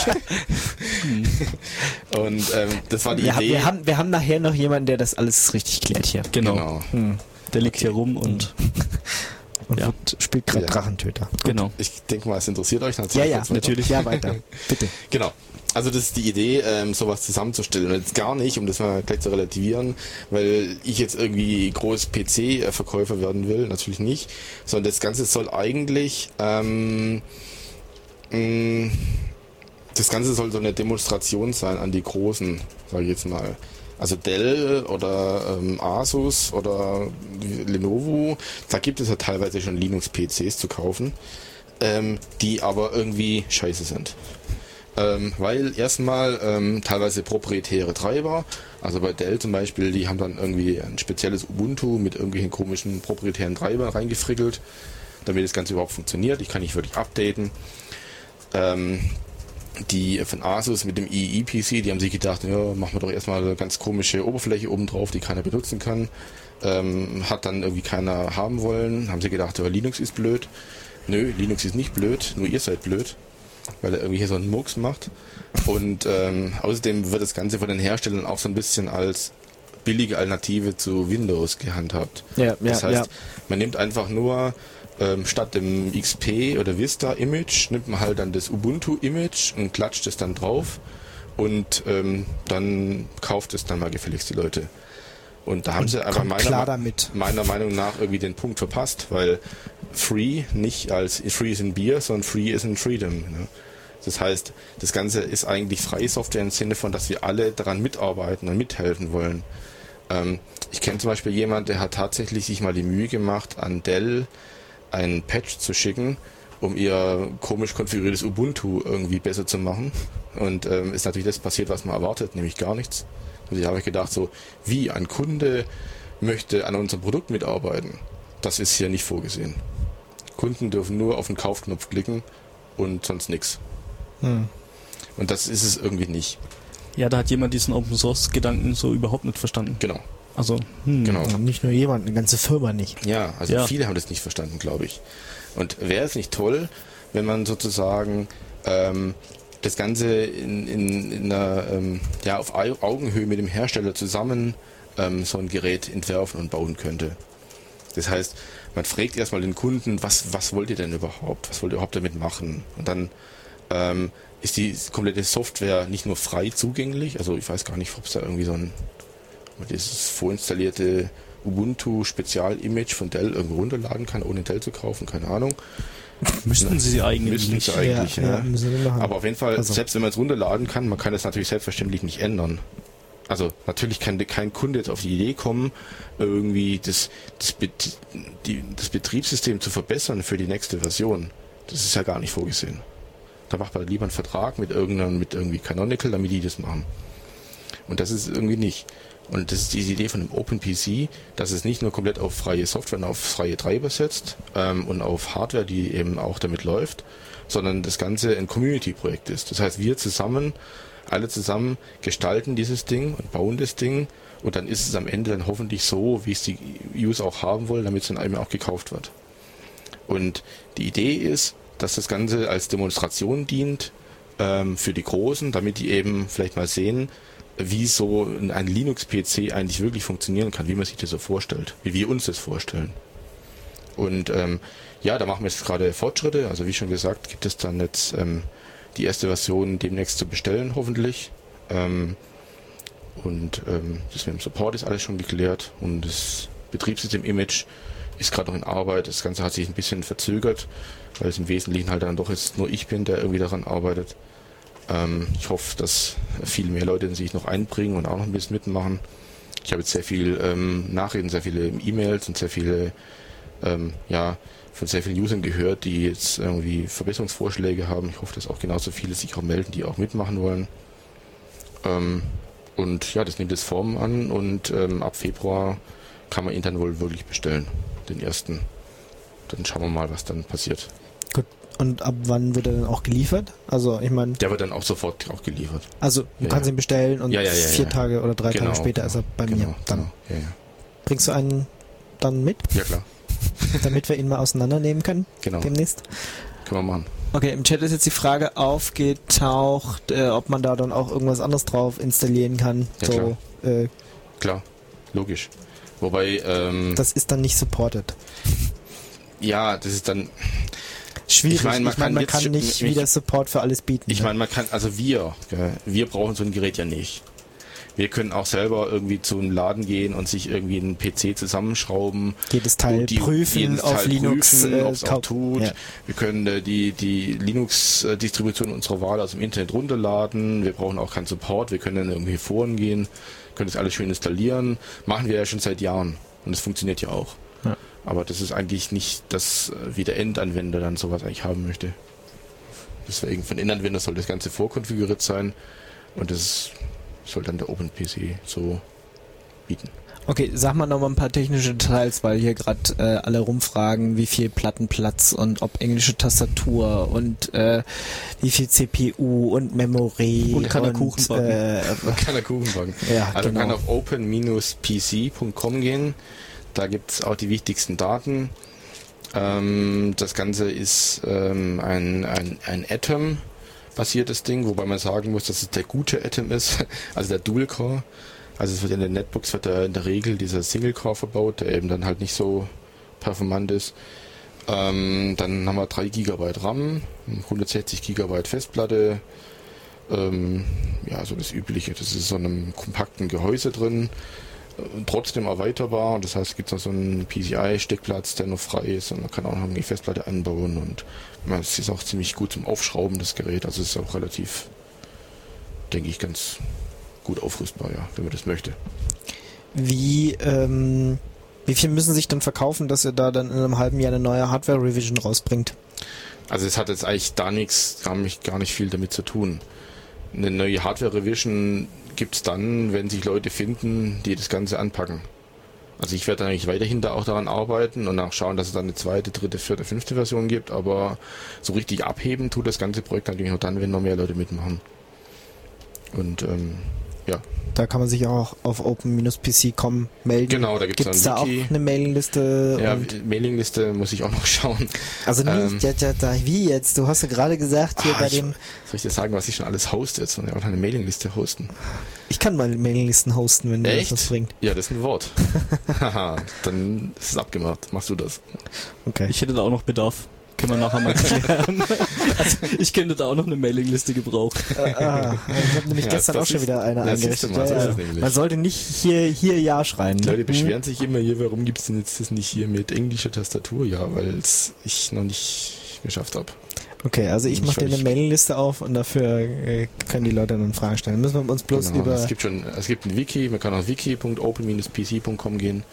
[SPEAKER 1] Und ähm, das war die
[SPEAKER 2] Wir, haben-
[SPEAKER 1] Idee.
[SPEAKER 2] wir, haben, wir haben nachher noch jemanden, der das alles richtig klärt hier.
[SPEAKER 3] Genau.
[SPEAKER 1] Genau.
[SPEAKER 2] Hm.
[SPEAKER 3] Der liegt hier rum und
[SPEAKER 2] Und
[SPEAKER 3] Ja.
[SPEAKER 2] wird, spielt gerade
[SPEAKER 1] Ja.
[SPEAKER 2] Drachentöter.
[SPEAKER 3] genau.
[SPEAKER 1] Ich denke mal, es interessiert euch. Dann
[SPEAKER 2] Ja,
[SPEAKER 1] zeige ich
[SPEAKER 2] ja,
[SPEAKER 1] jetzt weiter.
[SPEAKER 2] natürlich. Ja, weiter. Bitte.
[SPEAKER 1] Genau. Also das ist die Idee, ähm, sowas zusammenzustellen. Und jetzt gar nicht, um das mal gleich zu relativieren, weil ich jetzt irgendwie groß P C-Verkäufer werden will, natürlich nicht, sondern das Ganze soll eigentlich, ähm, mh, das Ganze soll so eine Demonstration sein an die Großen, sage ich jetzt mal. Also Dell oder ähm, Asus oder Lenovo, da gibt es ja teilweise schon Linux-P Cs zu kaufen, ähm, die aber irgendwie scheiße sind. Ähm, weil erstmal ähm, teilweise proprietäre Treiber, also bei Dell zum Beispiel, die haben dann irgendwie ein spezielles Ubuntu mit irgendwelchen komischen proprietären Treibern reingefrickelt, damit das Ganze überhaupt funktioniert. Ich kann nicht wirklich updaten. Ähm, die von Asus mit dem I E P C, die haben sich gedacht, ja, machen wir doch erstmal eine ganz komische Oberfläche oben drauf, die keiner benutzen kann. Ähm, hat dann irgendwie keiner haben wollen. Haben sie gedacht, ja, Linux ist blöd. Nö, Linux ist nicht blöd, nur ihr seid blöd, weil er irgendwie hier so einen Murks macht. Und ähm, außerdem wird das Ganze von den Herstellern auch so ein bisschen als billige Alternative zu Windows gehandhabt.
[SPEAKER 2] Ja,
[SPEAKER 1] Das
[SPEAKER 2] ja,
[SPEAKER 1] heißt,
[SPEAKER 2] ja.
[SPEAKER 1] man nimmt einfach nur ähm, statt dem X P oder Vista Image, nimmt man halt dann das Ubuntu Image und klatscht es dann drauf und ähm, dann kauft es dann mal gefälligst die Leute. Und da haben sie einfach
[SPEAKER 2] kommt
[SPEAKER 1] meiner,
[SPEAKER 2] klar damit.
[SPEAKER 1] meiner Meinung nach irgendwie den Punkt verpasst, weil Free nicht als Free ist in Bier, sondern Free ist in Freedom. Ne? Das heißt, das Ganze ist eigentlich freie Software im Sinne von, dass wir alle daran mitarbeiten und mithelfen wollen. Ähm, ich kenne zum Beispiel jemanden, der hat tatsächlich sich mal die Mühe gemacht, an Dell einen Patch zu schicken, um ihr komisch konfiguriertes Ubuntu irgendwie besser zu machen. Und ähm, ist natürlich das passiert, was man erwartet, nämlich gar nichts. Und ich habe gedacht, so wie ein Kunde möchte an unserem Produkt mitarbeiten, das ist hier nicht vorgesehen. Kunden dürfen nur auf den Kaufknopf klicken und sonst nichts.
[SPEAKER 2] Hm.
[SPEAKER 1] Und das ist es irgendwie nicht.
[SPEAKER 3] Ja, da hat jemand diesen Open Source Gedanken so überhaupt nicht verstanden.
[SPEAKER 1] Genau.
[SPEAKER 3] Also, hm.
[SPEAKER 1] Genau.
[SPEAKER 2] Und nicht nur jemand, eine ganze Firma nicht.
[SPEAKER 1] Ja, also
[SPEAKER 3] Ja.
[SPEAKER 1] viele haben das nicht verstanden, glaube ich. Und wäre es nicht toll, wenn man sozusagen ähm, das Ganze in, in, in einer, ähm, ja, auf Au- Augenhöhe mit dem Hersteller zusammen ähm, so ein Gerät entwerfen und bauen könnte. Das heißt, man fragt erstmal den Kunden, was, was wollt ihr denn überhaupt? Was wollt ihr überhaupt damit machen? Und dann ähm, ist die komplette Software nicht nur frei zugänglich, also ich weiß gar nicht, ob es da irgendwie so ein dieses vorinstallierte Ubuntu Spezial-Image von Dell irgendwo runterladen kann, ohne Dell zu kaufen, keine Ahnung.
[SPEAKER 3] Müssten sie eigentlich
[SPEAKER 1] Müssten sie eigentlich,
[SPEAKER 2] ja,
[SPEAKER 1] ja.
[SPEAKER 2] ja, müssen wir machen.
[SPEAKER 1] Aber auf jeden Fall,
[SPEAKER 2] Also.
[SPEAKER 1] selbst wenn man es runterladen kann, man kann es natürlich selbstverständlich nicht ändern. Also natürlich kann kein Kunde jetzt auf die Idee kommen, irgendwie das, das, Bet- die, das Betriebssystem zu verbessern für die nächste Version. Das ist ja gar nicht vorgesehen. Da macht man lieber einen Vertrag mit irgendeinem, mit irgendwie Canonical, damit die das machen. Und das ist irgendwie nicht. Und das ist die Idee von dem Open P C, dass es nicht nur komplett auf freie Software und auf freie Treiber setzt ähm, und auf Hardware, die eben auch damit läuft, sondern das Ganze ein Community-Projekt ist. Das heißt, wir zusammen, alle zusammen gestalten dieses Ding und bauen das Ding und dann ist es am Ende dann hoffentlich so, wie es die User auch haben wollen, damit es dann eben auch gekauft wird. Und die Idee ist, dass das Ganze als Demonstration dient ähm, für die Großen, damit die eben vielleicht mal sehen, wie so ein Linux-P C eigentlich wirklich funktionieren kann, wie man sich das so vorstellt, wie wir uns das vorstellen. Und ähm, ja, da machen wir jetzt gerade Fortschritte. Also wie schon gesagt, gibt es dann jetzt ähm, die erste Version demnächst zu bestellen, hoffentlich. Ähm, und ähm, das mit dem Support ist alles schon geklärt und das Betriebssystem-Image ist gerade noch in Arbeit. Das Ganze hat sich ein bisschen verzögert, weil es im Wesentlichen halt dann doch jetzt nur ich bin, der irgendwie daran arbeitet. Ähm, ich hoffe, dass viel mehr Leute sich noch einbringen und auch noch ein bisschen mitmachen. Ich habe jetzt sehr viel ähm, Nachrichten, sehr viele E-Mails und sehr viele ähm, ja, von sehr vielen Usern gehört, die jetzt irgendwie Verbesserungsvorschläge haben. Ich hoffe, dass auch genauso viele sich auch melden, die auch mitmachen wollen. Ähm, und ja, das nimmt jetzt Form an und ähm, ab Februar kann man ihn dann wohl wirklich bestellen, den ersten. Dann schauen wir mal, was dann passiert.
[SPEAKER 5] Gut. Und ab wann wird er dann auch geliefert? Also ich meine...
[SPEAKER 1] Der wird dann auch sofort auch geliefert.
[SPEAKER 5] Also du
[SPEAKER 1] ja,
[SPEAKER 5] kannst
[SPEAKER 1] ja.
[SPEAKER 5] ihn bestellen und
[SPEAKER 1] ja, ja, ja,
[SPEAKER 5] vier
[SPEAKER 1] ja.
[SPEAKER 5] Tage oder drei
[SPEAKER 1] genau,
[SPEAKER 5] Tage später
[SPEAKER 1] genau,
[SPEAKER 5] ist er bei
[SPEAKER 1] genau,
[SPEAKER 5] mir. Dann
[SPEAKER 1] genau. Ja, ja.
[SPEAKER 5] Bringst du einen dann mit?
[SPEAKER 1] Ja, klar.
[SPEAKER 5] Damit wir ihn mal auseinandernehmen können
[SPEAKER 1] Genau.
[SPEAKER 5] demnächst?
[SPEAKER 1] Können wir machen.
[SPEAKER 5] Okay, im Chat ist jetzt die Frage aufgetaucht, äh, ob man da dann auch irgendwas anderes drauf installieren kann.
[SPEAKER 1] Ja,
[SPEAKER 5] so, äh,
[SPEAKER 1] Klar, logisch. Wobei, ähm,
[SPEAKER 5] das ist dann nicht supported.
[SPEAKER 1] ja, das ist dann...
[SPEAKER 5] Schwierig.
[SPEAKER 1] Ich meine, man,
[SPEAKER 5] ich mein, man
[SPEAKER 1] kann,
[SPEAKER 5] kann
[SPEAKER 1] jetzt,
[SPEAKER 5] nicht
[SPEAKER 1] mich,
[SPEAKER 5] wieder Support für alles bieten.
[SPEAKER 1] Ich
[SPEAKER 5] ne?
[SPEAKER 1] meine, man kann, also wir, gell, wir brauchen so ein Gerät ja nicht. Wir können auch selber irgendwie zu einem Laden gehen und sich irgendwie einen P C zusammenschrauben.
[SPEAKER 5] Jedes Teil
[SPEAKER 1] die,
[SPEAKER 5] prüfen
[SPEAKER 1] jedes
[SPEAKER 5] auf
[SPEAKER 1] Teil
[SPEAKER 5] Linux.
[SPEAKER 1] prüfen,
[SPEAKER 5] Äh,
[SPEAKER 1] ob es auch tut.
[SPEAKER 5] Ja.
[SPEAKER 1] Wir können äh, die, die Linux-Distribution unserer Wahl aus dem Internet runterladen. Wir brauchen auch keinen Support. Wir können dann irgendwie in Foren gehen, können das alles schön installieren. Machen wir ja schon seit Jahren. Und es funktioniert ja auch.
[SPEAKER 5] Ja.
[SPEAKER 1] Aber das ist eigentlich nicht das, wie der Endanwender dann sowas eigentlich haben möchte. Deswegen für den Endanwender soll das Ganze vorkonfiguriert sein und das soll dann der OpenPC so bieten.
[SPEAKER 5] Okay, sag mal nochmal ein paar technische Details, weil hier gerade äh, alle rumfragen, wie viel Plattenplatz und ob englische Tastatur und äh, wie viel C P U und Memory
[SPEAKER 3] Und kann er
[SPEAKER 5] und,
[SPEAKER 3] Kuchen backen.
[SPEAKER 5] Äh,
[SPEAKER 1] Man kann er Kuchen backen.
[SPEAKER 5] ja,
[SPEAKER 1] Also
[SPEAKER 5] genau.
[SPEAKER 1] man kann auf open Bindestrich p c punkt com gehen. Da gibt es auch die wichtigsten Daten. Ähm, das Ganze ist ähm, ein, ein, ein Atom-basiertes Ding, wobei man sagen muss, dass es der gute Atom ist, also der Dual-Core. Also es wird in den Netbooks wird da in der Regel dieser Single-Core verbaut, der eben dann halt nicht so performant ist. Ähm, dann haben wir drei Gigabyte RAM, hundertsechzig Gigabyte Festplatte, ähm, ja, so das Übliche. Das ist so einem kompakten Gehäuse drin. Trotzdem erweiterbar, das heißt, es gibt noch so einen P C I-Steckplatz, der noch frei ist und man kann auch noch die Festplatte anbauen und es ist auch ziemlich gut zum Aufschrauben, das Gerät, also es ist auch relativ, denke ich, ganz gut aufrüstbar, ja, wenn man das möchte.
[SPEAKER 5] Wie, ähm, wie viel müssen sich dann verkaufen, dass ihr da dann in einem halben Jahr eine neue Hardware-Revision rausbringt?
[SPEAKER 1] Also es hat jetzt eigentlich da nichts, gar nicht, gar nicht viel damit zu tun. Eine neue Hardware-Revision gibt es dann, wenn sich Leute finden, die das Ganze anpacken. Also ich werde eigentlich weiterhin da auch daran arbeiten und auch schauen, dass es dann eine zweite, dritte, vierte, fünfte Version gibt, aber so richtig abheben tut das ganze Projekt natürlich nur dann, wenn noch mehr Leute mitmachen. Und ähm, ja.
[SPEAKER 5] Da kann man sich auch auf open Bindestrich p c punkt com melden.
[SPEAKER 1] Genau, da gibt es
[SPEAKER 5] Gibt's
[SPEAKER 1] dann
[SPEAKER 5] da
[SPEAKER 1] Wiki.
[SPEAKER 5] auch eine Mailingliste?
[SPEAKER 1] Ja,
[SPEAKER 5] und
[SPEAKER 1] Mailingliste muss ich auch noch schauen.
[SPEAKER 5] also nicht,
[SPEAKER 1] ähm,
[SPEAKER 5] ja, ja, da, wie jetzt? Du hast ja gerade gesagt, hier
[SPEAKER 1] ah,
[SPEAKER 5] bei
[SPEAKER 1] ich,
[SPEAKER 5] dem...
[SPEAKER 1] soll ich dir sagen, was ich schon alles hoste jetzt und auch eine Mailingliste hosten?
[SPEAKER 5] Ich kann mal Mailinglisten hosten, wenn dir das
[SPEAKER 1] Echt?
[SPEAKER 5] was bringt.
[SPEAKER 1] Ja, das ist ein Wort. Haha, dann ist es abgemacht. Machst du das?
[SPEAKER 5] Okay.
[SPEAKER 3] Ich hätte da auch noch Bedarf. Können wir nachher mal klären. Also, ich könnte da auch noch eine Mailingliste gebrauchen.
[SPEAKER 5] Äh, ah, ich habe nämlich
[SPEAKER 1] Ja,
[SPEAKER 5] gestern
[SPEAKER 1] das
[SPEAKER 5] auch schon
[SPEAKER 1] ist-
[SPEAKER 5] wieder eine
[SPEAKER 1] ja, siehst
[SPEAKER 5] eingerichtet.
[SPEAKER 1] du mal, so
[SPEAKER 5] Ja,
[SPEAKER 1] ist
[SPEAKER 5] ja.
[SPEAKER 1] es nämlich.
[SPEAKER 5] Man sollte nicht hier, hier Ja schreien.
[SPEAKER 1] Die
[SPEAKER 5] Ne?
[SPEAKER 1] Leute beschweren sich immer hier, warum gibt es denn jetzt das nicht hier mit englischer Tastatur? Ja, weil es ich noch nicht geschafft habe.
[SPEAKER 5] Okay, also ich
[SPEAKER 1] Nicht,
[SPEAKER 5] mache dir
[SPEAKER 1] weil
[SPEAKER 5] eine
[SPEAKER 1] ich-
[SPEAKER 5] Mailingliste auf und dafür äh, können die Leute dann Fragen stellen. Müssen wir uns bloß
[SPEAKER 1] Genau.
[SPEAKER 5] über...
[SPEAKER 1] Es gibt schon, es gibt ein Wiki, man kann auf wiki punkt open Bindestrich p c punkt com gehen.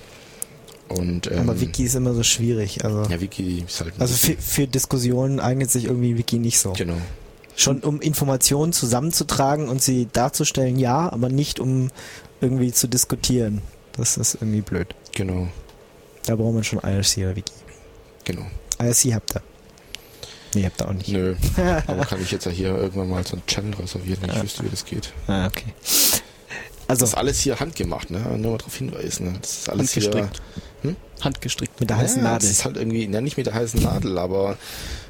[SPEAKER 1] Und, ähm,
[SPEAKER 5] aber Wiki ist immer so schwierig. Also,
[SPEAKER 1] Ja, Wiki ist halt ein
[SPEAKER 5] also für,
[SPEAKER 1] bisschen-
[SPEAKER 5] für Diskussionen eignet sich irgendwie Wiki nicht so.
[SPEAKER 1] Genau.
[SPEAKER 5] Schon um Informationen zusammenzutragen und sie darzustellen, ja, aber nicht um irgendwie zu diskutieren. Das ist irgendwie blöd.
[SPEAKER 1] Genau.
[SPEAKER 5] Da braucht man schon I R C oder Wiki.
[SPEAKER 1] Genau.
[SPEAKER 5] I R C habt ihr. Nee, habt ihr auch nicht.
[SPEAKER 1] Nö. Aber kann ich jetzt ja hier irgendwann mal so einen Channel reservieren, wenn ich wüsste, wie das geht.
[SPEAKER 5] Ah, okay. Also
[SPEAKER 1] Das ist alles hier handgemacht, ne? Nur mal darauf hinweisen. Ne? Das ist alles hier.
[SPEAKER 3] Handgestrickt.
[SPEAKER 1] Hm?
[SPEAKER 3] Handgestrickt.
[SPEAKER 5] mit der heißen
[SPEAKER 1] ja,
[SPEAKER 5] Nadel.
[SPEAKER 1] Das ist halt irgendwie, ja, nicht mit der heißen Nadel, aber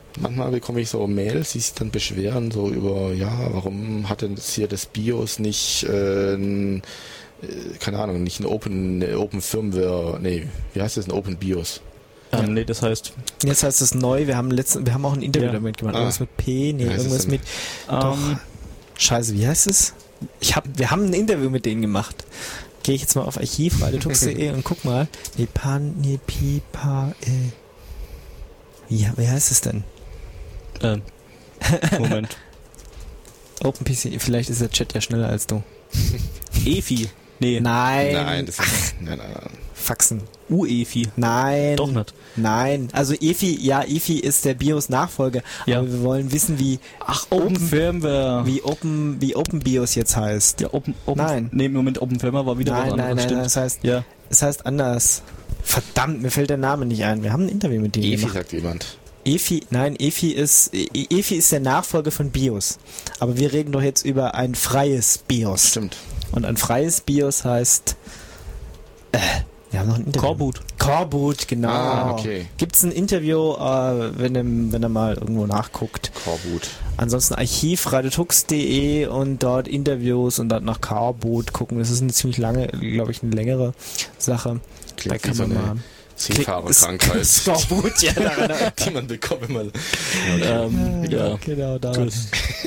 [SPEAKER 1] manchmal bekomme ich so Mails, die sich dann beschweren, so über, ja, warum hat denn das hier das BIOS nicht, äh, ein, äh, keine Ahnung, nicht ein Open, eine Open Firmware, nee, wie heißt das, ein Open BIOS?
[SPEAKER 3] Ähm, ja. Nee, das heißt...
[SPEAKER 5] Jetzt heißt es neu, wir haben letzten, wir haben auch ein Interview
[SPEAKER 3] Ja.
[SPEAKER 5] damit gemacht.
[SPEAKER 1] Ah.
[SPEAKER 5] Irgendwas mit P, nee,
[SPEAKER 1] Wie heißt
[SPEAKER 5] irgendwas
[SPEAKER 1] es
[SPEAKER 5] mit,
[SPEAKER 3] Ähm,
[SPEAKER 5] doch, scheiße, wie heißt es? Ich hab, wir haben ein Interview mit denen gemacht. Gehe ich jetzt mal auf archiv radiotux punkt de und guck mal. Nee, Pan, nee, Pi, Pa, äh. Ja, wie heißt es denn?
[SPEAKER 3] ähm, Moment.
[SPEAKER 5] OpenPC, vielleicht ist der Chat ja schneller als du.
[SPEAKER 3] EFI. Nee,
[SPEAKER 5] Nein.
[SPEAKER 1] Nein, das ist, nein, nein, nein.
[SPEAKER 5] Faxen.
[SPEAKER 3] U-EFI.
[SPEAKER 5] Nein.
[SPEAKER 3] Doch nicht.
[SPEAKER 5] Nein. Also E F I, ja, E F I ist der BIOS-Nachfolger.
[SPEAKER 3] Ja.
[SPEAKER 5] Aber wir wollen wissen, wie,
[SPEAKER 3] Ach, Open Firmware.
[SPEAKER 5] wie Open, wie Open BIOS jetzt heißt.
[SPEAKER 3] Ja, Open, Open
[SPEAKER 5] Nein.
[SPEAKER 3] Nee, im Moment Open Firmware war wieder
[SPEAKER 5] Nein,
[SPEAKER 3] was
[SPEAKER 5] nein,
[SPEAKER 3] anderes.
[SPEAKER 5] nein,
[SPEAKER 3] stimmt.
[SPEAKER 5] das heißt,
[SPEAKER 3] Ja.
[SPEAKER 5] es heißt anders. Verdammt, mir fällt der Name nicht ein. Wir haben ein Interview mit denen
[SPEAKER 1] E F I
[SPEAKER 5] gemacht.
[SPEAKER 1] sagt jemand.
[SPEAKER 5] E F I, nein, E F I ist, E F I ist der Nachfolger von BIOS. Aber wir reden doch jetzt über ein freies BIOS.
[SPEAKER 1] Stimmt.
[SPEAKER 5] Und ein freies BIOS heißt, äh, wir haben noch ein Interview.
[SPEAKER 3] Coreboot.
[SPEAKER 5] Coreboot, genau.
[SPEAKER 1] Ah, okay.
[SPEAKER 5] Gibt's ein Interview, äh, wenn ihr, wenn ihr mal irgendwo nachguckt.
[SPEAKER 1] Coreboot.
[SPEAKER 5] Ansonsten Archiv radiotux punkt de und dort Interviews und dann nach Coreboot gucken. Das ist eine ziemlich lange, glaube ich, eine längere Sache.
[SPEAKER 1] Klingt wie so eine Seefahrerkrankheit,
[SPEAKER 5] Scoreboot, ja, daran.
[SPEAKER 1] die man bekommt, wenn man...
[SPEAKER 3] Ähm, ja.
[SPEAKER 5] Genau, da.
[SPEAKER 3] Gut.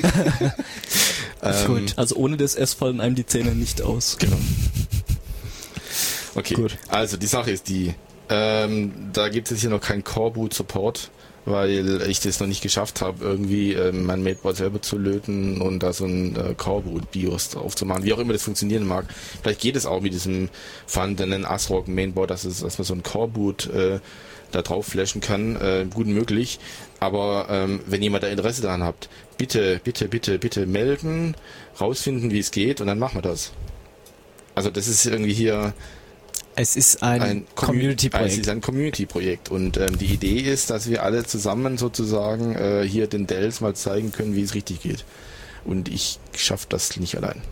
[SPEAKER 1] Ähm,
[SPEAKER 3] Gut. Also ohne das S fallen einem die Zähne nicht aus.
[SPEAKER 1] Genau. Okay,
[SPEAKER 3] Gut.
[SPEAKER 1] also die Sache ist die, ähm, da gibt es hier noch keinen Coreboot-Support, weil ich das noch nicht geschafft habe, irgendwie ähm, mein Mainboard selber zu löten und da so ein äh, Coreboot-BIOS drauf zu machen, wie auch immer das funktionieren mag. Vielleicht geht es auch mit diesem vorhandenen ASRock Mainboard, dass, es, dass man so ein Coreboot äh, da drauf flashen kann, äh, gut möglich. Aber ähm, wenn jemand da Interesse daran hat, bitte, bitte, bitte, bitte melden, rausfinden, wie es geht und dann machen wir das. Also das ist irgendwie hier
[SPEAKER 5] Es ist ein,
[SPEAKER 1] ein
[SPEAKER 5] Community-Projekt.
[SPEAKER 1] Es ist ein Community-Projekt und ähm, die Idee ist, dass wir alle zusammen sozusagen äh, hier den Dells mal zeigen können, wie es richtig geht. Und ich schaffe das nicht allein.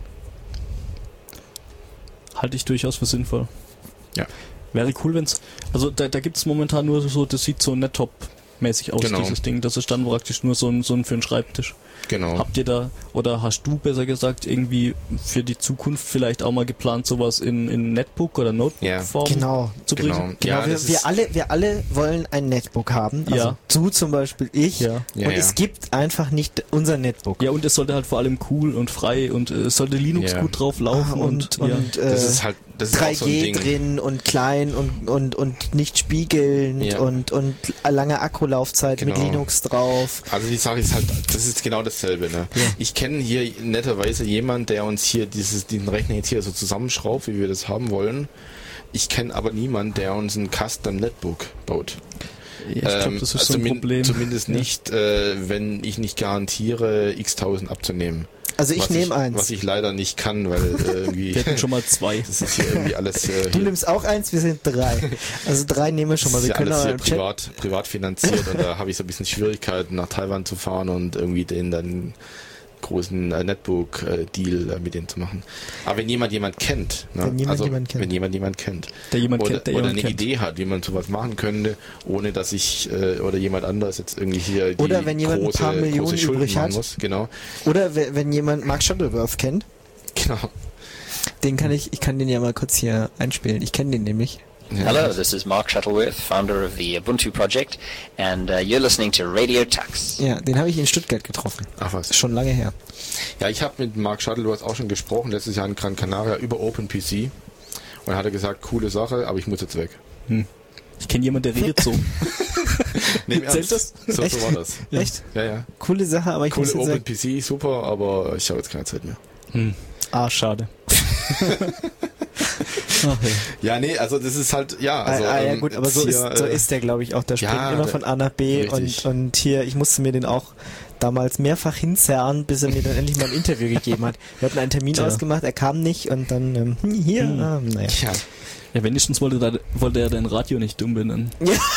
[SPEAKER 3] Halte ich durchaus für sinnvoll.
[SPEAKER 1] Ja.
[SPEAKER 3] Wäre cool, wenn's. Also da, da gibt es momentan nur so, das sieht so Nettop-mäßig aus,
[SPEAKER 1] Genau.
[SPEAKER 3] dieses Ding. Das ist dann praktisch nur so ein, so ein für einen Schreibtisch.
[SPEAKER 1] Genau.
[SPEAKER 3] Habt ihr da, oder hast du besser gesagt, irgendwie für die Zukunft vielleicht auch mal geplant, sowas in, in Netbook oder Notebook-Form
[SPEAKER 5] Genau.
[SPEAKER 3] zu bringen?
[SPEAKER 1] Genau.
[SPEAKER 5] Genau,
[SPEAKER 1] Ja,
[SPEAKER 5] wir,
[SPEAKER 1] das
[SPEAKER 5] wir,
[SPEAKER 1] ist-
[SPEAKER 5] alle, wir alle wollen ein Netbook haben. Also
[SPEAKER 3] Ja.
[SPEAKER 5] du zum Beispiel, ich.
[SPEAKER 3] Ja.
[SPEAKER 1] Ja,
[SPEAKER 5] und
[SPEAKER 1] ja.
[SPEAKER 5] es gibt einfach nicht unser Netbook.
[SPEAKER 3] Ja, und es sollte halt vor allem cool und frei und äh, es sollte Linux
[SPEAKER 1] Ja.
[SPEAKER 3] gut drauf laufen
[SPEAKER 5] Ah,
[SPEAKER 3] und,
[SPEAKER 5] und,
[SPEAKER 3] ja.
[SPEAKER 5] und
[SPEAKER 1] Das
[SPEAKER 5] äh,
[SPEAKER 1] ist halt, das ist
[SPEAKER 5] drei
[SPEAKER 1] auch so ein
[SPEAKER 5] G
[SPEAKER 1] Ding.
[SPEAKER 5] drin und klein und, und, und nicht spiegelnd
[SPEAKER 1] Ja.
[SPEAKER 5] und, und lange Akkulaufzeit mit
[SPEAKER 1] Genau.
[SPEAKER 5] Linux drauf.
[SPEAKER 1] Also die Sache ist halt, das ist genau dasselbe. Ne? Ich kenne hier netterweise jemanden, der uns hier dieses, diesen Rechner jetzt hier so zusammenschraubt, wie wir das haben wollen. Ich kenne aber niemanden, der uns ein Custom Netbook baut.
[SPEAKER 3] Ich glaube,
[SPEAKER 1] Ähm,
[SPEAKER 3] das ist
[SPEAKER 1] also
[SPEAKER 3] so ein
[SPEAKER 1] min-
[SPEAKER 3] Problem.
[SPEAKER 1] Zumindest
[SPEAKER 3] Ja.
[SPEAKER 1] nicht, äh, wenn ich nicht garantiere, x tausend abzunehmen.
[SPEAKER 5] Also ich
[SPEAKER 1] was
[SPEAKER 5] nehme
[SPEAKER 1] Was
[SPEAKER 5] eins.
[SPEAKER 1] ich leider nicht kann, weil äh, irgendwie...
[SPEAKER 3] Wir hätten schon mal zwei.
[SPEAKER 1] Das ist hier irgendwie alles... Äh,
[SPEAKER 5] Du
[SPEAKER 1] hier,
[SPEAKER 5] nimmst auch eins, wir sind drei. Also drei nehmen wir schon mal.
[SPEAKER 1] das ist
[SPEAKER 5] Wir
[SPEAKER 1] ja
[SPEAKER 5] können
[SPEAKER 1] alles
[SPEAKER 5] aber
[SPEAKER 1] hier
[SPEAKER 5] im Chat.
[SPEAKER 1] privat, privat finanziert und da habe ich so ein bisschen Schwierigkeiten, nach Taiwan zu fahren und irgendwie den dann großen äh, Netbook-Deal äh, mit denen zu machen. Aber wenn jemand jemand kennt, ne?
[SPEAKER 5] Wenn jemand
[SPEAKER 1] also
[SPEAKER 5] jemand kennt.
[SPEAKER 1] wenn jemand jemand kennt,
[SPEAKER 3] Der jemand
[SPEAKER 1] oder,
[SPEAKER 3] kennt, der
[SPEAKER 1] oder
[SPEAKER 3] jemand
[SPEAKER 1] eine
[SPEAKER 3] kennt.
[SPEAKER 1] Idee hat, wie man sowas machen könnte, ohne dass ich äh, oder jemand anderes jetzt irgendwie hier die
[SPEAKER 5] Oder wenn jemand ein
[SPEAKER 1] große,
[SPEAKER 5] paar Millionen
[SPEAKER 1] große Schulden
[SPEAKER 5] übrig
[SPEAKER 1] machen
[SPEAKER 5] hat.
[SPEAKER 1] muss. Genau,
[SPEAKER 5] Oder we- wenn jemand Mark Shuttleworth kennt,
[SPEAKER 1] genau.
[SPEAKER 5] den kann ich, ich kann den ja mal kurz hier einspielen. Ich kenne den nämlich.
[SPEAKER 1] Ja.
[SPEAKER 6] Hello, this is Mark Shuttleworth, founder of the Ubuntu project, and uh, you're listening to Radio Tux.
[SPEAKER 5] Ja, den habe ich in Stuttgart getroffen.
[SPEAKER 1] Ach was.
[SPEAKER 5] Schon lange her.
[SPEAKER 1] Ja, ich habe mit Mark Shuttleworth auch schon gesprochen, letztes Jahr in Gran Canaria über OpenPC und er hatte gesagt, coole Sache, aber ich muss jetzt weg.
[SPEAKER 3] Ich kenne jemanden, der redet so.
[SPEAKER 1] Nee, im
[SPEAKER 3] Zählt
[SPEAKER 1] Ernst. So,
[SPEAKER 5] Echt?
[SPEAKER 1] so war das.
[SPEAKER 5] Echt?
[SPEAKER 1] Ja, ja.
[SPEAKER 5] Coole Sache, aber ich
[SPEAKER 1] Coole
[SPEAKER 5] muss jetzt sagen,
[SPEAKER 1] OpenPC, super, aber ich habe jetzt keine Zeit mehr.
[SPEAKER 3] Hm. Ah, schade. Ach, ja.
[SPEAKER 1] Ja, nee, also das ist halt, ja, also
[SPEAKER 5] ah, ah, ja
[SPEAKER 1] ähm,
[SPEAKER 5] gut, aber so
[SPEAKER 1] jetzt
[SPEAKER 5] ist,
[SPEAKER 1] hier,
[SPEAKER 5] so
[SPEAKER 1] äh,
[SPEAKER 5] ist der, glaube ich, auch. Der springt
[SPEAKER 1] ja,
[SPEAKER 5] immer
[SPEAKER 1] der-
[SPEAKER 5] von A nach B und,
[SPEAKER 1] richtig.
[SPEAKER 5] und hier, ich musste mir den auch damals mehrfach hinzerren, bis er mir dann endlich mal ein Interview gegeben hat. Wir hatten einen Termin
[SPEAKER 3] Tja.
[SPEAKER 5] ausgemacht, er kam nicht und dann, ähm, hm, hier,
[SPEAKER 3] Hm.
[SPEAKER 5] ah, naja.
[SPEAKER 1] Ja,
[SPEAKER 3] Ja, wenigstens wollte, da, wollte er dein Radio nicht dumm benennen.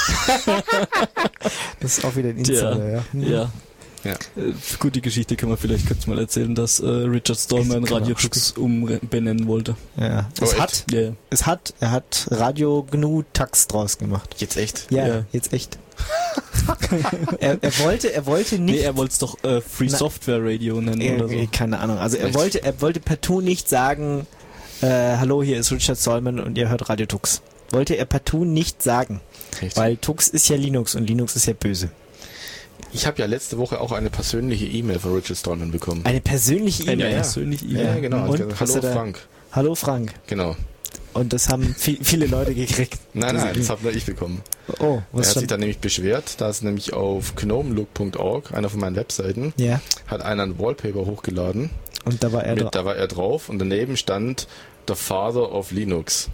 [SPEAKER 5] Das ist auch wieder ein Insider, ja. Hm.
[SPEAKER 3] Ja.
[SPEAKER 1] Ja.
[SPEAKER 3] Äh, gut, die Geschichte kann man vielleicht kurz mal erzählen, dass äh, Richard Stallman
[SPEAKER 5] Das kann man
[SPEAKER 3] Radio
[SPEAKER 5] auch
[SPEAKER 3] Tux umbenennen wollte.
[SPEAKER 5] ja.
[SPEAKER 1] Oh,
[SPEAKER 5] Es
[SPEAKER 1] echt?
[SPEAKER 5] hat,
[SPEAKER 3] Ja, yeah.
[SPEAKER 5] es hat, er hat Radio Gnu Tax draus gemacht.
[SPEAKER 1] jetzt echt.
[SPEAKER 5] Ja,
[SPEAKER 3] Ja.
[SPEAKER 5] jetzt echt. er, er wollte, er wollte nicht.
[SPEAKER 3] Nee, er wollte es doch äh, Free
[SPEAKER 5] Na,
[SPEAKER 3] Software Radio nennen oder so.
[SPEAKER 5] äh, keine Ahnung. Also er
[SPEAKER 1] Echt?
[SPEAKER 5] wollte, er wollte partout nicht sagen, äh, hallo, hier ist Richard Stallman und ihr hört Radio Tux. Wollte er partout nicht sagen.
[SPEAKER 1] Richtig.
[SPEAKER 5] Weil Tux ist ja Linux und Linux ist ja böse.
[SPEAKER 1] Ich habe ja letzte Woche auch eine persönliche E-Mail von Richard Stallman bekommen.
[SPEAKER 5] Eine persönliche
[SPEAKER 3] Eine
[SPEAKER 5] E-Mail.
[SPEAKER 3] persönliche
[SPEAKER 1] Ja,
[SPEAKER 3] E-Mail.
[SPEAKER 1] genau.
[SPEAKER 5] Und?
[SPEAKER 1] Hallo
[SPEAKER 5] Hast du da-
[SPEAKER 1] Frank.
[SPEAKER 5] Hallo Frank.
[SPEAKER 1] Genau.
[SPEAKER 5] Und das haben vi- viele Leute gekriegt.
[SPEAKER 1] Nein, nein, das habe nur ich bekommen.
[SPEAKER 5] Oh,
[SPEAKER 1] Er
[SPEAKER 5] was
[SPEAKER 1] hat sich
[SPEAKER 5] schon?
[SPEAKER 1] dann nämlich beschwert, dass nämlich auf gnomelook punkt org, einer von meinen Webseiten,
[SPEAKER 5] Ja.
[SPEAKER 1] hat einer ein Wallpaper hochgeladen.
[SPEAKER 5] Und da war er
[SPEAKER 1] Mit,
[SPEAKER 5] drauf.
[SPEAKER 1] da war er drauf und daneben stand The Father of Linux.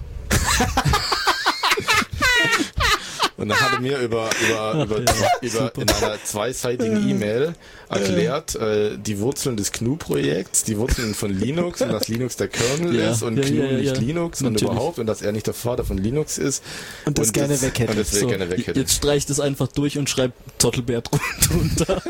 [SPEAKER 1] Und dann hat er mir über, über, über, über in einer zweiseitigen E-Mail erklärt, äh, die Wurzeln des G N U-Projekts, die Wurzeln von Linux und dass Linux der Kernel
[SPEAKER 3] Ja,
[SPEAKER 1] ist und
[SPEAKER 3] ja,
[SPEAKER 1] G N U
[SPEAKER 3] ja, ja,
[SPEAKER 1] nicht
[SPEAKER 3] ja.
[SPEAKER 1] Linux und
[SPEAKER 3] Natürlich.
[SPEAKER 1] überhaupt und dass er nicht der Vater von Linux ist.
[SPEAKER 5] Und das gerne weg hätte.
[SPEAKER 1] Und das
[SPEAKER 3] So,
[SPEAKER 1] gerne weg hätte.
[SPEAKER 3] jetzt streicht es einfach durch und schreibt Zottelbär drunter.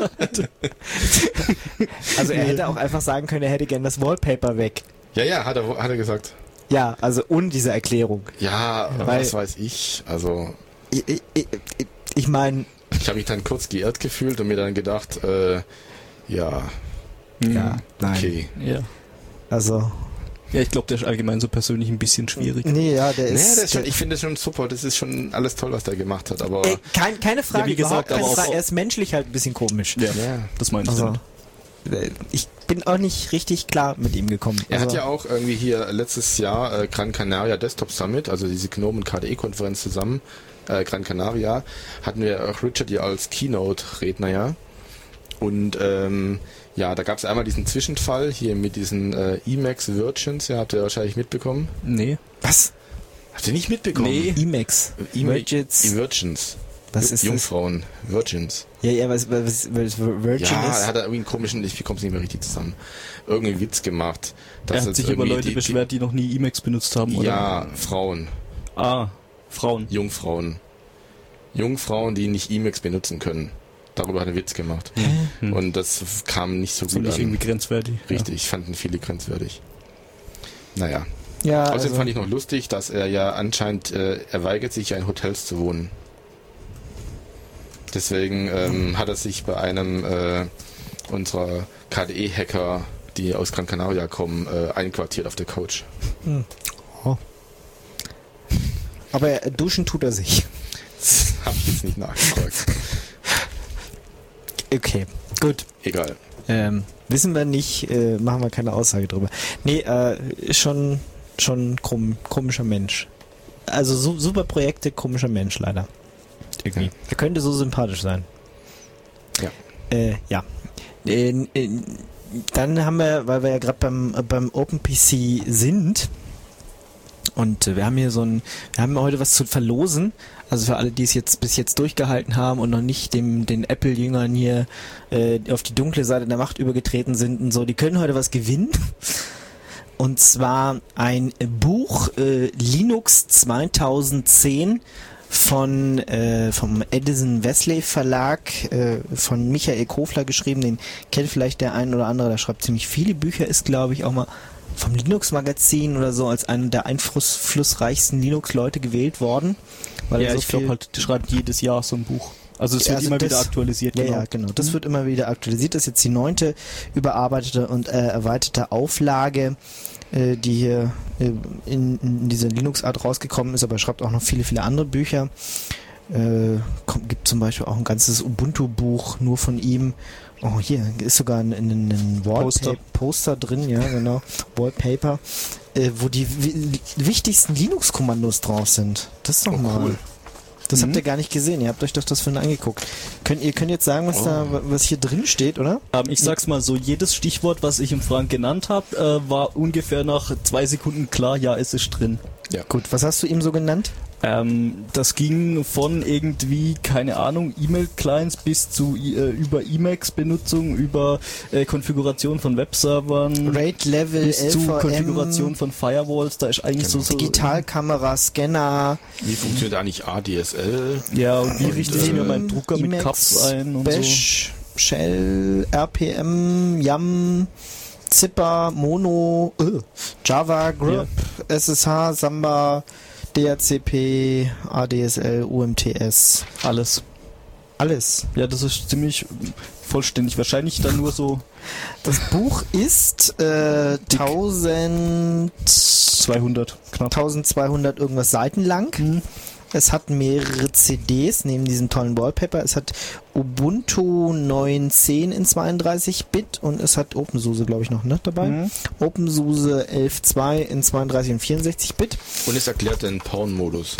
[SPEAKER 5] Also er hätte auch einfach sagen können, er hätte gern das Wallpaper weg.
[SPEAKER 1] Ja, ja, hat er, hat er gesagt.
[SPEAKER 5] Ja, also ohne diese Erklärung.
[SPEAKER 1] Ja,
[SPEAKER 5] Weil-
[SPEAKER 1] was weiß ich. Also,
[SPEAKER 5] Ich, ich, ich, ich meine,
[SPEAKER 1] ich habe mich dann kurz geehrt gefühlt und mir dann gedacht, äh, ja,
[SPEAKER 5] ja, nein.
[SPEAKER 1] okay.
[SPEAKER 3] Ja.
[SPEAKER 5] Also,
[SPEAKER 3] Ja, ich glaube, der ist allgemein so persönlich ein bisschen schwierig.
[SPEAKER 5] nee, ja, der
[SPEAKER 1] Nee,
[SPEAKER 5] ist...
[SPEAKER 1] das ist schon,
[SPEAKER 5] der-
[SPEAKER 1] ich finde das schon super. Das ist schon alles toll, was der gemacht hat. Aber
[SPEAKER 5] Ey, kein, keine Frage,
[SPEAKER 3] Ja, wie gesagt,
[SPEAKER 5] überhaupt keine
[SPEAKER 3] aber auch-
[SPEAKER 5] Frage. Er ist menschlich halt ein bisschen komisch.
[SPEAKER 3] Ja,
[SPEAKER 1] ja.
[SPEAKER 3] das meine ich
[SPEAKER 5] Also,
[SPEAKER 3] damit.
[SPEAKER 5] äh, ich bin auch nicht richtig klar mit ihm gekommen.
[SPEAKER 1] Er
[SPEAKER 5] also,
[SPEAKER 1] hat ja auch irgendwie hier letztes Jahr äh, Gran Canaria Desktop Summit, also diese GNOME und K D E-Konferenz zusammen, äh, Gran Canaria, hatten wir auch Richard ja als Keynote-Redner, ja. Und ähm, ja, da gab es einmal diesen Zwischenfall hier mit diesen äh, Emacs Virgins, ja, habt ihr wahrscheinlich mitbekommen.
[SPEAKER 3] Nee.
[SPEAKER 5] was?
[SPEAKER 1] Habt ihr nicht mitbekommen?
[SPEAKER 3] Nee.
[SPEAKER 5] Emacs.
[SPEAKER 1] Emacs.
[SPEAKER 5] Virgins.
[SPEAKER 1] Virgins.
[SPEAKER 5] Was
[SPEAKER 1] Ju-
[SPEAKER 5] ist das?
[SPEAKER 1] Jungfrauen. Virgins.
[SPEAKER 5] Ja, ja, was, was, was Virgin
[SPEAKER 1] Ja, er
[SPEAKER 5] ist?
[SPEAKER 1] hat da irgendwie einen komischen, ich bekomme es nicht mehr richtig zusammen, irgendwie einen Witz gemacht. dass
[SPEAKER 3] Er hat
[SPEAKER 1] jetzt
[SPEAKER 3] sich über
[SPEAKER 1] irgendwie
[SPEAKER 3] Leute
[SPEAKER 1] die,
[SPEAKER 3] beschwert, die noch nie Emacs benutzt haben,
[SPEAKER 1] die,
[SPEAKER 3] oder?
[SPEAKER 1] Ja, Frauen.
[SPEAKER 3] Ah, Frauen.
[SPEAKER 1] Jungfrauen. Jungfrauen, die nicht Emacs benutzen können. Darüber hat er einen Witz gemacht.
[SPEAKER 3] Hm.
[SPEAKER 1] Und das kam nicht so
[SPEAKER 3] Fand
[SPEAKER 1] gut
[SPEAKER 3] ich
[SPEAKER 1] an.
[SPEAKER 3] irgendwie grenzwertig.
[SPEAKER 1] Richtig, fanden viele grenzwertig. Naja.
[SPEAKER 5] Ja,
[SPEAKER 1] Außerdem
[SPEAKER 5] also,
[SPEAKER 1] fand ich noch lustig, dass er ja anscheinend, äh, er weigert sich ja in Hotels zu wohnen. Deswegen ähm, hat er sich bei einem äh, unserer K D E-Hacker, die aus Gran Canaria kommen, äh, einquartiert auf der Couch.
[SPEAKER 5] aber er- duschen tut er sich.
[SPEAKER 1] Das habe ich jetzt nicht nachgefragt.
[SPEAKER 5] Okay, gut.
[SPEAKER 1] Egal.
[SPEAKER 5] Ähm, wissen wir nicht, äh, machen wir keine Aussage drüber. Nee, äh, ist schon, schon krumm, komischer Mensch. Also su super Projekte, komischer Mensch leider. Irgendwie.
[SPEAKER 1] Ja.
[SPEAKER 5] Er könnte so sympathisch sein.
[SPEAKER 1] Ja.
[SPEAKER 5] Äh, ja. Äh, äh, dann haben wir, weil wir ja gerade beim, äh, beim OpenPC sind, und äh, wir haben hier so ein, wir haben heute was zu verlosen. Also für alle, die es jetzt bis jetzt durchgehalten haben und noch nicht dem den Apple-Jüngern hier äh, auf die dunkle Seite der Macht übergetreten sind und so, die können heute was gewinnen. Und zwar ein Buch äh, Linux zweitausendzehn von äh, vom Edison Wesley Verlag äh, von Michael Kofler geschrieben. Den kennt vielleicht der ein oder andere. Der schreibt ziemlich viele Bücher, ist glaube ich auch mal vom Linux Magazin oder so als einer der einflussreichsten Linux-Leute gewählt worden. Weil er
[SPEAKER 3] Ja,
[SPEAKER 5] so
[SPEAKER 3] ich glaube
[SPEAKER 5] viel-
[SPEAKER 3] halt, der schreibt jedes Jahr so ein Buch. Also es
[SPEAKER 5] Ja,
[SPEAKER 3] wird
[SPEAKER 5] also
[SPEAKER 3] immer
[SPEAKER 5] das-
[SPEAKER 3] wieder aktualisiert.
[SPEAKER 5] Ja,
[SPEAKER 3] genau.
[SPEAKER 5] ja, genau. Das
[SPEAKER 3] Mhm.
[SPEAKER 5] wird immer wieder aktualisiert. Das ist jetzt die neunte überarbeitete und äh, erweiterte Auflage, äh, die hier äh, in, in dieser Linux-Art rausgekommen ist, aber er schreibt auch noch viele, viele andere Bücher. Äh, kommt, gibt zum Beispiel auch ein ganzes Ubuntu-Buch nur von ihm. Oh, hier ist sogar ein, ein, ein Wallpaper
[SPEAKER 3] Poster.
[SPEAKER 5] Poster drin, ja, genau. Wallpaper, äh, wo die wi wichtigsten Linux-Kommandos drauf sind. Das ist doch
[SPEAKER 1] Oh,
[SPEAKER 5] mal.
[SPEAKER 1] cool.
[SPEAKER 5] Das
[SPEAKER 3] Mhm.
[SPEAKER 5] habt ihr gar nicht gesehen. Ihr habt euch doch das vorhin angeguckt. Könnt, ihr könnt jetzt sagen, was
[SPEAKER 1] Oh.
[SPEAKER 5] da, was hier drin steht, oder?
[SPEAKER 3] Ähm, ich sag's mal so, jedes Stichwort, was ich im Frank genannt habe, äh, war ungefähr nach zwei Sekunden klar, ja, es ist drin.
[SPEAKER 5] Gut, was hast du ihm so genannt?
[SPEAKER 3] Ähm, das ging von irgendwie, keine Ahnung, E-Mail-Clients bis zu äh, über Emacs-Benutzung, über äh, Konfiguration von Webservern,
[SPEAKER 5] Rate Level,
[SPEAKER 3] bis
[SPEAKER 5] L
[SPEAKER 3] zu
[SPEAKER 5] V M,
[SPEAKER 3] Konfiguration von Firewalls, da ist eigentlich
[SPEAKER 1] Genau.
[SPEAKER 3] so, so
[SPEAKER 5] Digitalkamera, Scanner,
[SPEAKER 1] Wie funktioniert eigentlich A D S L?
[SPEAKER 3] ja, und wie
[SPEAKER 1] Und,
[SPEAKER 3] richte ich mir
[SPEAKER 1] äh,
[SPEAKER 3] meinen Drucker mit
[SPEAKER 5] Emacs,
[SPEAKER 3] Cups ein und
[SPEAKER 5] Bash, Shell, R P M, Yum, Zipper, Mono, äh, Java, Grip, S S H, Samba, D H C P, A D S L, U M T S.
[SPEAKER 3] so. Alles.
[SPEAKER 5] Alles.
[SPEAKER 3] Ja, das ist ziemlich vollständig. Wahrscheinlich dann nur so
[SPEAKER 5] Das Buch ist äh, tausend,
[SPEAKER 3] zweihundert knapp.
[SPEAKER 5] tausendzweihundert irgendwas Seiten lang.
[SPEAKER 3] Mhm.
[SPEAKER 5] Es hat mehrere C Ds neben diesem tollen Wallpaper. Es hat Ubuntu neun Punkt zehn in zweiunddreißig Bit und es hat OpenSUSE, glaube ich, noch ne, dabei.
[SPEAKER 3] Mhm.
[SPEAKER 5] OpenSUSE elf Punkt zwei in zweiunddreißig und vierundsechzig Bit,
[SPEAKER 1] Und es erklärt den Porn-Modus.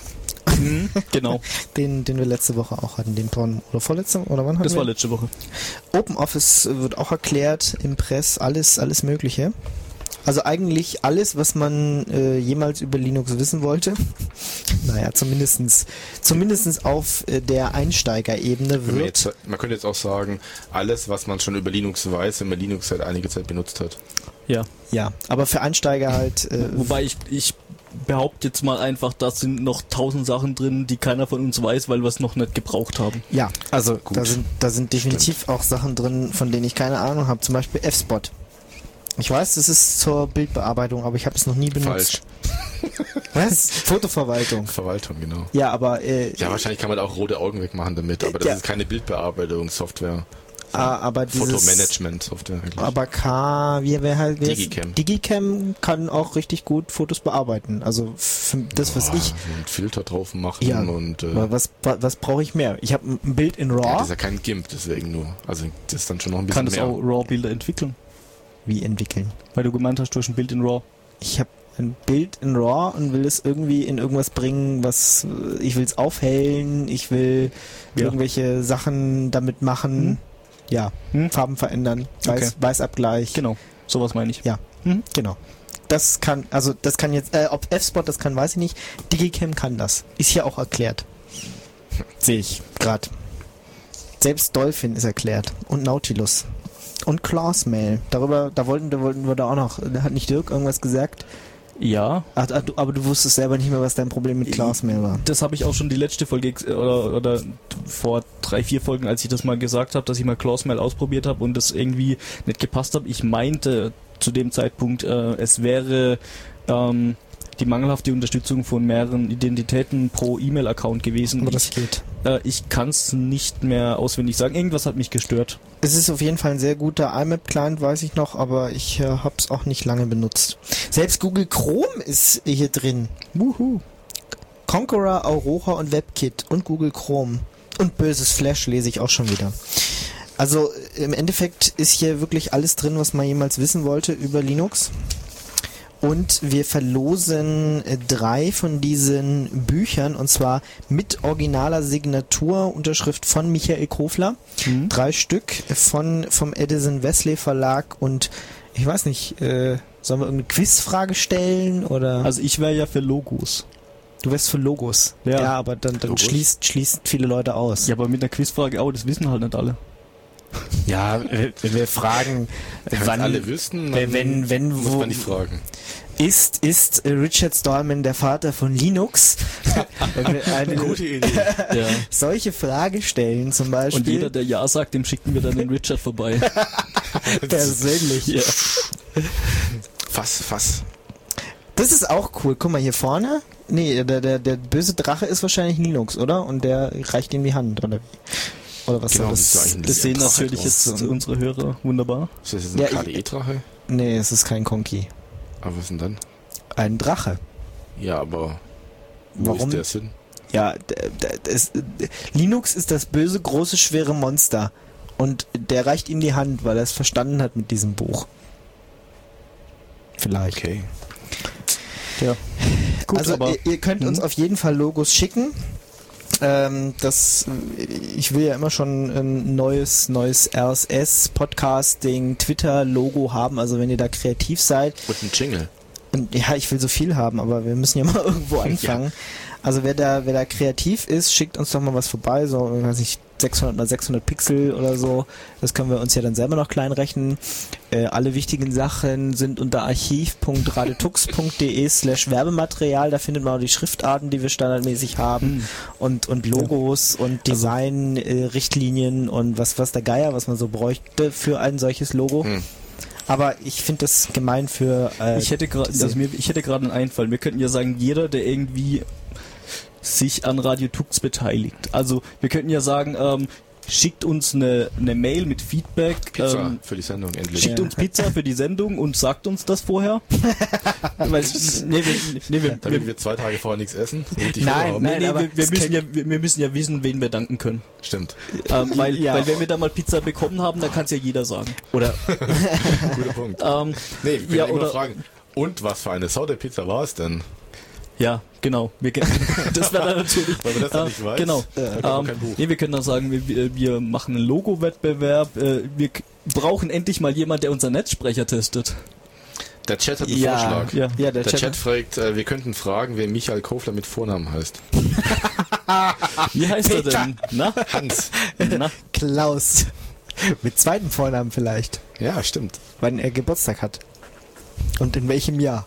[SPEAKER 3] Genau,
[SPEAKER 5] den, den wir letzte Woche auch hatten. Den Porn oder vorletzte oder wann hatten
[SPEAKER 3] das
[SPEAKER 5] wir?
[SPEAKER 3] war letzte Woche.
[SPEAKER 5] OpenOffice wird auch erklärt, Impress, alles, alles Mögliche. Also eigentlich alles, was man äh, jemals über Linux wissen wollte. Naja, zumindestens, zumindestens auf äh, der Einsteigerebene
[SPEAKER 1] Wenn man,
[SPEAKER 5] wird.
[SPEAKER 1] jetzt, man könnte jetzt auch sagen, alles, was man schon über Linux weiß, wenn man Linux seit einiger Zeit benutzt hat.
[SPEAKER 3] Ja,
[SPEAKER 5] Ja, aber für Einsteiger halt. Äh,
[SPEAKER 3] wobei ich, ich behaupte jetzt mal einfach, da sind noch tausend Sachen drin, die keiner von uns weiß, weil wir es noch nicht gebraucht haben.
[SPEAKER 5] ja, also
[SPEAKER 1] Gut.
[SPEAKER 5] da sind, da sind definitiv auch Sachen drin, von denen ich keine Ahnung habe. Zum Beispiel F-Spot. Ich weiß, das ist zur Bildbearbeitung, aber ich habe es noch nie benutzt.
[SPEAKER 1] Falsch.
[SPEAKER 5] Was? Fotoverwaltung.
[SPEAKER 1] Verwaltung, genau.
[SPEAKER 5] Ja, aber äh,
[SPEAKER 1] Ja, wahrscheinlich kann man da auch rote Augen wegmachen damit, aber das
[SPEAKER 5] Ja.
[SPEAKER 1] ist keine Bildbearbeitungssoftware.
[SPEAKER 5] ah, aber dieses
[SPEAKER 1] Fotomanagement-Software eigentlich.
[SPEAKER 5] Aber K, wie wer halt wer ist-
[SPEAKER 1] Digicam.
[SPEAKER 5] Digicam kann auch richtig gut Fotos bearbeiten. Also für das, was
[SPEAKER 1] Boah,
[SPEAKER 5] ich
[SPEAKER 1] so einen Filter drauf machen
[SPEAKER 5] Ja,
[SPEAKER 1] und äh,
[SPEAKER 5] was was, was brauche ich mehr? Ich habe ein Bild in
[SPEAKER 1] ja,
[SPEAKER 5] RAW.
[SPEAKER 1] das ist ja kein GIMP, deswegen nur. Also das ist dann schon noch ein bisschen
[SPEAKER 3] Kann das
[SPEAKER 1] mehr.
[SPEAKER 3] auch RAW-Bilder entwickeln?
[SPEAKER 5] Wie entwickeln?
[SPEAKER 3] Weil du gemeint hast, du hast ein Bild in RAW.
[SPEAKER 5] Ich habe ein Bild in RAW und will es irgendwie in irgendwas bringen, was äh, ich will es aufhellen, ich will
[SPEAKER 3] Ja.
[SPEAKER 5] irgendwelche Sachen damit machen.
[SPEAKER 3] Hm.
[SPEAKER 5] Ja,
[SPEAKER 3] Hm?
[SPEAKER 5] Farben verändern, Weiß,
[SPEAKER 3] Okay.
[SPEAKER 5] Weißabgleich.
[SPEAKER 3] Genau, sowas meine ich.
[SPEAKER 5] Ja.
[SPEAKER 3] Mhm.
[SPEAKER 5] Genau. Das kann, also das kann jetzt, äh, ob F-Spot das kann, weiß ich nicht. Digicam kann das. Ist hier auch erklärt. Sehe ich gerade. Selbst Dolphin ist erklärt. Und Nautilus. Und Clawsmail. Darüber, da wollten, da wollten wir da auch noch, da hat nicht Dirk irgendwas gesagt?
[SPEAKER 3] Ja,
[SPEAKER 5] Ach, ach, du, aber du wusstest selber nicht mehr, was dein Problem mit Clawsmail war.
[SPEAKER 3] das habe ich auch schon die letzte Folge ex- oder, oder vor drei, vier Folgen, als ich das mal gesagt habe, dass ich mal Clawsmail ausprobiert habe und das irgendwie nicht gepasst habe. Ich meinte zu dem Zeitpunkt, äh, es wäre ähm, die mangelhafte Unterstützung von mehreren Identitäten pro E-Mail-Account gewesen.
[SPEAKER 5] Aber das
[SPEAKER 3] ich
[SPEAKER 5] geht.
[SPEAKER 3] äh, ich kann es nicht mehr auswendig sagen. Irgendwas hat mich gestört.
[SPEAKER 5] Es ist auf jeden Fall ein sehr guter I M A P-Client, weiß ich noch, aber ich äh, habe es auch nicht lange benutzt. Selbst Google Chrome ist hier drin. Wuhu. Conqueror, Aurora und WebKit und Google Chrome. Und böses Flash lese ich auch schon wieder. Also im Endeffekt ist hier wirklich alles drin, was man jemals wissen wollte über Linux. Und wir verlosen äh, drei von diesen Büchern, und zwar mit originaler Signatur, Unterschrift von Michael Kofler.
[SPEAKER 3] Mhm.
[SPEAKER 5] Drei Stück von vom Edison Wesley Verlag und ich weiß nicht, äh, sollen wir irgendeine Quizfrage stellen oder
[SPEAKER 3] Also ich wäre ja für Logos.
[SPEAKER 5] du wärst für Logos.
[SPEAKER 3] Ja.
[SPEAKER 5] aber dann, dann
[SPEAKER 1] Logos?
[SPEAKER 5] schließt, schließt viele Leute aus.
[SPEAKER 3] Ja, aber mit einer Quizfrage auch, das wissen halt nicht alle.
[SPEAKER 5] Ja, wenn wir fragen,
[SPEAKER 1] Wenn
[SPEAKER 5] wann
[SPEAKER 1] alle wüssten,
[SPEAKER 5] wenn, wenn, wenn
[SPEAKER 1] muss
[SPEAKER 5] wo,
[SPEAKER 1] man nicht fragen.
[SPEAKER 5] ist, ist äh, Richard Stallman der Vater von Linux? Wenn wir eine
[SPEAKER 1] Idee.
[SPEAKER 3] Ja.
[SPEAKER 5] solche Frage stellen zum Beispiel.
[SPEAKER 3] Und jeder, der Ja sagt, dem schicken wir dann den Richard vorbei.
[SPEAKER 5] persönlich.
[SPEAKER 3] Ja.
[SPEAKER 1] Fass, fass.
[SPEAKER 5] Das ist auch cool. Guck mal hier vorne. Nee, der, der, der böse Drache ist wahrscheinlich Linux, oder? Und der reicht ihm die Hand, oder wie? Oder was
[SPEAKER 1] Genau,
[SPEAKER 5] soll
[SPEAKER 1] das
[SPEAKER 5] das?
[SPEAKER 1] ist eigentlich
[SPEAKER 3] Das sehen
[SPEAKER 1] Drache
[SPEAKER 3] natürlich
[SPEAKER 1] draus.
[SPEAKER 3] jetzt unsere Hörer wunderbar.
[SPEAKER 1] Ist das jetzt ein
[SPEAKER 5] Ja,
[SPEAKER 1] K D E-Drache?
[SPEAKER 5] Nee, es ist kein Conky.
[SPEAKER 1] Aber was denn dann?
[SPEAKER 5] Ein Drache.
[SPEAKER 1] Ja, aber wo
[SPEAKER 5] Warum?
[SPEAKER 1] ist der Sinn?
[SPEAKER 5] Ja, d- d- das, Linux ist das böse, große, schwere Monster. Und der reicht ihm die Hand, weil er es verstanden hat mit diesem Buch. Vielleicht.
[SPEAKER 1] Okay.
[SPEAKER 3] Ja. Gut,
[SPEAKER 5] also
[SPEAKER 3] aber
[SPEAKER 5] ihr, ihr könnt uns
[SPEAKER 3] Mhm.
[SPEAKER 5] auf jeden Fall Logos schicken. Ähm, das, ich will ja immer schon ein neues, neues R S S, Podcasting, Twitter-Logo haben. Also wenn ihr da kreativ seid.
[SPEAKER 1] Und ein Jingle.
[SPEAKER 5] Und ja, ich will so viel haben, aber wir müssen ja mal irgendwo anfangen. Also wer da, wer da kreativ ist, schickt uns doch mal was vorbei, so, ich weiß nicht, sechshundert mal sechshundert Pixel oder so. Das können wir uns ja dann selber noch klein rechnen. Äh, alle wichtigen Sachen sind unter archiv.radetux.de slash Werbematerial. Da findet man auch die Schriftarten, die wir standardmäßig haben
[SPEAKER 3] Hm.
[SPEAKER 5] und, und Logos und Design-Richtlinien und was, was der Geier, was man so bräuchte für ein solches Logo.
[SPEAKER 1] Hm.
[SPEAKER 5] Aber ich finde das gemein für... Äh,
[SPEAKER 3] Ich hätte gerade, also mir, ich hätte gerade einen Einfall. Wir könnten ja sagen, jeder, der irgendwie sich an Radio Tux beteiligt. Also wir könnten ja sagen, ähm, schickt uns eine, eine Mail mit Feedback.
[SPEAKER 1] Pizza
[SPEAKER 3] ähm,
[SPEAKER 1] für die Sendung endlich.
[SPEAKER 3] Schickt
[SPEAKER 2] Ja.
[SPEAKER 3] uns Pizza für die Sendung und sagt uns das vorher. Weil, nee, wir, nee, wir,
[SPEAKER 1] Damit
[SPEAKER 3] wir,
[SPEAKER 1] wir zwei Tage vorher nichts essen. damit die
[SPEAKER 5] Nein,
[SPEAKER 1] Hunger haben.
[SPEAKER 3] nee,
[SPEAKER 5] nein,
[SPEAKER 3] nee,
[SPEAKER 5] aber
[SPEAKER 3] wir, wir,
[SPEAKER 5] es
[SPEAKER 3] müssen
[SPEAKER 5] kennt-
[SPEAKER 3] ja, wir, wir müssen ja wissen, wen wir danken können.
[SPEAKER 1] Stimmt.
[SPEAKER 3] Ähm, weil,
[SPEAKER 5] Ja.
[SPEAKER 3] weil wenn wir da mal Pizza bekommen haben, dann kann es ja jeder sagen.
[SPEAKER 5] Oder
[SPEAKER 1] Guter Punkt.
[SPEAKER 3] Ähm,
[SPEAKER 1] Nee, wir können
[SPEAKER 3] ja,
[SPEAKER 1] ja, immer
[SPEAKER 3] oder-
[SPEAKER 1] fragen, und was für eine Sorte Pizza war es denn?
[SPEAKER 3] ja, genau. Wir, ke- das wäre dann natürlich.
[SPEAKER 1] Weil wir das dann
[SPEAKER 3] äh,
[SPEAKER 1] nicht weiß.
[SPEAKER 3] Genau.
[SPEAKER 1] dann haben
[SPEAKER 3] Ähm,
[SPEAKER 1] wir kein Buch.
[SPEAKER 3] nee, wir können dann sagen, wir, wir, wir machen einen Logo-Wettbewerb. Äh, wir k- brauchen endlich mal jemand, der unseren Netzsprecher testet.
[SPEAKER 1] Der Chat hat einen
[SPEAKER 5] Ja.
[SPEAKER 1] Vorschlag.
[SPEAKER 3] Ja.
[SPEAKER 5] ja, der,
[SPEAKER 1] Der
[SPEAKER 5] Chat.
[SPEAKER 1] Chat fragt, äh, wir könnten fragen, wer Michael Kofler mit Vornamen heißt.
[SPEAKER 3] Wie heißt er
[SPEAKER 5] Peter.
[SPEAKER 3] denn? Na?
[SPEAKER 1] Hans.
[SPEAKER 3] Na?
[SPEAKER 5] Klaus. Mit zweiten Vornamen vielleicht,
[SPEAKER 1] Ja, stimmt.
[SPEAKER 5] wann er Geburtstag hat. Und in welchem Jahr.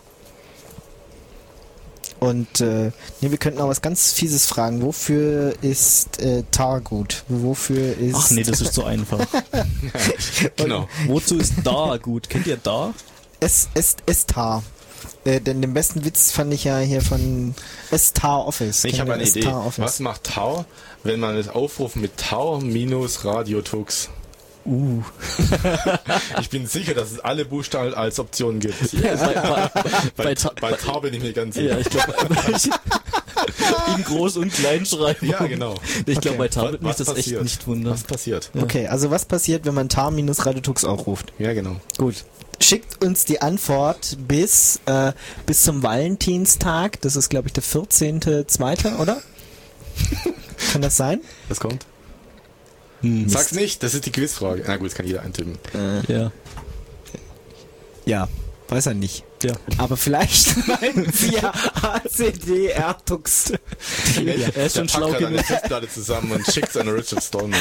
[SPEAKER 5] Und äh, nee, wir könnten auch was ganz Fieses fragen. Wofür ist äh, Tar gut? Wofür ist...
[SPEAKER 3] Ach nee, das ist so einfach.
[SPEAKER 1] Genau.
[SPEAKER 3] Wozu ist da gut? Kennt ihr da?
[SPEAKER 5] Es ist S-Tar. Äh, denn den besten Witz fand ich ja hier von S-Tar Office.
[SPEAKER 1] Ich
[SPEAKER 5] Kennen
[SPEAKER 1] habe
[SPEAKER 5] wir
[SPEAKER 1] eine Idee.
[SPEAKER 5] S-Tar Office?
[SPEAKER 1] Was macht Tau, wenn man es aufruft mit Tau minus Radiotux?
[SPEAKER 3] Uh.
[SPEAKER 1] Ich bin sicher, dass es alle Buchstaben als Option gibt.
[SPEAKER 3] bei, bei,
[SPEAKER 1] Bei,
[SPEAKER 3] bei,
[SPEAKER 1] Ta- bei Tau bin ich mir ganz sicher.
[SPEAKER 3] ja, ich glaube, in groß und Kleinschreibung.
[SPEAKER 1] Ja, genau.
[SPEAKER 3] Ich glaube, bei Tar
[SPEAKER 1] Was-
[SPEAKER 3] wird mich
[SPEAKER 1] was
[SPEAKER 3] das echt
[SPEAKER 1] passiert?
[SPEAKER 3] nicht wundern.
[SPEAKER 1] Was passiert?
[SPEAKER 3] Ja.
[SPEAKER 5] Okay, also was passiert, wenn man Tar minus Radiotux aufruft?
[SPEAKER 1] Ja, genau.
[SPEAKER 5] Gut. Schickt uns die Antwort bis, äh, bis zum Valentinstag. Das ist, glaube ich, der vierzehnte zweite, oder? Kann das sein?
[SPEAKER 1] Was kommt?
[SPEAKER 3] Hm.
[SPEAKER 1] Sag's nicht, das ist die Quizfrage. Na gut, das kann jeder eintippen.
[SPEAKER 3] Ja.
[SPEAKER 5] Ja, weiß er nicht.
[SPEAKER 3] Ja.
[SPEAKER 5] Aber vielleicht meinen Sie ja A C D R Tux.
[SPEAKER 3] Er ist schon
[SPEAKER 1] Der
[SPEAKER 3] schlau
[SPEAKER 1] packt gerade eine
[SPEAKER 3] genug.
[SPEAKER 1] Festplatte zusammen und schickt an Richard Stallman.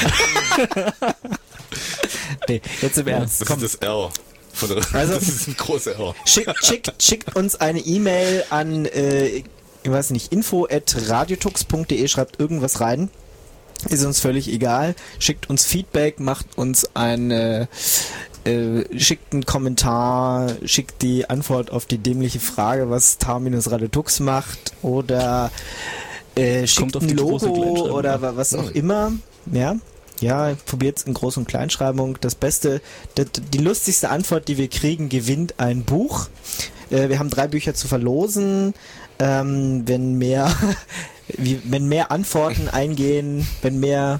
[SPEAKER 5] Nee, jetzt im Ernst.
[SPEAKER 1] Das
[SPEAKER 5] Komm,
[SPEAKER 1] ist das R. Von der,
[SPEAKER 5] Also-
[SPEAKER 1] das ist ein großer R.
[SPEAKER 5] schickt, schickt, schickt uns eine E-Mail an, äh, ich weiß nicht, info at radiotux punkt de, schreibt irgendwas rein. Ist uns völlig egal. Schickt uns Feedback, macht uns eine, äh, schickt einen Kommentar, schickt die Antwort auf die dämliche Frage, was Tar-Radiotux macht, oder äh, schickt
[SPEAKER 3] auf
[SPEAKER 5] ein
[SPEAKER 3] die große
[SPEAKER 5] Logo
[SPEAKER 3] Kleinschreibung
[SPEAKER 5] oder
[SPEAKER 3] an.
[SPEAKER 5] wa- was auch
[SPEAKER 1] Hm.
[SPEAKER 5] immer. Ja, ja, probiert es in Groß- und Kleinschreibung. Das Beste, die, die lustigste Antwort, die wir kriegen, gewinnt ein Buch. Äh, wir haben drei Bücher zu verlosen. Ähm, wenn mehr, wie, wenn mehr Antworten eingehen, wenn mehr,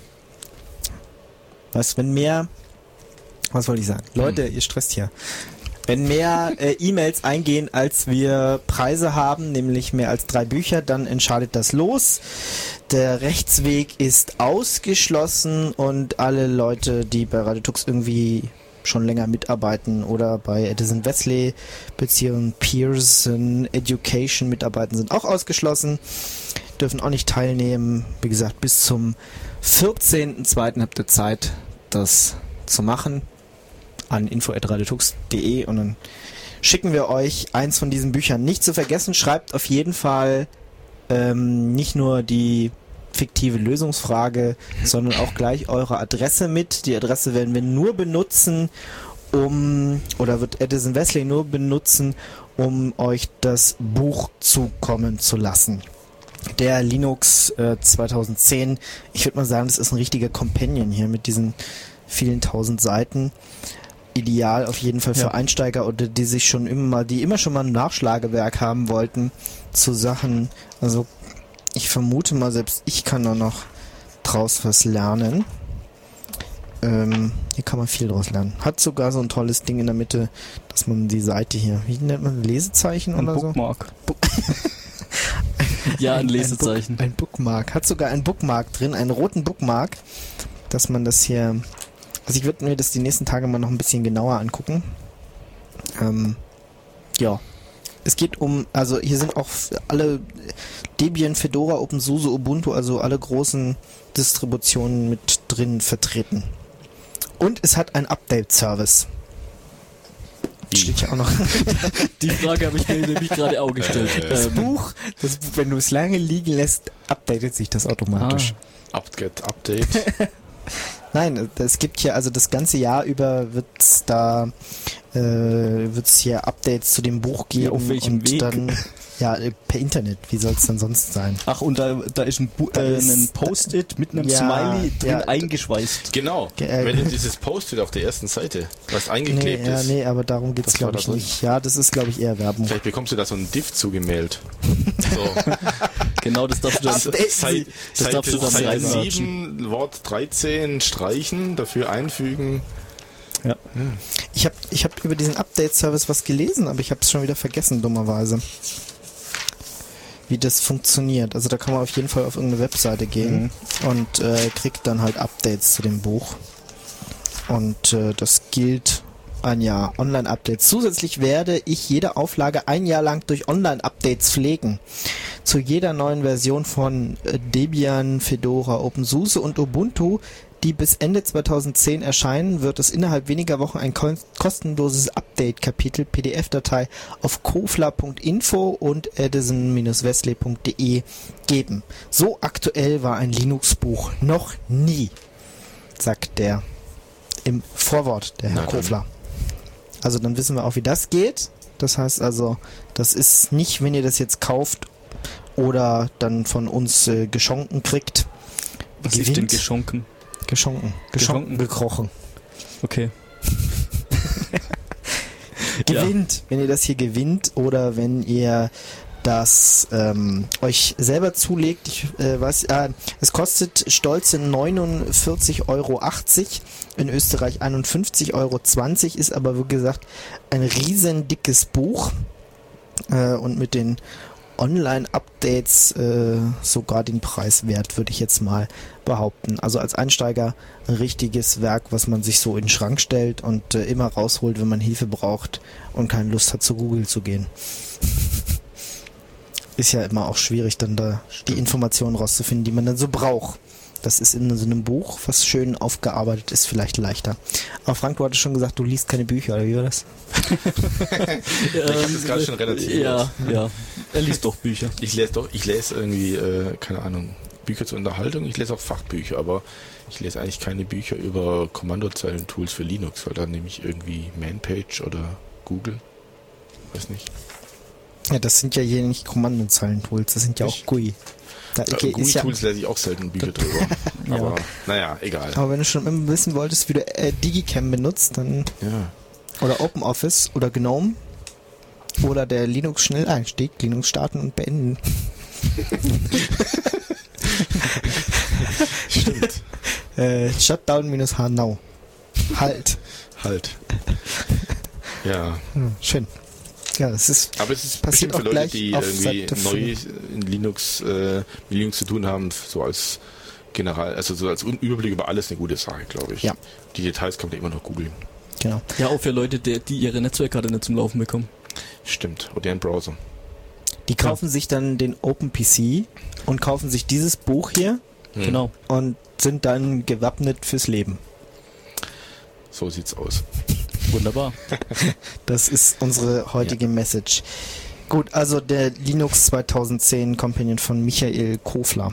[SPEAKER 5] was, wenn mehr, was wollte ich sagen? Leute, ihr stresst hier. Wenn mehr äh, E-Mails eingehen, als wir Preise haben, nämlich mehr als drei Bücher, dann entscheidet das los. Der Rechtsweg ist ausgeschlossen und alle Leute, die bei Radiotux irgendwie schon länger mitarbeiten oder bei Edison Wesley beziehungsweise Pearson Education mitarbeiten, sind auch ausgeschlossen, dürfen auch nicht teilnehmen. Wie gesagt, bis zum vierzehnten zweiten habt ihr Zeit, das zu machen, an info at radiotux punkt de, und dann schicken wir euch eins von diesen Büchern. Nicht zu vergessen, schreibt auf jeden Fall ähm, nicht nur die fiktive Lösungsfrage, sondern auch gleich eure Adresse mit. Die Adresse werden wir nur benutzen, um, oder wird Edison Wesley nur benutzen, um euch das Buch zukommen zu lassen. Der Linux äh, zweitausendzehn, ich würde mal sagen, das ist ein richtiger Companion hier mit diesen vielen tausend Seiten. Ideal auf jeden Fall für
[SPEAKER 3] Ja.
[SPEAKER 5] Einsteiger oder die sich schon immer mal, die immer schon mal ein Nachschlagewerk haben wollten zu Sachen. Also ich vermute mal, selbst ich kann da noch draus was lernen. Ähm, hier kann man viel draus lernen. Hat sogar so ein tolles Ding in der Mitte, dass man die Seite hier, wie nennt man, Lesezeichen
[SPEAKER 3] Ein
[SPEAKER 5] oder so?
[SPEAKER 3] Bookmark. Ja, ein Lesezeichen.
[SPEAKER 5] Ein, Book, ein Bookmark. Hat sogar ein Bookmark drin, einen roten Bookmark, dass man das hier... Also ich würde mir das die nächsten Tage mal noch ein bisschen genauer angucken. Ähm, ja. Es geht um, also hier sind auch alle Debian, Fedora, OpenSUSE, Ubuntu, also alle großen Distributionen mit drin vertreten. Und es hat einen Update-Service. Steht ja auch noch.
[SPEAKER 3] Die Frage habe ich mir nämlich gerade auch gestellt.
[SPEAKER 5] Das
[SPEAKER 3] Ähm,
[SPEAKER 5] Buch, das, wenn du es lange liegen lässt, updatet sich das automatisch.
[SPEAKER 1] Update, Update.
[SPEAKER 5] Nein, es gibt hier, also das ganze Jahr über wird's da, äh, wird's hier Updates zu dem Buch geben.
[SPEAKER 3] Ja, auf welchem
[SPEAKER 5] und
[SPEAKER 3] Weg?
[SPEAKER 5] dann, Ja, äh, per Internet. Wie soll es denn sonst sein?
[SPEAKER 3] Ach, und da, da ist ein, Bu
[SPEAKER 5] Da
[SPEAKER 3] äh,
[SPEAKER 5] ist-
[SPEAKER 3] ein Post-it mit einem
[SPEAKER 5] Ja,
[SPEAKER 3] Smiley drin
[SPEAKER 5] ja.
[SPEAKER 3] eingeschweißt.
[SPEAKER 1] Genau.
[SPEAKER 5] Ge- äh,
[SPEAKER 1] Wenn du dieses Post-it auf der ersten Seite, was
[SPEAKER 5] Nee,
[SPEAKER 1] eingeklebt
[SPEAKER 5] ja,
[SPEAKER 1] ist,
[SPEAKER 5] nee, aber darum geht's
[SPEAKER 1] Das
[SPEAKER 5] glaube
[SPEAKER 1] war
[SPEAKER 5] ich
[SPEAKER 1] da drin.
[SPEAKER 5] nicht. Ja, das ist glaube ich eher Werbung.
[SPEAKER 1] vielleicht bekommst du da so einen Diff zugemailt. So.
[SPEAKER 3] Genau, das darfst du dann,
[SPEAKER 5] Updaten
[SPEAKER 1] Seite,
[SPEAKER 3] das darfst du dann
[SPEAKER 1] Seite
[SPEAKER 3] reinwatschen.
[SPEAKER 1] sieben, Wort dreizehn streichen, dafür einfügen.
[SPEAKER 3] Ja.
[SPEAKER 5] Ich habe ich hab über diesen Update-Service was gelesen, aber ich habe es schon wieder vergessen, dummerweise. Wie das funktioniert. Also da kann man auf jeden Fall auf irgendeine Webseite gehen und äh, kriegt dann halt Updates zu dem Buch. Und äh, das gilt ein Jahr Online-Updates. Zusätzlich werde ich jede Auflage ein Jahr lang durch Online-Updates pflegen. Zu jeder neuen Version von äh, Debian, Fedora, OpenSUSE und Ubuntu, die bis Ende zweitausendzehn erscheinen, wird es innerhalb weniger Wochen ein ko- kostenloses Update-Kapitel P D F-Datei auf kofler punkt info und edison Bindestrich wesley punkt de geben. So aktuell war ein Linux-Buch noch nie, sagt der im Vorwort, der Herr
[SPEAKER 1] Na dann.
[SPEAKER 5] Kofler. Also dann wissen wir auch, wie das geht. Das heißt also, das ist nicht, wenn ihr das jetzt kauft oder dann von uns äh, geschonken kriegt.
[SPEAKER 3] Was ist denn geschonken?
[SPEAKER 5] Geschonken. Geschonken,
[SPEAKER 3] Geschonken.
[SPEAKER 5] gekrochen.
[SPEAKER 3] Okay.
[SPEAKER 5] Gewinnt, wenn ihr das hier gewinnt oder wenn ihr das ähm, euch selber zulegt. Ich äh, weiß, äh, es kostet stolze neunundvierzig Euro achtzig, in Österreich einundfünfzig Euro zwanzig, ist aber wie gesagt ein riesen dickes Buch äh, und mit den Online-Updates äh, sogar den Preis wert, würde ich jetzt mal behaupten. Also als Einsteiger ein richtiges Werk, was man sich so in den Schrank stellt und äh, immer rausholt, wenn man Hilfe braucht und keine Lust hat, zu Google zu gehen. Ist ja immer auch schwierig, dann da die Informationen rauszufinden, die man dann so braucht. Das ist in so einem Buch, was schön aufgearbeitet ist, vielleicht leichter. Aber Frank, du hattest schon gesagt, du liest keine Bücher, oder wie war das?
[SPEAKER 1] Ich habe das gerade schon relativiert.
[SPEAKER 3] Ja, ja. Er liest doch Bücher.
[SPEAKER 1] Ich lese doch, ich lese irgendwie, äh, keine Ahnung, Bücher zur Unterhaltung, ich lese auch Fachbücher, aber ich lese eigentlich keine Bücher über Kommandozeilen-Tools für Linux, weil da nehme ich irgendwie Manpage oder Google. Weiß nicht.
[SPEAKER 5] Ja, das sind ja hier nicht Kommandozeilen-Tools, das sind ja auch
[SPEAKER 1] Ich-
[SPEAKER 5] G U I. Da,
[SPEAKER 1] Äh,
[SPEAKER 5] okay, ist ja,
[SPEAKER 1] G U I-Tools lese ich auch selten Bücher drüber. Aber naja, egal.
[SPEAKER 5] aber wenn du schon immer wissen wolltest, wie du äh, Digicam benutzt, dann
[SPEAKER 1] Ja.
[SPEAKER 5] oder OpenOffice oder GNOME oder der Linux-Schnelleinstieg, Linux starten und beenden.
[SPEAKER 1] Stimmt.
[SPEAKER 5] Äh, Shutdown minus H now. Halt.
[SPEAKER 1] Halt. Ja.
[SPEAKER 5] Hm, schön. Ja, das ist
[SPEAKER 1] Aber es ist
[SPEAKER 5] Passiert
[SPEAKER 1] bestimmt für
[SPEAKER 5] auch
[SPEAKER 1] Leute,
[SPEAKER 5] gleich
[SPEAKER 1] die
[SPEAKER 5] auf
[SPEAKER 1] irgendwie
[SPEAKER 5] Seite
[SPEAKER 1] neu in Linux, äh, mit Linux zu tun haben, so als General, also so als Überblick über alles eine gute Sache, glaube ich.
[SPEAKER 5] Ja.
[SPEAKER 1] Die Details kann man immer noch googeln.
[SPEAKER 5] genau.
[SPEAKER 3] Ja, auch für Leute, die, die ihre Netzwerkkarte nicht zum Laufen bekommen.
[SPEAKER 1] Stimmt. Oder ein Browser.
[SPEAKER 5] Die kaufen sich dann den OpenPC und kaufen sich dieses Buch hier
[SPEAKER 1] Hm.
[SPEAKER 3] Genau.
[SPEAKER 5] und sind dann gewappnet fürs Leben.
[SPEAKER 1] So sieht's aus.
[SPEAKER 3] Wunderbar.
[SPEAKER 5] Das ist unsere heutige Message. Gut, also der Linux zweitausendzehn Companion von Michael Kofler.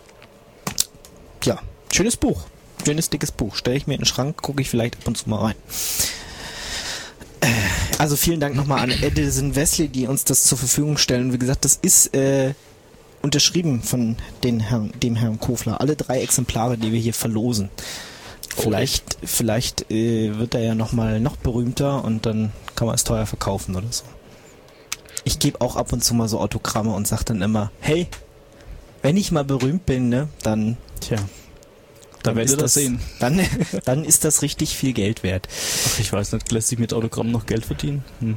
[SPEAKER 5] Ja, schönes Buch. Schönes, dickes Buch. Stelle ich mir in den Schrank, gucke ich vielleicht ab und zu mal rein. Äh, Also vielen Dank nochmal an Edison Wesley, die uns das zur Verfügung stellen. Wie gesagt, das ist äh, unterschrieben von den Herrn, dem Herrn Kofler. Alle drei Exemplare, die wir hier verlosen. Vielleicht, vielleicht äh, wird er ja noch mal noch berühmter und dann kann man es teuer verkaufen oder so. Ich gebe auch ab und zu mal so Autogramme und sage dann immer, hey, wenn ich mal berühmt bin, ne, dann,
[SPEAKER 3] Tja. Da
[SPEAKER 5] dann
[SPEAKER 3] werdet
[SPEAKER 5] ist
[SPEAKER 3] ihr das
[SPEAKER 5] das
[SPEAKER 3] sehen.
[SPEAKER 5] Dann, dann ist das richtig viel Geld wert.
[SPEAKER 3] Ach, ich weiß nicht, lässt sich mit Autogramm noch Geld verdienen? Hm.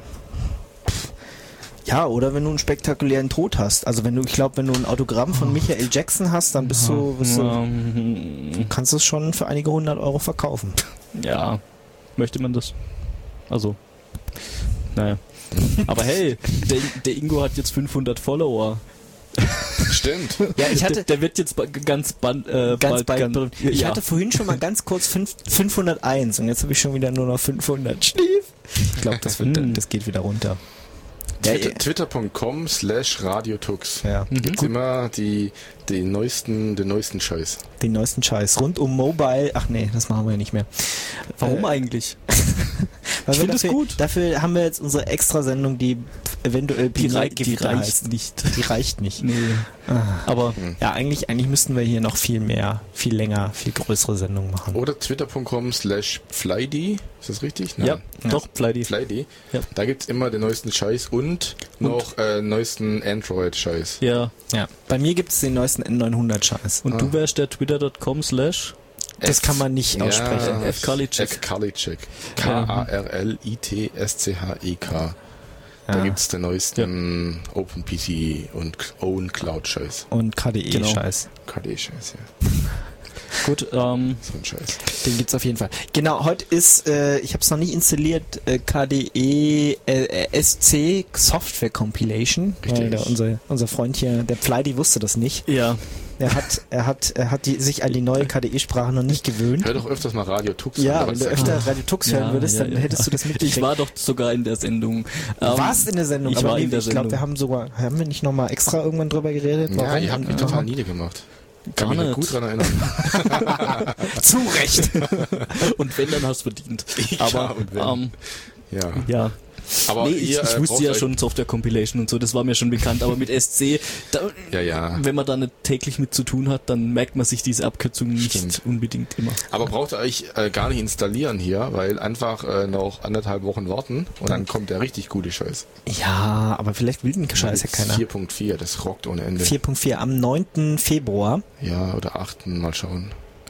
[SPEAKER 5] Ja, oder wenn du einen spektakulären Tod hast. Also wenn du, ich glaube, wenn du ein Autogramm von Michael Jackson hast, dann bist du, bist du
[SPEAKER 3] Ähm,
[SPEAKER 5] kannst du es schon für einige hundert Euro verkaufen.
[SPEAKER 3] ja, möchte man das? Also, naja. Aber hey, der, der Ingo hat jetzt fünfhundert Follower.
[SPEAKER 1] Stimmt.
[SPEAKER 5] Ja, ich hatte
[SPEAKER 3] der, der wird jetzt ba- ganz, ban, äh,
[SPEAKER 5] ganz
[SPEAKER 3] bald,
[SPEAKER 5] bald
[SPEAKER 3] ganz,
[SPEAKER 5] berühmt. Ich
[SPEAKER 3] ja.
[SPEAKER 5] hatte vorhin schon mal ganz kurz fünf, fünfhunderteins und jetzt habe ich schon wieder nur noch fünfhundert. Schnief. Ich glaube, das wird,
[SPEAKER 3] Hm.
[SPEAKER 5] das geht wieder runter. Ja,
[SPEAKER 1] Twitter,
[SPEAKER 5] ja.
[SPEAKER 1] Twitter.com slash Radiotux.
[SPEAKER 5] Ja,
[SPEAKER 3] Mhm.
[SPEAKER 1] Gibt's immer die, die neuesten, den neuesten Scheiß.
[SPEAKER 5] den neuesten Scheiß. Rund um Mobile. Ach nee, das machen wir ja nicht mehr.
[SPEAKER 3] Warum
[SPEAKER 5] Äh,
[SPEAKER 3] eigentlich?
[SPEAKER 5] Weil
[SPEAKER 3] Ich
[SPEAKER 5] wir
[SPEAKER 3] finde es
[SPEAKER 5] dafür,
[SPEAKER 3] gut.
[SPEAKER 5] Dafür haben wir jetzt unsere Extrasendung, die eventuell
[SPEAKER 3] Die, rei
[SPEAKER 5] Gift
[SPEAKER 3] die reicht
[SPEAKER 5] heißt.
[SPEAKER 3] nicht.
[SPEAKER 5] Die reicht nicht.
[SPEAKER 3] Nee.
[SPEAKER 5] Ah.
[SPEAKER 3] Aber
[SPEAKER 5] Ja, eigentlich, eigentlich müssten wir hier noch viel mehr, viel länger, viel größere Sendungen machen.
[SPEAKER 1] Oder twitter.com slash flydy. Ist das richtig?
[SPEAKER 3] ja, doch, Flydy.
[SPEAKER 1] Flydy.
[SPEAKER 3] Ja.
[SPEAKER 1] Da gibt's immer den neuesten Scheiß und, noch äh, neuesten Android-Scheiß.
[SPEAKER 3] Ja.
[SPEAKER 5] Ja. Bei mir gibt es den neuesten N neunhundert Scheiß.
[SPEAKER 3] Und
[SPEAKER 1] Ah.
[SPEAKER 3] du wärst der twitter.com slash
[SPEAKER 5] Das kann man nicht aussprechen.
[SPEAKER 3] F. Karliczek.
[SPEAKER 1] F. Karliczek. K A R L I T S C H E K. Da
[SPEAKER 5] Ja.
[SPEAKER 1] gibt's den neuesten OpenPC und Own Cloud Scheiß.
[SPEAKER 5] Und K D
[SPEAKER 3] Genau.
[SPEAKER 5] E-Scheiß.
[SPEAKER 1] K D-Scheiß, ja.
[SPEAKER 3] Gut, ähm,
[SPEAKER 1] So ein Scheiß.
[SPEAKER 5] Den gibt's auf jeden Fall. Genau, heute ist, äh, ich habe es noch nicht installiert, äh, K D E äh, S C Software Compilation.
[SPEAKER 1] Richtig.
[SPEAKER 5] Weil der, unser, unser Freund hier, der Flydy, wusste das nicht.
[SPEAKER 3] ja.
[SPEAKER 5] Er hat, er hat, er hat die, sich an die neue K D E-Sprache noch nicht gewöhnt.
[SPEAKER 1] Hör doch öfters mal Radio Tux
[SPEAKER 5] Ja,
[SPEAKER 1] an,
[SPEAKER 5] wenn du
[SPEAKER 1] was
[SPEAKER 5] öfter
[SPEAKER 1] sagt.
[SPEAKER 5] Radio Tux
[SPEAKER 3] Ja,
[SPEAKER 5] hören würdest,
[SPEAKER 3] ja,
[SPEAKER 5] dann
[SPEAKER 3] ja,
[SPEAKER 5] hättest
[SPEAKER 3] ja.
[SPEAKER 5] du das mitgekriegt.
[SPEAKER 3] Ich war doch sogar in der Sendung.
[SPEAKER 5] Du
[SPEAKER 3] Ähm,
[SPEAKER 5] warst in der Sendung,
[SPEAKER 3] ich
[SPEAKER 5] aber
[SPEAKER 3] war
[SPEAKER 5] nee,
[SPEAKER 3] in der
[SPEAKER 5] ich glaube,
[SPEAKER 3] Sendung.
[SPEAKER 5] wir haben sogar, haben wir nicht nochmal extra irgendwann drüber geredet?
[SPEAKER 1] Ja,
[SPEAKER 5] Warum?
[SPEAKER 1] ihr habt mich
[SPEAKER 5] Und-
[SPEAKER 1] total niedergemacht. Kann
[SPEAKER 3] Gar
[SPEAKER 1] mich noch
[SPEAKER 3] nicht.
[SPEAKER 1] gut dran erinnern.
[SPEAKER 5] Zu Recht.
[SPEAKER 3] Und wenn, dann hast du verdient.
[SPEAKER 1] Ja,
[SPEAKER 3] Aber,
[SPEAKER 1] und wenn.
[SPEAKER 3] ähm,
[SPEAKER 1] Ja.
[SPEAKER 3] ja.
[SPEAKER 1] Aber
[SPEAKER 3] Nee, ich,
[SPEAKER 1] ihr,
[SPEAKER 3] ich
[SPEAKER 1] äh,
[SPEAKER 3] wusste
[SPEAKER 1] braucht
[SPEAKER 3] ja
[SPEAKER 1] euch-
[SPEAKER 3] schon Software Compilation und so, das war mir schon bekannt, aber mit S C, da,
[SPEAKER 1] Ja, ja.
[SPEAKER 3] wenn man da nicht täglich mit zu tun hat, dann merkt man sich diese Abkürzung nicht
[SPEAKER 1] Stimmt.
[SPEAKER 3] unbedingt immer.
[SPEAKER 1] Aber braucht ihr euch äh, gar nicht installieren hier, weil einfach äh, noch anderthalb Wochen warten und dann kommt der richtig gute Scheiß.
[SPEAKER 5] Ja, aber vielleicht will den Scheiß ja keiner.
[SPEAKER 1] vier Punkt vier, das rockt ohne Ende.
[SPEAKER 5] vier Punkt vier am neunten Februar
[SPEAKER 1] Ja, oder achten mal schauen.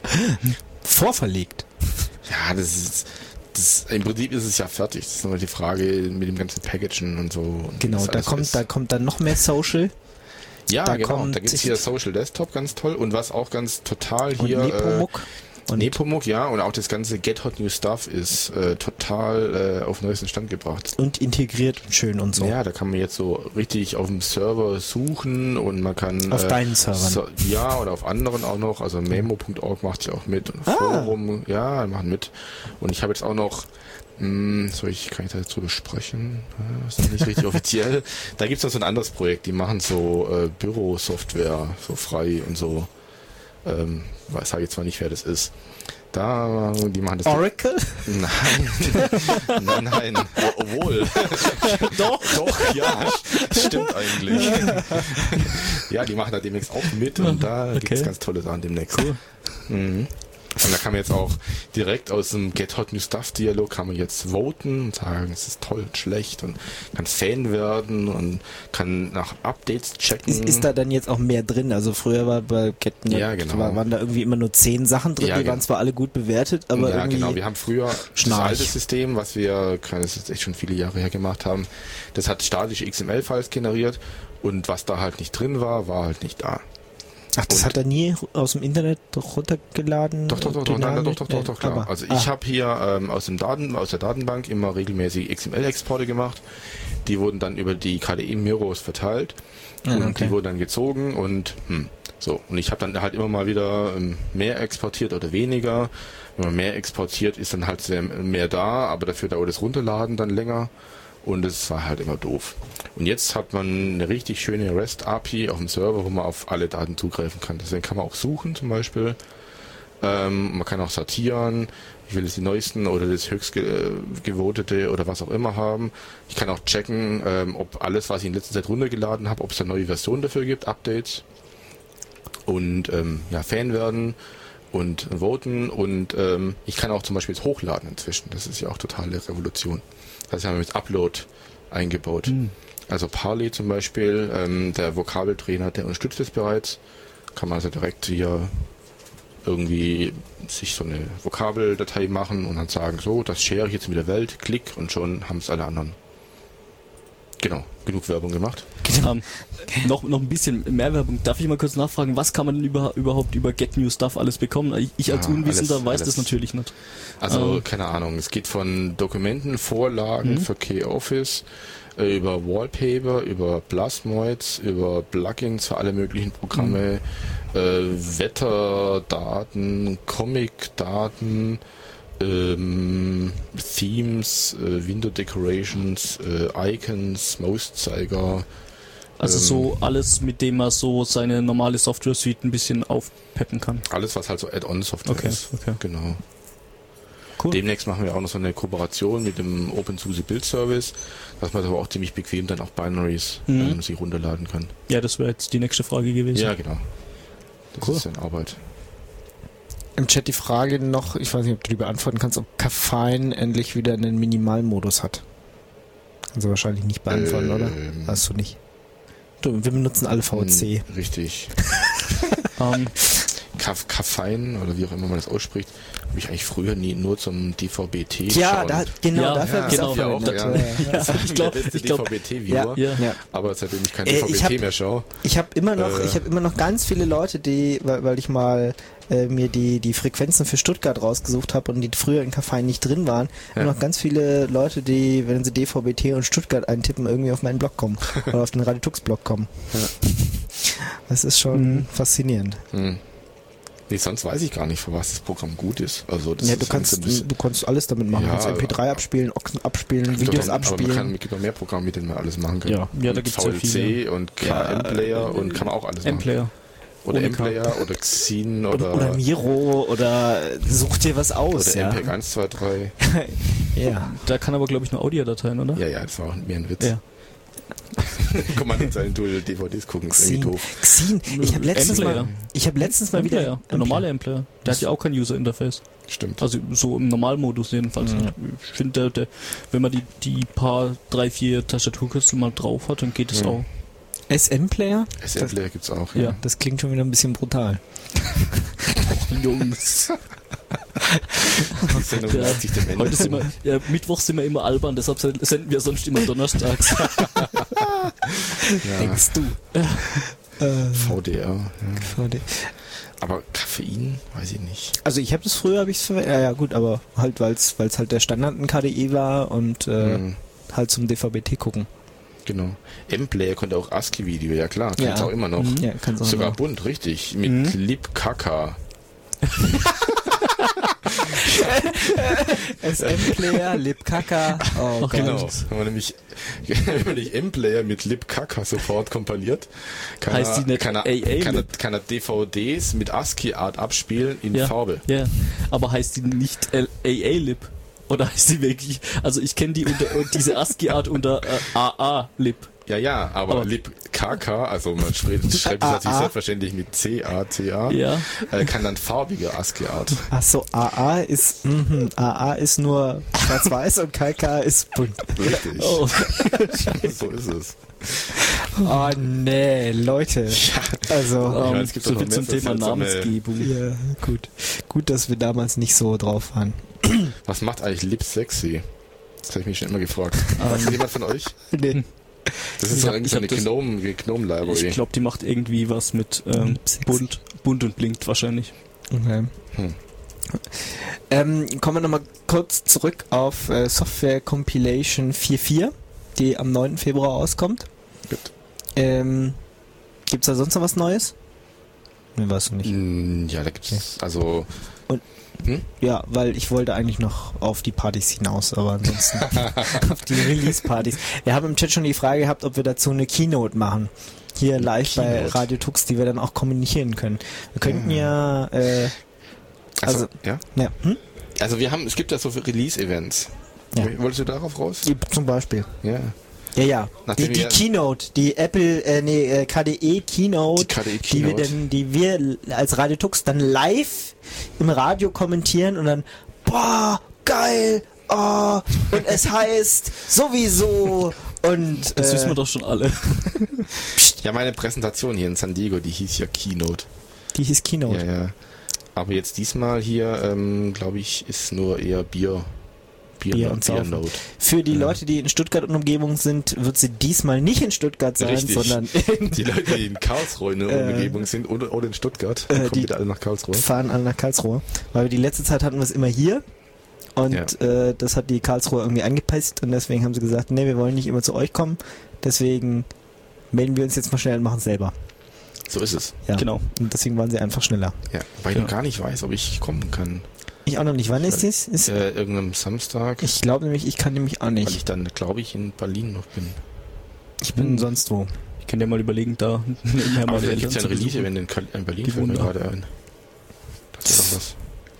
[SPEAKER 5] vorverlegt.
[SPEAKER 1] Ja, das ist, das, im Prinzip ist es ja fertig. Das ist nur die Frage mit dem ganzen Packagen und so. Und wie
[SPEAKER 5] Genau,
[SPEAKER 1] das
[SPEAKER 5] da
[SPEAKER 1] alles
[SPEAKER 5] kommt,
[SPEAKER 1] ist.
[SPEAKER 5] da kommt dann noch mehr Social
[SPEAKER 1] ja,
[SPEAKER 5] da
[SPEAKER 1] genau.
[SPEAKER 5] kommt-
[SPEAKER 1] Da gibt's hier Social Desktop, ganz toll. Und was auch ganz total
[SPEAKER 5] und
[SPEAKER 1] hier...
[SPEAKER 5] Nepomuk.
[SPEAKER 1] Äh,
[SPEAKER 5] Und
[SPEAKER 1] Nepomuk, ja. Und auch das ganze Get Hot New Stuff ist äh, total äh, auf neuesten Stand gebracht.
[SPEAKER 5] und integriert und schön und so.
[SPEAKER 1] Ja, da kann man jetzt so richtig auf dem Server suchen und man kann...
[SPEAKER 5] Auf
[SPEAKER 1] äh,
[SPEAKER 5] deinen Servern.
[SPEAKER 1] So, ja, oder auf anderen auch noch. Also memo punkt org macht ja auch mit. Und
[SPEAKER 5] Ah.
[SPEAKER 1] Forum, ja, machen mit. Und ich habe jetzt auch noch... Hm, soll ich, kann ich da jetzt drüber sprechen? Ja, ist noch nicht richtig offiziell. Da gibt's noch so ein anderes Projekt, die machen so äh, Bürosoftware, so frei und so. Ähm, weiß sage jetzt zwar nicht, wer das ist. Da, die machen das...
[SPEAKER 5] Oracle?
[SPEAKER 1] Nein, nein, nein, O- obwohl. doch, doch, ja, stimmt eigentlich. Ja, die machen da demnächst auch mit und da
[SPEAKER 3] Okay.
[SPEAKER 1] gibt's ganz tolle Sachen demnächst. Mhm. Und da kann man jetzt auch direkt aus dem Get Hot New Stuff Dialog kann man jetzt voten und sagen, es ist toll und schlecht und kann Fan werden und kann nach Updates checken.
[SPEAKER 5] Ist, ist da dann jetzt auch mehr drin? Also früher war bei GetNet,
[SPEAKER 1] Ja, genau.
[SPEAKER 5] war, waren da irgendwie immer nur zehn Sachen drin,
[SPEAKER 1] Ja,
[SPEAKER 5] die waren
[SPEAKER 1] genau.
[SPEAKER 5] zwar alle gut bewertet, aber
[SPEAKER 1] ja,
[SPEAKER 5] irgendwie...
[SPEAKER 1] genau. Wir haben früher
[SPEAKER 5] Schnarch.
[SPEAKER 1] das alte System, was wir, das ist echt schon viele Jahre her gemacht haben, das hat statische X M L-Files generiert und was da halt nicht drin war, war halt nicht da.
[SPEAKER 5] Ach, das
[SPEAKER 1] und-
[SPEAKER 5] hat er nie aus dem Internet doch runtergeladen?
[SPEAKER 1] Doch, doch, doch, doch, nein, doch, doch, doch, doch, klar.
[SPEAKER 5] Aber-
[SPEAKER 1] Also
[SPEAKER 5] ah.
[SPEAKER 1] ich habe hier ähm, aus dem Daten, aus der Datenbank immer regelmäßig X M L-Exporte gemacht. Die wurden dann über die K D E-Miros verteilt
[SPEAKER 5] Ah,
[SPEAKER 1] und
[SPEAKER 5] okay.
[SPEAKER 1] die wurden dann gezogen und hm, so. Und ich habe dann halt immer mal wieder ähm, mehr exportiert oder weniger. Wenn man mehr exportiert, ist dann halt sehr, mehr da, aber dafür dauert das Runterladen dann länger. Und es war halt immer doof. Und jetzt hat man eine richtig schöne REST-A P I auf dem Server, wo man auf alle Daten zugreifen kann. Deswegen kann man auch suchen zum Beispiel. Ähm, man kann auch sortieren. Ich will jetzt die neuesten oder das höchst ge äh, gewotete oder was auch immer haben. Ich kann auch checken, ähm, ob alles, was ich in letzter Zeit runtergeladen habe, ob es da neue Versionen dafür gibt, Updates. Und ähm, ja, Fan werden und voten. Und ähm, ich kann auch zum Beispiel jetzt hochladen inzwischen. Das ist ja auch totale Revolution. Das haben wir mit Upload eingebaut.
[SPEAKER 3] Hm.
[SPEAKER 1] Also Parley zum Beispiel, ähm, der Vokabeltrainer, der unterstützt es bereits. Kann man also direkt hier irgendwie sich so eine Vokabeldatei machen und dann sagen, so, das share ich jetzt mit der Welt, klick und schon haben es alle anderen. Genau, genug Werbung gemacht.
[SPEAKER 3] Ähm, noch, noch ein bisschen mehr Werbung. Darf ich mal kurz nachfragen, was kann man denn über, überhaupt über Get New Stuff alles bekommen? Ich, ich als
[SPEAKER 1] Ja,
[SPEAKER 3] Unwissender
[SPEAKER 1] alles-
[SPEAKER 3] weiß
[SPEAKER 1] alles.
[SPEAKER 3] das natürlich nicht.
[SPEAKER 1] Also,
[SPEAKER 3] Ähm.
[SPEAKER 1] keine Ahnung, es geht von Dokumenten, Vorlagen
[SPEAKER 3] Mhm.
[SPEAKER 1] für K-Office, äh, über Wallpaper, über Plasmoids, über Plugins für alle möglichen Programme,
[SPEAKER 3] Mhm.
[SPEAKER 1] äh, Wetterdaten, Comic-Daten, ähm, Themes, äh, Window Decorations, äh, Icons, Mauszeiger.
[SPEAKER 3] Also
[SPEAKER 1] ähm,
[SPEAKER 3] so alles, mit dem man so seine normale Software-Suite ein bisschen aufpeppen kann.
[SPEAKER 1] Alles, was halt so Add-on-Software
[SPEAKER 3] Okay,
[SPEAKER 1] ist.
[SPEAKER 3] okay.
[SPEAKER 1] Genau.
[SPEAKER 3] Cool.
[SPEAKER 1] Demnächst machen wir auch noch so eine Kooperation mit dem OpenSUSE Build Service, dass man aber auch ziemlich bequem dann auch Binaries
[SPEAKER 3] Mhm.
[SPEAKER 1] ähm, sich runterladen kann.
[SPEAKER 3] Ja, das wäre jetzt die nächste Frage gewesen.
[SPEAKER 1] Ja, genau. Das
[SPEAKER 3] Cool.
[SPEAKER 1] ist dann Arbeit.
[SPEAKER 5] Im Chat die Frage noch, ich weiß nicht, ob du die beantworten kannst, ob Caffeine endlich wieder einen Minimalmodus hat. Kannst du wahrscheinlich nicht beantworten, oder?
[SPEAKER 1] Ähm,
[SPEAKER 5] Hast du nicht. Du, wir benutzen alle V C.
[SPEAKER 1] mh, Richtig.
[SPEAKER 3] Ähm,
[SPEAKER 1] Kaff- Kaffein oder wie auch immer man das ausspricht, habe ich eigentlich früher nie nur zum D V B T
[SPEAKER 5] Ja,
[SPEAKER 1] schauen.
[SPEAKER 5] da, genau,
[SPEAKER 3] Ja,
[SPEAKER 5] dafür
[SPEAKER 1] ja,
[SPEAKER 5] habe ich
[SPEAKER 3] genau,
[SPEAKER 5] auch
[SPEAKER 1] ja, auch,
[SPEAKER 5] verwendet.
[SPEAKER 1] ja.
[SPEAKER 5] Ja.
[SPEAKER 1] Das ist
[SPEAKER 3] ich glaub-
[SPEAKER 1] der beste
[SPEAKER 3] ich glaub-
[SPEAKER 1] D V B T-Viewer,
[SPEAKER 3] ja.
[SPEAKER 5] Ja.
[SPEAKER 1] aber seitdem ich kein
[SPEAKER 5] Äh,
[SPEAKER 1] D V B T
[SPEAKER 5] ich hab-
[SPEAKER 1] mehr schaue,
[SPEAKER 5] Ich habe immer noch,
[SPEAKER 1] Äh.
[SPEAKER 5] ich habe immer noch ganz viele Leute, die, weil, weil ich mal äh, mir die die Frequenzen für Stuttgart rausgesucht habe und die früher in Caffeine nicht drin waren,
[SPEAKER 1] Ja.
[SPEAKER 5] immer noch ganz viele Leute, die, wenn sie D V B T und Stuttgart eintippen, irgendwie auf meinen Blog kommen oder auf den Radiotux-Blog kommen.
[SPEAKER 1] Ja.
[SPEAKER 5] Das ist schon
[SPEAKER 3] Mhm.
[SPEAKER 5] faszinierend.
[SPEAKER 1] hm. Nee, sonst weiß ich gar nicht, für was das Programm gut ist. Also das
[SPEAKER 5] Ja,
[SPEAKER 1] ist
[SPEAKER 5] du kannst,
[SPEAKER 1] ein bisschen-
[SPEAKER 5] du kannst alles damit machen.
[SPEAKER 1] Ja,
[SPEAKER 5] du kannst M P drei abspielen, Ochsen abspielen,
[SPEAKER 1] gibt
[SPEAKER 5] Videos
[SPEAKER 1] doch- aber man
[SPEAKER 5] abspielen.
[SPEAKER 1] kann, es gibt noch mehr Programme, mit denen man alles machen kann.
[SPEAKER 3] Ja, ja, da
[SPEAKER 1] Und
[SPEAKER 3] gibt's ja
[SPEAKER 1] V L C
[SPEAKER 3] viele.
[SPEAKER 1] und K M-Player und kann man auch alles machen.
[SPEAKER 3] M-Player.
[SPEAKER 1] Oder
[SPEAKER 3] ohne
[SPEAKER 1] M-Player oder Xen
[SPEAKER 5] oder,
[SPEAKER 1] oder,
[SPEAKER 5] oder Miro oder such dir was aus.
[SPEAKER 1] oder
[SPEAKER 5] ja.
[SPEAKER 1] M P E G eins, zwei, drei.
[SPEAKER 5] ja.
[SPEAKER 3] Da kann aber, glaube ich, nur Audiodateien, oder?
[SPEAKER 1] Ja, ja, das war auch mehr ein Witz.
[SPEAKER 3] Ja.
[SPEAKER 1] Kommandozeilen-Tool D V Ds gucken, ist irgendwie
[SPEAKER 5] Xen.
[SPEAKER 1] doof.
[SPEAKER 5] Xen. Ich habe letztens
[SPEAKER 3] M-Player.
[SPEAKER 5] mal, ich habe letztens mal wieder
[SPEAKER 3] M-Player, der normale M-Player. Der hat ja auch kein User-Interface.
[SPEAKER 1] Stimmt.
[SPEAKER 3] Also so im Normalmodus jedenfalls.
[SPEAKER 5] Ja.
[SPEAKER 3] Ich finde, der, der, wenn man die, die paar, drei, vier Tastaturkürzel mal drauf hat, dann geht es
[SPEAKER 1] Ja.
[SPEAKER 3] auch.
[SPEAKER 5] S M-Player?
[SPEAKER 1] S M-Player gibt's auch,
[SPEAKER 3] Ja.
[SPEAKER 1] ja.
[SPEAKER 5] Das klingt schon wieder ein bisschen brutal.
[SPEAKER 3] Jungs.
[SPEAKER 1] Die Sendung
[SPEAKER 3] Ja.
[SPEAKER 1] neigt sich dem Ende.
[SPEAKER 3] Heute sind wir, ja, Mittwochs sind wir immer albern, deshalb senden wir sonst immer donnerstags.
[SPEAKER 1] ja.
[SPEAKER 5] Denkst du? äh,
[SPEAKER 1] V D R. Ja.
[SPEAKER 5] V D.
[SPEAKER 1] Aber Koffein, weiß ich nicht.
[SPEAKER 5] Also ich habe das früher, habe ich es verwendet. Ja, ja gut, aber halt, weil es halt der Standard in K D E war und äh,
[SPEAKER 1] Hm,
[SPEAKER 5] halt zum D V B T gucken.
[SPEAKER 1] genau. M-Player konnte auch ASCII-Video, ja klar, kann's
[SPEAKER 5] Ja.
[SPEAKER 1] auch immer noch.
[SPEAKER 3] Mhm.
[SPEAKER 5] Ja, kannst auch
[SPEAKER 1] Sogar
[SPEAKER 5] noch.
[SPEAKER 1] bunt, richtig. Mit
[SPEAKER 3] Mhm.
[SPEAKER 1] Libkaka.
[SPEAKER 5] S M-Player, Libkaka. Oh Gott.
[SPEAKER 1] Genau. Wenn man nämlich, wenn man nicht M-Player mit Libkaka sofort komponiert, kann
[SPEAKER 3] Heißt
[SPEAKER 1] er,
[SPEAKER 3] die nicht
[SPEAKER 1] kann, er,
[SPEAKER 3] A A
[SPEAKER 1] kann, er,
[SPEAKER 3] Lib?
[SPEAKER 1] kann er D V Ds mit ASCII-Art abspielen in
[SPEAKER 3] Ja.
[SPEAKER 1] Farbe.
[SPEAKER 3] Ja, aber heißt die nicht A A-Lib? Oder heißt die wirklich, also ich kenne die unter, diese ASCII-Art unter äh, A A-Lib.
[SPEAKER 1] Ja, ja, aber,
[SPEAKER 3] Aber-
[SPEAKER 1] Libkaka, also man schreibt, schreibt es
[SPEAKER 5] A A.
[SPEAKER 1] natürlich selbstverständlich mit C A C A,
[SPEAKER 3] Ja.
[SPEAKER 1] äh, kann dann farbige ASCII-Art.
[SPEAKER 5] Ach so, A A ist, mhm, A A ist nur schwarz-weiß und K K ist bunt.
[SPEAKER 1] Richtig.
[SPEAKER 3] Oh,
[SPEAKER 1] So ist es.
[SPEAKER 5] Oh nee, Leute. Also,
[SPEAKER 1] Ja,
[SPEAKER 3] ähm,
[SPEAKER 1] es gibt
[SPEAKER 3] so
[SPEAKER 1] doch noch
[SPEAKER 3] viel zum
[SPEAKER 1] mehr
[SPEAKER 3] Thema
[SPEAKER 1] seltsame-
[SPEAKER 3] Namensgebung.
[SPEAKER 5] ja, gut. Gut, dass wir damals nicht so drauf waren.
[SPEAKER 1] Was macht eigentlich Lip Sexy? Das habe ich mich schon immer gefragt. Weiß jemand von euch?
[SPEAKER 5] Nee.
[SPEAKER 1] Das ist
[SPEAKER 3] Ich
[SPEAKER 1] so
[SPEAKER 3] hab-
[SPEAKER 1] irgendwie
[SPEAKER 3] ich
[SPEAKER 1] so
[SPEAKER 3] hab
[SPEAKER 1] eine
[SPEAKER 3] das-
[SPEAKER 1] Gnome, Gnome-Library.
[SPEAKER 3] Ich glaube, die macht irgendwie was mit ähm,
[SPEAKER 5] Sexy.
[SPEAKER 3] bunt, bunt und blinkt wahrscheinlich.
[SPEAKER 5] Okay.
[SPEAKER 1] Hm.
[SPEAKER 5] Ähm, kommen wir nochmal kurz zurück auf äh, Software Compilation vier Punkt vier, die am neunten Februar auskommt.
[SPEAKER 1] Gut.
[SPEAKER 5] Ähm, gibt's da sonst noch was Neues? Ne, weißt du nicht.
[SPEAKER 1] Mm, Ja, da gibt's also
[SPEAKER 5] Ja, weil ich wollte eigentlich noch auf die Partys hinaus, aber ansonsten auf die Release-Partys. Wir haben im Chat schon die Frage gehabt, ob wir dazu eine Keynote machen. Hier live bei
[SPEAKER 1] Keynote.
[SPEAKER 5] Radio Tux, die wir dann auch kommunizieren können. Wir könnten ja, äh,
[SPEAKER 1] also,
[SPEAKER 5] Also-
[SPEAKER 1] ja.
[SPEAKER 5] ja, hm?
[SPEAKER 1] Also wir haben, es gibt ja so Release-Events.
[SPEAKER 5] Ja.
[SPEAKER 1] Wolltest du darauf raus?
[SPEAKER 5] Die, zum Beispiel.
[SPEAKER 1] Ja.
[SPEAKER 5] Ja, ja. Die,
[SPEAKER 1] Nachdem
[SPEAKER 5] die
[SPEAKER 1] wir-
[SPEAKER 5] Keynote, die Apple, äh, nee, äh, K D E Keynote,
[SPEAKER 1] Die K D E
[SPEAKER 5] die wir
[SPEAKER 1] Keynote.
[SPEAKER 5] dann, die wir als Radio Tux dann live im Radio kommentieren und dann, boah, geil, oh, und es heißt sowieso und
[SPEAKER 3] Das
[SPEAKER 5] äh,
[SPEAKER 3] wissen wir doch schon alle.
[SPEAKER 1] Ja, meine Präsentation hier in San Diego, die hieß ja Keynote.
[SPEAKER 5] die hieß Keynote.
[SPEAKER 1] Ja, ja. Aber jetzt diesmal hier, ähm, glaube ich, ist nur eher Bier. Bier,
[SPEAKER 5] Bier
[SPEAKER 1] Bier
[SPEAKER 5] und Saufen.
[SPEAKER 1] Note.
[SPEAKER 5] Für die
[SPEAKER 1] Ja.
[SPEAKER 5] Leute, die in Stuttgart und Umgebung sind, wird sie diesmal nicht in Stuttgart sein,
[SPEAKER 1] Richtig.
[SPEAKER 5] sondern
[SPEAKER 1] Die Leute, die in Karlsruhe in der
[SPEAKER 5] Äh,
[SPEAKER 1] Umgebung sind oder, oder in Stuttgart,
[SPEAKER 5] äh,
[SPEAKER 1] kommen
[SPEAKER 5] die-
[SPEAKER 1] wieder alle nach Karlsruhe.
[SPEAKER 5] fahren alle nach Karlsruhe. Weil wir die letzte Zeit hatten wir es immer hier. Und äh, das hat die Karlsruhe irgendwie angepasst und deswegen haben sie gesagt, nee, wir wollen nicht immer zu euch kommen. Deswegen melden wir uns jetzt mal schnell und machen es selber.
[SPEAKER 1] So ist es.
[SPEAKER 5] Ja.
[SPEAKER 3] Genau.
[SPEAKER 5] Und deswegen waren sie einfach schneller.
[SPEAKER 1] Ja, weil ich
[SPEAKER 3] Ja.
[SPEAKER 1] noch gar nicht weiß, ob ich kommen kann.
[SPEAKER 5] Ich auch noch nicht. Wann ist das? Ist,
[SPEAKER 1] Äh, irgendeinem Samstag,
[SPEAKER 5] ich glaube nämlich, ich kann nämlich auch
[SPEAKER 1] weil
[SPEAKER 5] nicht.
[SPEAKER 1] ich dann, glaube ich, in Berlin noch bin.
[SPEAKER 5] Ich bin
[SPEAKER 3] Hm.
[SPEAKER 5] sonst wo.
[SPEAKER 3] Ich kann dir mal überlegen, da nebenher
[SPEAKER 1] Aber
[SPEAKER 3] mal
[SPEAKER 1] vielleicht
[SPEAKER 3] die
[SPEAKER 1] gibt es ja ein
[SPEAKER 3] Eltern zu besuchen.
[SPEAKER 1] Release-Event in, Kal- in Berlin,
[SPEAKER 3] Die
[SPEAKER 1] fällt mir
[SPEAKER 3] wohnen da.
[SPEAKER 1] gerade ein. Das wäre doch was.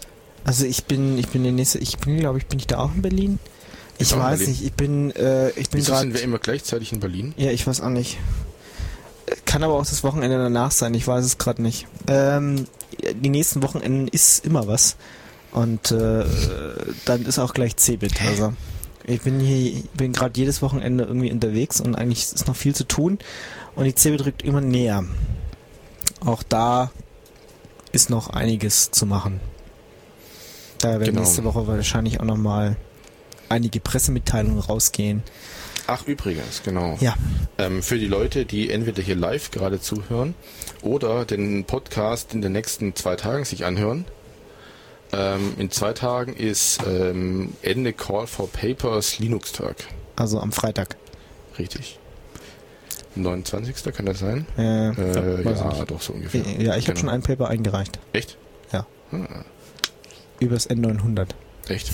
[SPEAKER 5] Also ich bin, ich bin der nächste, ich bin, glaube ich, bin ich da auch in Berlin? Ich
[SPEAKER 1] auch in
[SPEAKER 5] weiß
[SPEAKER 1] Berlin.
[SPEAKER 5] nicht, ich bin, äh, ich bin
[SPEAKER 1] Wieso
[SPEAKER 5] gerade.
[SPEAKER 1] sind wir immer gleichzeitig in Berlin?
[SPEAKER 5] Ja, ich weiß auch nicht. Kann aber auch das Wochenende danach sein, ich weiß es gerade nicht. Ähm, die nächsten Wochenenden ist immer was. Und äh, dann ist auch gleich Cebit. Also ich bin hier, bin gerade jedes Wochenende irgendwie unterwegs und eigentlich ist noch viel zu tun. Und die Cebit rückt immer näher. Auch da ist noch einiges zu machen. Da werden
[SPEAKER 1] Genau.
[SPEAKER 5] nächste Woche wahrscheinlich auch nochmal einige Pressemitteilungen rausgehen.
[SPEAKER 1] Ach, übrigens, genau.
[SPEAKER 5] Ja.
[SPEAKER 1] Ähm, für die Leute, die entweder hier live gerade zuhören oder den Podcast in den nächsten zwei Tagen sich anhören. Ähm, in zwei Tagen ist ähm, Ende Call for Papers Linux-Tag.
[SPEAKER 5] Also am Freitag.
[SPEAKER 1] Richtig. neunundzwanzigster kann das sein?
[SPEAKER 5] Äh,
[SPEAKER 1] Äh,
[SPEAKER 3] weiß
[SPEAKER 1] ja,
[SPEAKER 3] nicht.
[SPEAKER 1] doch, so ungefähr.
[SPEAKER 5] ja, ich habe
[SPEAKER 1] Genau.
[SPEAKER 5] schon ein Paper eingereicht.
[SPEAKER 1] Echt?
[SPEAKER 5] Ja.
[SPEAKER 1] Ah,
[SPEAKER 5] Übers N neunhundert.
[SPEAKER 1] echt?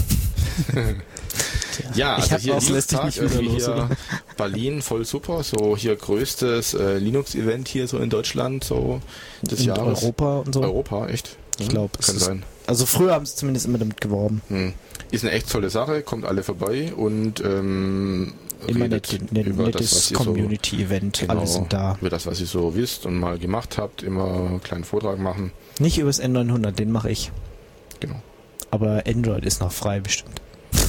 [SPEAKER 1] Ja,
[SPEAKER 5] Ich
[SPEAKER 1] also
[SPEAKER 5] hab
[SPEAKER 1] hier
[SPEAKER 5] auch-
[SPEAKER 3] lässt dich
[SPEAKER 1] Linux-Tag
[SPEAKER 3] nicht wieder
[SPEAKER 1] irgendwie
[SPEAKER 3] los,
[SPEAKER 1] hier
[SPEAKER 3] oder?
[SPEAKER 1] Berlin, voll super. So hier größtes äh, Linux-Event hier so in Deutschland so des
[SPEAKER 5] In
[SPEAKER 1] Jahres.
[SPEAKER 5] Europa und so.
[SPEAKER 1] Europa, echt?
[SPEAKER 5] Ich
[SPEAKER 1] Hm,
[SPEAKER 5] glaube, es
[SPEAKER 1] kann
[SPEAKER 5] ist,
[SPEAKER 1] sein.
[SPEAKER 5] also früher haben sie zumindest immer damit geworben.
[SPEAKER 1] Hm. Ist eine echt tolle Sache, kommt alle vorbei und ähm,
[SPEAKER 5] Immer
[SPEAKER 1] redet
[SPEAKER 5] net, net,
[SPEAKER 1] über das, was
[SPEAKER 5] nettes
[SPEAKER 1] ihr so,
[SPEAKER 5] Community-Event.
[SPEAKER 1] genau,
[SPEAKER 5] Alle sind da.
[SPEAKER 1] über das, was ihr so wisst und mal gemacht habt, immer einen kleinen Vortrag machen.
[SPEAKER 5] Nicht übers N neunhundert, den mache ich.
[SPEAKER 1] Genau.
[SPEAKER 5] Aber Android ist noch frei bestimmt.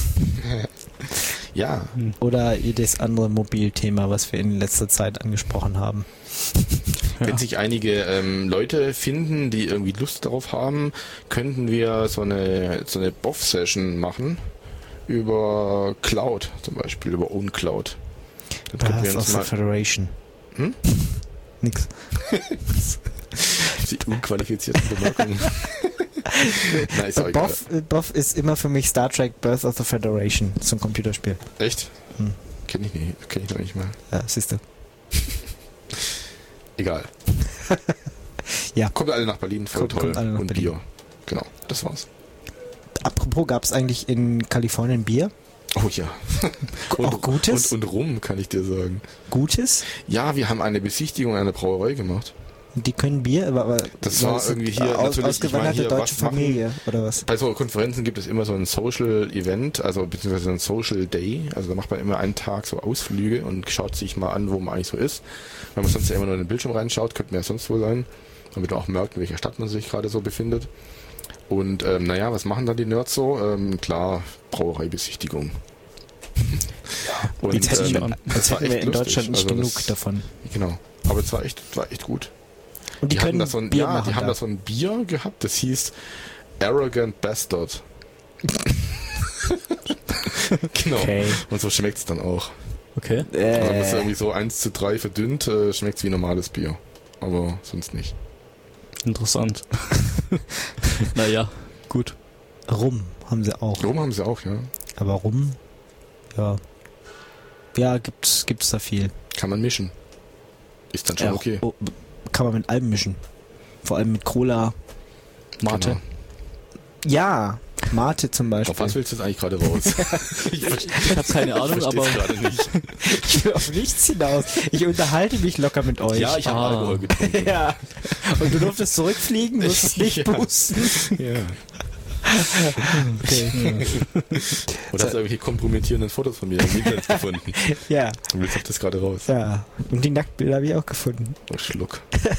[SPEAKER 1] Ja,
[SPEAKER 5] Oder jedes andere Mobilthema, was wir in letzter Zeit angesprochen haben.
[SPEAKER 1] wenn sich einige ähm, Leute finden, die irgendwie Lust darauf haben, könnten wir so eine so eine B O F-Session machen über Cloud zum Beispiel, über OwnCloud. Dann könnten wir
[SPEAKER 5] Das
[SPEAKER 1] uns
[SPEAKER 5] aus der
[SPEAKER 1] mal
[SPEAKER 5] Federation.
[SPEAKER 1] Hm?
[SPEAKER 5] Nix.
[SPEAKER 1] die unqualifizierten Bemerkungen. Nein, ist auch egal.
[SPEAKER 5] Boff, äh, Boff ist immer für mich Star Trek Birth of the Federation. So ein Computerspiel.
[SPEAKER 1] Echt?
[SPEAKER 5] Hm.
[SPEAKER 1] Kenn ich nicht, kenn ich noch nicht mal.
[SPEAKER 5] Ja, siehst du.
[SPEAKER 1] Egal.
[SPEAKER 5] Ja.
[SPEAKER 1] Kommt alle nach Berlin, voll
[SPEAKER 5] Kommt-
[SPEAKER 1] toll.
[SPEAKER 5] kommt alle nach
[SPEAKER 1] und
[SPEAKER 5] Berlin.
[SPEAKER 1] Bier. Genau, das war's.
[SPEAKER 5] Apropos, gab es eigentlich in Kalifornien Bier?
[SPEAKER 1] Oh ja.
[SPEAKER 5] Auch Gutes?
[SPEAKER 1] Und, und Rum, kann ich dir sagen.
[SPEAKER 5] Gutes?
[SPEAKER 1] Ja, wir haben eine Besichtigung einer Brauerei gemacht.
[SPEAKER 5] Die können Bier, aber, aber
[SPEAKER 1] Das war
[SPEAKER 5] ist
[SPEAKER 1] irgendwie hier
[SPEAKER 5] aus,
[SPEAKER 1] natürlich,
[SPEAKER 5] ausgewanderte
[SPEAKER 1] ich meine, hier
[SPEAKER 5] deutsche
[SPEAKER 1] was machen.
[SPEAKER 5] Familie oder was?
[SPEAKER 1] Bei so Konferenzen gibt es immer so ein Social Event, also beziehungsweise ein Social Day. Also da macht man immer einen Tag so Ausflüge und schaut sich mal an, wo man eigentlich so ist. Wenn man sonst ja immer nur in den Bildschirm reinschaut, könnte man ja sonst wo sein, damit man auch merkt, in welcher Stadt man sich gerade so befindet. Und ähm, naja, was machen dann die Nerds so? Ähm, klar, Brauereibesichtigung. Und,
[SPEAKER 5] Jetzt hätten
[SPEAKER 1] ähm,
[SPEAKER 5] wir,
[SPEAKER 1] das
[SPEAKER 5] als
[SPEAKER 1] war
[SPEAKER 5] hätten wir
[SPEAKER 1] echt
[SPEAKER 5] in
[SPEAKER 1] lustig.
[SPEAKER 5] Deutschland nicht
[SPEAKER 1] Also
[SPEAKER 5] genug
[SPEAKER 1] das-
[SPEAKER 5] davon.
[SPEAKER 1] Genau. Aber es war echt, war echt gut.
[SPEAKER 5] Und die,
[SPEAKER 1] Die hatten
[SPEAKER 5] können
[SPEAKER 1] da so ein,
[SPEAKER 5] Bier
[SPEAKER 1] ja,
[SPEAKER 5] machen
[SPEAKER 1] die haben
[SPEAKER 5] da.
[SPEAKER 1] da so ein Bier gehabt, das hieß Arrogant Bastard. Genau.
[SPEAKER 5] Okay.
[SPEAKER 1] Und so schmeckt's dann auch.
[SPEAKER 3] Okay.
[SPEAKER 1] Also das ist
[SPEAKER 5] Äh,
[SPEAKER 1] irgendwie so eins zu drei verdünnt, äh, schmeckt's wie normales Bier. Aber sonst nicht.
[SPEAKER 3] Interessant. Naja, gut.
[SPEAKER 5] Rum haben sie auch.
[SPEAKER 1] Rum haben sie auch, ja.
[SPEAKER 5] Aber Rum, ja. Ja, gibt's, gibt's da viel.
[SPEAKER 1] Kann man mischen. Ist dann schon
[SPEAKER 5] Ja,
[SPEAKER 1] okay.
[SPEAKER 5] oh, kann man mit allem mischen. Vor allem mit Cola, Mate.
[SPEAKER 1] Genau.
[SPEAKER 5] Ja, Mate zum Beispiel.
[SPEAKER 1] Auf was willst du jetzt eigentlich gerade raus? ich verstehe
[SPEAKER 3] Ich habe keine Ahnung, aber
[SPEAKER 1] gerade nicht.
[SPEAKER 5] Ich will auf nichts hinaus. Ich unterhalte mich locker mit euch.
[SPEAKER 1] Ja, ich habe
[SPEAKER 3] Ah.
[SPEAKER 1] Alkohol getrunken.
[SPEAKER 5] Ja. Und du durftest zurückfliegen, musstest nicht
[SPEAKER 1] Ja.
[SPEAKER 5] boosten.
[SPEAKER 1] Ja.
[SPEAKER 5] Okay.
[SPEAKER 1] Oder hast du irgendwelche kompromittierenden Fotos von mir im Internet gefunden?
[SPEAKER 5] Ja,
[SPEAKER 1] Du willst auf das gerade raus.
[SPEAKER 5] ja. Und die Nacktbilder habe ich auch gefunden.
[SPEAKER 1] Oh, Schluck.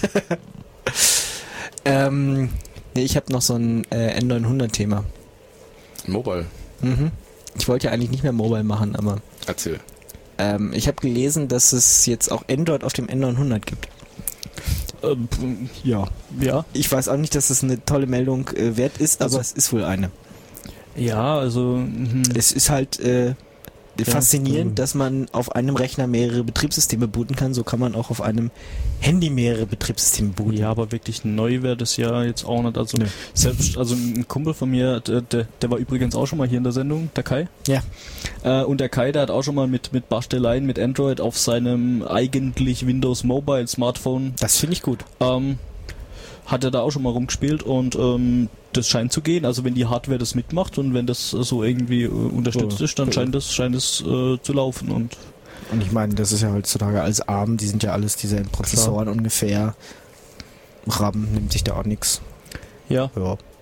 [SPEAKER 5] Ähm, nee, ich habe noch so ein äh, N neunhundert-Thema.
[SPEAKER 1] Mobile.
[SPEAKER 5] Mhm. Ich wollte ja eigentlich nicht mehr Mobile machen, aber
[SPEAKER 1] Erzähl.
[SPEAKER 5] ähm, ich habe gelesen, dass es jetzt auch Android auf dem N neunhundert gibt.
[SPEAKER 3] ähm, ja, ja.
[SPEAKER 5] Ich weiß auch nicht, dass es eine tolle Meldung äh, wert ist, aber
[SPEAKER 3] Also-
[SPEAKER 5] es ist wohl eine.
[SPEAKER 3] Ja, also mhm.
[SPEAKER 5] Es ist halt äh, faszinierend,
[SPEAKER 3] mhm.
[SPEAKER 5] dass man auf einem Rechner mehrere Betriebssysteme booten kann. So kann man auch auf einem Handy mehrere Betriebssysteme booten.
[SPEAKER 3] ja, aber wirklich neu wäre das ja jetzt auch nicht. Also
[SPEAKER 5] Nö.
[SPEAKER 3] selbst, also ein Kumpel von mir, der, der, der war übrigens auch schon mal hier in der Sendung, der Kai.
[SPEAKER 5] Ja.
[SPEAKER 3] Äh, und der Kai, der hat auch schon mal mit, mit Basteleien mit Android auf seinem eigentlich Windows Mobile Smartphone
[SPEAKER 5] Das finde ich gut.
[SPEAKER 3] ähm, hat er da auch schon mal rumgespielt und ähm, das scheint zu gehen. Also wenn die Hardware das mitmacht und wenn das äh, so irgendwie äh, unterstützt
[SPEAKER 5] Ja.
[SPEAKER 3] ist, dann scheint das, scheint es äh, zu laufen. Und
[SPEAKER 5] Und ich meine, das ist ja heutzutage alles ARM, die sind ja alles diese Prozessoren ungefähr. RAM nimmt sich da auch nichts.
[SPEAKER 3] ja,
[SPEAKER 5] Ja.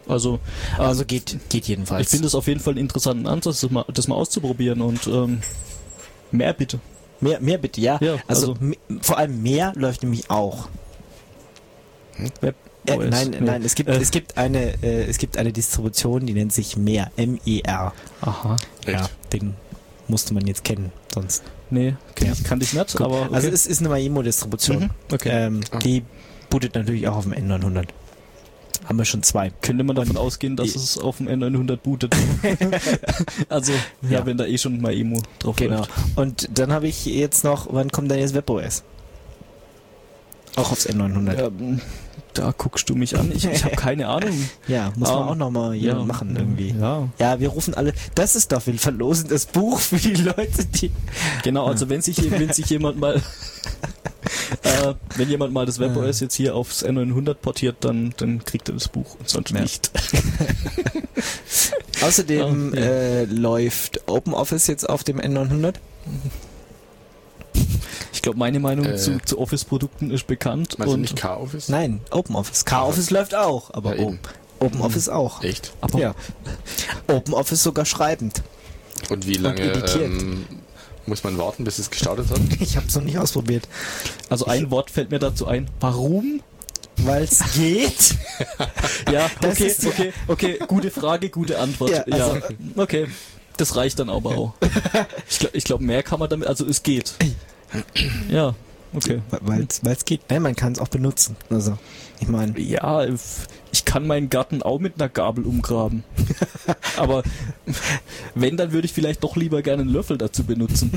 [SPEAKER 3] Also,
[SPEAKER 5] Also geht, geht jedenfalls.
[SPEAKER 3] ich finde es auf jeden Fall einen interessanten Ansatz, das mal, das mal auszuprobieren und ähm, mehr bitte.
[SPEAKER 5] Mehr, mehr bitte, ja.
[SPEAKER 3] Ja,
[SPEAKER 5] also,
[SPEAKER 3] also-
[SPEAKER 5] m- vor allem mehr läuft nämlich auch.
[SPEAKER 3] Web
[SPEAKER 5] Äh,
[SPEAKER 3] O S.
[SPEAKER 5] nein,
[SPEAKER 3] Nee.
[SPEAKER 5] nein, es gibt,
[SPEAKER 3] Äh.
[SPEAKER 5] es gibt eine, äh, es gibt eine Distribution, die nennt sich Mehr, M E R.
[SPEAKER 3] Aha.
[SPEAKER 5] Ja, den musste man jetzt kennen, sonst.
[SPEAKER 3] Nee, kenn
[SPEAKER 5] Ja.
[SPEAKER 3] ich, kannte ich nicht,
[SPEAKER 5] Gut.
[SPEAKER 3] aber okay.
[SPEAKER 5] Also es ist eine Maemo-Distribution.
[SPEAKER 3] Mhm, okay.
[SPEAKER 5] Ähm,
[SPEAKER 1] Ah.
[SPEAKER 5] Die bootet natürlich auch auf dem N neunhundert. Haben wir schon zwei.
[SPEAKER 3] Könnte man davon ausgehen, dass es auf dem N neunhundert bootet. Also, ja,
[SPEAKER 5] Ja.
[SPEAKER 3] wenn da eh schon mal Emo drauf
[SPEAKER 5] Genau.
[SPEAKER 3] läuft.
[SPEAKER 5] Und dann habe ich jetzt noch, wann kommt denn jetzt WebOS? Auch aufs N neunhundert.
[SPEAKER 3] Ähm, da guckst du mich an. Ich, ich habe keine Ahnung.
[SPEAKER 5] Ja, muss man
[SPEAKER 3] Ähm,
[SPEAKER 5] auch nochmal
[SPEAKER 3] ja,
[SPEAKER 5] machen irgendwie.
[SPEAKER 3] Ja,
[SPEAKER 5] Ja, wir rufen alle, das ist doch, wir verlosen das Buch für die Leute, die...
[SPEAKER 3] genau. Also wenn sich, wenn sich jemand mal, äh, wenn jemand mal das WebOS jetzt hier aufs N neunhundert portiert, dann, dann kriegt er das Buch und sonst
[SPEAKER 5] Ja.
[SPEAKER 3] nicht.
[SPEAKER 5] Außerdem
[SPEAKER 3] Ah, ja.
[SPEAKER 5] äh, läuft OpenOffice jetzt auf dem N neunhundert.
[SPEAKER 3] Ich glaube, meine Meinung
[SPEAKER 1] Äh.
[SPEAKER 3] zu, zu Office-Produkten ist bekannt.
[SPEAKER 1] Meinst du
[SPEAKER 3] und
[SPEAKER 1] nicht K-Office?
[SPEAKER 5] Nein, OpenOffice. K-Office läuft auch, aber
[SPEAKER 1] Ja,
[SPEAKER 5] O-
[SPEAKER 1] eben.
[SPEAKER 5] OpenOffice auch.
[SPEAKER 1] Echt?
[SPEAKER 3] aber
[SPEAKER 5] Ja. OpenOffice sogar schreibend.
[SPEAKER 1] Und wie lange
[SPEAKER 5] editiert.
[SPEAKER 1] ähm, muss man warten, bis es gestartet hat?
[SPEAKER 5] Ich habe es noch nicht ausprobiert.
[SPEAKER 3] Also ein Wort fällt mir dazu ein. Warum?
[SPEAKER 5] Weil es geht.
[SPEAKER 3] Ja,
[SPEAKER 5] Das
[SPEAKER 3] okay,
[SPEAKER 5] ist-
[SPEAKER 3] okay, okay. Gute Frage, gute Antwort.
[SPEAKER 5] Ja,
[SPEAKER 3] Ja,
[SPEAKER 5] also-
[SPEAKER 3] okay. Das reicht dann aber auch. Ich glaube, ich glaub, mehr kann man damit, also es geht. Ja, okay.
[SPEAKER 5] Weil es geht. Nein, man kann es auch benutzen. Also, ich meine,
[SPEAKER 3] Ja, ich kann meinen Garten auch mit einer Gabel umgraben. Aber wenn, dann würde ich vielleicht doch lieber gerne einen Löffel dazu benutzen.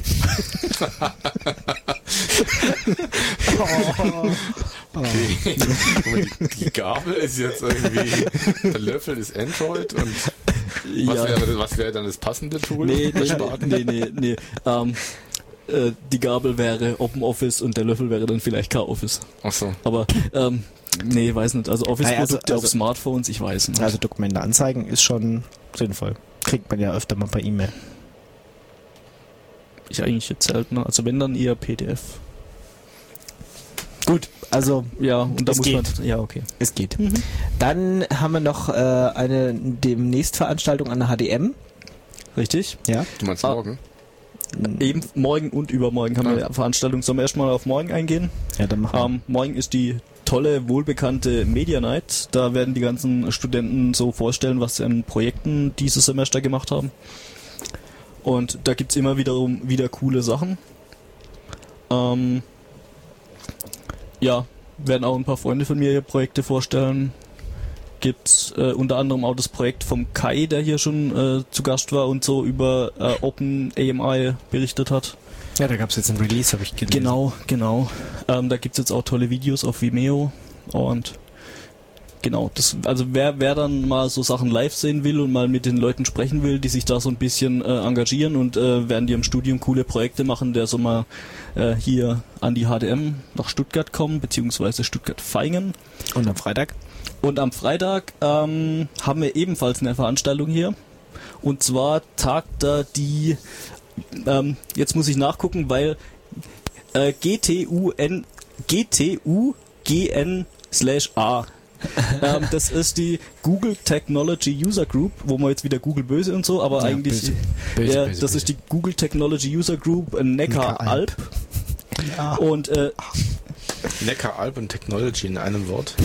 [SPEAKER 1] Okay. die, die Gabel ist jetzt irgendwie, der Löffel ist Android und was,
[SPEAKER 3] Ja.
[SPEAKER 1] wäre, was wäre dann das passende Tool?
[SPEAKER 3] Nee,
[SPEAKER 1] Der
[SPEAKER 3] nee,
[SPEAKER 1] Spaten?
[SPEAKER 3] nee, nee, nee. Ähm, äh, die Gabel wäre OpenOffice und der Löffel wäre dann vielleicht K-Office.
[SPEAKER 1] Ach so.
[SPEAKER 3] Aber, ähm, nee, weiß nicht. Also Office-Produkte
[SPEAKER 5] Also- also-
[SPEAKER 3] auf Smartphones, ich weiß nicht.
[SPEAKER 5] also Dokumente anzeigen ist schon sinnvoll. Kriegt man ja öfter mal per E-Mail.
[SPEAKER 3] ich eigentlich jetzt seltener. Also wenn, dann eher P D F.
[SPEAKER 5] Gut, also
[SPEAKER 3] Ja, und da
[SPEAKER 5] Es
[SPEAKER 3] muss
[SPEAKER 5] geht.
[SPEAKER 3] man... Ja, okay.
[SPEAKER 5] es geht. Dann haben wir noch äh, eine demnächst Veranstaltung an der H D M.
[SPEAKER 3] Richtig.
[SPEAKER 5] Ja.
[SPEAKER 1] Du meinst
[SPEAKER 3] Ah.
[SPEAKER 1] morgen?
[SPEAKER 3] Eben morgen und übermorgen haben
[SPEAKER 1] Ah.
[SPEAKER 3] wir eine Veranstaltung. Sollen wir erstmal auf morgen eingehen?
[SPEAKER 5] Ja, dann machen wir.
[SPEAKER 3] Ähm, morgen ist die tolle, wohlbekannte Media Night. Da werden die ganzen Studenten so vorstellen, was sie an Projekten dieses Semester gemacht haben. Und da gibt's immer wiederum wieder coole Sachen. Ähm, ja, werden auch ein paar Freunde von mir hier Projekte vorstellen. Gibt's äh, unter anderem auch das Projekt vom Kai, der hier schon äh, zu Gast war und so über äh, Open A M I berichtet hat.
[SPEAKER 5] Ja, da gab es jetzt ein Release, habe ich gelesen.
[SPEAKER 3] Genau, genau. Ähm, da gibt's jetzt auch tolle Videos auf Vimeo und genau, das, also wer, wer dann mal so Sachen live sehen will und mal mit den Leuten sprechen will, die sich da so ein bisschen äh, engagieren und äh, während die im Studium coole Projekte machen, der soll mal äh, hier an die H D M nach Stuttgart kommen, beziehungsweise Stuttgart-Vaihingen.
[SPEAKER 5] Und am Freitag?
[SPEAKER 3] Und am Freitag ähm, haben wir ebenfalls eine Veranstaltung hier. Und zwar tagt da die, ähm, jetzt muss ich nachgucken, weil äh, G T U N G T U G N slash A. ähm, das ist die Google Technology User Group, wo man jetzt wieder Google böse und so, aber
[SPEAKER 5] Ja,
[SPEAKER 3] eigentlich,
[SPEAKER 5] böse. Böse,
[SPEAKER 3] ja,
[SPEAKER 5] böse,
[SPEAKER 3] das
[SPEAKER 5] böse.
[SPEAKER 3] ist die Google Technology User Group äh, Neckar-Alb.
[SPEAKER 5] Ja.
[SPEAKER 3] Und äh,
[SPEAKER 1] Neckar, Alb und Technology in einem Wort.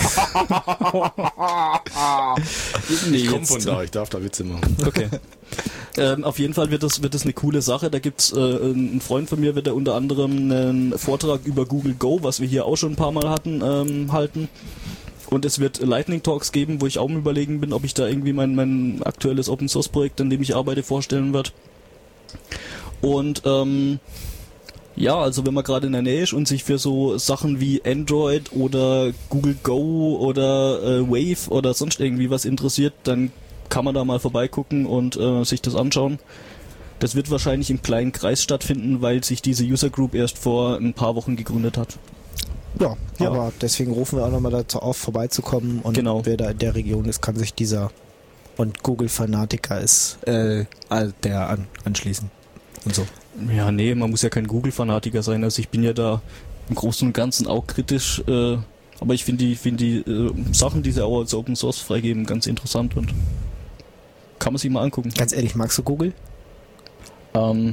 [SPEAKER 3] nee,
[SPEAKER 1] Ich komme
[SPEAKER 3] jetzt-
[SPEAKER 1] von da, ich darf da Witze machen.
[SPEAKER 3] Okay. ähm, auf jeden Fall wird das, wird das eine coole Sache. Da gibt's äh, ein Freund von mir, wird da unter anderem einen Vortrag über Google Go, was wir hier auch schon ein paar Mal hatten, ähm, halten. Und es wird Lightning Talks geben, wo ich auch am Überlegen bin, ob ich da irgendwie mein, mein aktuelles Open Source Projekt, an dem ich arbeite, vorstellen werde. Und ähm, ja, also wenn man gerade in der Nähe ist und sich für so Sachen wie Android oder Google Go oder äh, Wave oder sonst irgendwie was interessiert, dann kann man da mal vorbeigucken und äh, sich das anschauen. Das wird wahrscheinlich im kleinen Kreis stattfinden, weil sich diese User Group erst vor ein paar Wochen gegründet hat.
[SPEAKER 5] Ja,
[SPEAKER 3] Ja.
[SPEAKER 5] aber deswegen rufen wir auch nochmal dazu auf, vorbeizukommen. Und
[SPEAKER 3] Genau.
[SPEAKER 5] wer da in der Region ist, kann sich dieser und Google-Fanatiker ist, äh, all- der an, anschließen. Und so.
[SPEAKER 3] Ja, nee, man muss ja kein Google-Fanatiker sein. Also ich bin ja da im Großen und Ganzen auch kritisch äh, Aber ich finde die, find die äh, Sachen, die sie auch als Open Source freigeben, ganz interessant und kann man sich mal angucken.
[SPEAKER 5] Ganz ehrlich, magst du Google?
[SPEAKER 3] Ähm,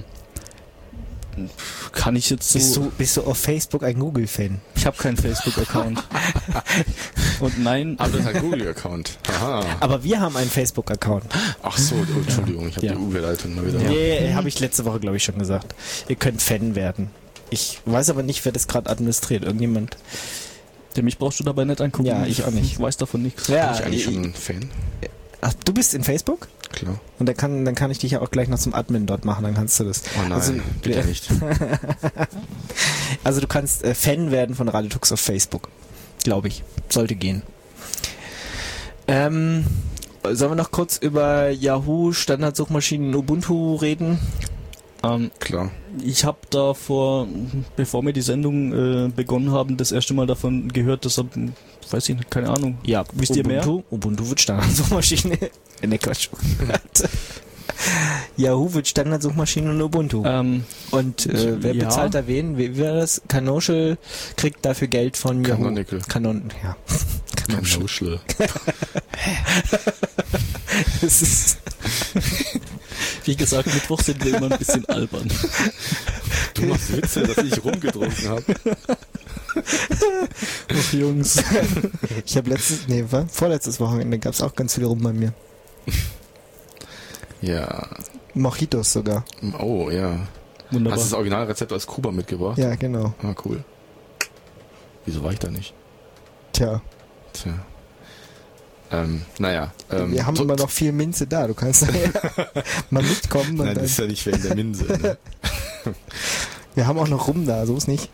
[SPEAKER 3] kann ich jetzt so...
[SPEAKER 5] Bist du, bist du auf Facebook ein Google-Fan?
[SPEAKER 3] Ich habe keinen Facebook-Account. Und nein...
[SPEAKER 1] Aber das ist ein Google-Account. Aha.
[SPEAKER 5] Aber wir haben einen Facebook-Account.
[SPEAKER 1] Ach so, oh, Entschuldigung, ich habe
[SPEAKER 5] Ja.
[SPEAKER 1] die Überleitung mal wieder.
[SPEAKER 5] Ja. Nee, habe ich letzte Woche, glaube ich, schon gesagt. Ihr könnt Fan werden. Ich weiß aber nicht, wer das gerade administriert. Irgendjemand.
[SPEAKER 3] Der mich brauchst du dabei nicht angucken.
[SPEAKER 5] Ja, ich auch nicht.
[SPEAKER 3] Ich weiß davon nichts.
[SPEAKER 5] Ja,
[SPEAKER 1] Bin ich eigentlich
[SPEAKER 5] ich-
[SPEAKER 1] schon ein Fan?
[SPEAKER 5] Ach, du bist in Facebook?
[SPEAKER 1] Klar.
[SPEAKER 5] Und dann kann, dann kann ich dich ja auch gleich noch zum Admin dort machen, dann kannst du das.
[SPEAKER 1] Oh nein,
[SPEAKER 5] Also,
[SPEAKER 1] bitte
[SPEAKER 5] ja.
[SPEAKER 1] nicht.
[SPEAKER 5] Also du kannst äh, Fan werden von Radio Tux auf Facebook. Glaube ich. Sollte gehen. Ähm, sollen wir noch kurz über Yahoo Standardsuchmaschinen Ubuntu reden?
[SPEAKER 3] Ähm,
[SPEAKER 1] Klar.
[SPEAKER 3] ich habe da vor, bevor wir die Sendung äh, begonnen haben, das erste Mal davon gehört, deshalb, weiß ich nicht, keine Ahnung.
[SPEAKER 5] Ja,
[SPEAKER 3] Wisst ihr mehr?
[SPEAKER 5] Ubuntu, Ubuntu wird Standardsuchmaschine. Ne, Quatsch. Yahoo wird Standardsuchmaschine und Ubuntu.
[SPEAKER 3] Ähm,
[SPEAKER 5] Und äh, wer
[SPEAKER 3] ja.
[SPEAKER 5] bezahlt da wen? Wie, wie war das? Canonical kriegt dafür Geld von Yahoo.
[SPEAKER 1] Canonical.
[SPEAKER 5] Canon, ja. Canonical.
[SPEAKER 1] Canonical.
[SPEAKER 5] Das ist
[SPEAKER 3] wie gesagt, Mittwoch sind wir immer ein bisschen albern.
[SPEAKER 1] Du machst Witze, dass ich rumgetrunken habe.
[SPEAKER 3] Ach, Jungs.
[SPEAKER 5] Ich habe letztes, nee, war, vorletztes Wochenende gab es auch ganz viel rum bei mir.
[SPEAKER 1] Ja.
[SPEAKER 5] Mojitos sogar.
[SPEAKER 1] Oh, ja.
[SPEAKER 3] Wunderbar.
[SPEAKER 1] Hast du das Originalrezept aus Kuba mitgebracht?
[SPEAKER 5] Ja, genau.
[SPEAKER 1] Ah, cool. Wieso war ich da nicht?
[SPEAKER 5] Tja,
[SPEAKER 1] Tja. Ähm, naja. Ähm,
[SPEAKER 5] wir haben
[SPEAKER 1] so-
[SPEAKER 5] immer noch viel Minze da. Du kannst ja mal mitkommen. Und
[SPEAKER 1] Nein,
[SPEAKER 5] dann,
[SPEAKER 1] das ist ja nicht wegen der Minze. Ne?
[SPEAKER 5] wir haben auch noch rum da, so ist nicht.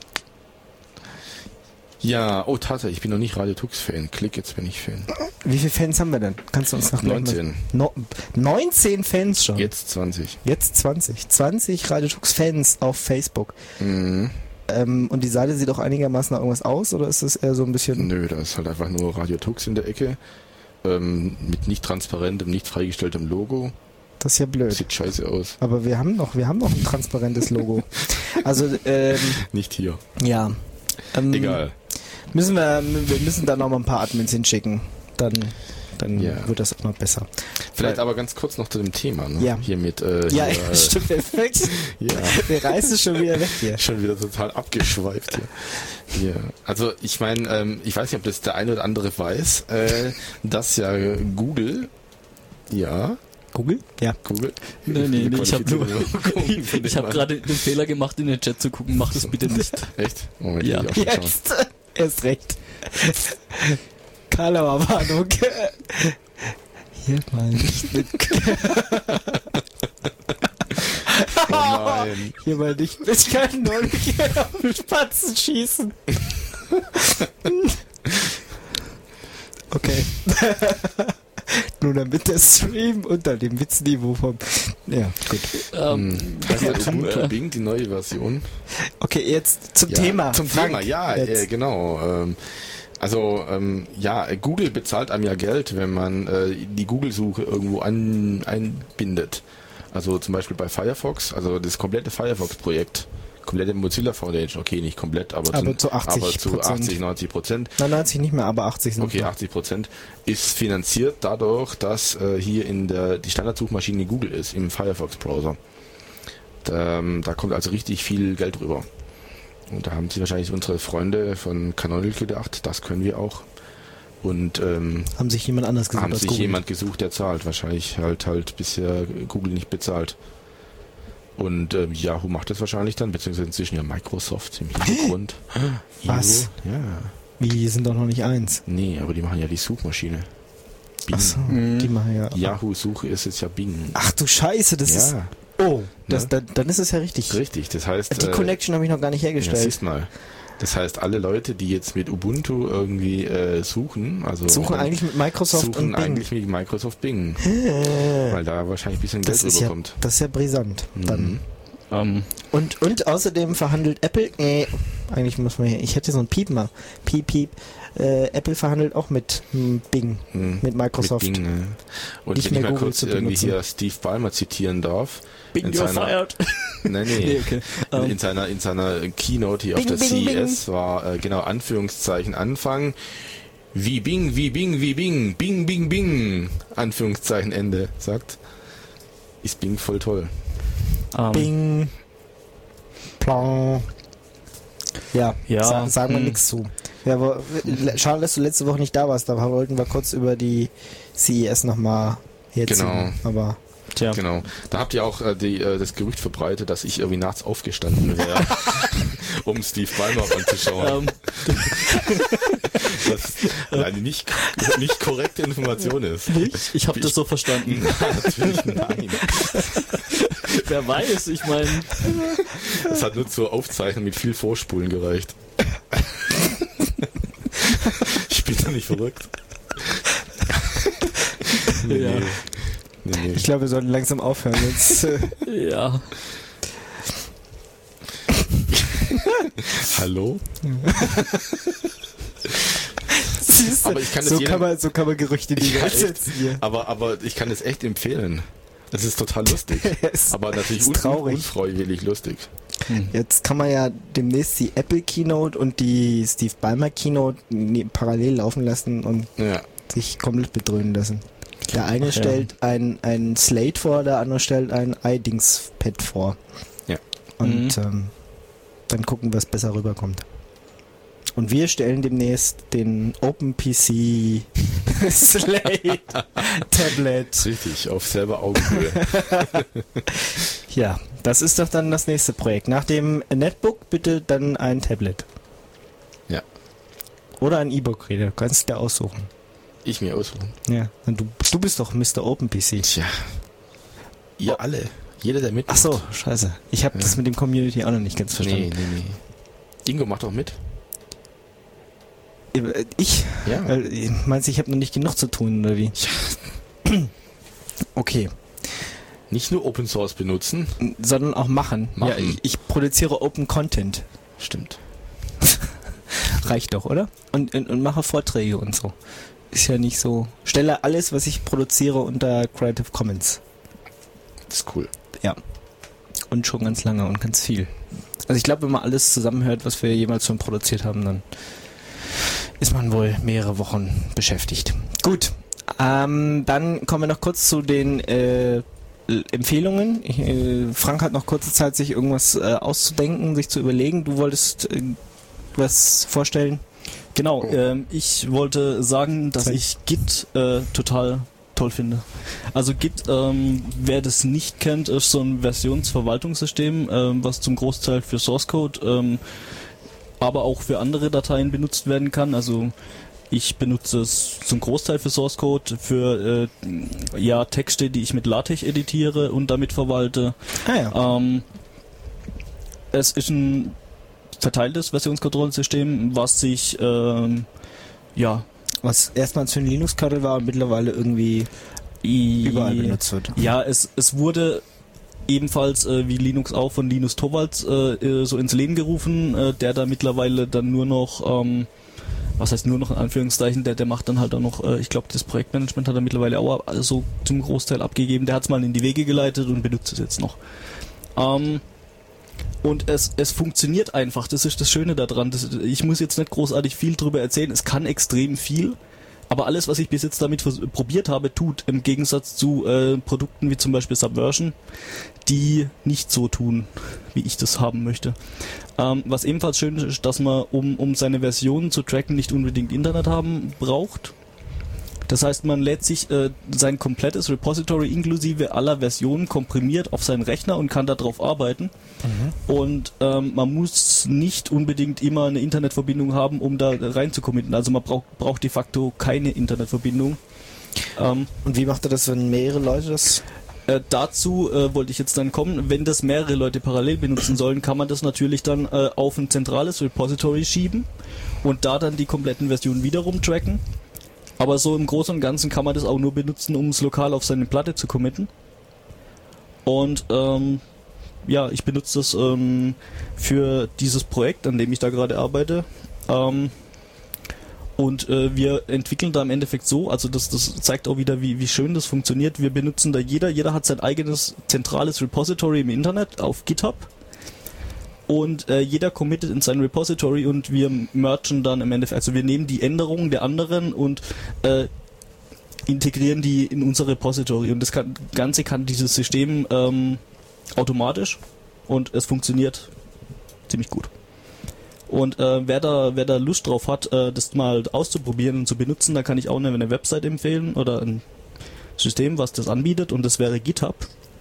[SPEAKER 1] Ja, oh, tatsächlich, ich bin noch nicht Radio Tux-Fan. Klick, jetzt bin ich Fan.
[SPEAKER 5] Wie viele Fans haben wir denn? Kannst du uns noch gleich mal-
[SPEAKER 1] neunzehn.
[SPEAKER 5] No, neunzehn Fans schon.
[SPEAKER 1] Jetzt zwanzig.
[SPEAKER 5] Jetzt zwanzig. zwanzig Radio Tux Fans auf Facebook.
[SPEAKER 1] Mhm.
[SPEAKER 5] Ähm, und die Seite sieht auch einigermaßen nach irgendwas aus, oder ist es eher so ein bisschen...
[SPEAKER 1] Nö, da ist halt einfach nur Radio Tux in der Ecke. Ähm, mit nicht transparentem, nicht freigestelltem Logo.
[SPEAKER 5] Das ist ja blöd.
[SPEAKER 1] Sieht scheiße aus.
[SPEAKER 5] Aber wir haben noch, wir haben noch ein transparentes Logo. Also, ähm,
[SPEAKER 1] Nicht hier.
[SPEAKER 5] ja. Ähm,
[SPEAKER 1] Egal.
[SPEAKER 5] Müssen wir, wir müssen da noch mal ein paar Admins hinschicken. Dann, dann
[SPEAKER 1] Ja.
[SPEAKER 5] wird das auch noch besser.
[SPEAKER 1] Vielleicht aber ganz kurz noch zu dem Thema. Ne?
[SPEAKER 5] Ja.
[SPEAKER 1] Hier mit. Äh,
[SPEAKER 5] Ja,
[SPEAKER 1] hier, äh,
[SPEAKER 5] stimmt, perfekt.
[SPEAKER 1] ja.
[SPEAKER 5] Der Reis ist schon wieder weg hier.
[SPEAKER 1] Schon wieder total abgeschweift hier. Ja. Also ich meine, ähm, ich weiß nicht, ob das der eine oder andere weiß, äh, dass ja Google, ja,
[SPEAKER 5] Google? Ja.
[SPEAKER 1] Google.
[SPEAKER 3] Nee, nee, nee, ich habe nur,
[SPEAKER 1] Qualifizierung findet
[SPEAKER 3] ich habe
[SPEAKER 1] man.
[SPEAKER 3] gerade den Fehler gemacht, in den Chat zu gucken. Mach das bitte nicht.
[SPEAKER 1] Echt? Moment,
[SPEAKER 3] Ja.
[SPEAKER 1] will ich auch schon schauen.
[SPEAKER 5] Jetzt. Erst recht. Karlauer Warnung. Hier mal nicht mit.
[SPEAKER 1] Oh nein.
[SPEAKER 5] Hier mal nicht mit Kanonen auf den Spatzen schießen. Okay. Nur damit der Stream unter dem Witzniveau vom... Ja, gut.
[SPEAKER 3] Ähm,
[SPEAKER 1] Das ist
[SPEAKER 3] zum,
[SPEAKER 1] Ubuntu
[SPEAKER 3] äh,
[SPEAKER 1] Bing, die neue Version.
[SPEAKER 5] Okay, jetzt zum
[SPEAKER 1] Ja,
[SPEAKER 5] Thema.
[SPEAKER 1] Zum
[SPEAKER 5] Frank,
[SPEAKER 1] Thema, ja,
[SPEAKER 5] jetzt.
[SPEAKER 1] äh, genau. Ähm, also, ähm, ja, Google bezahlt einem ja Geld, wenn man äh, die Google-Suche irgendwo an, einbindet. Also zum Beispiel bei Firefox, also das komplette Firefox-Projekt, komplette Mozilla Foundation, okay, nicht komplett, aber,
[SPEAKER 5] Aber zu achtzig
[SPEAKER 1] aber zu
[SPEAKER 5] Prozent.
[SPEAKER 1] achtzig, neunzig Prozent.
[SPEAKER 5] Nein, neunzig nicht mehr, aber achtzig sind
[SPEAKER 1] Okay,
[SPEAKER 5] noch.
[SPEAKER 1] achtzig Prozent ist finanziert dadurch, dass äh, hier in der die Standardsuchmaschine Google ist, im Firefox-Browser. Da, ähm, da kommt also richtig viel Geld rüber. Und da haben sich wahrscheinlich unsere Freunde von Canonical gedacht, das können wir auch. Und ähm,
[SPEAKER 5] Haben sich jemand anders gesucht
[SPEAKER 1] haben
[SPEAKER 5] als
[SPEAKER 1] sich
[SPEAKER 5] Google.
[SPEAKER 1] jemand gesucht, der zahlt. Wahrscheinlich halt halt bisher Google nicht bezahlt. Und ähm, Yahoo macht das wahrscheinlich dann, beziehungsweise inzwischen ja Microsoft im Hintergrund.
[SPEAKER 5] Was?
[SPEAKER 1] Yahoo? Ja.
[SPEAKER 5] Wie, die sind doch noch nicht eins.
[SPEAKER 1] Nee, aber die machen ja die Suchmaschine. Bing.
[SPEAKER 5] Achso,
[SPEAKER 3] Mhm.
[SPEAKER 5] die machen ja...
[SPEAKER 1] Yahoo-Suche ist jetzt ja Bing.
[SPEAKER 5] Ach du Scheiße, das ist...
[SPEAKER 1] ja,
[SPEAKER 5] Oh, das,
[SPEAKER 1] Ne?
[SPEAKER 5] dann, dann ist es ja richtig.
[SPEAKER 1] richtig. Das heißt,
[SPEAKER 5] Die
[SPEAKER 1] äh,
[SPEAKER 5] Connection habe ich noch gar nicht
[SPEAKER 1] ja,
[SPEAKER 5] hergestellt.
[SPEAKER 1] siehst mal. Das heißt, alle Leute, die jetzt mit Ubuntu irgendwie äh, suchen, also
[SPEAKER 5] Suchen eigentlich mit Microsoft
[SPEAKER 1] suchen
[SPEAKER 5] und Bing.
[SPEAKER 1] eigentlich mit Microsoft Bing,
[SPEAKER 5] Äh,
[SPEAKER 1] weil da wahrscheinlich ein bisschen
[SPEAKER 5] das
[SPEAKER 1] Geld
[SPEAKER 5] ist ja,
[SPEAKER 1] rüberkommt.
[SPEAKER 5] das ist ja brisant. Dann.
[SPEAKER 1] Mhm.
[SPEAKER 3] ähm,
[SPEAKER 5] Und, und außerdem verhandelt Apple, nee, eigentlich muss man hier, ich hätte so ein Piep mal, Piep, Piep, äh, Apple verhandelt auch mit hm, Bing,
[SPEAKER 1] Hm,
[SPEAKER 5] mit Microsoft.
[SPEAKER 1] Mit Bing, ne? Und
[SPEAKER 5] Nicht
[SPEAKER 1] wenn ich
[SPEAKER 5] mehr
[SPEAKER 1] mal
[SPEAKER 5] Google
[SPEAKER 1] kurz
[SPEAKER 5] zu
[SPEAKER 1] irgendwie
[SPEAKER 5] benutzen.
[SPEAKER 1] hier Steve Ballmer zitieren darf.
[SPEAKER 3] Bing,
[SPEAKER 1] in
[SPEAKER 3] you're
[SPEAKER 1] seiner-
[SPEAKER 3] fired.
[SPEAKER 1] Nein, nee.
[SPEAKER 3] Nee, okay.
[SPEAKER 1] In,
[SPEAKER 3] Ähm,
[SPEAKER 1] in, seiner, in seiner Keynote hier
[SPEAKER 5] Bing,
[SPEAKER 1] auf der
[SPEAKER 5] Bing,
[SPEAKER 1] C E S war äh, genau Anführungszeichen Anfang. Wie Bing, wie Bing, wie Bing, Bing, Bing, Bing. Anführungszeichen Ende, sagt. Ist Bing voll toll.
[SPEAKER 3] ähm,
[SPEAKER 5] Bing, Plong. Ja,
[SPEAKER 3] Ja,
[SPEAKER 5] sa sagen wir
[SPEAKER 3] hm.
[SPEAKER 5] nichts zu. Ja, aber, le- schade, dass du letzte Woche nicht da warst. Da wollten wir kurz über die C E S nochmal herziehen.
[SPEAKER 1] Genau.
[SPEAKER 5] Aber
[SPEAKER 3] Tja.
[SPEAKER 1] Genau. Da habt ihr auch äh, die, äh, das Gerücht verbreitet, dass ich irgendwie nachts aufgestanden wäre, um Steve Ballmer anzuschauen.
[SPEAKER 3] Ähm,
[SPEAKER 1] Was eine nicht, nicht korrekte Information ist.
[SPEAKER 3] nicht? Ich habe das so verstanden.
[SPEAKER 1] Natürlich nein.
[SPEAKER 3] Wer weiß, ich meine,
[SPEAKER 1] Das hat nur zur Aufzeichnung mit viel Vorspulen gereicht. Ich bin doch nicht verrückt. Nee,
[SPEAKER 3] Ja.
[SPEAKER 1] nee. Nee, nee.
[SPEAKER 5] ich glaube, wir sollten langsam aufhören. Jetzt, äh,
[SPEAKER 3] ja.
[SPEAKER 1] Hallo?
[SPEAKER 5] siehst du,
[SPEAKER 1] Aber ich kann das
[SPEAKER 5] so,
[SPEAKER 1] jedem-
[SPEAKER 5] kann man, so kann man Gerüchte in die
[SPEAKER 1] Ja,
[SPEAKER 5] Welt
[SPEAKER 1] echt.
[SPEAKER 5] setzen hier.
[SPEAKER 1] Aber, aber ich kann es echt empfehlen. Das ist total lustig.
[SPEAKER 5] Es
[SPEAKER 1] Aber natürlich
[SPEAKER 5] ist
[SPEAKER 1] un
[SPEAKER 5] traurig.
[SPEAKER 1] unfreiwillig lustig.
[SPEAKER 5] Jetzt kann man ja demnächst die Apple Keynote und die Steve Ballmer Keynote ne- parallel laufen lassen und
[SPEAKER 1] Ja.
[SPEAKER 5] sich komplett bedröhnen lassen. Der eine
[SPEAKER 3] Ach ja.
[SPEAKER 5] stellt ein, ein Slate vor, der andere stellt ein iDings-Pad vor.
[SPEAKER 1] Ja.
[SPEAKER 5] Und ähm, dann gucken, was besser rüberkommt. Und wir stellen demnächst den OpenPC Slate Tablet.
[SPEAKER 1] Richtig, auf selber Augenhöhe.
[SPEAKER 5] Ja, das ist doch dann das nächste Projekt. Nach dem Netbook bitte dann ein Tablet.
[SPEAKER 1] Ja.
[SPEAKER 5] Oder ein E-Book-Reader. Kannst du dir aussuchen.
[SPEAKER 1] Ich mir aussuchen.
[SPEAKER 5] Ja. Du, du bist doch Mister OpenPC.
[SPEAKER 1] Tja. Ihr alle. Jeder, der mitmacht.
[SPEAKER 5] Ach so, scheiße. Ich habe
[SPEAKER 1] Ja.
[SPEAKER 5] das mit dem Community auch noch nicht ganz verstanden.
[SPEAKER 1] Nee, nee, nee. Ingo, mach doch mit.
[SPEAKER 5] Äh, Ich?
[SPEAKER 1] Ja.
[SPEAKER 5] Äh, Meinst du, ich habe noch nicht genug zu tun, oder wie? Okay.
[SPEAKER 1] Nicht nur Open Source benutzen.
[SPEAKER 5] Sondern auch machen.
[SPEAKER 1] Machen.
[SPEAKER 5] Ja, ich, ich produziere Open Content.
[SPEAKER 1] Stimmt.
[SPEAKER 5] Reicht doch, oder? Und, und, und mache Vorträge und so. Ist ja nicht so. Stelle alles, was ich produziere, unter Creative Commons.
[SPEAKER 1] Das ist cool.
[SPEAKER 5] Ja. Und schon ganz lange und ganz viel. Also ich glaube, wenn man alles zusammenhört, was wir jemals schon produziert haben, dann ist man wohl mehrere Wochen beschäftigt. Gut. Ähm, dann kommen wir noch kurz zu den äh, Empfehlungen. Ich, äh, Frank hat noch kurze Zeit, sich irgendwas äh, auszudenken, sich zu überlegen. Du wolltest äh, was vorstellen?
[SPEAKER 3] Genau, ähm, ich wollte sagen, dass
[SPEAKER 5] Zeig.
[SPEAKER 3] ich Git äh, total toll finde. Also Git, ähm, wer das nicht kennt, ist so ein Versionsverwaltungssystem, ähm, was zum Großteil für Source Code, ähm, aber auch für andere Dateien benutzt werden kann. Also ich benutze es zum Großteil für Source Code, für äh, ja, Texte, die ich mit LaTeX editiere und damit verwalte.
[SPEAKER 5] Ah ja.
[SPEAKER 3] Ähm, es ist ein verteiltes Versionskontrollsystem, was sich ähm, ja
[SPEAKER 5] Was erstmals für ein Linux-Kernel war und mittlerweile irgendwie überall benutzt wird.
[SPEAKER 3] Ja, es, es wurde ebenfalls äh, wie Linux auch von Linus Torvalds äh, äh, so ins Leben gerufen, äh, der da mittlerweile dann nur noch, ähm, was heißt nur noch in Anführungszeichen, der, der macht dann halt auch noch, äh, ich glaube das Projektmanagement hat er mittlerweile auch ab- so zum Großteil abgegeben, der hat es mal in die Wege geleitet und benutzt es jetzt noch. Ähm, Und es, es funktioniert einfach, das ist das Schöne daran. Das, ich muss jetzt nicht großartig viel drüber erzählen, es kann extrem viel, aber alles, was ich bis jetzt damit vers- probiert habe, tut, im Gegensatz zu äh, Produkten wie zum Beispiel Subversion, die nicht so tun, wie ich das haben möchte. Ähm, was ebenfalls schön ist, dass man, um, um seine Versionen zu tracken, nicht unbedingt Internet haben braucht. Das heißt, man lädt sich äh, sein komplettes Repository inklusive aller Versionen komprimiert auf seinen Rechner und kann darauf arbeiten.
[SPEAKER 5] Mhm.
[SPEAKER 3] Und ähm, man muss nicht unbedingt immer eine Internetverbindung haben, um da rein zu committen. Also man braucht, braucht de facto keine Internetverbindung. Ähm,
[SPEAKER 5] Und wie macht er das, wenn mehrere Leute das?
[SPEAKER 3] äh, dazu äh, wollte ich jetzt dann kommen, wenn das mehrere Leute parallel benutzen sollen, kann man das natürlich dann äh, auf ein zentrales Repository schieben und da dann die kompletten Versionen wiederum tracken. Aber so im Großen und Ganzen kann man das auch nur benutzen, um es lokal auf seine Platte zu committen. Und ähm, ja, ich benutze das ähm, für dieses Projekt, an dem ich da gerade arbeite. Ähm, Und äh, wir entwickeln da im Endeffekt so, also das, das zeigt auch wieder, wie, wie schön das funktioniert. Wir benutzen da jeder, jeder hat sein eigenes zentrales Repository im Internet auf GitHub. Und äh, jeder committet in sein Repository und wir mergen dann im Endeffekt, also wir nehmen die Änderungen der anderen und äh, integrieren die in unser Repository. Und das kann, Ganze kann dieses System ähm, automatisch und es funktioniert ziemlich gut. Und äh, wer da wer da Lust drauf hat, äh, das mal auszuprobieren und zu benutzen, da kann ich auch eine, eine Website empfehlen oder ein System, was das anbietet, und das wäre GitHub.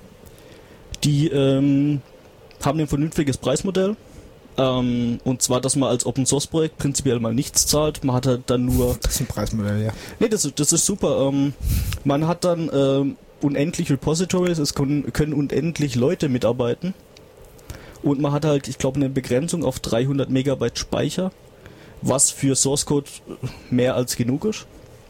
[SPEAKER 3] Die ähm, haben ein vernünftiges Preismodell, ähm, und zwar, dass man als Open Source Projekt prinzipiell mal nichts zahlt. Man hat halt dann nur...
[SPEAKER 5] Das ist ein Preismodell, ja.
[SPEAKER 3] Nee, das, das ist super. Ähm, man hat dann ähm, unendlich Repositories, es können, können unendlich Leute mitarbeiten. Und man hat halt, ich glaube, eine Begrenzung auf dreihundert Megabyte Speicher, was für Source Code mehr als genug ist.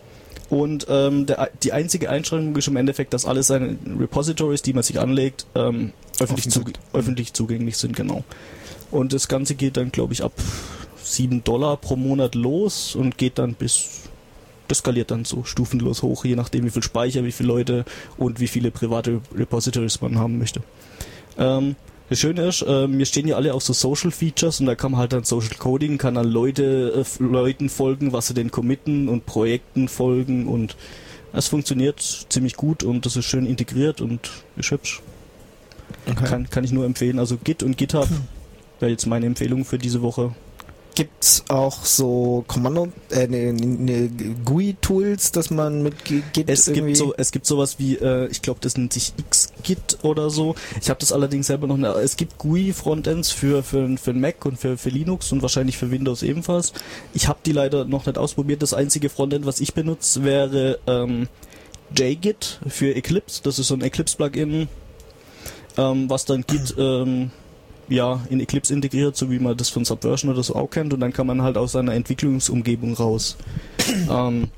[SPEAKER 3] Und ähm, der, die einzige Einschränkung ist im Endeffekt, dass alle seine Repositories, die man sich anlegt, ähm, öffentlich, zu, öffentlich zugänglich sind, genau. Und das Ganze geht dann, glaube ich, ab sieben Dollar pro Monat los und geht dann bis, das skaliert dann so stufenlos hoch, je nachdem wie viel Speicher, wie viele Leute und wie viele private Repositories man haben möchte. Ähm, Das Schöne ist, äh, wir stehen ja alle auf so Social Features und da kann man halt dann Social Coding, kann dann Leute, äh, Leuten folgen, was sie denn committen und Projekten folgen, und es funktioniert ziemlich gut und das ist schön integriert und ist hübsch. Okay. Kann, kann ich nur empfehlen. Also Git und GitHub wäre jetzt meine Empfehlung für diese Woche.
[SPEAKER 5] Gibt's auch so Kommando, äh, ne, ne G U I-Tools, dass man mit Git
[SPEAKER 3] es
[SPEAKER 5] irgendwie...
[SPEAKER 3] gibt so, es gibt sowas wie, äh, ich glaube, das nennt sich Xgit oder so. Ich habe das allerdings selber noch nicht. Es gibt G U I-Frontends für für für Mac und für für Linux und wahrscheinlich für Windows ebenfalls. Ich habe die leider noch nicht ausprobiert. Das einzige Frontend, was ich benutze, wäre ähm, JGit für Eclipse. Das ist so ein Eclipse-Plugin, ähm, was dann Git ähm, ja, in Eclipse integriert, so wie man das von Subversion oder so auch kennt, und dann kann man halt aus seiner Entwicklungsumgebung raus ähm,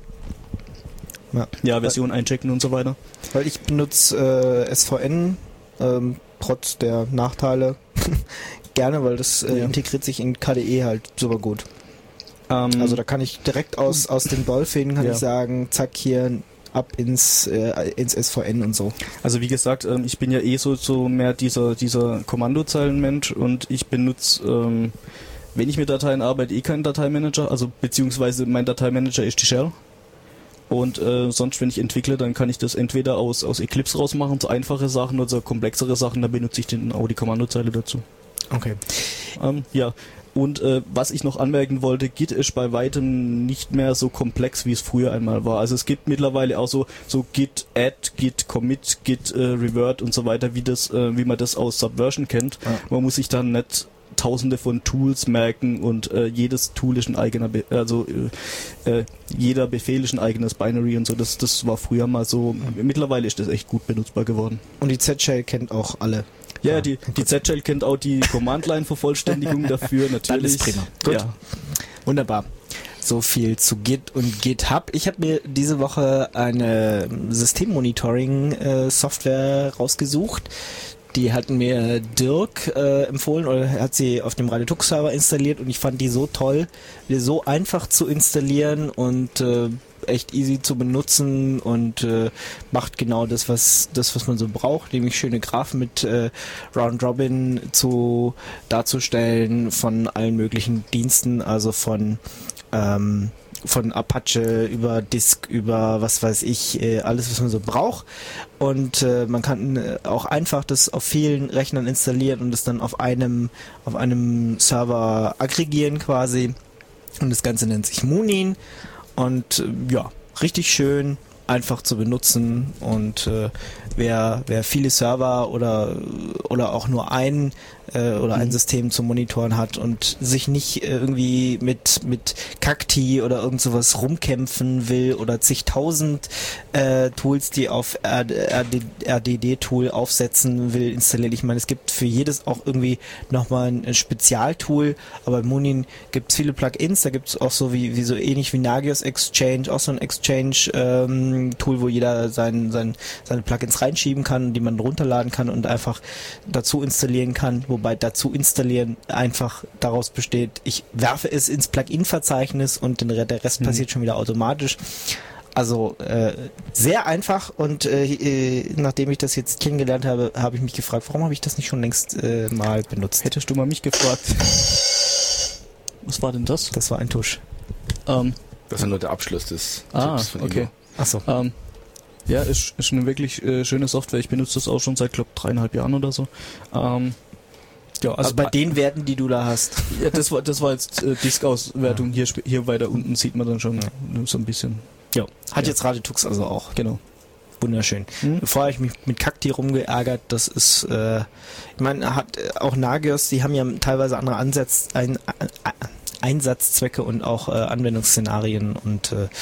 [SPEAKER 3] ja. ja, Version einchecken und so weiter.
[SPEAKER 5] Weil ich benutze äh, S V N, ähm, trotz der Nachteile, gerne, weil das äh, ja. integriert sich in K D E halt super gut. Ähm, also da kann ich direkt aus, aus den Dolphin kann ja. ich sagen, zack, hier ab ins äh, ins S V N und so.
[SPEAKER 3] Also wie gesagt, ähm, ich bin ja eh so, so mehr dieser dieser Kommandozeilenmensch und ich benutze, ähm, wenn ich mit Dateien arbeite, eh keinen Dateimanager, also beziehungsweise mein Dateimanager ist die Shell. Und äh, sonst, wenn ich entwickle, dann kann ich das entweder aus, aus Eclipse rausmachen, so einfache Sachen oder so komplexere Sachen, da benutze ich den, auch die Kommandozeile dazu.
[SPEAKER 5] Okay.
[SPEAKER 3] Ähm, ja. Und äh, was ich noch anmerken wollte, Git ist bei weitem nicht mehr so komplex, wie es früher einmal war. Also es gibt mittlerweile auch so so Git add, Git commit, Git äh, revert und so weiter, wie das, äh, wie man das aus Subversion kennt. Ja. Man muss sich dann nicht tausende von Tools merken und äh, jedes Tool ist ein eigener, Be- also äh, äh, jeder Befehl ist ein eigenes Binary und so. Das das war früher mal so. Mhm. Mittlerweile ist das echt gut benutzbar geworden.
[SPEAKER 5] Und die Z-Shell kennt auch alle.
[SPEAKER 3] Ja, die, die Z-Shell kennt auch die Command-Line-Vervollständigung dafür, natürlich.
[SPEAKER 5] Dann ist prima. Gut.
[SPEAKER 3] Ja.
[SPEAKER 5] Wunderbar. So viel zu Git und GitHub. Ich habe mir diese Woche eine Systemmonitoring-Software rausgesucht. Die hat mir Dirk äh, empfohlen oder hat sie auf dem RadioTux-Server installiert und ich fand die so toll, die so einfach zu installieren und äh, echt easy zu benutzen und äh, macht genau das, was das, was man so braucht, nämlich schöne Graphen mit äh, Round Robin zu darzustellen von allen möglichen Diensten, also von ähm, von Apache über Disk, über was weiß ich, äh, alles, was man so braucht. Und äh, man kann äh, auch einfach das auf vielen Rechnern installieren und es dann auf einem auf einem Server aggregieren quasi. Und das Ganze nennt sich Munin. Und äh, ja, richtig schön, einfach zu benutzen. Und äh, wer wer viele Server oder oder auch nur ein äh, oder ein mhm. System zum Monitoren hat und sich nicht äh, irgendwie mit mit Cacti oder irgend sowas rumkämpfen will oder zigtausend äh, Tools, die auf R D D-Tool aufsetzen will, installieren. Ich meine, es gibt für jedes auch irgendwie nochmal ein, ein Spezialtool, aber bei Munin gibt es viele Plugins, da gibt es auch so wie, wie so ähnlich wie Nagios Exchange, auch so ein Exchange-Tool, ähm, wo jeder sein, sein, seine Plugins reinschieben kann, die man runterladen kann und einfach dazu installieren kann, wobei wobei dazu installieren einfach daraus besteht, ich werfe es ins Plugin-Verzeichnis und den, der Rest
[SPEAKER 3] Mhm.
[SPEAKER 5] passiert schon wieder automatisch. Also äh, sehr einfach und äh, äh, nachdem ich das jetzt kennengelernt habe, habe ich mich gefragt, warum habe ich das nicht schon längst äh, mal benutzt?
[SPEAKER 3] Hättest du mal mich gefragt. Was war denn das?
[SPEAKER 5] Das war ein Tusch.
[SPEAKER 3] Ähm,
[SPEAKER 1] Das ist ja nur der Abschluss des
[SPEAKER 3] ah,
[SPEAKER 1] Tipps von
[SPEAKER 3] okay.
[SPEAKER 1] Ingo.
[SPEAKER 5] Achso.
[SPEAKER 3] Ähm, ja, ist, ist eine wirklich äh, schöne Software. Ich benutze das auch schon seit, glaube dreieinhalb Jahren oder so. Ähm, ja,
[SPEAKER 5] Also bei den Werten, die du da hast.
[SPEAKER 3] ja, das war das war jetzt äh, Disk-Auswertung. Hier, sp- hier weiter unten sieht man dann schon
[SPEAKER 5] Ja.
[SPEAKER 3] so ein bisschen.
[SPEAKER 5] Ja. Hat
[SPEAKER 3] Ja.
[SPEAKER 5] jetzt Radiotux also auch.
[SPEAKER 3] Genau.
[SPEAKER 5] Wunderschön.
[SPEAKER 3] Hm?
[SPEAKER 5] Vorher habe ich mich mit Cacti rumgeärgert. Das ist, äh, ich meine, hat äh, auch Nagios, die haben ja teilweise andere Ansatz, ein, äh, Einsatzzwecke und auch äh, Anwendungsszenarien und äh,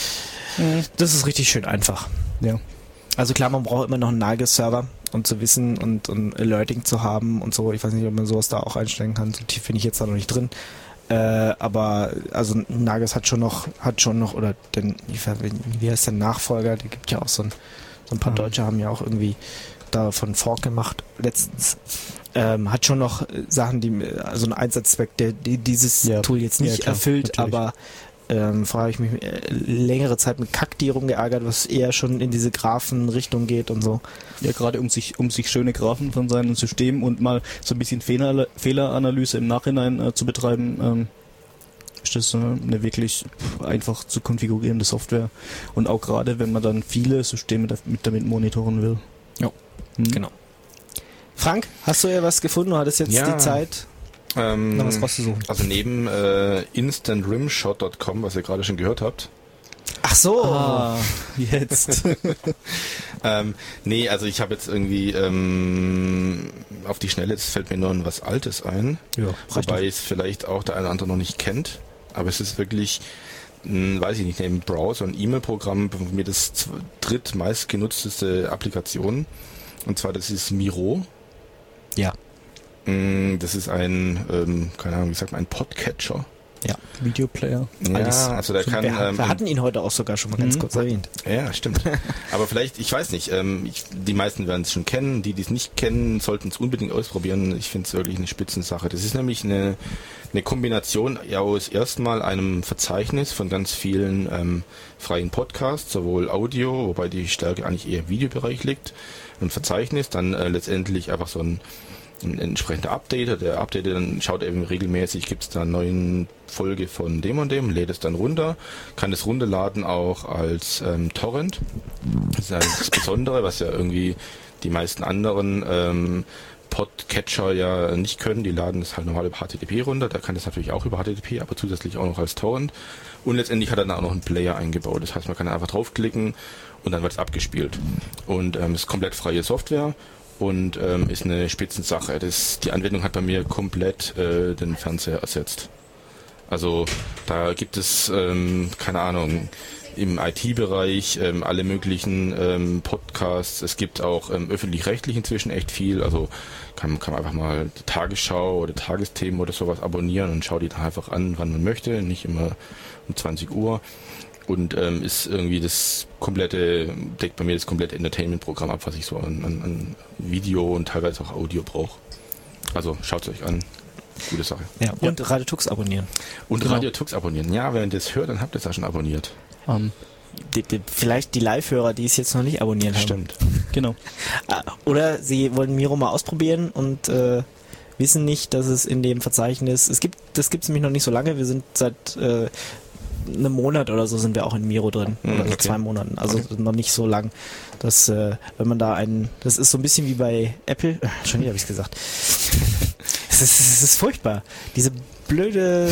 [SPEAKER 5] das ist richtig schön einfach.
[SPEAKER 3] Ja.
[SPEAKER 5] Also klar, man braucht immer noch einen Nagios-Server, um zu wissen und, und Alerting zu haben und so. Ich weiß nicht, ob man sowas da auch einstellen kann. So tief bin ich jetzt da noch nicht drin. Äh, aber also Nagios hat schon noch, hat schon noch, oder denn, wie heißt der Nachfolger? Der gibt ja auch so ein, so ein paar
[SPEAKER 3] Mhm.
[SPEAKER 5] Deutsche haben ja auch irgendwie davon Fork gemacht letztens. Ähm, hat schon noch äh, Sachen, die also einen Einsatzzweck, der die dieses
[SPEAKER 3] Ja.
[SPEAKER 5] Tool jetzt
[SPEAKER 3] Ja,
[SPEAKER 5] nicht
[SPEAKER 3] klar,
[SPEAKER 5] erfüllt,
[SPEAKER 3] natürlich.
[SPEAKER 5] aber ähm, vorher habe ich mich äh, längere Zeit mit Cacti rumgeärgert, was eher schon in diese Graphenrichtung geht und so.
[SPEAKER 3] Ja, gerade um sich um sich schöne Graphen von seinem System und mal so ein bisschen Fehler, Fehleranalyse im Nachhinein äh, zu betreiben, ähm, ist das äh, eine wirklich einfach zu konfigurierende Software. Und auch gerade, wenn man dann viele Systeme damit, damit monitoren will.
[SPEAKER 5] Ja,
[SPEAKER 3] hm?
[SPEAKER 5] genau. Frank, hast du ja was gefunden? Du hattest jetzt
[SPEAKER 1] Ja.
[SPEAKER 5] die Zeit,
[SPEAKER 1] Ähm,
[SPEAKER 5] noch was rauszusuchen.
[SPEAKER 1] also neben äh, instant rimshot dot com, was ihr gerade schon gehört habt.
[SPEAKER 5] Ach so.
[SPEAKER 3] Ah, jetzt.
[SPEAKER 1] Ähm, nee, also ich habe jetzt irgendwie ähm, auf die Schnelle, jetzt fällt mir nur was Altes ein,
[SPEAKER 5] Ja,
[SPEAKER 1] wobei es vielleicht auch der eine oder andere noch nicht kennt, aber es ist wirklich, mh, weiß ich nicht, neben Browser und E-Mail-Programm von mir das zw- drittmeist genutzteste Applikation, und zwar das ist Miro.
[SPEAKER 5] Ja.
[SPEAKER 1] Mm, Das ist ein, ähm, keine Ahnung, wie sagt man, ein Podcatcher.
[SPEAKER 3] Videoplayer.
[SPEAKER 1] Ja,
[SPEAKER 5] Alles.
[SPEAKER 1] also der kann...
[SPEAKER 5] wir,
[SPEAKER 1] ähm,
[SPEAKER 5] wir hatten ihn heute auch sogar schon mal ganz
[SPEAKER 3] Mhm.
[SPEAKER 5] kurz erwähnt.
[SPEAKER 1] Ja, stimmt. Aber vielleicht, ich weiß nicht, ähm, ich, die meisten werden es schon kennen, die, die es nicht kennen, sollten es unbedingt ausprobieren. Ich finde es wirklich eine Spitzensache. Das ist nämlich eine, eine Kombination ja, aus erstmal einem Verzeichnis von ganz vielen ähm, freien Podcasts, sowohl Audio, wobei die Stärke eigentlich eher im Videobereich liegt, ein Verzeichnis, dann äh, letztendlich einfach so ein ein entsprechender Updater, der Updater dann schaut eben regelmäßig, gibt es da eine neue Folge von dem und dem, lädt es dann runter, kann es runterladen auch als ähm, Torrent. Das ist ja das Besondere, was ja irgendwie die meisten anderen ähm, Podcatcher ja nicht können, die laden das halt normal über H T T P runter, da kann das natürlich auch über H T T P, aber zusätzlich auch noch als Torrent. Und letztendlich hat er dann auch noch einen Player eingebaut, das heißt man kann einfach draufklicken und dann wird es abgespielt. Und ähm, ist komplett freie Software. Und ähm, ist eine Spitzensache. Das, die Anwendung hat bei mir komplett äh, den Fernseher ersetzt. Also da gibt es, ähm, keine Ahnung, im I T-Bereich ähm, alle möglichen ähm, Podcasts. Es gibt auch ähm, öffentlich-rechtlich inzwischen echt viel. Also kann, kann man einfach mal die Tagesschau oder Tagesthemen oder sowas abonnieren und schaut die dann einfach an, wann man möchte. Nicht immer um zwanzig Uhr. Und ähm, ist irgendwie das komplette, deckt bei mir das komplette Entertainment-Programm ab, was ich so an, an, an Video und teilweise auch Audio brauche. Also schaut es euch an. Gute Sache.
[SPEAKER 5] Ja, und Radiotux abonnieren.
[SPEAKER 1] Und
[SPEAKER 3] Genau.
[SPEAKER 1] Radio Tux abonnieren. Ja, wenn ihr das hört, dann habt ihr es ja schon abonniert.
[SPEAKER 3] Ähm,
[SPEAKER 5] Die, die, vielleicht die Live-Hörer, die es jetzt noch nicht abonniert haben.
[SPEAKER 1] Stimmt.
[SPEAKER 3] genau.
[SPEAKER 5] Ah, Oder sie wollen Miro mal ausprobieren und äh, wissen nicht, dass es in dem Verzeichnis, es gibt, das gibt es nämlich noch nicht so lange, wir sind seit äh, einem Monat oder so sind wir auch in Miro drin.
[SPEAKER 1] Mhm,
[SPEAKER 5] oder so
[SPEAKER 1] okay.
[SPEAKER 5] zwei Monaten. Also
[SPEAKER 1] Okay.
[SPEAKER 5] noch nicht so lang. Dass, äh, wenn man da einen, das ist so ein bisschen wie bei Apple, äh, schon wieder habe ich es gesagt. Es ist, es ist furchtbar. Diese blöde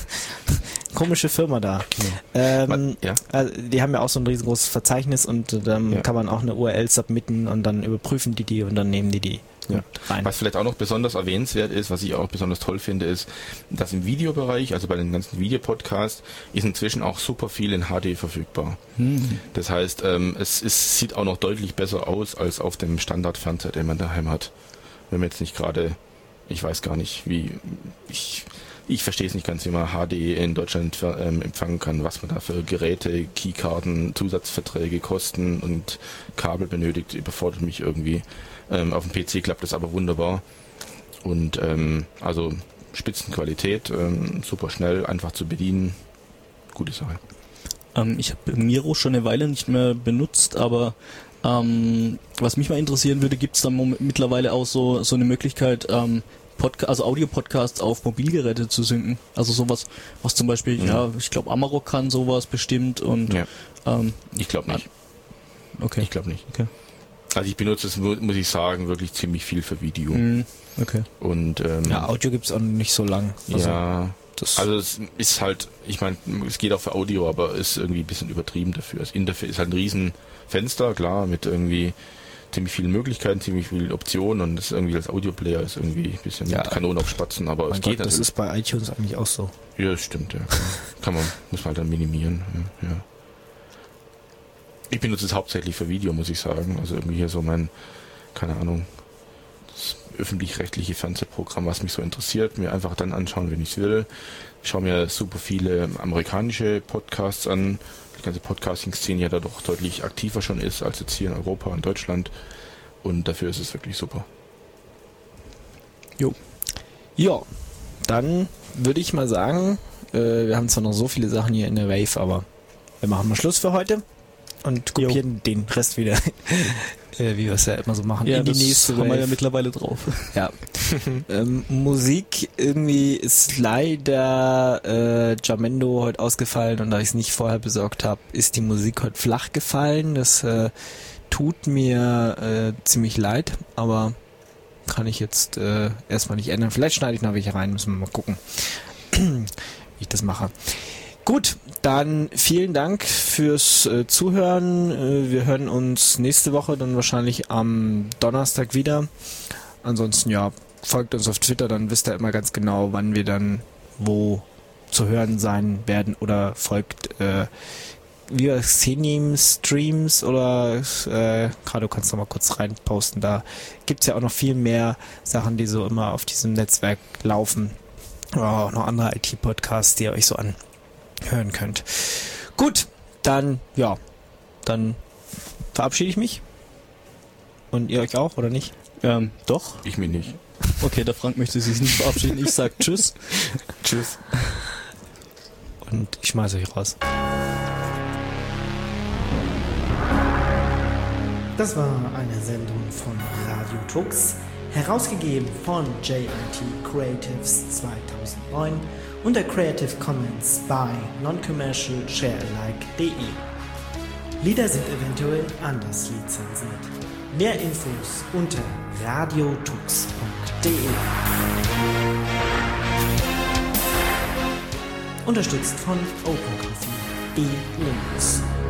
[SPEAKER 5] komische Firma da. Ähm,
[SPEAKER 1] Ja.
[SPEAKER 5] also die haben ja auch so ein riesengroßes Verzeichnis und äh, dann
[SPEAKER 1] Ja.
[SPEAKER 5] kann man auch eine U R L submitten und dann überprüfen die die und dann nehmen die die
[SPEAKER 1] Ja.
[SPEAKER 5] rein.
[SPEAKER 1] Was vielleicht auch noch besonders erwähnenswert ist, was ich auch besonders toll finde, ist, dass im Videobereich, also bei den ganzen Videopodcasts, ist inzwischen auch super viel in H D verfügbar.
[SPEAKER 3] Hm.
[SPEAKER 1] Das heißt, ähm, es ist, sieht auch noch deutlich besser aus als auf dem Standardfernseher, den man daheim hat. Wenn man jetzt nicht gerade, ich weiß gar nicht, wie, ich, ich verstehe es nicht ganz, wie man H D in Deutschland ver- ähm, empfangen kann, was man da für Geräte, Keykarten, Zusatzverträge, Kosten und Kabel benötigt, überfordert mich irgendwie. Ähm, auf dem P C klappt das aber wunderbar. Und ähm, also Spitzenqualität, ähm, super schnell, einfach zu bedienen, gute Sache.
[SPEAKER 3] Ähm, ich habe Miro schon eine Weile nicht mehr benutzt, aber ähm, was mich mal interessieren würde, gibt es da mom- mittlerweile auch so so eine Möglichkeit, ähm, Podca- also Audio-Podcasts auf Mobilgeräte zu synken? Also sowas, was zum Beispiel,
[SPEAKER 1] Mhm.
[SPEAKER 3] ja, ich glaube Amarok kann sowas bestimmt und
[SPEAKER 1] Ja.
[SPEAKER 3] ähm,
[SPEAKER 1] Ich glaube nicht.
[SPEAKER 3] okay.
[SPEAKER 1] Ich glaube nicht.
[SPEAKER 3] Okay.
[SPEAKER 1] Also ich benutze es, mu- muss ich sagen, wirklich ziemlich viel für Video.
[SPEAKER 3] Mhm. Okay.
[SPEAKER 1] Und ähm,
[SPEAKER 5] Ja, Audio gibt's auch nicht so lang. Also,
[SPEAKER 1] ja,
[SPEAKER 5] das
[SPEAKER 1] also es ist halt, ich meine, es geht auch für Audio, aber ist irgendwie ein bisschen übertrieben dafür. Das Interface ist halt ein riesen Fenster, klar, mit irgendwie ziemlich vielen Möglichkeiten, ziemlich vielen Optionen und das irgendwie als Audioplayer ist irgendwie ein bisschen
[SPEAKER 5] Ja.
[SPEAKER 1] mit Kanonen auf Spatzen, aber
[SPEAKER 5] mein
[SPEAKER 1] es
[SPEAKER 5] Gott,
[SPEAKER 1] geht
[SPEAKER 5] das
[SPEAKER 1] natürlich.
[SPEAKER 5] ist bei iTunes eigentlich auch so.
[SPEAKER 1] Ja, das stimmt, ja. Kann man, muss man halt dann minimieren. Ja, ja. Ich benutze es hauptsächlich für Video, muss ich sagen. Also irgendwie hier so mein, keine Ahnung, das öffentlich-rechtliche Fernsehprogramm, was mich so interessiert, mir einfach dann anschauen, wenn ich es will. Ich schaue mir super viele amerikanische Podcasts an. Die ganze Podcasting-Szene ja da doch deutlich aktiver schon ist, als jetzt hier in Europa und Deutschland. Und dafür ist es wirklich super.
[SPEAKER 5] Ja, dann würde ich mal sagen, äh, wir haben zwar noch so viele Sachen hier in der Wave, aber wir machen mal Schluss für heute und kopieren den Rest wieder, äh, wie wir es ja immer so machen,
[SPEAKER 3] Ja,
[SPEAKER 5] in die
[SPEAKER 3] das
[SPEAKER 5] nächste
[SPEAKER 3] haben wir ja
[SPEAKER 5] Wave.
[SPEAKER 3] mittlerweile drauf.
[SPEAKER 5] Ja. ähm, Musik irgendwie ist leider äh, Jamendo heute ausgefallen und da ich es nicht vorher besorgt habe, ist die Musik heute flach gefallen. Das äh, tut mir äh, ziemlich leid, aber kann ich jetzt äh, erstmal nicht ändern. Vielleicht schneide ich noch welche rein, müssen wir mal gucken, wie ich das mache. Gut, dann vielen Dank fürs äh, Zuhören. Äh, wir hören uns nächste Woche dann wahrscheinlich am Donnerstag wieder. Ansonsten ja, folgt uns auf Twitter, dann wisst ihr immer ganz genau, wann wir dann wo zu hören sein werden oder folgt äh, wie Xenium Streams oder äh, gerade du kannst noch mal kurz rein posten, da gibt's ja auch noch viel mehr Sachen, die so immer auf diesem Netzwerk laufen. Oder auch noch andere I T-Podcasts, die ihr euch so anhören könnt. Gut, dann, ja, dann verabschiede ich mich. Und ihr euch auch, oder nicht?
[SPEAKER 3] Ähm, doch.
[SPEAKER 1] Ich mich nicht.
[SPEAKER 3] Okay, der Frank möchte sich nicht verabschieden. Ich sag Tschüss.
[SPEAKER 1] Tschüss.
[SPEAKER 5] Und ich schmeiße euch raus.
[SPEAKER 7] Das war eine Sendung von Radio Tux, herausgegeben von J I T Creatives zweitausendneun unter Creative Commons by Non-Commercial Sharealike punkt de. Lieder sind eventuell anders lizenziert. Mehr Infos unter radiotux punkt de. Unterstützt von OpenCoffee, e Linux.